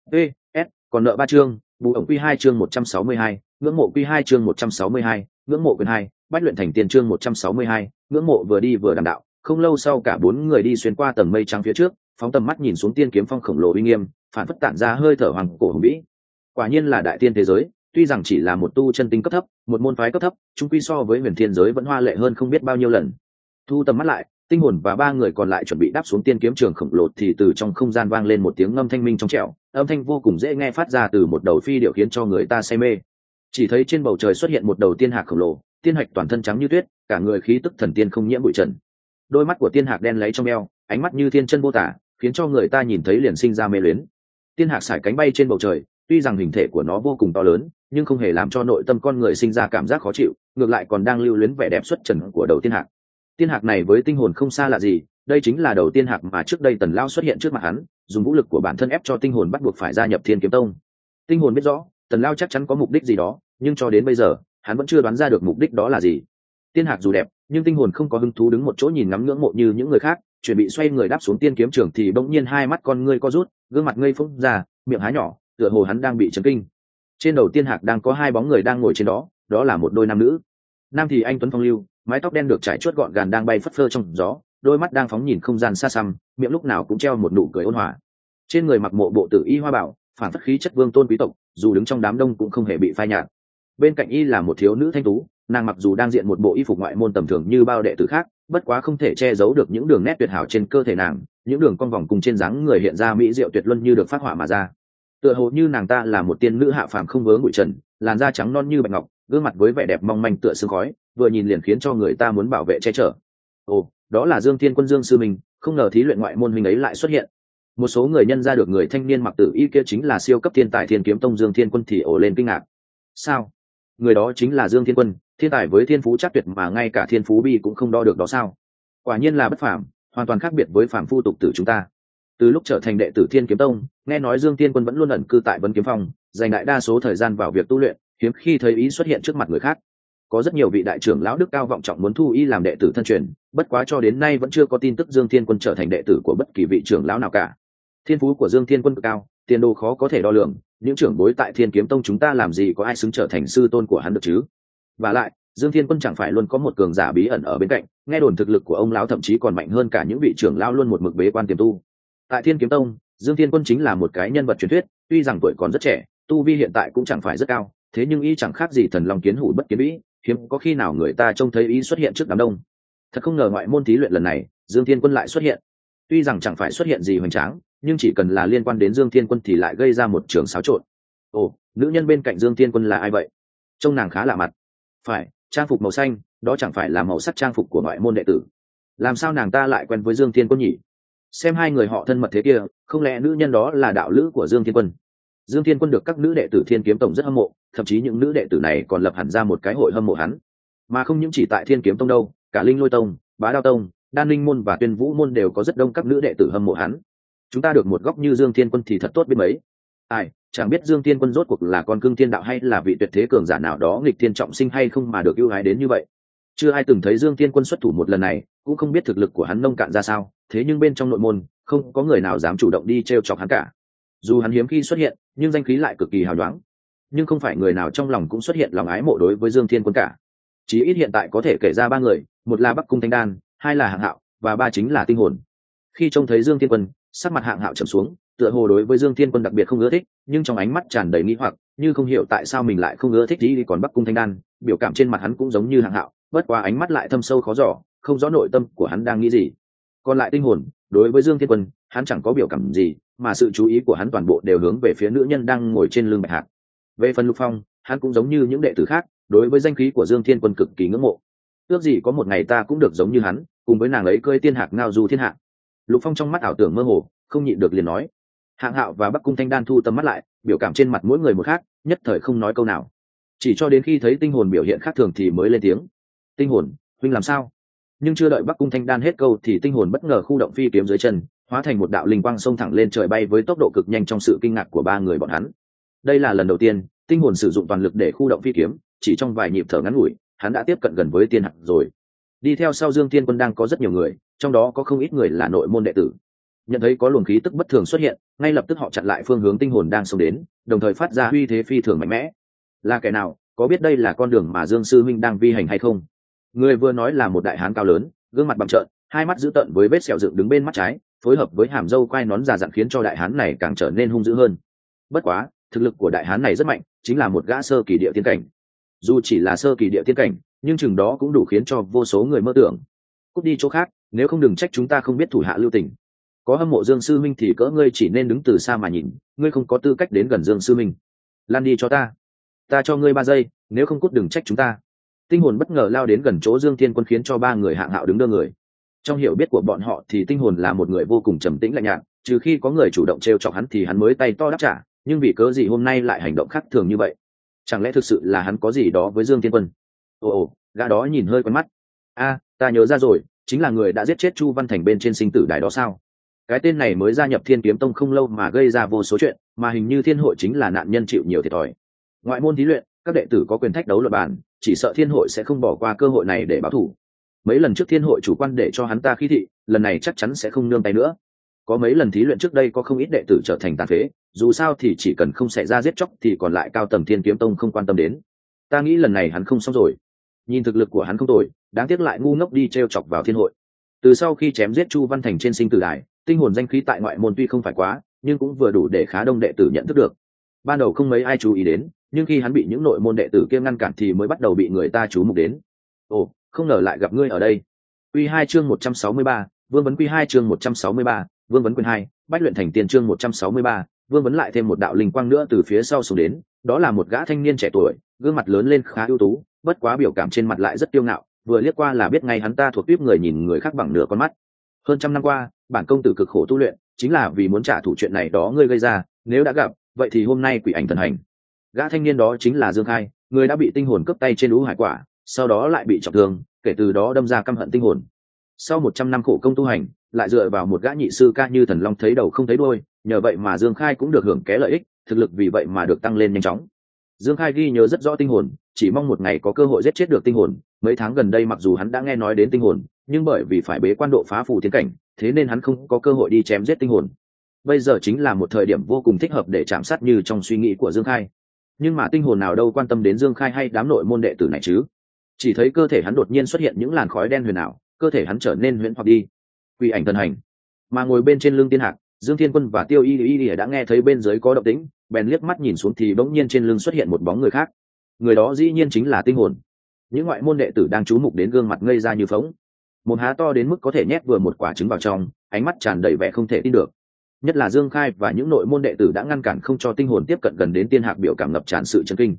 S, còn nợ 3 chương, bù ổng quy 2 chương 162, ngưỡng mộ quy 2 chương 162, ngưỡng mộ quyền 2, bách luyện thành tiền chương 162, ngưỡng mộ vừa đi vừa đàm đạo, không lâu sau cả bốn người đi xuyên qua tầng mây trắng phía trước, phóng tầm mắt nhìn xuống Tiên Kiếm Phong khổng lồ uy nghiêm, phản phất tản ra hơi thở hoàng cổ hùng vĩ. Quả nhiên là đại tiên thế giới, tuy rằng chỉ là một tu chân tinh cấp thấp, một môn phái cấp thấp, chung quy so với huyền thiên giới vẫn hoa lệ hơn không biết bao nhiêu lần. Thu tầm mắt lại, tinh hồn và ba người còn lại chuẩn bị đáp xuống tiên kiếm trường khổng lồ thì từ trong không gian vang lên một tiếng ngâm thanh minh trong trẻo, âm thanh vô cùng dễ nghe phát ra từ một đầu phi điệu khiến cho người ta say mê. Chỉ thấy trên bầu trời xuất hiện một đầu tiên hạc khổng lồ, tiên hạch toàn thân trắng như tuyết, cả người khí tức thần tiên không nhiễm bụi trần. Đôi mắt của tiên hạc đen láy trong eo, ánh mắt như thiên chân vô tả, khiến cho người ta nhìn thấy liền sinh ra mê luyến. Tiên hạc sải cánh bay trên bầu trời, tuy rằng hình thể của nó vô cùng to lớn, nhưng không hề làm cho nội tâm con người sinh ra cảm giác khó chịu, ngược lại còn đang lưu luyến vẻ đẹp xuất trần của đầu tiên hạc. Tiên hạc này với tinh hồn không xa lạ gì, đây chính là đầu tiên hạc mà trước đây Tần Lao xuất hiện trước mặt hắn, dùng vũ lực của bản thân ép cho tinh hồn bắt buộc phải gia nhập Thiên Kiếm Tông. Tinh hồn biết rõ, Tần Lao chắc chắn có mục đích gì đó, nhưng cho đến bây giờ, hắn vẫn chưa đoán ra được mục đích đó là gì. Tiên hạc dù đẹp, nhưng tinh hồn không có hứng thú đứng một chỗ nhìn ngắm ngưỡng mộ như những người khác, chuẩn bị xoay người đáp xuống tiên kiếm trường thì bỗng nhiên hai mắt con ngươi co rút, gương mặt ngây phúc ra, miệng há nhỏ, tựa hồ hắn đang bị chấn kinh. Trên đầu tiên hạc đang có hai bóng người đang ngồi trên đó, đó là một đôi nam nữ. Nam thì anh tuấn phong lưu, mái tóc đen được trải chuốt gọn gàng đang bay phất phơ trong gió, đôi mắt đang phóng nhìn không gian xa xăm, miệng lúc nào cũng treo một nụ cười ôn hòa. Trên người mặc mộ bộ tử y hoa bảo, phản phất khí chất vương tôn quý tộc, dù đứng trong đám đông cũng không hề bị phai nhạt. Bên cạnh y là một thiếu nữ thanh tú, nàng mặc dù đang diện một bộ y phục ngoại môn tầm thường như bao đệ tử khác, bất quá không thể che giấu được những đường nét tuyệt hảo trên cơ thể nàng, những đường cong vòng cùng trên dáng người hiện ra mỹ diệu tuyệt luân như được phác họa mà ra. Tựa hồ như nàng ta là một tiên nữ hạ phàm không vớ bụi trần, làn da trắng non như bạch ngọc, gương mặt với vẻ đẹp mong manh tựa sương khói, vừa nhìn liền khiến cho người ta muốn bảo vệ che chở. Ồ, đó là Dương Thiên Quân Dương sư mình, không ngờ thí luyện ngoại môn huynh ấy lại xuất hiện. Một số người nhân ra được người thanh niên mặc tử y kia chính là siêu cấp thiên tài Thiên Kiếm Tông Dương Thiên Quân thì ồ lên kinh ngạc. Sao? Người đó chính là Dương Thiên Quân, thiên tài với thiên phú chắc tuyệt mà ngay cả thiên phú bi cũng không đo được đó sao? Quả nhiên là bất phàm, hoàn toàn khác biệt với phàm phu tục tử chúng ta. Từ lúc trở thành đệ tử Thiên Kiếm Tông, nghe nói Dương Thiên Quân vẫn luôn ẩn cư tại Vân Kiếm Phong, dành đại đa số thời gian vào việc tu luyện, hiếm khi thấy ý xuất hiện trước mặt người khác. Có rất nhiều vị đại trưởng lão đức cao vọng trọng muốn thu y làm đệ tử thân truyền, bất quá cho đến nay vẫn chưa có tin tức Dương Thiên Quân trở thành đệ tử của bất kỳ vị trưởng lão nào cả. Thiên phú của Dương Thiên Quân cực cao, tiền đồ khó có thể đo lường, những trưởng bối tại Thiên Kiếm Tông chúng ta làm gì có ai xứng trở thành sư tôn của hắn được chứ? Và lại, Dương Thiên Quân chẳng phải luôn có một cường giả bí ẩn ở bên cạnh, nghe đồn thực lực của ông lão thậm chí còn mạnh hơn cả những vị trưởng lão luôn một mực bế quan tiềm tu. Tại Thiên Kiếm Tông, Dương Thiên Quân chính là một cái nhân vật truyền thuyết, tuy rằng tuổi còn rất trẻ, tu vi hiện tại cũng chẳng phải rất cao, thế nhưng y chẳng khác gì thần long kiến hủ bất kiến vĩ, hiếm có khi nào người ta trông thấy y xuất hiện trước đám đông. Thật không ngờ ngoại môn thí luyện lần này, Dương Thiên Quân lại xuất hiện. Tuy rằng chẳng phải xuất hiện gì hoành tráng, nhưng chỉ cần là liên quan đến Dương Thiên Quân thì lại gây ra một trường xáo trộn. Ồ, nữ nhân bên cạnh Dương Thiên Quân là ai vậy? Trông nàng khá lạ mặt. phải, trang phục màu xanh, đó chẳng phải là màu sắc trang phục của ngoại môn đệ tử. Làm sao nàng ta lại quen với Dương Thiên Quân nhỉ? Xem hai người họ thân mật thế kia, không lẽ nữ nhân đó là đạo lữ của Dương Thiên Quân? Dương Thiên Quân được các nữ đệ tử Thiên Kiếm Tông rất hâm mộ, thậm chí những nữ đệ tử này còn lập hẳn ra một cái hội hâm mộ hắn. Mà không những chỉ tại Thiên Kiếm Tông đâu, cả Linh Lôi Tông, Bá Đao Tông, Đan Linh môn và Tuyên Vũ môn đều có rất đông các nữ đệ tử hâm mộ hắn. Chúng ta được một góc như Dương Thiên Quân thì thật tốt biết mấy. Ai, chẳng biết Dương Thiên Quân rốt cuộc là con cưng thiên đạo hay là vị tuyệt thế cường giả nào đó nghịch thiên trọng sinh hay không mà được ưu ái đến như vậy. Chưa ai từng thấy Dương Thiên Quân xuất thủ một lần này, cũng không biết thực lực của hắn nông cạn ra sao, thế nhưng bên trong nội môn, không có người nào dám chủ động đi trêu chọc hắn cả. Dù hắn hiếm khi xuất hiện, nhưng danh khí lại cực kỳ hào nhoáng. Nhưng không phải người nào trong lòng cũng xuất hiện lòng ái mộ đối với Dương Thiên Quân cả. Chỉ ít hiện tại có thể kể ra ba người, một là Bắc Cung Thanh Đan, hai là Hạng Hạo, và ba chính là Tinh Hồn. Khi trông thấy Dương Thiên Quân, sắc mặt Hạng Hạo trầm xuống, tựa hồ đối với Dương Thiên Quân đặc biệt không ưa thích, nhưng trong ánh mắt tràn đầy nghi hoặc, như không hiểu tại sao mình lại không ưa thích gì. Còn Bắc Cung Thanh Đan, biểu cảm trên mặt hắn cũng giống như Hạng Hạo, bất quá ánh mắt lại thâm sâu khó dò, không rõ nội tâm của hắn đang nghĩ gì. Còn lại Tinh Hồn, đối với Dương Thiên Quân, hắn chẳng có biểu cảm gì, mà sự chú ý của hắn toàn bộ đều hướng về phía nữ nhân đang ngồi trên lưng Bạch Hạc. Về phần Lục Phong, hắn cũng giống như những đệ tử khác, đối với danh khí của Dương Thiên Quân cực kỳ ngưỡng mộ. Ước gì có một ngày ta cũng được giống như hắn, cùng với nàng ấy cưỡi tiên hạc ngao du thiên hạ. Lục Phong trong mắt ảo tưởng mơ hồ, không nhịn được liền nói. Hạng Hạo và Bắc Cung Thanh Đan thu tầm mắt lại, biểu cảm trên mặt mỗi người một khác, nhất thời không nói câu nào. Chỉ cho đến khi thấy Tinh Hồn biểu hiện khác thường thì mới lên tiếng. Tinh Hồn, huynh làm sao? Nhưng chưa đợi Bắc Cung Thanh Đan hết câu thì Tinh Hồn bất ngờ khu động phi kiếm dưới chân, hóa thành một đạo linh quang xông thẳng lên trời bay với tốc độ cực nhanh trong sự kinh ngạc của ba người bọn hắn. Đây là lần đầu tiên Tinh Hồn sử dụng toàn lực để khu động phi kiếm, chỉ trong vài nhịp thở ngắn ngủi, hắn đã tiếp cận gần với tiên hạc rồi. Đi theo sau Dương Thiên Quân đang có rất nhiều người, trong đó có không ít người là nội môn đệ tử. Nhận thấy có luồng khí tức bất thường xuất hiện, ngay lập tức họ chặn lại phương hướng Tinh Hồn đang xông đến, đồng thời phát ra uy thế phi thường mạnh mẽ. Là kẻ nào? Có biết đây là con đường mà Dương sư minh đang vi hành hay không? Người vừa nói là một đại hán cao lớn, gương mặt bặm trợn, hai mắt dữ tợn với vết sẹo dựng đứng bên mắt trái, phối hợp với hàm râu quai nón già dặn khiến cho đại hán này càng trở nên hung dữ hơn. Bất quá, thực lực của đại hán này rất mạnh, chính là một gã sơ kỳ địa tiên cảnh. Dù chỉ là sơ kỳ địa tiên cảnh, nhưng chừng đó cũng đủ khiến cho vô số người mơ tưởng. Cút đi chỗ khác, nếu không đừng trách chúng ta không biết thủ hạ lưu tình. Có hâm mộ Dương sư minh thì cỡ ngươi chỉ nên đứng từ xa mà nhìn, ngươi không có tư cách đến gần Dương sư minh. Lan đi cho ta. Ta cho ngươi 3 giây, nếu không cút đừng trách chúng ta. Tinh Hồn bất ngờ lao đến gần chỗ Dương Thiên Quân khiến cho ba người Hạng Hạo đứng đơ người. Trong hiểu biết của bọn họ thì Tinh Hồn là một người vô cùng trầm tĩnh lạnh nhạt, trừ khi có người chủ động trêu chọc hắn thì hắn mới tay to đáp trả, nhưng vì cớ gì hôm nay lại hành động khác thường như vậy? Chẳng lẽ thực sự là hắn có gì đó với Dương Thiên Quân? Ồ, gã đó nhìn hơi quen mắt. Ta nhớ ra rồi, chính là người đã giết chết Chu Văn Thành bên trên sinh tử đài đó sao? Cái tên này mới gia nhập Thiên Kiếm Tông không lâu mà gây ra vô số chuyện, mà hình như Thiên Hội chính là nạn nhân chịu nhiều thiệt thòi. Ngoại môn thí luyện, các đệ tử có quyền thách đấu luận bàn, chỉ sợ Thiên Hội sẽ không bỏ qua cơ hội này để báo thù. Mấy lần trước Thiên Hội chủ quan để cho hắn ta khí thị, lần này chắc chắn sẽ không nương tay nữa. Có mấy lần thí luyện trước đây có không ít đệ tử trở thành tàn phế, dù sao thì chỉ cần không xảy ra giết chóc thì còn lại cao tầng Thiên Kiếm Tông không quan tâm đến. Ta nghĩ lần này hắn không xong rồi. Nhìn thực lực của hắn không tồi, đáng tiếc lại ngu ngốc đi trêu chọc vào Thiên Hội. Từ sau khi chém giết Chu Văn Thành trên sinh tử đài, Tinh Hồn danh khí tại ngoại môn tuy không phải quá, nhưng cũng vừa đủ để khá đông đệ tử nhận thức được. Ban đầu không mấy ai chú ý đến, nhưng khi hắn bị những nội môn đệ tử kia ngăn cản thì mới bắt đầu bị người ta chú mục đến. Ồ, không ngờ lại gặp ngươi ở đây. Quy 2 chương 163, Vương vấn Quy 2 chương 163, Vương vấn quyền 2, Bách luyện thành tiên chương 163, Vương vấn lại thêm một đạo linh quang nữa từ phía sau xuống đến, đó là một gã thanh niên trẻ tuổi, gương mặt lớn lên khá ưu tú, bất quá biểu cảm trên mặt lại rất kiêu ngạo, vừa liếc qua là biết ngay hắn ta thuộc tuýp người nhìn người khác bằng nửa con mắt. Hơn trăm năm qua, bản công tử cực khổ tu luyện, chính là vì muốn trả thù chuyện này đó ngươi gây ra, nếu đã gặp, vậy thì hôm nay quỷ ảnh thần hành. Gã thanh niên đó chính là Dương Khai, người đã bị Tinh Hồn cướp tay trên Ú Hải Quả, sau đó lại bị trọng thương, kể từ đó đâm ra căm hận Tinh Hồn. Sau 100 năm khổ công tu hành, lại dựa vào một gã nhị sư ca như thần long thấy đầu không thấy đuôi, nhờ vậy mà Dương Khai cũng được hưởng ké lợi ích, thực lực vì vậy mà được tăng lên nhanh chóng. Dương Khai ghi nhớ rất rõ Tinh Hồn, chỉ mong một ngày có cơ hội giết chết được Tinh Hồn. Mấy tháng gần đây mặc dù hắn đã nghe nói đến Tinh Hồn, nhưng bởi vì phải bế quan độ phá phù thiên cảnh, thế nên hắn không có cơ hội đi chém giết Tinh Hồn. Bây giờ chính là một thời điểm vô cùng thích hợp để chạm sát như trong suy nghĩ của Dương Khai. Nhưng mà Tinh Hồn nào đâu quan tâm đến Dương Khai hay đám nội môn đệ tử này chứ? Chỉ thấy cơ thể hắn đột nhiên xuất hiện những làn khói đen huyền ảo, cơ thể hắn trở nên huyễn hoặc đi. Quỷ ảnh thần hành. Mà ngồi bên trên lưng Tiên Hạc, Dương Thiên Quân và Tiêu Y đã nghe thấy bên dưới có động tĩnh, bèn liếc mắt nhìn xuống thì bỗng nhiên trên lưng xuất hiện một bóng người khác. Người đó dĩ nhiên chính là Tinh Hồn. Những ngoại môn đệ tử đang chú mục đến gương mặt ngây ra như phỗng. Một há to đến mức có thể nhét vừa một quả trứng vào trong, ánh mắt tràn đầy vẻ không thể tin được. Nhất là Dương Khai và những nội môn đệ tử đã ngăn cản không cho Tinh Hồn tiếp cận gần đến Tiên Hạc biểu cảm ngập tràn sự chấn kinh.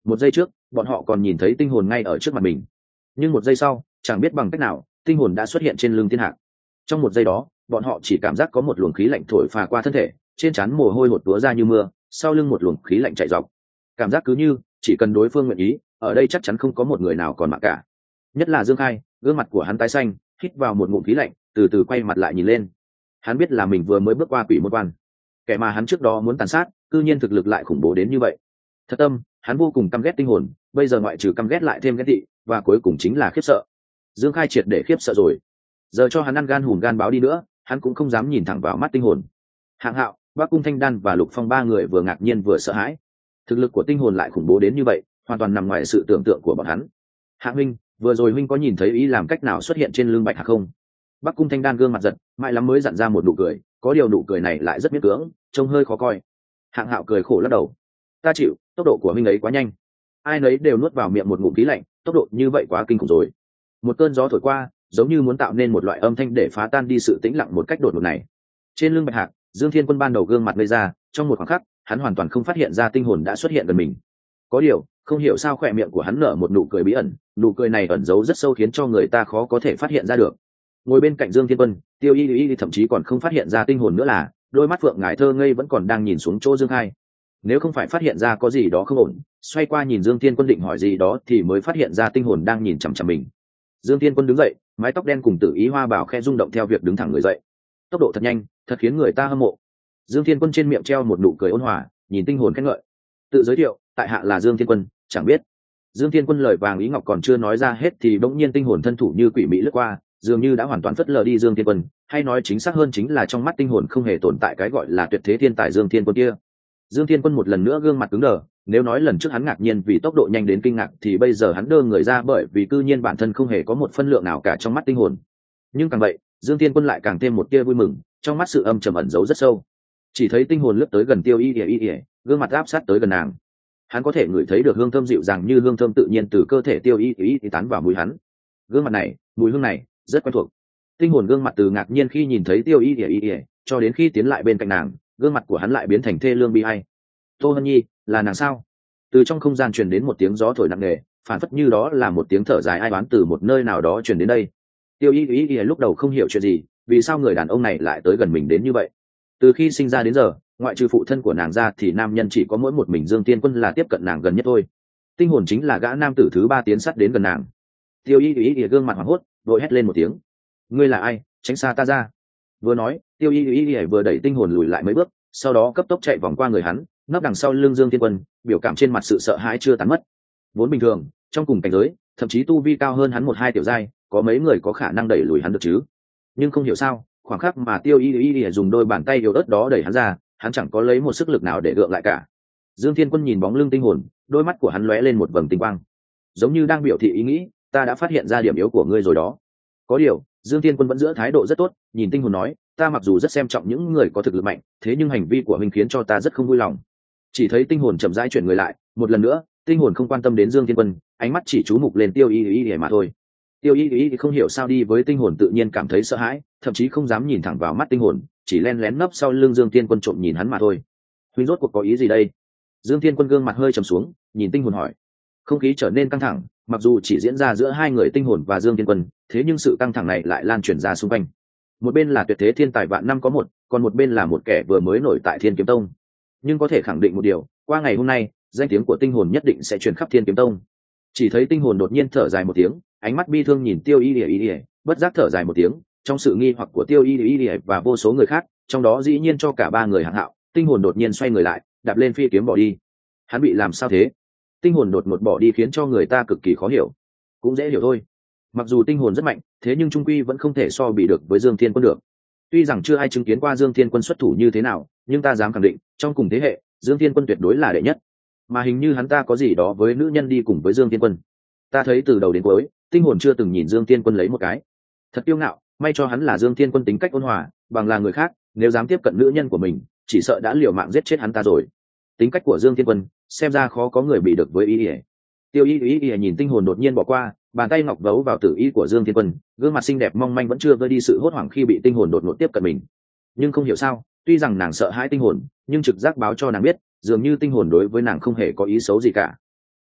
Một giây trước bọn họ còn nhìn thấy tinh hồn ngay ở trước mặt mình, nhưng một giây sau chẳng biết bằng cách nào tinh hồn đã xuất hiện trên lưng thiên hạc. Trong một giây đó bọn họ chỉ cảm giác có một luồng khí lạnh thổi phà qua thân thể, trên trán mồ hôi hột túa ra như mưa, sau lưng một luồng khí lạnh chạy dọc. Cảm giác cứ như chỉ cần đối phương nguyện ý, ở đây chắc chắn không có một người nào còn mạng cả. Nhất là Dương Khai, gương mặt của hắn tái xanh, hít vào một ngụm khí lạnh, từ từ quay mặt lại nhìn lên. Hắn biết là mình vừa mới bước qua quỷ môn quan, kẻ mà hắn trước đó muốn tàn sát cư nhiên thực lực lại khủng bố đến như vậy. Thật tâm hắn vô cùng căm ghét tinh hồn, bây giờ ngoại trừ căm ghét lại thêm ghét tị, và cuối cùng chính là khiếp sợ. Dương Khai triệt để khiếp sợ rồi, giờ cho hắn ăn gan hùn gan báo đi nữa hắn cũng không dám nhìn thẳng vào mắt tinh hồn. Hạng Hạo, Bắc Cung Thanh Đan và Lục Phong ba người vừa ngạc nhiên vừa sợ hãi. Thực lực của tinh hồn lại khủng bố đến như vậy, hoàn toàn nằm ngoài sự tưởng tượng của bọn hắn. Hạng huynh, vừa rồi huynh có nhìn thấy ý làm cách nào xuất hiện trên lưng Bạch Hạc không? Bắc Cung Thanh Đan gương mặt giật mãi lắm mới dặn ra một nụ cười, có điều nụ cười này lại rất miễn cưỡng, trông hơi khó coi. Hạng Hạo cười khổ lắc đầu, ta chịu, tốc độ của huynh ấy quá nhanh, ai nấy đều nuốt vào miệng một ngụm khí lạnh, tốc độ như vậy quá kinh khủng rồi. Một cơn gió thổi qua, giống như muốn tạo nên một loại âm thanh để phá tan đi sự tĩnh lặng một cách đột ngột này. Trên lưng Bạch Hạc, Dương Thiên Quân ban đầu gương mặt ngây ra, trong một khoảng khắc hắn hoàn toàn không phát hiện ra tinh hồn đã xuất hiện gần mình. Có điều không hiểu sao khỏe miệng của hắn nở một nụ cười bí ẩn, nụ cười này ẩn giấu rất sâu khiến cho người ta khó có thể phát hiện ra được. Ngồi bên cạnh Dương Thiên Quân, Tiêu Y thậm chí còn không phát hiện ra tinh hồn nữa, là đôi mắt phượng ngải thơ ngây vẫn còn đang nhìn xuống chỗ Dương Khai. Nếu không phải phát hiện ra có gì đó không ổn, xoay qua nhìn Dương Thiên Quân định hỏi gì đó thì mới phát hiện ra tinh hồn đang nhìn chằm chằm mình. Dương Thiên Quân đứng dậy, mái tóc đen cùng Tử Ý Hoa bảo khe rung động theo việc đứng thẳng người dậy. Tốc độ thật nhanh, thật khiến người ta hâm mộ. Dương Thiên Quân trên miệng treo một nụ cười ôn hòa, nhìn tinh hồn khen ngợi. Tự giới thiệu, tại hạ là Dương Thiên Quân, chẳng biết. Dương Thiên Quân lời vàng ý ngọc còn chưa nói ra hết thì bỗng nhiên tinh hồn thân thủ như quỷ mị lướt qua, dường như đã hoàn toàn phất lờ đi Dương Thiên Quân, hay nói chính xác hơn chính là trong mắt tinh hồn không hề tồn tại cái gọi là tuyệt thế thiên tài Dương Thiên Quân kia. Dương Thiên Quân một lần nữa gương mặt cứng đờ, nếu nói lần trước hắn ngạc nhiên vì tốc độ nhanh đến kinh ngạc thì bây giờ hắn đơ người ra bởi vì cư nhiên bản thân không hề có một phân lượng nào cả trong mắt tinh hồn. Nhưng càng vậy, Dương Thiên Quân lại càng thêm một tia vui mừng, trong mắt sự âm trầm ẩn giấu rất sâu. Chỉ thấy tinh hồn lướt tới gần Tiêu Y, gương mặt áp sát tới gần nàng. Hắn có thể ngửi thấy được hương thơm dịu dàng như hương thơm tự nhiên từ cơ thể Tiêu Y tán vào mũi hắn. Gương mặt này, mùi hương này rất quen thuộc. Tinh hồn gương mặt từ ngạc nhiên khi nhìn thấy Tiêu Y, cho đến khi tiến lại bên cạnh nàng, gương mặt của hắn lại biến thành thê lương bi ai. Tô Hân Nhi, là nàng sao? Từ trong không gian truyền đến một tiếng gió thổi nặng nề, phản phất như đó là một tiếng thở dài ai oán từ một nơi nào đó truyền đến đây. Tiêu Y lúc đầu không hiểu chuyện gì, vì sao người đàn ông này lại tới gần mình đến như vậy. Từ khi sinh ra đến giờ, ngoại trừ phụ thân của nàng ra thì nam nhân chỉ có mỗi một mình Dương Tiên Quân là tiếp cận nàng gần nhất thôi. Tinh hồn chính là gã nam tử thứ ba tiến sát đến gần nàng. Tiêu Y gương mặt hoảng hốt, vội hét lên một tiếng, ngươi là ai, tránh xa ta ra. Vừa nói, Tiêu Y vừa đẩy tinh hồn lùi lại mấy bước, sau đó cấp tốc chạy vòng qua người hắn, nấp đằng sau lưng Dương Tiên Quân, biểu cảm trên mặt sự sợ hãi chưa tán mất. Vốn bình thường, trong cùng cảnh giới, thậm chí tu vi cao hơn hắn một hai tiểu giai, có mấy người có khả năng đẩy lùi hắn được chứ. Nhưng không hiểu sao, khoảng khắc mà Tiêu Y dùng đôi bàn tay yếu ớt đó đẩy hắn ra, hắn chẳng có lấy một sức lực nào để gượng lại cả. Dương Thiên Quân nhìn bóng lưng tinh hồn, đôi mắt của hắn lóe lên một vầng tinh quang, giống như đang biểu thị ý nghĩ, ta đã phát hiện ra điểm yếu của ngươi rồi đó. Có điều, Dương Thiên Quân vẫn giữ thái độ rất tốt, nhìn tinh hồn nói, ta mặc dù rất xem trọng những người có thực lực mạnh, thế nhưng hành vi của mình khiến cho ta rất không vui lòng. Chỉ thấy tinh hồn chậm rãi chuyển người lại, một lần nữa, tinh hồn không quan tâm đến Dương Thiên Quân, ánh mắt chỉ chú mục lên Tiêu Y mà thôi. Tiêu Y không hiểu sao đi với tinh hồn tự nhiên cảm thấy sợ hãi, thậm chí không dám nhìn thẳng vào mắt tinh hồn, chỉ len lén nấp sau lưng Dương Thiên Quân trộm nhìn hắn mà thôi. Huynh rốt cuộc có ý gì đây? Dương Thiên Quân gương mặt hơi trầm xuống, nhìn tinh hồn hỏi. Không khí trở nên căng thẳng, mặc dù chỉ diễn ra giữa hai người tinh hồn và Dương Thiên Quân, thế nhưng sự căng thẳng này lại lan truyền ra xung quanh. Một bên là tuyệt thế thiên tài vạn năm có một, còn một bên là một kẻ vừa mới nổi tại Thiên Kiếm Tông. Nhưng có thể khẳng định một điều, qua ngày hôm nay, danh tiếng của tinh hồn nhất định sẽ truyền khắp Thiên Kiếm Tông. Chỉ thấy tinh hồn đột nhiên thở dài một tiếng, ánh mắt bi thương nhìn Tiêu Y, bất giác thở dài một tiếng, trong sự nghi hoặc của Tiêu Y và vô số người khác, trong đó dĩ nhiên cho cả ba người Hạng Hạo, tinh hồn đột nhiên xoay người lại, đạp lên phi kiếm bỏ đi. Hắn bị làm sao thế? Tinh hồn đột ngột bỏ đi khiến cho người ta cực kỳ khó hiểu. Cũng dễ hiểu thôi. Mặc dù tinh hồn rất mạnh, thế nhưng trung quy vẫn không thể so bì được với Dương Thiên Quân được. Tuy rằng chưa ai chứng kiến qua Dương Thiên Quân xuất thủ như thế nào, nhưng ta dám khẳng định, trong cùng thế hệ, Dương Thiên Quân tuyệt đối là đệ nhất. Mà hình như hắn ta có gì đó với nữ nhân đi cùng với Dương Thiên Quân. Ta thấy từ đầu đến cuối, tinh hồn chưa từng nhìn Dương Thiên Quân lấy một cái. Thật kiêu ngạo, may cho hắn là Dương Thiên Quân tính cách ôn hòa, bằng là người khác, nếu dám tiếp cận nữ nhân của mình, chỉ sợ đã liều mạng giết chết hắn ta rồi. Tính cách của Dương Thiên Quân, xem ra khó có người bị được với Y. Tiêu Y nhìn tinh hồn đột nhiên bỏ qua, bàn tay ngọc vấu vào tử y của Dương Thiên Quân, gương mặt xinh đẹp mong manh vẫn chưa vơi đi sự hốt hoảng khi bị tinh hồn đột ngột tiếp cận mình. Nhưng không hiểu sao, tuy rằng nàng sợ hãi tinh hồn, nhưng trực giác báo cho nàng biết, dường như tinh hồn đối với nàng không hề có ý xấu gì cả.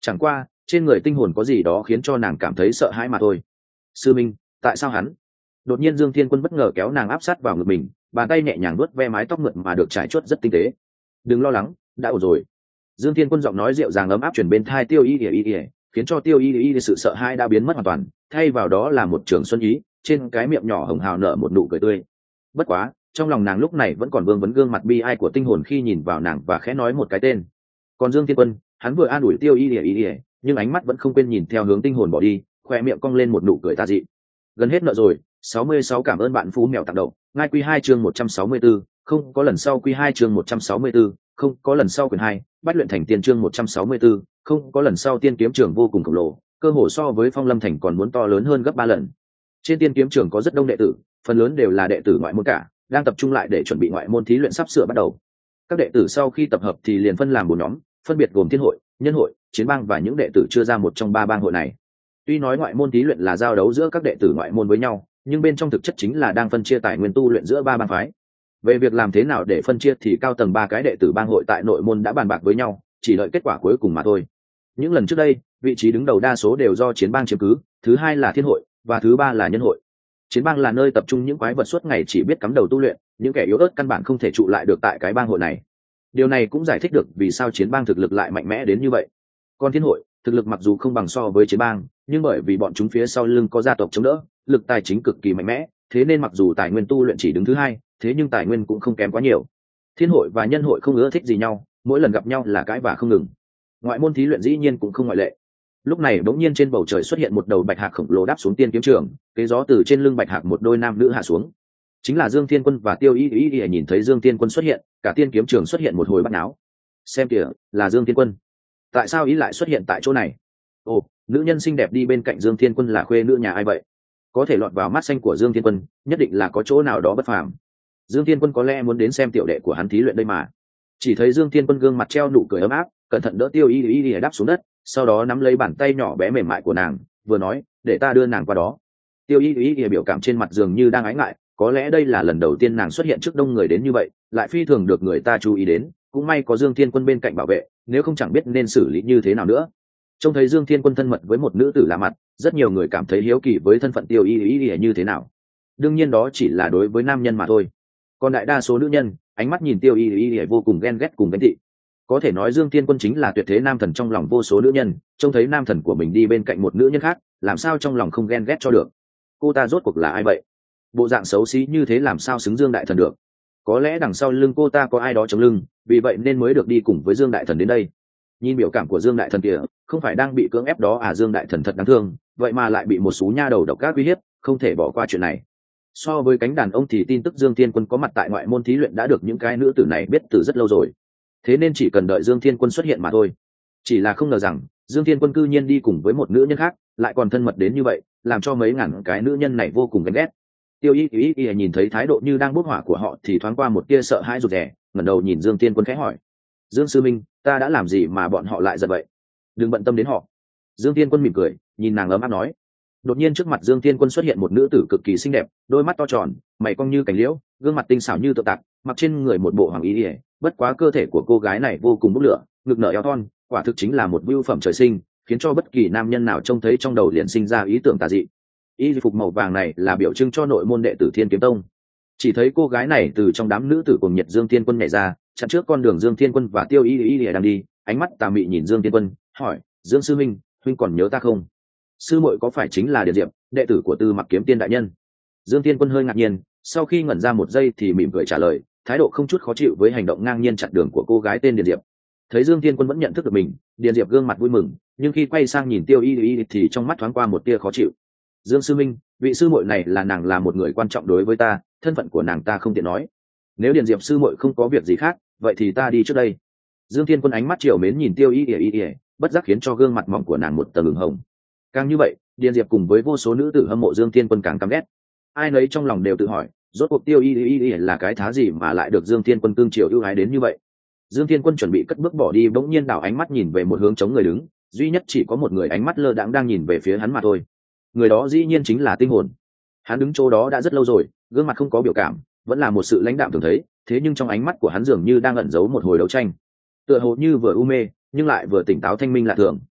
chẳng qua trên người tinh hồn có gì đó khiến cho nàng cảm thấy sợ hãi mà thôi. Sư minh, tại sao hắn? Đột nhiên Dương Thiên Quân bất ngờ kéo nàng áp sát vào ngực mình, bàn tay nhẹ nhàng vuốt ve mái tóc mượt mà được trải chuốt rất tinh tế. Đừng lo lắng, đã ổn rồi. Dương Thiên Quân giọng nói dịu dàng ấm áp truyền bên tai Tiêu Y Y, khiến cho Tiêu Y Y sự sợ hãi đã biến mất hoàn toàn, thay vào đó là một trường xuân ý, trên cái miệng nhỏ hồng hào nở một nụ cười tươi. Bất quá, trong lòng nàng lúc này vẫn còn vương vấn gương mặt bi ai của tinh hồn khi nhìn vào nàng và khẽ nói một cái tên. Còn Dương Thiên Quân, hắn vừa an ủi Tiêu Y Y, nhưng ánh mắt vẫn không quên nhìn theo hướng tinh hồn bỏ đi, khoe miệng cong lên một nụ cười tà dị. Gần hết nợ rồi. 66 cảm ơn bạn Phú Mèo tặng đầu. Ngay quy 2 chương 164, không có lần sau quy 2 chương 164, không có lần sau quyển 2, Bách luyện thành tiên chương 164, không có lần sau tiên kiếm trường vô cùng khổng lồ, cơ hồ so với Phong Lâm thành còn muốn to lớn hơn gấp 3 lần. Trên tiên kiếm trường có rất đông đệ tử, phần lớn đều là đệ tử ngoại môn cả, đang tập trung lại để chuẩn bị ngoại môn thí luyện sắp sửa bắt đầu. Các đệ tử sau khi tập hợp thì liền phân làm 4 nhóm, phân biệt gồm Thiên hội, Nhân hội, Chiến bang và những đệ tử chưa ra một trong 3 bang hội này. Tuy nói ngoại môn thí luyện là giao đấu giữa các đệ tử ngoại môn với nhau, nhưng bên trong thực chất chính là đang phân chia tài nguyên tu luyện giữa 3 bang phái. Về việc làm thế nào để phân chia thì cao tầng 3 cái đệ tử bang hội tại nội môn đã bàn bạc với nhau, chỉ đợi kết quả cuối cùng mà thôi. Những lần trước đây, vị trí đứng đầu đa số đều do Chiến bang chiếm cứ, thứ hai là Thiên hội và thứ ba là Nhân hội. Chiến bang là nơi tập trung những quái vật suốt ngày chỉ biết cắm đầu tu luyện, những kẻ yếu ớt căn bản không thể trụ lại được tại cái bang hội này. Điều này cũng giải thích được vì sao Chiến bang thực lực lại mạnh mẽ đến như vậy. Còn Thiên hội, thực lực mặc dù không bằng so với Chiến bang, nhưng bởi vì bọn chúng phía sau lưng có gia tộc chống đỡ, lực tài chính cực kỳ mạnh mẽ, thế nên mặc dù tài nguyên tu luyện chỉ đứng thứ hai, thế nhưng tài nguyên cũng không kém quá nhiều. Thiên hội và Nhân hội không ưa thích gì nhau, mỗi lần gặp nhau là cãi vã không ngừng. Ngoại môn thí luyện dĩ nhiên cũng không ngoại lệ. Lúc này bỗng nhiên trên bầu trời xuất hiện một đầu bạch hạc khổng lồ đáp xuống tiên kiếm trường, kế gió từ trên lưng bạch hạc một đôi nam nữ hạ xuống. Chính là Dương Thiên Quân và Tiêu Y Y. Nhìn thấy Dương Thiên Quân xuất hiện, cả tiên kiếm trường xuất hiện một hồi bắt náo. Xem kìa, là Dương Thiên Quân. Tại sao ý lại xuất hiện tại chỗ này? Ồ, nữ nhân xinh đẹp đi bên cạnh Dương Thiên Quân là khuê nữ nhà ai vậy? Có thể lọt vào mắt xanh của Dương Thiên Quân, nhất định là có chỗ nào đó bất phàm. Dương Thiên Quân có lẽ muốn đến xem tiểu đệ của hắn thí luyện đây mà. Chỉ thấy Dương Thiên Quân gương mặt treo nụ cười ấm áp, cẩn thận đỡ Tiêu Y Y đáp xuống đất, sau đó nắm lấy bàn tay nhỏ bé mềm mại của nàng, vừa nói, để ta đưa nàng qua đó. Tiêu Y Y biểu cảm trên mặt dường như đang ái ngại, có lẽ đây là lần đầu tiên nàng xuất hiện trước đông người đến như vậy, lại phi thường được người ta chú ý đến, cũng may có Dương Thiên Quân bên cạnh bảo vệ, nếu không chẳng biết nên xử lý như thế nào nữa. Trông thấy Dương Thiên Quân thân mật với một nữ tử lạ mặt, rất nhiều người cảm thấy hiếu kỳ với thân phận Tiêu Y Y như thế nào. Đương nhiên đó chỉ là đối với nam nhân mà thôi. Còn đại đa số nữ nhân, ánh mắt nhìn Tiêu Y Y vô cùng ghen ghét cùng ghen tị. Có thể nói Dương Thiên Quân chính là tuyệt thế nam thần trong lòng vô số nữ nhân, trông thấy nam thần của mình đi bên cạnh một nữ nhân khác, làm sao trong lòng không ghen ghét cho được. Cô ta rốt cuộc là ai vậy? Bộ dạng xấu xí như thế làm sao xứng Dương đại thần được? Có lẽ đằng sau lưng cô ta có ai đó chống lưng, vì vậy nên mới được đi cùng với Dương đại thần đến đây. Nhìn biểu cảm của Dương đại thần kìa, không phải đang bị cưỡng ép đó à? Dương đại thần thật đáng thương, vậy mà lại bị một số nha đầu độc ác uy hiếp, không thể bỏ qua chuyện này. So với cánh đàn ông thì tin tức Dương Thiên Quân có mặt tại ngoại môn thí luyện đã được những cái nữ tử này biết từ rất lâu rồi, thế nên chỉ cần đợi Dương Thiên Quân xuất hiện mà thôi. Chỉ là không ngờ rằng Dương Thiên Quân cư nhiên đi cùng với một nữ nhân khác, lại còn thân mật đến như vậy, làm cho mấy ngàn cái nữ nhân này vô cùng ghen ghét. Tiêu Y Y nhìn thấy thái độ như đang bốc hỏa của họ thì thoáng qua một tia sợ hãi rụt rè, ngẩng đầu nhìn Dương Thiên Quân khẽ hỏi, Dương sư minh, ta đã làm gì mà bọn họ lại giận vậy? Đừng bận tâm đến họ. Dương Thiên Quân mỉm cười, nhìn nàng ấm áp nói. Đột nhiên trước mặt Dương Thiên Quân xuất hiện một nữ tử cực kỳ xinh đẹp, đôi mắt to tròn, mày cong như cành liễu, gương mặt tinh xảo như tượng tạc, mặc trên người một bộ hoàng y, bất quá cơ thể của cô gái này vô cùng bốc lửa, ngực nở eo thon, quả thực chính là một vưu phẩm trời sinh, khiến cho bất kỳ nam nhân nào trông thấy trong đầu liền sinh ra ý tưởng tà dị. Y phục màu vàng này là biểu trưng cho nội môn đệ tử Thiên Kiếm Tông. Chỉ thấy cô gái này từ trong đám nữ tử cùng nhiệt Dương Thiên Quân nhảy ra, chặn trước con đường Dương Thiên Quân và Tiêu Y Y đang đi, ánh mắt tà mị nhìn Dương Thiên Quân, hỏi, Dương sư minh, huynh còn nhớ ta không? Sư muội có phải chính là Điền Diệp, đệ tử của Tư Mặc Kiếm Tiên đại nhân? Dương Thiên Quân hơi ngạc nhiên, sau khi ngẩn ra một giây thì mỉm cười trả lời, thái độ không chút khó chịu với hành động ngang nhiên chặn đường của cô gái tên Điền Diệp. Thấy Dương Thiên Quân vẫn nhận thức được mình, Điền Diệp gương mặt vui mừng, nhưng khi quay sang nhìn Tiêu Y Y thì trong mắt thoáng qua một tia khó chịu. Dương sư minh, vị sư muội này là nàng là một người quan trọng đối với ta, thân phận của nàng ta không tiện nói. Nếu Điền Diệp sư muội không có việc gì khác, vậy thì ta đi trước đây. Dương Thiên Quân ánh mắt trìu mến nhìn Tiêu Y Y, bất giác khiến cho gương mặt mỏng của nàng một tầng ửng hồng. Càng như vậy, Điền Diệp cùng với vô số nữ tử hâm mộ Dương Thiên Quân càng căm ghét. Ai nấy trong lòng đều tự hỏi, rốt cuộc Tiêu Y là cái thá gì mà lại được Dương Thiên Quân cương chiều ưu ái đến như vậy. Dương Thiên Quân chuẩn bị cất bước bỏ đi, bỗng nhiên đảo ánh mắt nhìn về một hướng trống người đứng, duy nhất chỉ có một người ánh mắt lơ đãng đang nhìn về phía hắn mà thôi. Người đó dĩ nhiên chính là Tinh Hồn. Hắn đứng chỗ đó đã rất lâu rồi, gương mặt không có biểu cảm, vẫn là một sự lãnh đạm thường thấy, thế nhưng trong ánh mắt của hắn dường như đang ẩn giấu một hồi đấu tranh, tựa hồ như vừa u mê nhưng lại vừa tỉnh táo thanh minh lạ thường.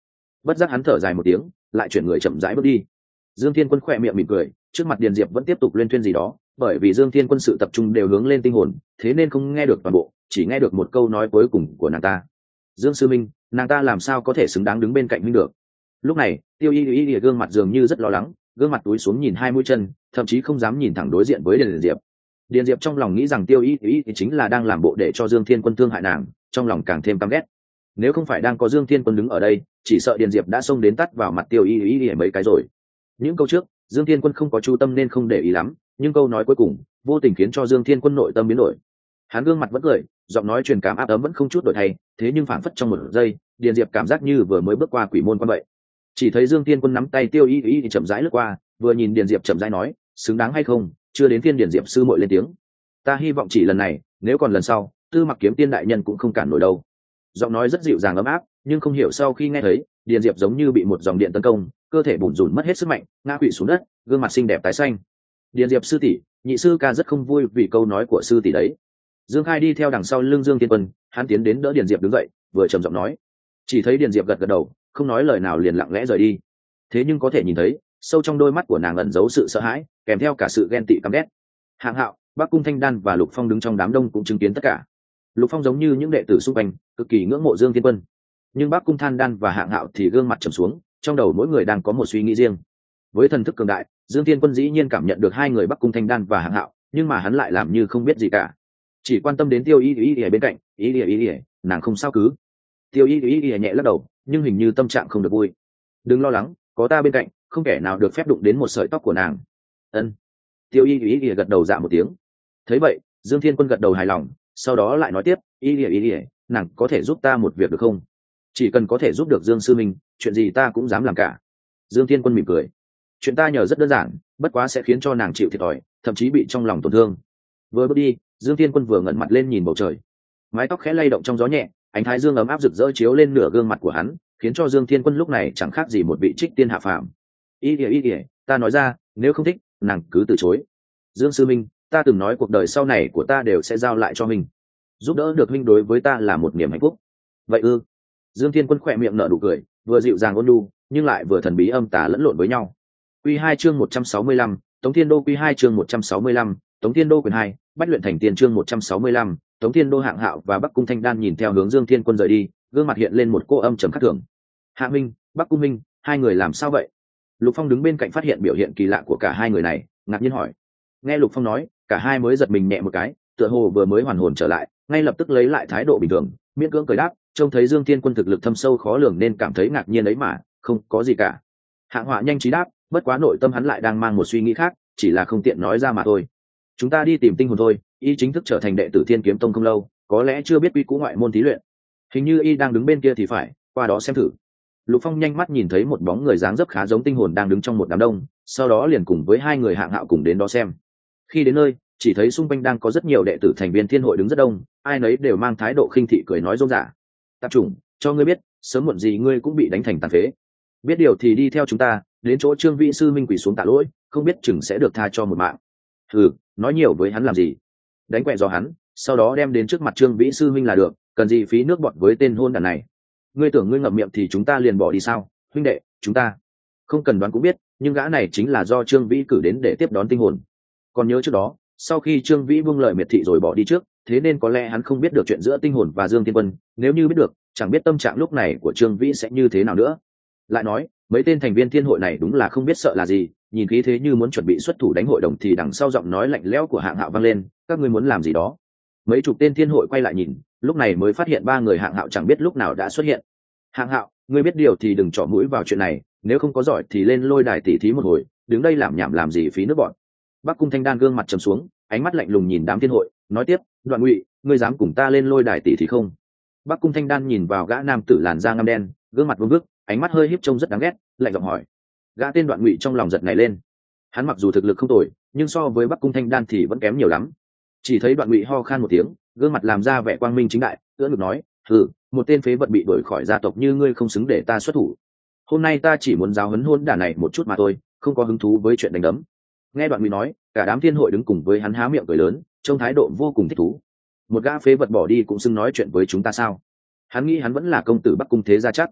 Bất giác hắn thở dài một tiếng, lại chuyển người chậm rãi bước đi. Dương Thiên Quân khỏe miệng mỉm cười, trước mặt Điền Diệp vẫn tiếp tục liên thuyên gì đó, bởi vì Dương Thiên Quân sự tập trung đều hướng lên tinh hồn, thế nên không nghe được toàn bộ, chỉ nghe được một câu nói cuối cùng của nàng ta. Dương sư minh, nàng ta làm sao có thể xứng đáng đứng bên cạnh huynh được. Lúc này Tiêu Y gương mặt dường như rất lo lắng, gương mặt túi xuống nhìn hai mũi chân, thậm chí không dám nhìn thẳng đối diện với Điền Diệp. Điền Diệp trong lòng nghĩ rằng Tiêu Y thì chính là đang làm bộ để cho Dương Thiên Quân thương hại nàng, trong lòng càng thêm căm ghét. Nếu không phải đang có Dương Thiên Quân đứng ở đây, chỉ sợ Điền Diệp đã xông đến tắt vào mặt Tiêu Y mấy cái rồi. Những câu trước Dương Thiên Quân không có chú tâm nên không để ý lắm, nhưng câu nói cuối cùng vô tình khiến cho Dương Thiên Quân nội tâm biến đổi. Hắn gương mặt vẫn cười, giọng nói truyền cảm áp ấm vẫn không chút đổi thay, thế nhưng phảng phất trong một giây, Điền Diệp cảm giác như vừa mới bước qua quỷ môn quan vậy. Chỉ thấy Dương Thiên Quân nắm tay Tiêu Y thì chậm rãi lướt qua, vừa nhìn Điền Diệp chậm rãi nói, xứng đáng hay không, chưa đến phiên Điền Diệp sư muội lên tiếng. Ta hy vọng chỉ lần này, nếu còn lần sau, Tư Mặc Kiếm Tiên đại nhân cũng không cản nổi đâu. Giọng nói rất dịu dàng ấm áp, nhưng không hiểu sau khi nghe thấy, Điền Diệp giống như bị một dòng điện tấn công, cơ thể bủn rủn mất hết sức mạnh, ngã quỵ xuống đất, gương mặt xinh đẹp tái xanh. Điền Diệp sư tỷ, nhị sư ca rất không vui vì câu nói của sư tỷ đấy. Dương Khai đi theo đằng sau lưng Dương Thiên Quân, hắn tiến đến đỡ Điền Diệp đứng dậy, vừa trầm giọng nói. Chỉ thấy Điền Diệp gật gật đầu, không nói lời nào liền lặng lẽ rời đi. Thế nhưng có thể nhìn thấy, sâu trong đôi mắt của nàng ẩn giấu sự sợ hãi, kèm theo cả sự ghen tị căm ghét. Hạng Hạo, Bắc Cung Thanh Đan và Lục Phong đứng trong đám đông cũng chứng kiến tất cả. Lục Phong giống như những đệ tử xung quanh, cực kỳ ngưỡng mộ Dương Thiên Quân, nhưng Bắc Cung Thanh Đan và Hạng Hạo thì gương mặt trầm xuống, trong đầu mỗi người đang có một suy nghĩ riêng. Với thần thức cường đại, Dương Thiên Quân dĩ nhiên cảm nhận được hai người Bắc Cung Thanh Đan và Hạng Hạo, nhưng mà hắn lại làm như không biết gì cả, chỉ quan tâm đến Tiêu Y ở bên cạnh. Y, nàng không sao cứ. Tiêu Y nhẹ lắc đầu, nhưng hình như tâm trạng không được vui. Đừng lo lắng, có ta bên cạnh, không kẻ nào được phép đụng đến một sợi tóc của nàng. Ân. Tiêu Y gật đầu dạ một tiếng. Thấy vậy, Dương Thiên Quân gật đầu hài lòng, sau đó lại nói tiếp, Y, nàng có thể giúp ta một việc được không? Chỉ cần có thể giúp được Dương sư minh, chuyện gì ta cũng dám làm cả. Dương Thiên Quân mỉm cười. Chuyện ta nhờ rất đơn giản, bất quá sẽ khiến cho nàng chịu thiệt thòi, thậm chí bị trong lòng tổn thương. Vừa bước đi, Dương Thiên Quân vừa ngẩng mặt lên nhìn bầu trời, mái tóc khẽ lay động trong gió nhẹ, ánh thái dương ấm áp rực rỡ chiếu lên nửa gương mặt của hắn, khiến cho Dương Thiên Quân lúc này chẳng khác gì một vị trích tiên hạ phàm. Y, ta nói ra, nếu không thích, nàng cứ từ chối. Dương sư minh, ta từng nói cuộc đời sau này của ta đều sẽ giao lại cho mình, giúp đỡ được huynh đối với ta là một niềm hạnh phúc. Vậy ư? Dương Thiên Quân khỏe miệng nở nụ cười, vừa dịu dàng ôn nhu, nhưng lại vừa thần bí âm tà lẫn lộn với nhau. Quy 2 chương 165, Tống Thiên Đô. Quy 2 chương 165, Tống Thiên Đô quyền 2, Bách luyện thành tiền chương 165, Tống Thiên Đô. Hạng Hạo và Bắc Cung Thanh Đan nhìn theo hướng Dương Thiên Quân rời đi, gương mặt hiện lên một cô âm trầm khắc thường. Hạ Minh, Bắc Cung Minh, hai người làm sao vậy? Lục Phong đứng bên cạnh phát hiện biểu hiện kỳ lạ của cả hai người này, ngạc nhiên hỏi. Nghe Lục Phong nói, cả hai mới giật mình nhẹ một cái, tựa hồ vừa mới hoàn hồn trở lại, ngay lập tức lấy lại thái độ bình thường, miễn cưỡng cười đáp, trông thấy Dương Thiên Quân thực lực thâm sâu khó lường nên cảm thấy ngạc nhiên ấy mà, không có gì cả. Hạng Họa nhanh trí đáp, bất quá nội tâm hắn lại đang mang một suy nghĩ khác, chỉ là không tiện nói ra mà thôi. Chúng ta đi tìm tinh hồn thôi, y chính thức trở thành đệ tử Thiên Kiếm Tông không lâu, có lẽ chưa biết quy cũ ngoại môn thí luyện. Hình như y đang đứng bên kia thì phải, qua đó xem thử. Lục Phong nhanh mắt nhìn thấy một bóng người dáng dấp khá giống tinh hồn đang đứng trong một đám đông, sau đó liền cùng với hai người Hạng Hạo cùng đến đó xem. Khi đến nơi, chỉ thấy xung quanh đang có rất nhiều đệ tử thành viên thiên hội đứng rất đông, ai nấy đều mang thái độ khinh thị cười nói rôm rả. Tạp chủng, cho ngươi biết, sớm muộn gì ngươi cũng bị đánh thành tàn phế. Biết điều thì đi theo chúng ta, đến chỗ Trương Vĩ sư minh quỳ xuống tạ lỗi, không biết chừng sẽ được tha cho một mạng. Ừ, nói nhiều với hắn làm gì? Đánh quẹ do hắn, sau đó đem đến trước mặt Trương Vĩ sư minh là được, cần gì phí nước bọt với tên hôn đàn này. Ngươi tưởng ngươi ngậm miệng thì chúng ta liền bỏ đi sao? Huynh đệ, chúng ta không cần đoán cũng biết, nhưng gã này chính là do Trương Vĩ cử đến để tiếp đón tinh hồn. Còn nhớ trước đó, sau khi Trương Vĩ buông lời miệt thị rồi bỏ đi trước, thế nên có lẽ hắn không biết được chuyện giữa tinh hồn và Dương Thiên Quân, nếu như biết được, chẳng biết tâm trạng lúc này của Trương Vĩ sẽ như thế nào nữa. Lại nói, mấy tên thành viên thiên hội này đúng là không biết sợ là gì, nhìn khí thế như muốn chuẩn bị xuất thủ đánh hội đồng thì đằng sau giọng nói lạnh lẽo của Hạng Hạo vang lên, các ngươi muốn làm gì đó? Mấy chục tên thiên hội quay lại nhìn, lúc này mới phát hiện ba người Hạng Hạo chẳng biết lúc nào đã xuất hiện. Hạng Hạo, ngươi biết điều thì đừng trỏ mũi vào chuyện này, nếu không có giỏi thì lên lôi đài tỉ thí một hồi, đứng đây làm nhảm làm gì phí nước bọn. Bắc Cung Thanh Đan gương mặt trầm xuống, ánh mắt lạnh lùng nhìn đám thiên hội, nói tiếp, Đoạn Ngụy, ngươi dám cùng ta lên lôi đài tỉ thí không? Bắc Cung Thanh Đan nhìn vào gã nam tử làn da ngăm đen, gương mặt vương vức, ánh mắt hơi híp trông rất đáng ghét, lạnh giọng hỏi. Gã tên Đoạn Ngụy trong lòng giật nảy lên. Hắn mặc dù thực lực không tồi, nhưng so với Bắc Cung Thanh Đan thì vẫn kém nhiều lắm. Chỉ thấy Đoạn Ngụy ho khan một tiếng, gương mặt làm ra vẻ quang minh chính đại, ưỡn ngực nói, hừ, một tên phế vật bị đuổi khỏi gia tộc như ngươi không xứng để ta xuất thủ. Hôm nay ta chỉ muốn giáo huấn hôn đản này một chút mà thôi, không có hứng thú với chuyện đánh đấm. Nghe Đoạn Ngụy nói, cả đám thiên hội đứng cùng với hắn há miệng cười lớn, trông thái độ vô cùng thích thú. Một gã phế vật bỏ đi cũng xứng nói chuyện với chúng ta sao? Hắn nghĩ hắn vẫn là công tử Bắc Cung thế gia chắc.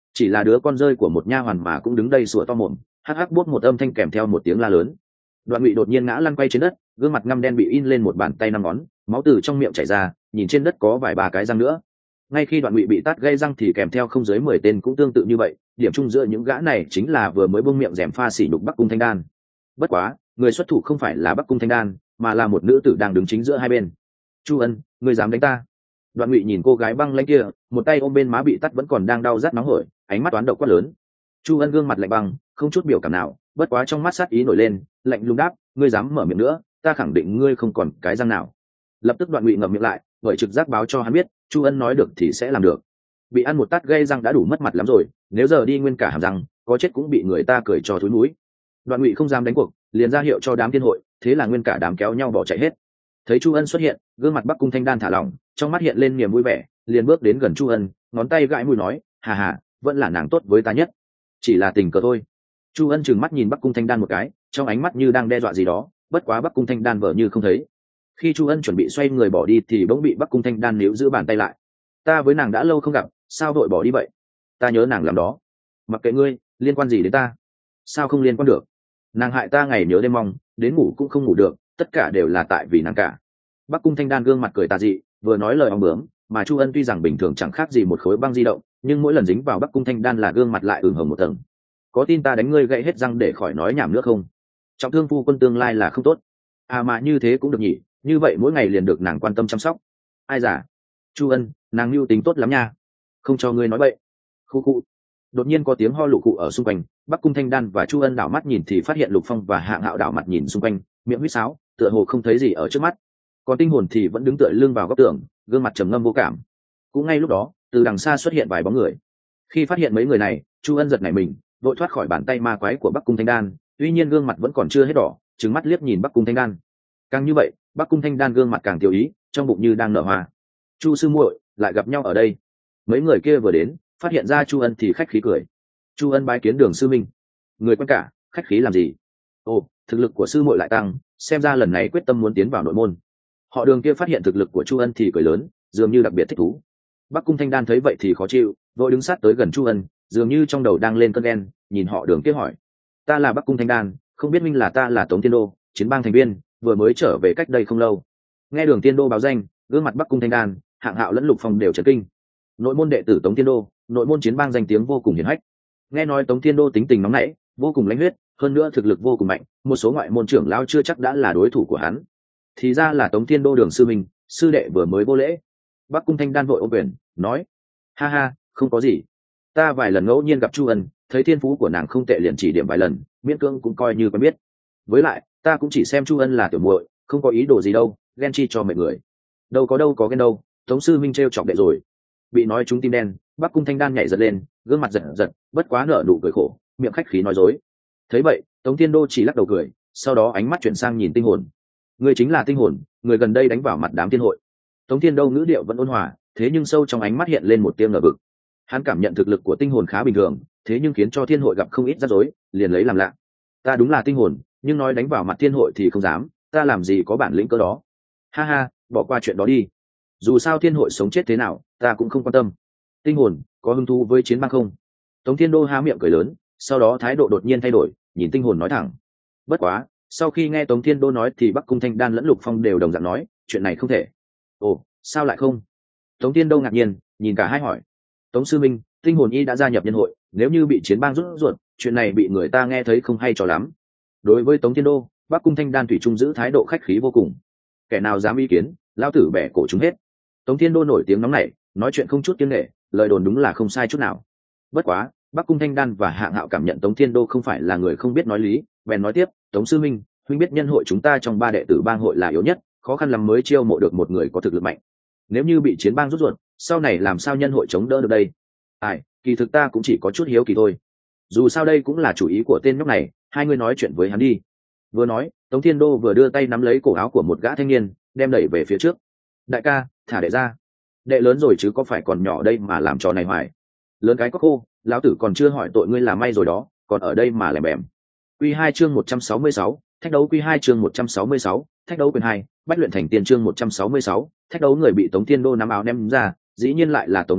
chỉ là đứa con rơi của một nha hoàn mà cũng đứng đây sủa to mồm, hắc hắc bốt một âm thanh kèm theo một tiếng la lớn. Đoạn Ngụy đột nhiên ngã lăn quay trên đất, gương mặt ngăm đen bị in lên một bàn tay năm ngón, máu từ trong miệng chảy ra, nhìn trên đất có vài ba cái răng nữa. Ngay khi Đoạn Ngụy bị tát gây răng thì kèm theo không dưới 10 tên cũng tương tự như vậy, điểm chung giữa những gã này chính là vừa mới buông miệng rèm pha sỉ nhục Bắc Cung Thanh Đan. Bất quá, người xuất thủ không phải là Bắc Cung Thanh Đan, mà là một nữ tử đang đứng chính giữa hai bên. Chu Ân, ngươi dám đánh ta? Đoạn Ngụy nhìn cô gái băng lãnh kia, một tay ôm bên má bị tát vẫn còn đang đau rát nóng hổi, ánh mắt toán độc quát lớn. Chu Ân gương mặt lạnh băng, không chút biểu cảm nào, bất quá trong mắt sát ý nổi lên, lạnh lùng đáp, ngươi dám mở miệng nữa, ta khẳng định ngươi không còn cái răng nào. Lập tức Đoạn Ngụy ngậm miệng lại, bởi trực giác báo cho hắn biết, Chu Ân nói được thì sẽ làm được. Bị ăn một tát gây răng đã đủ mất mặt lắm rồi, nếu giờ đi nguyên cả hàm răng, có chết cũng bị người ta cười cho thúi mũi. Đoạn Ngụy không dám đánh cuộc, liền ra hiệu cho đám thiên hội, thế là nguyên cả đám kéo nhau bỏ chạy hết. Thấy Chu Ân xuất hiện, gương mặt Bắc Cung Thanh Đan thả lỏng, trong mắt hiện lên niềm vui vẻ, liền bước đến gần Chu Ân, ngón tay gãi mũi nói, hà hà, vẫn là nàng tốt với ta nhất, chỉ là tình cờ thôi. Chu Ân trừng mắt nhìn Bắc Cung Thanh Đan một cái, trong ánh mắt như đang đe dọa gì đó, bất quá Bắc Cung Thanh Đan vờ như không thấy. Khi Chu Ân chuẩn bị xoay người bỏ đi thì bỗng bị Bắc Cung Thanh Đan níu giữ bàn tay lại. Ta với nàng đã lâu không gặp, sao đội bỏ đi vậy? Ta nhớ nàng lắm đó. Mặc kệ ngươi, liên quan gì đến ta? Sao không liên quan được? Nàng hại ta ngày nhớ đêm mong, đến ngủ cũng không ngủ được, tất cả đều là tại vì nàng cả. Bắc Cung Thanh Đan gương mặt cười tà dị, vừa nói lời ong bướm, mà Chu Ân tuy rằng bình thường chẳng khác gì một khối băng di động, nhưng mỗi lần dính vào Bắc Cung Thanh Đan là gương mặt lại ửng hồng một tầng. Có tin ta đánh ngươi gãy hết răng để khỏi nói nhảm nữa không? Trọng thương phu quân tương lai là không tốt. À mà như thế cũng được nhỉ, như vậy mỗi ngày liền được nàng quan tâm chăm sóc. Ai giả? Chu Ân, nàng mưu tính tốt lắm nha. Không cho ngươi nói bậy. Khu khu. Đột nhiên có tiếng ho lụ cụ ở xung quanh, Bắc Cung Thanh Đan và Chu Ân đảo mắt nhìn thì phát hiện Lục Phong và Hạng Hạo đảo mặt nhìn xung quanh, miệng huýt sáo, tựa hồ không thấy gì ở trước mắt. Còn Tinh Hồn thì vẫn đứng tựa lưng vào góc tường, gương mặt trầm ngâm vô cảm. Cũng ngay lúc đó, từ đằng xa xuất hiện vài bóng người. Khi phát hiện mấy người này, Chu Ân giật nảy mình, vội thoát khỏi bàn tay ma quái của Bắc Cung Thanh Đan, tuy nhiên gương mặt vẫn còn chưa hết đỏ, trừng mắt liếc nhìn Bắc Cung Thanh Đan. Càng như vậy, Bắc Cung Thanh Đan gương mặt càng tiêu ý, trong bụng như đang nở hoa. Chu sư muội, lại gặp nhau ở đây. Mấy người kia vừa đến, phát hiện ra Chu Ân thì khách khí cười. Chu Ân bái kiến Đường sư minh. Người quen cả, khách khí làm gì? Ồ, thực lực của sư muội lại tăng, xem ra lần này quyết tâm muốn tiến vào nội môn. Họ Đường kia phát hiện thực lực của Chu Ân thì cười lớn, dường như đặc biệt thích thú. Bắc Cung Thanh Đan thấy vậy thì khó chịu, vội đứng sát tới gần Chu Ân, dường như trong đầu đang lên cơn ghen, nhìn họ Đường kia hỏi: ta là Bắc Cung Thanh Đan, không biết minh là ta là Tống Thiên Đô, chiến bang thành viên, vừa mới trở về cách đây không lâu. Nghe Đường Thiên Đô báo danh, gương mặt Bắc Cung Thanh Đan, Hạng Hạo lẫn Lục Phong đều chấn kinh. Nội môn đệ tử Tống Thiên Đô, nội môn chiến bang danh tiếng vô cùng hiển hách. Nghe nói Tống Thiên Đô tính tình nóng nảy, vô cùng lãnh huyết, hơn nữa thực lực vô cùng mạnh, một số ngoại môn trưởng lão chưa chắc đã là đối thủ của hắn. Thì ra là Tống Thiên Đô Đường sư minh, sư đệ vừa mới vô lễ. Bắc Cung Thanh Đan vội ôm quyền, nói: ha ha, không có gì, ta vài lần ngẫu nhiên gặp Chu Ân, thấy thiên phú của nàng không tệ liền chỉ điểm vài lần, miễn cưỡng cũng coi như quen biết. Với lại ta cũng chỉ xem Chu Ân là tiểu muội, không có ý đồ gì đâu, ghen chi cho mọi người. Đâu có ghen đâu. Tống sư minh trêu chọc đệ rồi. Bị nói trúng tim đen, Bắc Cung Thanh Đan nhảy giật lên, gương mặt giật giật, bất quá nở nụ cười khổ, miệng khách khí nói dối. Thấy vậy, Tống Thiên Đô chỉ lắc đầu cười, sau đó ánh mắt chuyển sang nhìn Tinh Hồn. Người chính là Tinh Hồn, người gần đây đánh vào mặt đám thiên hội. Tống Thiên Đô ngữ điệu vẫn ôn hòa, thế nhưng sâu trong ánh mắt hiện lên một tia ngờ vực. Hắn cảm nhận thực lực của Tinh Hồn khá bình thường, thế nhưng khiến cho thiên hội gặp không ít rắc rối, liền lấy làm lạ. Ta đúng là Tinh Hồn, nhưng nói đánh vào mặt thiên hội thì không dám, ta làm gì có bản lĩnh cơ đó. Ha ha, bỏ qua chuyện đó đi. Dù sao thiên hội sống chết thế nào, ta cũng không quan tâm. Tinh Hồn, có hứng thú với chiến bang không? Tống Thiên Đô há miệng cười lớn, sau đó thái độ đột nhiên thay đổi, nhìn Tinh Hồn nói thẳng. Bất quá, sau khi nghe Tống Thiên Đô nói thì Bắc Cung Thanh Đan lẫn Lục Phong đều đồng dạng nói, chuyện này không thể. Ồ, sao lại không? Tống Thiên Đô ngạc nhiên, nhìn cả hai hỏi. Tống sư minh, Tinh Hồn y đã gia nhập nhân hội, nếu như bị chiến bang rút ruột, chuyện này bị người ta nghe thấy không hay cho lắm. Đối với Tống Thiên Đô, Bắc Cung Thanh Đan thủy chung giữ thái độ khách khí vô cùng. Kẻ nào dám ý kiến, lao tử bẻ cổ chúng hết. Tống Thiên Đô nổi tiếng nóng nảy, nói chuyện không chút kiêng nể, lời đồn đúng là không sai chút nào. Bất quá, Bắc Cung Thanh Đan và Hạng Hạo cảm nhận Tống Thiên Đô không phải là người không biết nói lý, bèn nói tiếp: Tống sư minh, huynh biết nhân hội chúng ta trong ba đệ tử bang hội là yếu nhất, khó khăn lắm mới chiêu mộ được một người có thực lực mạnh. Nếu như bị chiến bang rút ruột, sau này làm sao nhân hội chống đỡ được đây? Ai, kỳ thực ta cũng chỉ có chút hiếu kỳ thôi. Dù sao đây cũng là chủ ý của tên nhóc này, hai người nói chuyện với hắn đi. Vừa nói, Tống Thiên Đô vừa đưa tay nắm lấy cổ áo của một gã thanh niên, đem đẩy về phía trước. Đại ca, thả đệ ra. Đệ lớn rồi chứ có phải còn nhỏ đây mà làm trò này hoài. Lớn cái có khô, lão tử còn chưa hỏi tội ngươi là may rồi đó, còn ở đây mà lèm bèm. Quy 2 chương 166, thách đấu. Quy 2 chương 166, thách đấu quyền 2, bách luyện thành tiên chương 166, thách đấu. Người bị Tống Thiên Đô nắm áo ném ra, dĩ nhiên lại là Tống Đế Bính,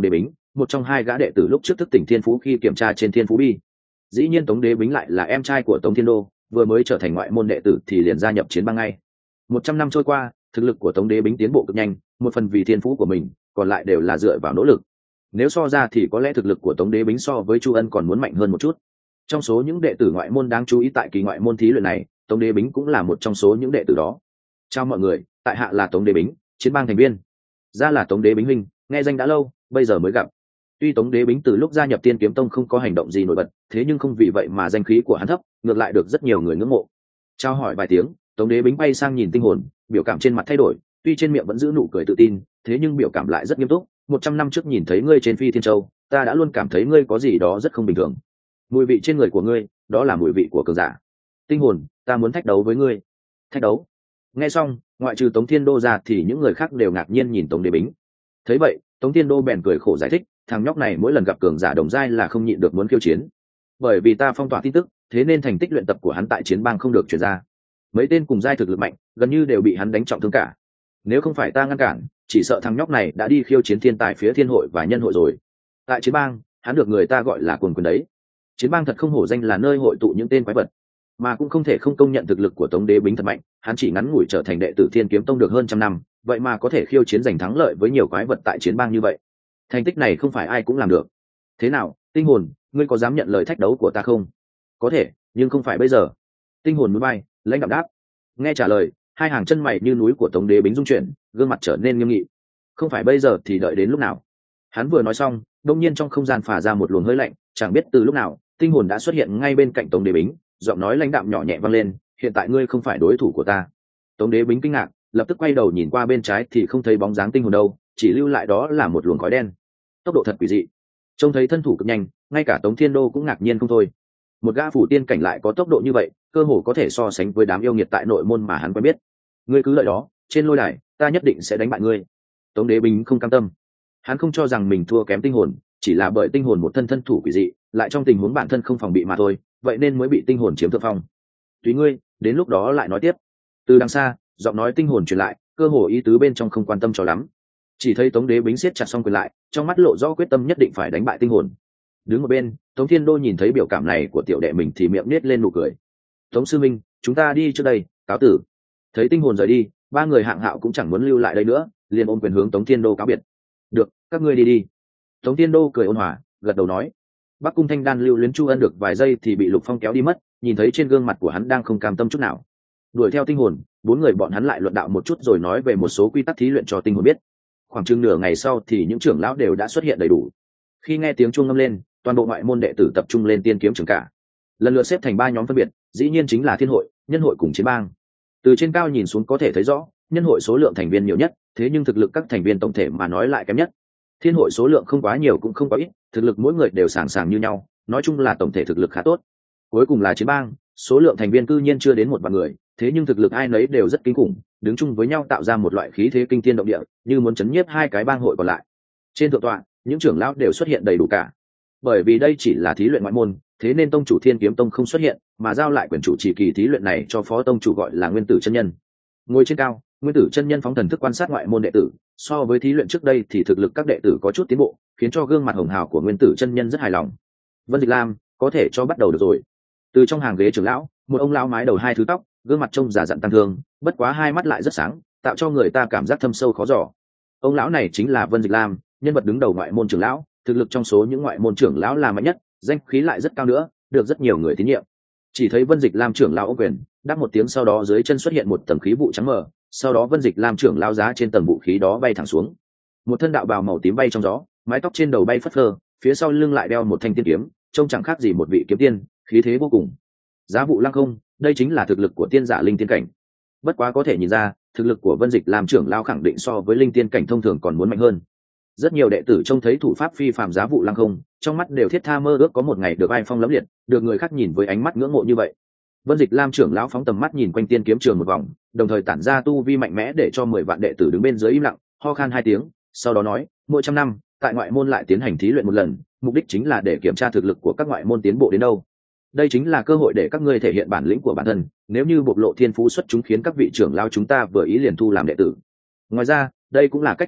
một trong hai gã đệ tử lúc trước thức tỉnh thiên phú khi kiểm tra trên thiên phú bi. Dĩ nhiên Tống Đế Bính lại là em trai của Tống Thiên Đô, vừa mới trở thành ngoại môn đệ tử thì liền gia nhập chiến bang ngay. 100 năm trôi qua, thực lực của Tống Đế Bính tiến bộ cực nhanh, một phần vì thiên phú của mình, còn lại đều là dựa vào nỗ lực. Nếu so ra thì có lẽ thực lực của Tống Đế Bính so với Chu Ân còn muốn mạnh hơn một chút. Trong số những đệ tử ngoại môn đáng chú ý tại kỳ ngoại môn thí luyện này, Tống Đế Bính cũng là một trong số những đệ tử đó. Chào mọi người, tại hạ là Tống Đế Bính, chiến bang thành viên. Ra là Tống Đế Bính huynh, nghe danh đã lâu, bây giờ mới gặp. Tuy Tống Đế Bính từ lúc gia nhập Tiên Kiếm Tông không có hành động gì nổi bật, thế nhưng không vì vậy mà danh khí của hắn thấp, ngược lại được rất nhiều người ngưỡng mộ. Trao hỏi vài tiếng, Tống Đế Bính bay sang nhìn Tinh Hồn, biểu cảm trên mặt thay đổi, tuy trên miệng vẫn giữ nụ cười tự tin, thế nhưng biểu cảm lại rất nghiêm túc. 100 năm trước nhìn thấy ngươi trên Phi Thiên Châu, ta đã luôn cảm thấy ngươi có gì đó rất không bình thường. Mùi vị trên người của ngươi, đó là mùi vị của cường giả. Tinh Hồn, ta muốn thách đấu với ngươi. Thách đấu? Nghe xong, ngoại trừ Tống Thiên Đô ra thì những người khác đều ngạc nhiên nhìn Tống Đế Bính. Thấy vậy, Tống Thiên Đô bèn cười khổ giải thích, thằng nhóc này mỗi lần gặp cường giả đồng giai là không nhịn được muốn khiêu chiến. Bởi vì ta phong tỏa tin tức, thế nên thành tích luyện tập của hắn tại chiến bang không được truyền ra. Mấy tên cùng giai thực lực mạnh, gần như đều bị hắn đánh trọng thương cả. Nếu không phải ta ngăn cản, chỉ sợ thằng nhóc này đã đi khiêu chiến thiên tài phía thiên hội và nhân hội rồi. Tại chiến bang, hắn được người ta gọi là cuồng quyền đấy. Chiến bang thật không hổ danh là nơi hội tụ những tên quái vật, mà cũng không thể không công nhận thực lực của Tống Đế Bính thật mạnh. Hắn chỉ ngắn ngủi trở thành đệ tử Thiên Kiếm Tông được hơn 100 năm, vậy mà có thể khiêu chiến giành thắng lợi với nhiều quái vật tại chiến bang như vậy. Thành tích này không phải ai cũng làm được. Thế nào, Tinh Hồn, ngươi có dám nhận lời thách đấu của ta không? Có thể, nhưng không phải bây giờ. Tinh Hồn núi bay, lãnh đạm đáp. Nghe trả lời, hai hàng chân mày như núi của Tống Đế Bính rung chuyển, gương mặt trở nên nghiêm nghị. Không phải bây giờ thì đợi đến lúc nào? Hắn vừa nói xong, đột nhiên trong không gian phả ra một luồng hơi lạnh, chẳng biết từ lúc nào, Tinh Hồn đã xuất hiện ngay bên cạnh Tống Đế Bính, giọng nói lãnh đạm nhỏ nhẹ vang lên, hiện tại ngươi không phải đối thủ của ta. Tống Đế Bính kinh ngạc, lập tức quay đầu nhìn qua bên trái thì không thấy bóng dáng Tinh Hồn đâu, chỉ lưu lại đó là một luồng khói đen. Tốc độ thật quỷ dị. Trông thấy thân thủ cực nhanh, ngay cả Tống Thiên Đô cũng ngạc nhiên không thôi. Một gã phủ tiên cảnh lại có tốc độ như vậy, cơ hồ có thể so sánh với đám yêu nghiệt tại nội môn mà hắn quen biết. Ngươi cứ lợi đó, trên lôi đài, ta nhất định sẽ đánh bại ngươi. Tống Đế Bính không cam tâm. Hắn không cho rằng mình thua kém Tinh Hồn, chỉ là bởi Tinh Hồn một thân thủ quỷ dị, lại trong tình huống bản thân không phòng bị mà thôi, vậy nên mới bị Tinh Hồn chiếm thượng phong. Tùy ngươi, đến lúc đó lại nói tiếp. Từ đằng xa, giọng nói Tinh Hồn truyền lại, cơ hồ ý tứ bên trong không quan tâm cho lắm. Chỉ thấy Tống Đế Bính siết chặt song quyền lại, trong mắt lộ rõ quyết tâm nhất định phải đánh bại Tinh Hồn. Đứng một bên, Tống Thiên Đô nhìn thấy biểu cảm này của tiểu đệ mình thì miệng nết lên nụ cười. Tống sư minh, chúng ta đi trước đây, cáo tử. Thấy Tinh Hồn rời đi, ba người Hạng Hạo cũng chẳng muốn lưu lại đây nữa, liền ôm quyền hướng Tống Thiên Đô cáo biệt. Được, các ngươi đi đi. Tống Thiên Đô cười ôn hòa, gật đầu nói. Bắc Cung Thanh Đan lưu luyến Chu Ân được vài giây thì bị Lục Phong kéo đi mất, nhìn thấy trên gương mặt của hắn đang không cam tâm chút nào. Đuổi theo Tinh Hồn, bốn người bọn hắn lại luận đạo một chút rồi nói về một số quy tắc thí luyện cho Tinh Hồn biết. Khoảng chừng nửa ngày sau thì những trưởng lão đều đã xuất hiện đầy đủ. Khi nghe tiếng chuông ngâm lên, toàn bộ ngoại môn đệ tử tập trung lên Tiên Kiếm Trường cả. Lần lượt xếp thành ba nhóm phân biệt, dĩ nhiên chính là Thiên hội, Nhân hội cùng Chiến bang. Từ trên cao nhìn xuống có thể thấy rõ, Nhân hội số lượng thành viên nhiều nhất, thế nhưng thực lực các thành viên tổng thể mà nói lại kém nhất. Thiên hội số lượng không quá nhiều cũng không quá ít, thực lực mỗi người đều sàng sàng như nhau, nói chung là tổng thể thực lực khá tốt. Cuối cùng là Chiến bang, số lượng thành viên cư nhiên chưa đến 1 vạn người, thế nhưng thực lực ai nấy đều rất kinh khủng, đứng chung với nhau tạo ra một loại khí thế kinh thiên động địa, như muốn chấn nhiếp hai cái bang hội còn lại. Trên thượng tọa, những trưởng lão đều xuất hiện đầy đủ cả. Bởi vì đây chỉ là thí luyện ngoại môn, thế nên tông chủ Thiên Kiếm Tông không xuất hiện, mà giao lại quyền chủ trì kỳ thí luyện này cho phó tông chủ gọi là Nguyên Tử chân nhân. Ngồi trên cao, Nguyên Tử chân nhân phóng thần thức quan sát ngoại môn đệ tử, so với thí luyện trước đây thì thực lực các đệ tử có chút tiến bộ, khiến cho gương mặt hồng hào của Nguyên Tử chân nhân rất hài lòng. Vân Dịch Lam, có thể cho bắt đầu được rồi. Từ trong hàng ghế trưởng lão, một ông lão mái đầu hai thứ tóc, gương mặt trông già dặn tăng thương, bất quá hai mắt lại rất sáng, tạo cho người ta cảm giác thâm sâu khó dò. Ông lão này chính là Vân Dịch Lam, nhân vật đứng đầu ngoại môn trưởng lão, thực lực trong số những ngoại môn trưởng lão là mạnh nhất, danh khí lại rất cao nữa, được rất nhiều người tín nhiệm. Chỉ thấy Vân Dịch Lam trưởng lão ô quyền, đáp một tiếng sau đó dưới chân xuất hiện một tầng khí vụ trắng mờ, sau đó Vân Dịch Lam trưởng lão giá trên tầng vũ khí đó bay thẳng xuống. Một thân đạo bào màu tím bay trong gió, mái tóc trên đầu bay phất phơ, phía sau lưng lại đeo một thanh tiên kiếm, trông chẳng khác gì một vị kiếm tiên, khí thế vô cùng. Giá vụ lăng không, đây chính là thực lực của tiên giả linh tiên cảnh. Bất quá có thể nhìn ra, thực lực của Vân Dịch Lam trưởng lão khẳng định so với linh tiên cảnh thông thường còn muốn mạnh hơn. Rất nhiều đệ tử trông thấy thủ pháp phi phàm giá vụ lăng không, trong mắt đều thiết tha mơ ước có một ngày được ai phong lẫm liệt, được người khác nhìn với ánh mắt ngưỡng mộ như vậy. Vân Dịch Lam trưởng lão phóng tầm mắt nhìn quanh Tiên Kiếm Trường một vòng, đồng thời tản ra tu vi mạnh mẽ để cho 10 vạn đệ tử đứng bên dưới im lặng, ho khan 2 tiếng, sau đó nói, mỗi trăm năm, tại ngoại môn lại tiến hành thí luyện một lần, mục đích chính là để kiểm tra thực lực của các ngoại môn tiến bộ đến đâu. Đây chính là cơ hội để các ngươi thể hiện bản lĩnh của bản thân, nếu như bộc lộ thiên phú xuất chúng khiến các vị trưởng lão chúng ta vừa ý liền thu làm đệ tử. Ngoài ra, đây cũng là cách nhanh nhất,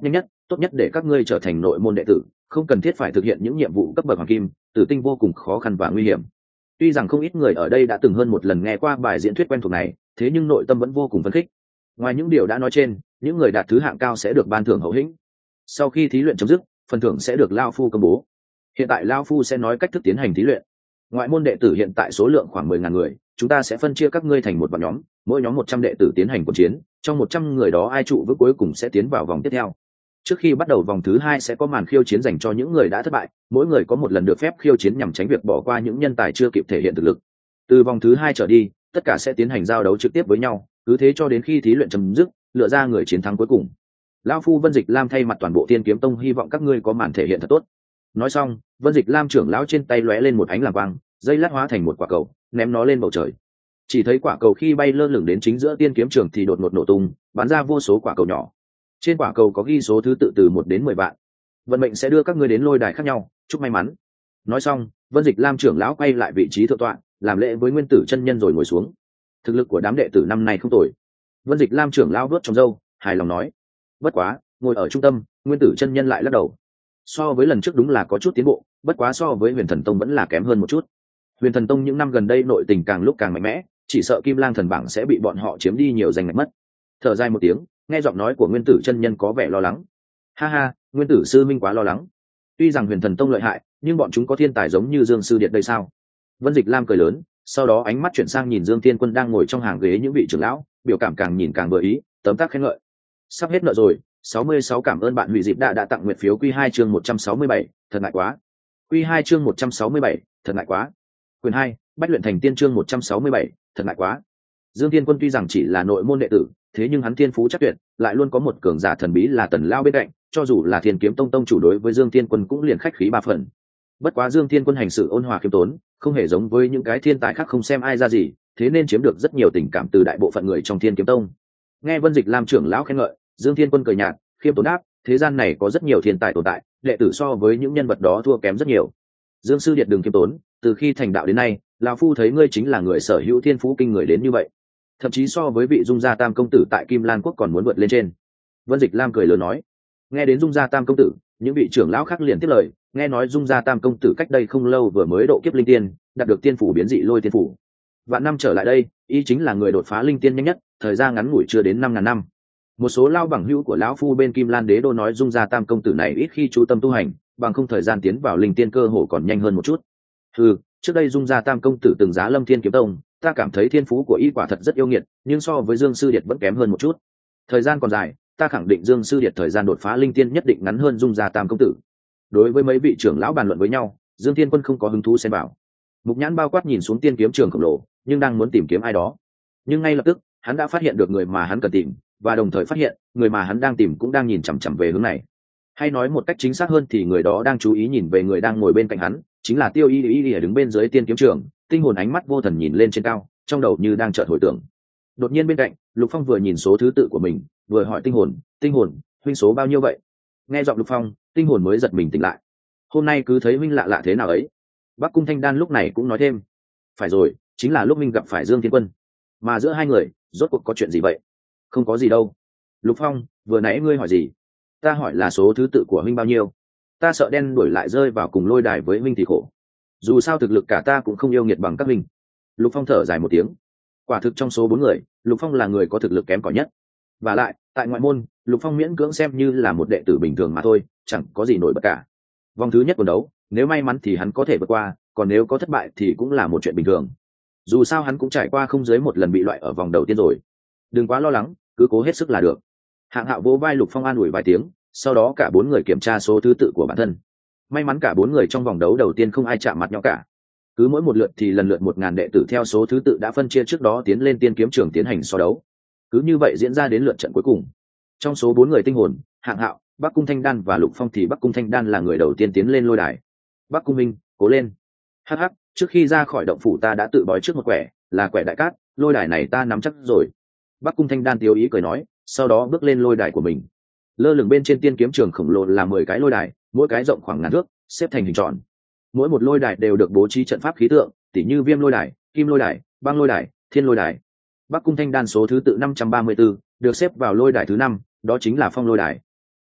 tốt nhất để các ngươi trở thành nội môn đệ tử, không cần thiết phải thực hiện những nhiệm vụ cấp bậc hoàng kim, tử tinh vô cùng khó khăn và nguy hiểm. Tuy rằng không ít người ở đây đã từng hơn một lần nghe qua bài diễn thuyết quen thuộc này, thế nhưng nội tâm vẫn vô cùng phấn khích. Ngoài những điều đã nói trên, những người đạt thứ hạng cao sẽ được ban thưởng hậu hĩnh. Sau khi thí luyện chấm dứt, phần thưởng sẽ được Lao Phu công bố. Hiện tại Lao Phu sẽ nói cách thức tiến hành thí luyện. Ngoại môn đệ tử hiện tại số lượng khoảng 10.000 người, chúng ta sẽ phân chia các ngươi thành một vạn nhóm, mỗi nhóm 100 đệ tử tiến hành cuộc chiến, trong 100 người đó ai trụ vững cuối cùng sẽ tiến vào vòng tiếp theo. Trước khi bắt đầu vòng thứ 2 sẽ có màn khiêu chiến dành cho những người đã thất bại, mỗi người có một lần được phép khiêu chiến nhằm tránh việc bỏ qua những nhân tài chưa kịp thể hiện thực lực. Từ vòng thứ 2 trở đi, tất cả sẽ tiến hành giao đấu trực tiếp với nhau, cứ thế cho đến khi thí luyện chấm dứt, lựa ra người chiến thắng cuối cùng. Lão Phu Vân Dịch Lam thay mặt toàn bộ Thiên Kiếm Tông hy vọng các ngươi có màn thể hiện thật tốt. Nói xong, Vân Dịch Lam trưởng lão trên tay lóe lên một ánh lam quang, dây lát hóa thành một quả cầu, ném nó lên bầu trời. Chỉ thấy quả cầu khi bay lơ lửng đến chính giữa Tiên Kiếm Trường thì đột ngột nổ tung, bắn ra vô số quả cầu nhỏ. Trên quả cầu có ghi số thứ tự từ 1 đến 10 vạn. Vận mệnh sẽ đưa các ngươi đến lôi đài khác nhau, chúc may mắn. Nói xong, Vân Dịch Lam trưởng lão quay lại vị trí thượng tọa, làm lễ với Nguyên Tử chân nhân rồi ngồi xuống. Thực lực của đám đệ tử năm nay không tồi. Vân Dịch Lam trưởng lão vuốt trong râu, hài lòng nói. Bất quá, ngồi ở trung tâm, Nguyên Tử chân nhân lại lắc đầu. So với lần trước đúng là có chút tiến bộ, bất quá so với Huyền Thần Tông vẫn là kém hơn một chút. Huyền Thần Tông những năm gần đây nội tình càng lúc càng mạnh mẽ, chỉ sợ Kim Lang thần bảng sẽ bị bọn họ chiếm đi nhiều danh ngạch mất. Thở dài một tiếng, nghe giọng nói của Nguyên Tử chân nhân có vẻ lo lắng. Ha ha, Nguyên Tử sư minh quá lo lắng. Tuy rằng Huyền Thần Tông lợi hại, nhưng bọn chúng có thiên tài giống như Dương Sư Điệt đây sao? Vân Dịch Lam cười lớn, sau đó ánh mắt chuyển sang nhìn Dương Thiên Quân đang ngồi trong hàng ghế những vị trưởng lão, biểu cảm càng nhìn càng vừa ý, tấm tắc khen ngợi. Sắp hết nợ rồi, 66 cảm ơn bạn hủy dịp đã tặng nguyệt phiếu Q2 chương 167, thật ngại quá. Q2 chương 167, thật ngại quá. Quyền 2, Bách luyện thành tiên chương 167, thật ngại quá. Dương Thiên Quân tuy rằng chỉ là nội môn đệ tử, thế nhưng hắn thiên phú chắc tuyệt, lại luôn có một cường giả thần bí là Tần Lao bên cạnh, cho dù là Thiên Kiếm Tông tông chủ đối với Dương Thiên Quân cũng liền khách khí 3 phần. Bất quá Dương Thiên Quân hành sự ôn hòa khiêm tốn, không hề giống với những cái thiên tài khác không xem ai ra gì, thế nên chiếm được rất nhiều tình cảm từ đại bộ phận người trong Thiên Kiếm Tông. Nghe Vân Dịch Lam trưởng lão khen ngợi, Dương Thiên Quân cười nhạt, khiêm tốn đáp, thế gian này có rất nhiều thiên tài tồn tại, đệ tử so với những nhân vật đó thua kém rất nhiều. Dương sư điệt đừng khiêm tốn, từ khi thành đạo đến nay, lão phu thấy ngươi chính là người sở hữu thiên phú kinh người đến như vậy, thậm chí so với vị Dung Gia Tam công tử tại Kim Lan quốc còn muốn vượt lên trên. Vân Dịch Lam cười lớn nói. Nghe đến Dung Gia Tam công tử, những vị trưởng lão khác liền tiếp lời, nghe nói Dung Gia Tam công tử cách đây không lâu vừa mới độ kiếp linh tiên, đạt được tiên phủ biến dị lôi tiên phủ. Vạn năm trở lại đây, y chính là người đột phá linh tiên nhanh nhất, thời gian ngắn ngủi chưa đến 5.000 năm. Một số lao bằng hữu của lão phu bên Kim Lan Đế đô nói Dung Gia Tam công tử này ít khi chú tâm tu hành, bằng không thời gian tiến vào linh tiên cơ hồ còn nhanh hơn một chút. Trước đây Dung Gia Tam công tử từng giá Lâm Thiên Kiếm Tông, ta cảm thấy thiên phú của y quả thật rất yêu nghiệt, nhưng so với Dương Sư Điệt vẫn kém hơn một chút. Thời gian còn dài, ta khẳng định Dương Sư Điệt thời gian đột phá linh tiên nhất định ngắn hơn Dung Gia Tam công tử. Đối với mấy vị trưởng lão bàn luận với nhau, Dương Thiên Quân không có hứng thú xen vào. Mục nhãn bao quát nhìn xuống tiên kiếm trường khổng lồ, nhưng đang muốn tìm kiếm ai đó. Nhưng ngay lập tức, hắn đã phát hiện được người mà hắn cần tìm, và đồng thời phát hiện, người mà hắn đang tìm cũng đang nhìn chằm chằm về hướng này. Hay nói một cách chính xác hơn thì người đó đang chú ý nhìn về người đang ngồi bên cạnh hắn, chính là Tiêu Y Y đứng bên dưới tiên kiếm trường, tinh hồn ánh mắt vô thần nhìn lên trên cao, trong đầu như đang chợt hồi tưởng. Đột nhiên bên cạnh, Lục Phong vừa nhìn số thứ tự của mình, vừa hỏi tinh hồn, huynh số bao nhiêu vậy? Nghe giọng Lục Phong, tinh hồn mới giật mình tỉnh lại. Hôm nay cứ thấy huynh lạ lạ thế nào ấy. Bắc Cung Thanh Đan lúc này cũng nói thêm. Phải rồi, chính là lúc huynh gặp phải Dương Thiên Quân. Mà giữa hai người, rốt cuộc có chuyện gì vậy? Không có gì đâu. Lục Phong, vừa nãy ngươi hỏi gì? Ta hỏi là số thứ tự của huynh bao nhiêu? Ta sợ đen đuổi lại rơi vào cùng lôi đài với huynh thì khổ. Dù sao thực lực cả ta cũng không yêu nghiệt bằng các huynh. Lục Phong thở dài một tiếng. Quả thực trong số 4 người, Lục Phong là người có thực lực kém cỏi nhất. Và lại, tại ngoại môn, Lục Phong miễn cưỡng xem như là một đệ tử bình thường mà thôi, chẳng có gì nổi bật cả. Vòng thứ nhất quần đấu, nếu may mắn thì hắn có thể vượt qua, còn nếu có thất bại thì cũng là một chuyện bình thường. Dù sao hắn cũng trải qua không dưới một lần bị loại ở vòng đầu tiên rồi. Đừng quá lo lắng, cứ cố hết sức là được. Hạng Hạo vỗ vai Lục Phong an ủi vài tiếng, sau đó cả 4 người kiểm tra số thứ tự của bản thân. May mắn cả 4 người trong vòng đấu đầu tiên không ai chạm mặt nhau cả. Cứ mỗi một lượt thì lần lượt 1.000 đệ tử theo số thứ tự đã phân chia trước đó tiến lên tiên kiếm trường tiến hành so đấu. Cứ như vậy diễn ra đến lượt trận cuối cùng. Trong số 4 người tinh hồn, Hạng Hạo, Bắc Cung Thanh Đan và Lục Phong thì Bắc Cung Thanh Đan là người đầu tiên tiến lên lôi đài. Bắc Cung Minh, cố lên. Hắc hắc, trước khi ra khỏi động phủ ta đã tự bói trước một quẻ, là quẻ đại cát, lôi đài này ta nắm chắc rồi. Bắc Cung Thanh Đan tiêu ý cười nói, sau đó bước lên lôi đài của mình. Lơ lửng bên trên tiên kiếm trường khổng lồ là 10 cái lôi đài, mỗi cái rộng khoảng ngàn thước, xếp thành hình tròn. Mỗi một lôi đài đều được bố trí trận pháp khí tượng, tỉ như Viêm lôi đài, Kim lôi đài, Băng lôi đài, Thiên lôi đài. Bắc Cung Thanh Đan số thứ tự 534, được xếp vào lôi đài thứ 5, đó chính là Phong lôi đài.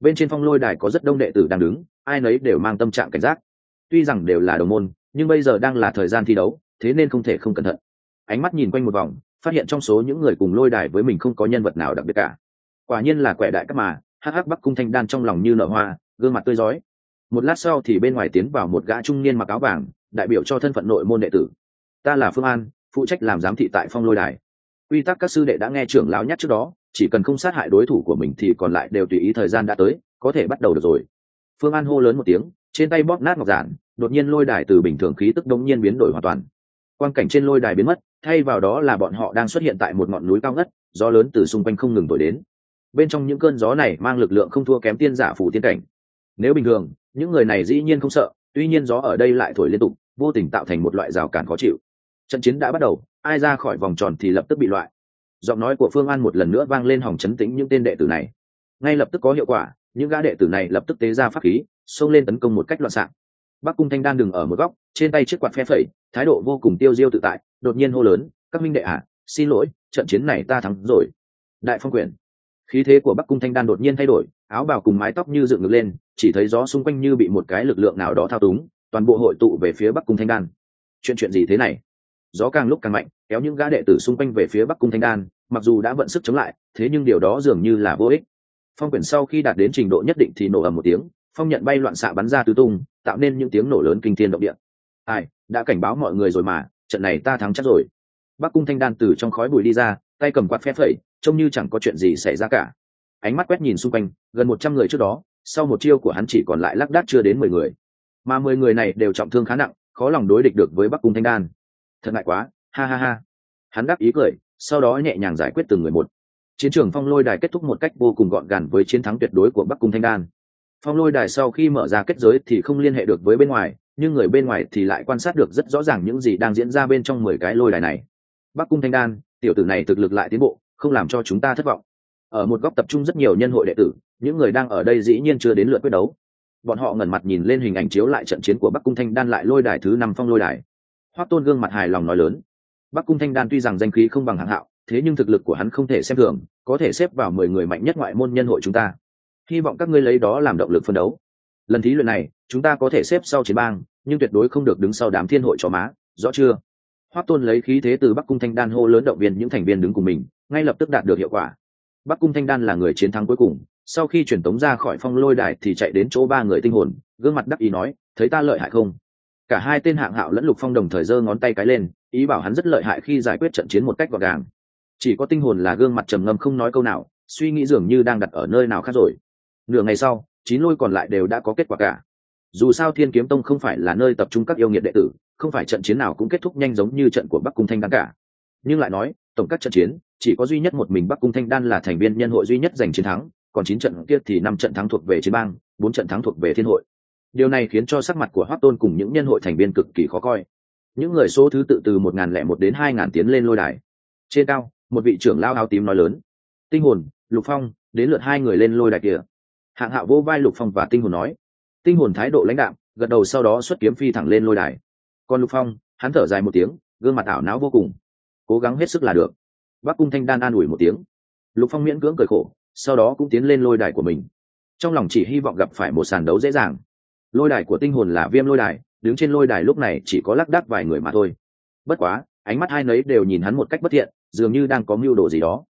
Bên trên phong lôi đài có rất đông đệ tử đang đứng, ai nấy đều mang tâm trạng cảnh giác. Tuy rằng đều là đồng môn, nhưng bây giờ đang là thời gian thi đấu, thế nên không thể không cẩn thận. Ánh mắt nhìn quanh một vòng, phát hiện trong số những người cùng lôi đài với mình không có nhân vật nào đặc biệt cả. Quả nhiên là quẻ đại các mà. Hắc hắc Bắc Cung Thanh Đan trong lòng như nở hoa, gương mặt tươi rói. Một lát sau thì bên ngoài tiến vào một gã trung niên mặc áo vàng, đại biểu cho thân phận nội môn đệ tử. Ta là Phương An, phụ trách làm giám thị tại phong lôi đài. Quy tắc các sư đệ đã nghe trưởng lão nhắc trước đó, chỉ cần không sát hại đối thủ của mình thì còn lại đều tùy ý thời gian đã tới, có thể bắt đầu được rồi. Phương An hô lớn một tiếng, trên tay bóp nát ngọc giản, đột nhiên lôi đài từ bình thường khí tức đống nhiên biến đổi hoàn toàn. Quang cảnh trên lôi đài biến mất, thay vào đó là bọn họ đang xuất hiện tại một ngọn núi cao ngất, gió lớn từ xung quanh không ngừng thổi đến. Bên trong những cơn gió này mang lực lượng không thua kém tiên giả phủ tiên cảnh. Nếu bình thường, những người này dĩ nhiên không sợ, tuy nhiên gió ở đây lại thổi liên tục, vô tình tạo thành một loại rào cản khó chịu. Trận chiến đã bắt đầu, ai ra khỏi vòng tròn thì lập tức bị loại. Giọng nói của Phương An một lần nữa vang lên hòng chấn tĩnh những tên đệ tử này. Ngay lập tức có hiệu quả, những gã đệ tử này lập tức tế ra pháp khí, xông lên tấn công một cách loạn xạ. Bắc Cung Thanh Đan đứng ở một góc, trên tay chiếc quạt phe phẩy, thái độ vô cùng tiêu diêu tự tại, đột nhiên hô lớn, "Các minh đệ à, xin lỗi, trận chiến này ta thắng rồi." Đại phong quyền. Khí thế của Bắc Cung Thanh Đan đột nhiên thay đổi, áo bào cùng mái tóc như dựng ngược lên, chỉ thấy gió xung quanh như bị một cái lực lượng nào đó thao túng, toàn bộ hội tụ về phía Bắc Cung Thanh Đan. Chuyện gì thế này? Gió càng lúc càng mạnh, kéo những gã đệ tử xung quanh về phía Bắc Cung Thanh Đan, mặc dù đã vận sức chống lại, thế nhưng điều đó dường như là vô ích. Phong quyển sau khi đạt đến trình độ nhất định thì nổ ầm một tiếng, phong nhận bay loạn xạ bắn ra tứ tung, tạo nên những tiếng nổ lớn kinh thiên động địa. Ai, đã cảnh báo mọi người rồi mà, trận này ta thắng chắc rồi. Bắc Cung Thanh Đan từ trong khói bụi đi ra, tay cầm quạt phe phẩy, trông như chẳng có chuyện gì xảy ra cả. Ánh mắt quét nhìn xung quanh, gần 100 người trước đó, sau một chiêu của hắn chỉ còn lại lác đác chưa đến 10 người, mà 10 người này đều trọng thương khá nặng, khó lòng đối địch được với Bắc Cung Thanh Đan. Thật ngại quá, ha ha ha. Hắn đáp ý cười, sau đó nhẹ nhàng giải quyết từng người một. Chiến trường phong lôi đài kết thúc một cách vô cùng gọn gàng với chiến thắng tuyệt đối của Bắc Cung Thanh Đan. Phong lôi đài sau khi mở ra kết giới thì không liên hệ được với bên ngoài, nhưng người bên ngoài thì lại quan sát được rất rõ ràng những gì đang diễn ra bên trong 10 cái lôi đài này. Bắc Cung Thanh Đan, tiểu tử này thực lực lại tiến bộ, không làm cho chúng ta thất vọng. Ở một góc tập trung rất nhiều nhân hội đệ tử, những người đang ở đây dĩ nhiên chưa đến lượt quyết đấu. Bọn họ ngẩng mặt nhìn lên hình ảnh chiếu lại trận chiến của Bắc Cung Thanh Đan lại lôi đài thứ 5 phong lôi đài. Hoắc Tôn gương mặt hài lòng nói lớn, Bắc Cung Thanh Đan tuy rằng danh khí không bằng hạng hạo, thế nhưng thực lực của hắn không thể xem thường, có thể xếp vào 10 người mạnh nhất ngoại môn nhân hội chúng ta. Hy vọng các ngươi lấy đó làm động lực phân đấu. Lần thí luyện này, chúng ta có thể xếp sau chiến bang, nhưng tuyệt đối không được đứng sau đám thiên hội chó má, rõ chưa? Hoắc Tôn lấy khí thế từ Bắc Cung Thanh Đan hô lớn động viên những thành viên đứng cùng mình, ngay lập tức đạt được hiệu quả. Bắc Cung Thanh Đan là người chiến thắng cuối cùng, sau khi truyền tống ra khỏi phong lôi đài thì chạy đến chỗ ba người tinh hồn, gương mặt đắc ý nói, thấy ta lợi hại không? Cả hai tên Hạng Hạo lẫn Lục Phong đồng thời giơ ngón tay cái lên, ý bảo hắn rất lợi hại khi giải quyết trận chiến một cách gọn gàng. Chỉ có tinh hồn là gương mặt trầm ngâm không nói câu nào, suy nghĩ dường như đang đặt ở nơi nào khác rồi. Nửa ngày sau, 9 lôi còn lại đều đã có kết quả cả. Dù sao Thiên Kiếm Tông không phải là nơi tập trung các yêu nghiệt đệ tử, không phải trận chiến nào cũng kết thúc nhanh giống như trận của Bắc Cung Thanh Đan cả. Nhưng lại nói, tổng các trận chiến, chỉ có duy nhất một mình Bắc Cung Thanh Đan là thành viên nhân hội duy nhất giành chiến thắng, còn 9 trận kia thì 5 trận thắng thuộc về chiến bang, 4 trận thắng thuộc về thiên hội. Điều này khiến cho sắc mặt của Hoắc Tôn cùng những nhân hội thành viên cực kỳ khó coi. Những người số thứ tự từ 1001 đến 2000 tiến lên lôi đài. Trên cao, một vị trưởng lao áo tím nói lớn, tinh hồn, Lục Phong, đến lượt hai người lên lôi đài kia. Hạng Hạo vô vai Lục Phong và tinh hồn nói. Tinh hồn thái độ lãnh đạm, gật đầu sau đó xuất kiếm phi thẳng lên lôi đài. Còn Lục Phong, hắn thở dài một tiếng, gương mặt ảo não vô cùng, cố gắng hết sức là được. Bắc Cung Thanh Đan an ủi một tiếng. Lục Phong miễn cưỡng cười khổ, sau đó cũng tiến lên lôi đài của mình, trong lòng chỉ hy vọng gặp phải một sàn đấu dễ dàng. Lôi đài của tinh hồn là Viêm lôi đài, đứng trên lôi đài lúc này chỉ có lác đác vài người mà thôi. Bất quá, ánh mắt hai nấy đều nhìn hắn một cách bất thiện, dường như đang có mưu đồ gì đó.